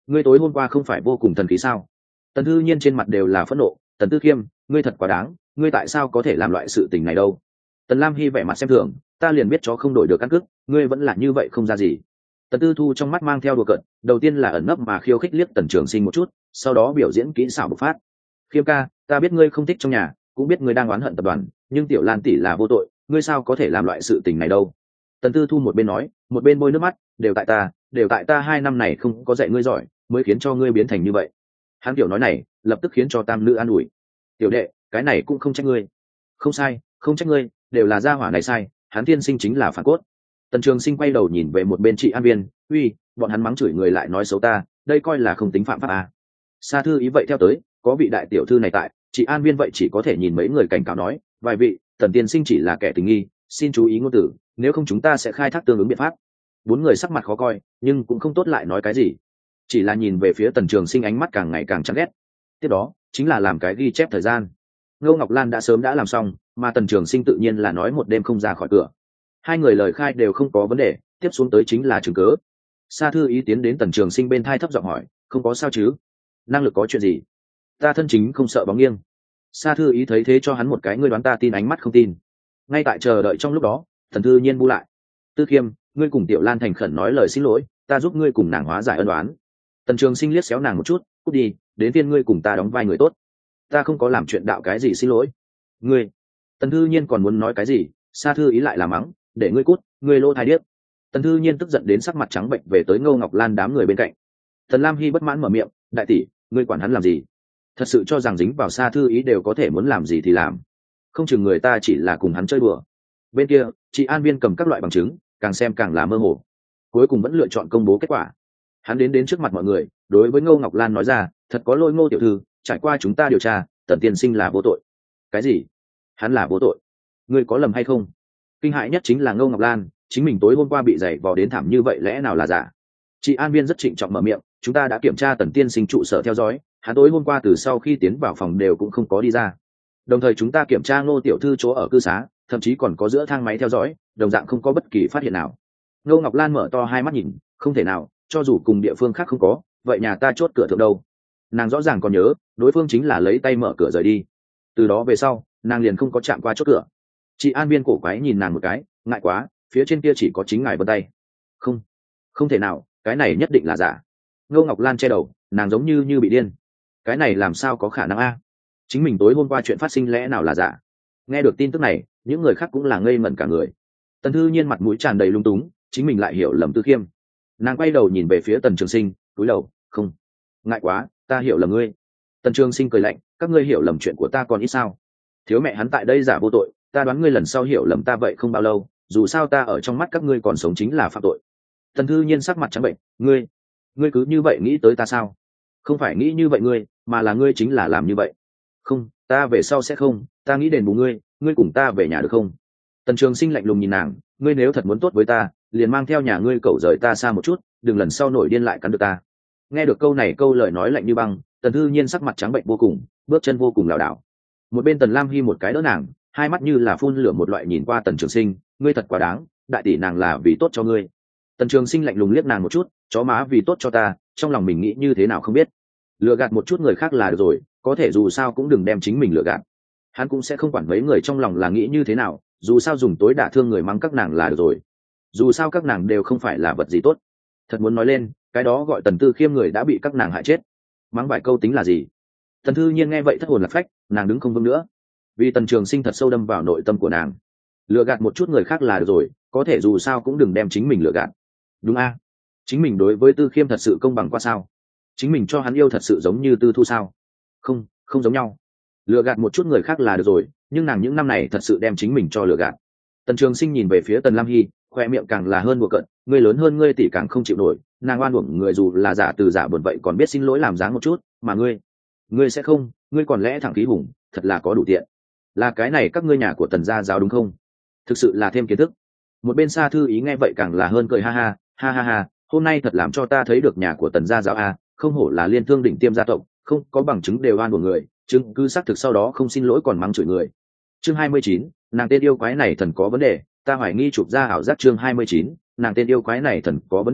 ngươi tối hôm qua không phải vô cùng thần khí sao? Tần Thư Nhiên trên mặt đều là phẫn nộ. Tần Tư Khiêm, ngươi thật quá đáng, ngươi tại sao có thể làm loại sự tình này đâu? Tần Lam Hy vẻ mặt xem thường, ta liền biết chó không đổi được căn cước, ngươi vẫn là như vậy không ra gì. Tần Tư Thu trong mắt mang theo đùa cợt, đầu tiên là ẩn nấp mà khiêu khích liếc Tần Trường Sinh một chút, sau đó biểu diễn kỹ xảo bộc phát. Khiêm ca, ta biết ngươi không thích trong nhà, cũng biết ngươi đang oán hận tập đoàn, nhưng tiểu Lan tỷ là vô tội, ngươi sao có thể làm loại sự tình này đâu? Tần Tư Thu một bên nói, một bên bôi nước mắt, đều tại ta, đều tại ta hai năm này không có dạy ngươi giỏi, mới khiến cho ngươi biến thành như vậy. Hắn tiểu nói này, lập tức khiến cho tam nữ an ủi. Tiểu đệ, cái này cũng không trách ngươi. Không sai, không trách ngươi, đều là gia hỏa này sai, hắn tiên sinh chính là phản cốt. Tần Trường Sinh quay đầu nhìn về một bên chị An Viên, uy, bọn hắn mắng chửi người lại nói xấu ta, đây coi là không tính phạm pháp à? Sa thư ý vậy theo tới, có vị đại tiểu thư này tại, chị An Viên vậy chỉ có thể nhìn mấy người cảnh cáo nói, vài vị, Tần tiên sinh chỉ là kẻ tình nghi, xin chú ý ngôn từ, nếu không chúng ta sẽ khai thác tương ứng biện pháp. Bốn người sắc mặt khó coi, nhưng cũng không tốt lại nói cái gì, chỉ là nhìn về phía Tần Trường Sinh ánh mắt càng ngày càng chán ghét. Tiếp đó chính là làm cái ghi chép thời gian. Ngô Ngọc Lan đã sớm đã làm xong, mà Tần Trường Sinh tự nhiên là nói một đêm không ra khỏi cửa. Hai người lời khai đều không có vấn đề, tiếp xuống tới chính là chứng cớ. Sa thư ý tiến đến Tần Trường Sinh bên thai thấp giọng hỏi, không có sao chứ? Năng lực có chuyện gì? Ta thân chính không sợ bóng nghiêng. Sa thư ý thấy thế cho hắn một cái ngươi đoán ta tin ánh mắt không tin. Ngay tại chờ đợi trong lúc đó, Thần Thư Nhiên bu lại. Tư Khiêm, ngươi cùng Tiểu Lan thành khẩn nói lời xin lỗi, ta giúp ngươi cùng nàng hóa giải ân oán. Tần Trường Sinh liếc xéo nàng một chút, cút đi, đến phiên ngươi cùng ta đóng vai người tốt. Ta không có làm chuyện đạo cái gì xin lỗi. Ngươi. Tần Thư Nhiên còn muốn nói cái gì, Sa thư ý lại là mắng, để ngươi cút, ngươi lô thai điếc. Tần Thư Nhiên tức giận đến sắc mặt trắng bệnh về tới Ngô Ngọc Lan đám người bên cạnh. Tần Lam Hy bất mãn mở miệng, đại tỷ, ngươi quản hắn làm gì? Thật sự cho rằng dính vào Sa thư ý đều có thể muốn làm gì thì làm, không chừng người ta chỉ là cùng hắn chơi đùa. Bên kia, chị An Viên cầm các loại bằng chứng, càng xem càng là mơ hồ, cuối cùng vẫn lựa chọn công bố kết quả. Hắn đến đến trước mặt mọi người, đối với Ngô Ngọc Lan nói ra, thật có lỗi Ngô tiểu thư, trải qua chúng ta điều tra, Tần tiên sinh là vô tội. Cái gì? Hắn là vô tội? Ngươi có lầm hay không? Kinh hại nhất chính là Ngô Ngọc Lan, chính mình tối hôm qua bị giày vò đến thảm như vậy lẽ nào là giả? Chị An Viên rất trịnh trọng mở miệng, chúng ta đã kiểm tra Tần tiên sinh trụ sở theo dõi, hắn tối hôm qua từ sau khi tiến vào phòng đều cũng không có đi ra. Đồng thời chúng ta kiểm tra Ngô tiểu thư chỗ ở cư xá, thậm chí còn có giữa thang máy theo dõi, đồng dạng không có bất kỳ phát hiện nào. Ngô Ngọc Lan mở to hai mắt nhìn, không thể nào, cho dù cùng địa phương khác không có, vậy nhà ta chốt cửa thượng đâu? Nàng rõ ràng còn nhớ, đối phương chính là lấy tay mở cửa rời đi. Từ đó về sau, nàng liền không có chạm qua chốt cửa. Chị An Viên cổ quái nhìn nàng một cái, ngại quá, phía trên kia chỉ có chính ngài vân tay. Không, không thể nào, cái này nhất định là giả. Ngô Ngọc Lan che đầu, nàng giống như như bị điên. Cái này làm sao có khả năng a? Chính mình tối hôm qua chuyện phát sinh lẽ nào là giả? Nghe được tin tức này, những người khác cũng là ngây ngẩn cả người. Tần Thư Nhiên mặt mũi tràn đầy lung túng, chính mình lại hiểu lầm Tư Khiêm. Nàng quay đầu nhìn về phía Tần Trường Sinh, cúi đầu, không, ngại quá, ta hiểu lầm ngươi. Tần Trường Sinh cười lạnh, các ngươi hiểu lầm chuyện của ta còn ít sao? Thiếu mẹ hắn tại đây giả vô tội, ta đoán ngươi lần sau hiểu lầm ta vậy không bao lâu, dù sao ta ở trong mắt các ngươi còn sống chính là phạm tội. Tần Thư Nhiên sắc mặt trắng bệnh, ngươi, ngươi cứ như vậy nghĩ tới ta sao? Không phải nghĩ như vậy ngươi, mà là ngươi chính là làm như vậy. Không, ta về sau sẽ không, ta nghĩ đền bù ngươi, ngươi cùng ta về nhà được không? Tần Trường Sinh lạnh lùng nhìn nàng, ngươi nếu thật muốn tốt với ta, liền mang theo nhà ngươi cậu rời ta xa một chút, đừng lần sau nổi điên lại cắn được ta. Nghe được câu này, câu lời nói lạnh như băng, Tần Thư Nhiên sắc mặt trắng bệnh vô cùng, bước chân vô cùng lảo đảo. Một bên Tần Lam Hy một cái đỡ nàng, hai mắt như là phun lửa một loại nhìn qua Tần Trường Sinh, ngươi thật quá đáng, đại tỷ nàng là vì tốt cho ngươi. Tần Trường Sinh lạnh lùng liếc nàng một chút, chó má vì tốt cho ta, trong lòng mình nghĩ như thế nào không biết. Lừa gạt một chút người khác là được rồi, có thể dù sao cũng đừng đem chính mình lừa gạt. Hắn cũng sẽ không quản mấy người trong lòng là nghĩ như thế nào, dù sao dùng tối đả thương người mắng các nàng là được rồi. Dù sao các nàng đều không phải là vật gì tốt. Thật muốn nói lên, cái đó gọi Tần Tư Khiêm người đã bị các nàng hại chết. Mắng vài câu tính là gì? Tần Thư Nhiên nghe vậy thất hồn lạc phách, nàng đứng không vững nữa. Vì Tần Trường Sinh thật sâu đâm vào nội tâm của nàng. Lừa gạt một chút người khác là được rồi, có thể dù sao cũng đừng đem chính mình lừa gạt. Đúng a? Chính mình đối với Tư Khiêm thật sự công bằng qua sao? Chính mình cho hắn yêu thật sự giống như Tư Thu sao? Không, không giống nhau. Lừa gạt một chút người khác là được rồi, nhưng nàng những năm này thật sự đem chính mình cho lừa gạt. Tần Trường Sinh nhìn về phía Tần Lam Hy, khoe miệng càng là hơn đùa cợt, ngươi lớn hơn ngươi tỷ càng không chịu nổi, nàng oan uổng người dù là giả từ giả buồn vậy còn biết xin lỗi làm dáng một chút, mà ngươi, ngươi sẽ không, ngươi còn lẽ thẳng khí hùng, thật là có đủ tiện. Là cái này các ngươi nhà của Tần gia giáo đúng không? Thực sự là thêm kiến thức. Một bên Sa thư ý nghe vậy càng là hơn cười ha ha, ha ha ha, hôm nay thật làm cho ta thấy được nhà của Tần gia giáo a, không hổ là liên thương đỉnh tiêm gia tộc, không có bằng chứng đều oan uổng người, chứng cứ xác thực sau đó không xin lỗi còn mắng chửi người. Chương hai mươi chín, nàng tên yêu quái này thần có vấn đề, ta hoài nghi chụp ra ảo giác. Chương hai mươi chín, nàng tên yêu quái này thần có vấn đề,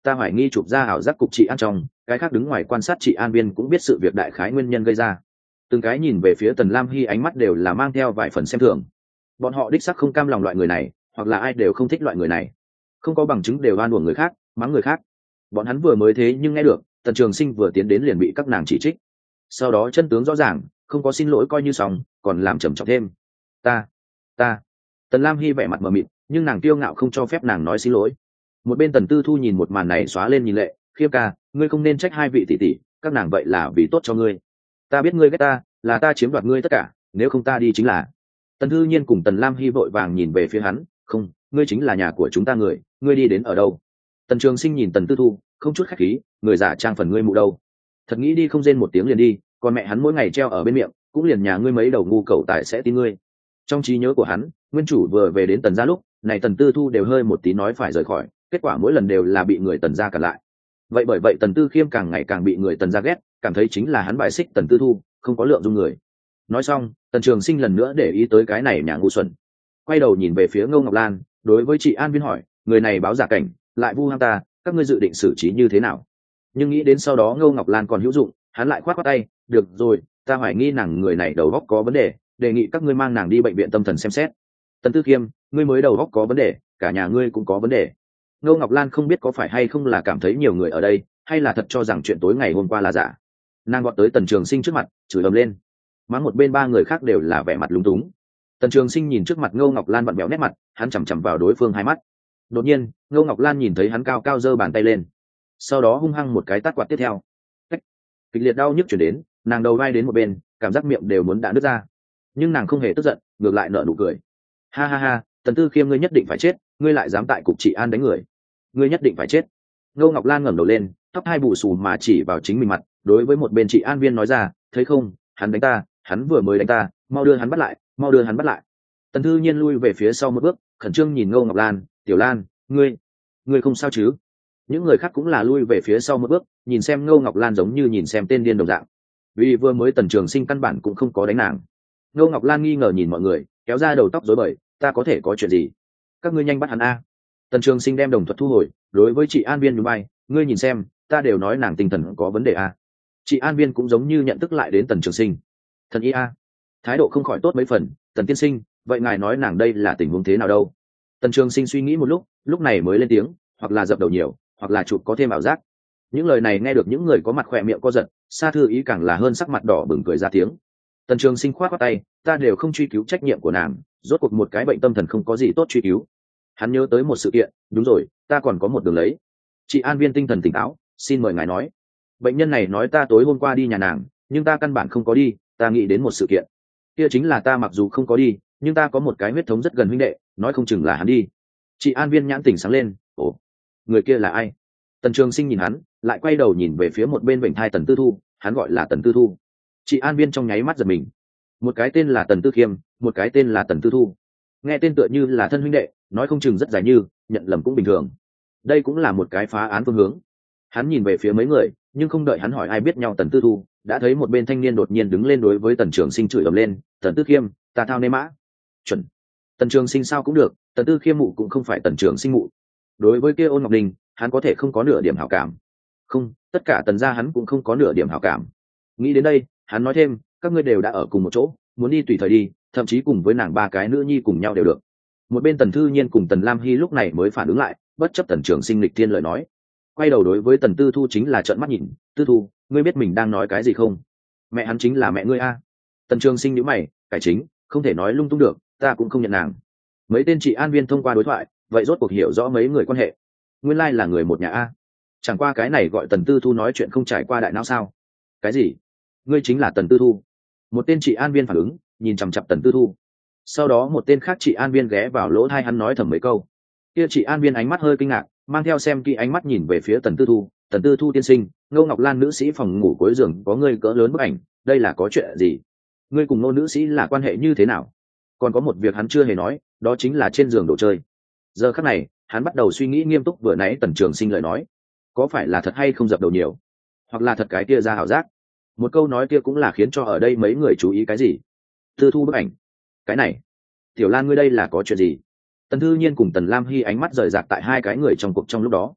ta hoài nghi chụp ra ảo giác cục chị an trong, cái khác đứng ngoài quan sát chị an viên cũng biết sự việc đại khái nguyên nhân gây ra. Từng cái nhìn về phía Tần Lam Hy ánh mắt đều là mang theo vài phần xem thường. Bọn họ đích xác không cam lòng loại người này, hoặc là ai đều không thích loại người này, không có bằng chứng đều oan uổng người khác, mắng người khác. Bọn hắn vừa mới thế nhưng nghe được Tần Trường Sinh vừa tiến đến liền bị các nàng chỉ trích, sau đó chân tướng rõ ràng, không có xin lỗi coi như xong, còn làm trầm trọng thêm. ta ta Tần Lam Hy vẻ mặt mờ mịt, nhưng nàng kiêu ngạo không cho phép nàng nói xin lỗi. Một bên Tần Tư Thu nhìn một màn này xóa lên nhìn lệ, Khiêm ca, ngươi không nên trách hai vị tỷ tỷ, các nàng vậy là vì tốt cho ngươi. Ta biết ngươi ghét ta, là ta chiếm đoạt ngươi tất cả, nếu không ta đi chính là. Tần Thư Nhiên cùng Tần Lam Hy vội vàng nhìn về phía hắn, không, ngươi chính là nhà của chúng ta người, ngươi đi đến ở đâu? Tần Trường Sinh nhìn Tần Tư Thu, không chút khách khí, người giả trang phần ngươi mụ đâu? Thật nghĩ đi không rên một tiếng liền đi, còn mẹ hắn mỗi ngày treo ở bên miệng, cũng liền nhà ngươi mấy đầu ngu cẩu tài sẽ tin ngươi. Trong trí nhớ của hắn, nguyên chủ vừa về đến Tần gia lúc này, Tần Tư Thu đều hơi một tí nói phải rời khỏi, kết quả mỗi lần đều là bị người Tần gia cản lại. Vậy bởi vậy Tần Tư Khiêm càng ngày càng bị người Tần gia ghét, cảm thấy chính là hắn bại xích Tần Tư Thu, không có lượng dung người. Nói xong, Tần Trường Sinh lần nữa để ý tới cái này nhà ngu xuẩn, quay đầu nhìn về phía Ngô Ngọc Lan, đối với chị An Viên hỏi, người này báo giả cảnh, lại vu ham ta, các ngươi dự định xử trí như thế nào? Nhưng nghĩ đến sau đó Ngô Ngọc Lan còn hữu dụng, hắn lại khoát khoát tay, được rồi, ta hoài nghi nàng người này đầu óc có vấn đề, đề nghị các ngươi mang nàng đi bệnh viện tâm thần xem xét. Tần Tư Khiêm, ngươi mới đầu óc có vấn đề, cả nhà ngươi cũng có vấn đề. Ngô Ngọc Lan không biết có phải hay không là cảm thấy nhiều người ở đây, hay là thật cho rằng chuyện tối ngày hôm qua là giả. Nàng gọi tới Tần Trường Sinh trước mặt, chửi ầm lên. Mắng một bên ba người khác đều là vẻ mặt lúng túng. Tần Trường Sinh nhìn trước mặt Ngô Ngọc Lan vặn béo nét mặt, hắn chằm chằm vào đối phương hai mắt. Đột nhiên, Ngô Ngọc Lan nhìn thấy hắn cao cao giơ bàn tay lên, sau đó hung hăng một cái tát quạt tiếp theo. Cách. Kịch liệt đau nhức chuyển đến, nàng đầu vai đến một bên, cảm giác miệng đều muốn đã nứt ra. Nhưng nàng không hề tức giận, ngược lại nở nụ cười. Ha ha ha, Tần Tư Khiêm ngươi nhất định phải chết, ngươi lại dám tại cục trị an đánh người, ngươi nhất định phải chết. Ngô Ngọc Lan ngẩng đầu lên, tóc hai bù xù mà chỉ vào chính mình mặt, đối với một bên chị An Viên nói ra, thấy không, hắn đánh ta, hắn vừa mới đánh ta, mau đưa hắn bắt lại, mau đưa hắn bắt lại. Tần Thư Nhiên lui về phía sau một bước, khẩn trương nhìn Ngô Ngọc Lan, Tiểu Lan, ngươi, ngươi không sao chứ? Những người khác cũng là lui về phía sau một bước, nhìn xem Ngô Ngọc Lan giống như nhìn xem tên điên đồng dạng. Vì vừa mới Tần Trường Sinh căn bản cũng không có đánh nàng. Ngô Ngọc Lan nghi ngờ nhìn mọi người, kéo ra đầu tóc rối bời, ta có thể có chuyện gì? Các ngươi nhanh bắt hắn a. Tần Trường Sinh đem đồng thuật thu hồi, đối với chị An Viên nhún vai, ngươi nhìn xem, ta đều nói nàng tinh thần có vấn đề a. Chị An Viên cũng giống như nhận thức lại đến Tần Trường Sinh. Thần y a. Thái độ không khỏi tốt mấy phần, Tần tiên sinh, vậy ngài nói nàng đây là tình huống thế nào đâu? Tần Trường Sinh suy nghĩ một lúc, lúc này mới lên tiếng, hoặc là dập đầu nhiều, hoặc là chụp có thêm ảo giác. Những lời này nghe được những người có mặt khỏe miệng co giật, Sa Thư Ý càng là hơn sắc mặt đỏ bừng cười ra tiếng. Tần Trường Sinh khoát khoát tay, ta đều không truy cứu trách nhiệm của nàng, rốt cuộc một cái bệnh tâm thần không có gì tốt truy cứu. Hắn nhớ tới một sự kiện, đúng rồi, ta còn có một đường lấy. Chị An Viên tinh thần tỉnh táo, xin mời ngài nói. Bệnh nhân này nói ta tối hôm qua đi nhà nàng, nhưng ta căn bản không có đi, ta nghĩ đến một sự kiện. Kia chính là ta mặc dù không có đi, nhưng ta có một cái huyết thống rất gần huynh đệ, nói không chừng là hắn đi. Chị An Viên nhãn tỉnh sáng lên, ồ, người kia là ai? Tần Trường Sinh nhìn hắn, lại quay đầu nhìn về phía một bên bệnh thai Tần Tư Thu, hắn gọi là Tần Tư Thu. Chị An Viên trong nháy mắt giật mình. Một cái tên là Tần Tư Khiêm, một cái tên là Tần Tư Thu. Nghe tên tựa như là thân huynh đệ, nói không chừng rất dài như, nhận lầm cũng bình thường. Đây cũng là một cái phá án phương hướng. Hắn nhìn về phía mấy người, nhưng không đợi hắn hỏi ai biết nhau Tần Tư Thu, đã thấy một bên thanh niên đột nhiên đứng lên đối với Tần Trường Sinh chửi ầm lên, Tần Tư Khiêm, ta thao nê mã. Chuẩn. Tần Trường Sinh sao cũng được, Tần Tư Khiêm mụ cũng không phải Tần Trường Sinh mụ. Đối với kia Ôn Ngọc Đình, hắn có thể không có nửa điểm hảo cảm. Không, tất cả Tần gia hắn cũng không có nửa điểm hảo cảm. Nghĩ đến đây, hắn nói thêm, các ngươi đều đã ở cùng một chỗ, muốn đi tùy thời đi, thậm chí cùng với nàng ba cái nữ nhi cùng nhau đều được. Một bên Tần Thư Nhiên cùng Tần Lam Hy lúc này mới phản ứng lại, bất chấp Tần Trường Sinh lịch thiên lời nói, quay đầu đối với Tần Tư Thu chính là trợn mắt nhìn, Tư Thu, ngươi biết mình đang nói cái gì không? Mẹ hắn chính là mẹ ngươi a. Tần Trường Sinh nhíu mày, cải chính, không thể nói lung tung được, ta cũng không nhận nàng. Mấy tên chị An Viên thông qua đối thoại, vậy rốt cuộc hiểu rõ mấy người quan hệ. Nguyên lai là người một nhà a. Chẳng qua cái này gọi Tần Tư Thu nói chuyện không trải qua đại não sao? Cái gì? Ngươi chính là Tần Tư Thu? Một tên chị An Viên phản ứng, nhìn chằm chằm Tần Tư Thu. Sau đó một tên khác chị An Viên ghé vào lỗ tai hắn nói thầm mấy câu. Kia chị An Viên ánh mắt hơi kinh ngạc, mang theo xem kỹ ánh mắt nhìn về phía Tần Tư Thu. Tần Tư Thu tiên sinh, Ngô Ngọc Lan nữ sĩ phòng ngủ cuối giường có ngươi cỡ lớn bức ảnh, đây là có chuyện gì? Ngươi cùng Ngô nữ sĩ là quan hệ như thế nào? Còn có một việc hắn chưa hề nói, đó chính là trên giường đồ chơi. Giờ khắc này, hắn bắt đầu suy nghĩ nghiêm túc vừa nãy Tần Trường Sinh lời nói, có phải là thật hay không dập đầu nhiều, hoặc là thật cái kia ra hảo giác. Một câu nói kia cũng là khiến cho ở đây mấy người chú ý cái gì. Tư Thu bức ảnh, cái này, Tiểu Lan ngươi đây là có chuyện gì? Tần Thư Nhiên cùng Tần Lam Hy ánh mắt rời rạc tại hai cái người trong cuộc trong lúc đó.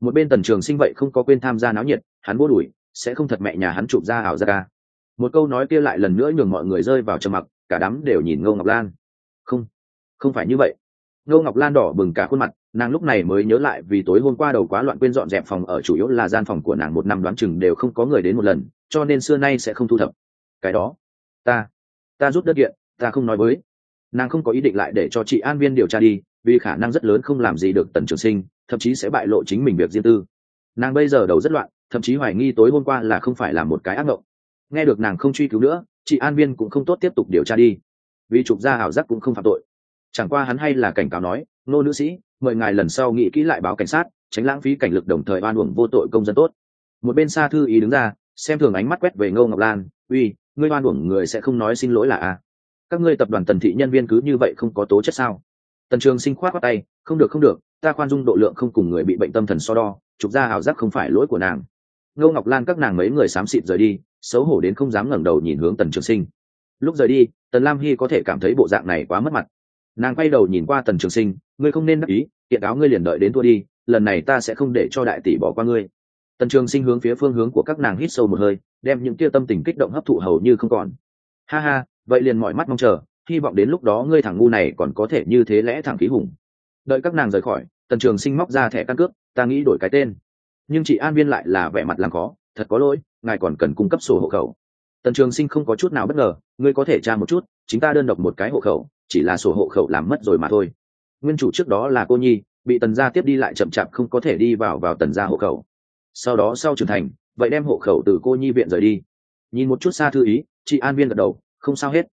Một bên Tần Trường Sinh vậy không có quên tham gia náo nhiệt, hắn vô đuổi sẽ không thật mẹ nhà hắn chụp ra ảo ra ca. Một câu nói kia lại lần nữa nhường mọi người rơi vào trầm mặc, cả đám đều nhìn Ngô Ngọc Lan. Không, không phải như vậy. Ngô Ngọc Lan đỏ bừng cả khuôn mặt, nàng lúc này mới nhớ lại vì tối hôm qua đầu quá loạn quên dọn dẹp phòng ở, chủ yếu là gian phòng của nàng một năm đoán chừng đều không có người đến một lần, cho nên xưa nay sẽ không thu thập. Cái đó, ta, ta rút đất kiện, ta không nói với. Nàng không có ý định lại để cho chị An Viên điều tra đi, vì khả năng rất lớn không làm gì được Tần Trường Sinh, thậm chí sẽ bại lộ chính mình việc riêng tư. Nàng bây giờ đầu rất loạn, thậm chí hoài nghi tối hôm qua là không phải là một cái ác mộng. Nghe được nàng không truy cứu nữa, chị An Viên cũng không tốt tiếp tục điều tra đi, vì chụp ra ảo giác cũng không phạm tội. Chẳng qua hắn hay là cảnh cáo nói, Nô nữ sĩ, mời ngài lần sau nghĩ kỹ lại báo cảnh sát, tránh lãng phí cảnh lực đồng thời oan uổng vô tội công dân tốt. Một bên Sa Thư Ý đứng ra, xem thường ánh mắt quét về Ngô Ngọc Lan, uy, ngươi oan uổng người sẽ không nói xin lỗi là a? Các ngươi tập đoàn Tần thị nhân viên cứ như vậy không có tố chất sao? Tần Trường Sinh khoát khoát tay, không được không được, ta khoan dung độ lượng không cùng người bị bệnh tâm thần so đo, chụp ra ảo giác không phải lỗi của nàng. Ngô Ngọc Lan các nàng mấy người xám xịt rời đi, xấu hổ đến không dám ngẩng đầu nhìn hướng Tần Trường Sinh. Lúc rời đi, Tần Lam Hy có thể cảm thấy bộ dạng này quá mất mặt, nàng quay đầu nhìn qua Tần Trường Sinh, ngươi không nên đắc ý, kiện cáo ngươi liền đợi đến thua đi, lần này ta sẽ không để cho đại tỷ bỏ qua ngươi. Tần Trường Sinh hướng phía phương hướng của các nàng hít sâu một hơi, đem những tia tâm tình kích động hấp thụ hầu như không còn. Ha ha, vậy liền mọi mắt mong chờ, hy vọng đến lúc đó ngươi thằng ngu này còn có thể như thế lẽ thẳng khí hùng. Đợi các nàng rời khỏi, Tần Trường Sinh móc ra thẻ căn cước, ta nghĩ đổi cái tên, nhưng chị An Viên lại là vẻ mặt làm khó, thật có lỗi, ngài còn cần cung cấp sổ hộ khẩu. Tần Trường Sinh không có chút nào bất ngờ, ngươi có thể tra một chút, chính ta đơn độc một cái hộ khẩu, chỉ là sổ hộ khẩu làm mất rồi mà thôi. Nguyên chủ trước đó là cô nhi, bị Tần gia tiếp đi lại chậm chạp không có thể đi vào vào Tần gia hộ khẩu. Sau đó sau trưởng thành, vậy đem hộ khẩu từ cô nhi viện rời đi. Nhìn một chút Sa Thư Ý, chị An Viên gật đầu, không sao hết.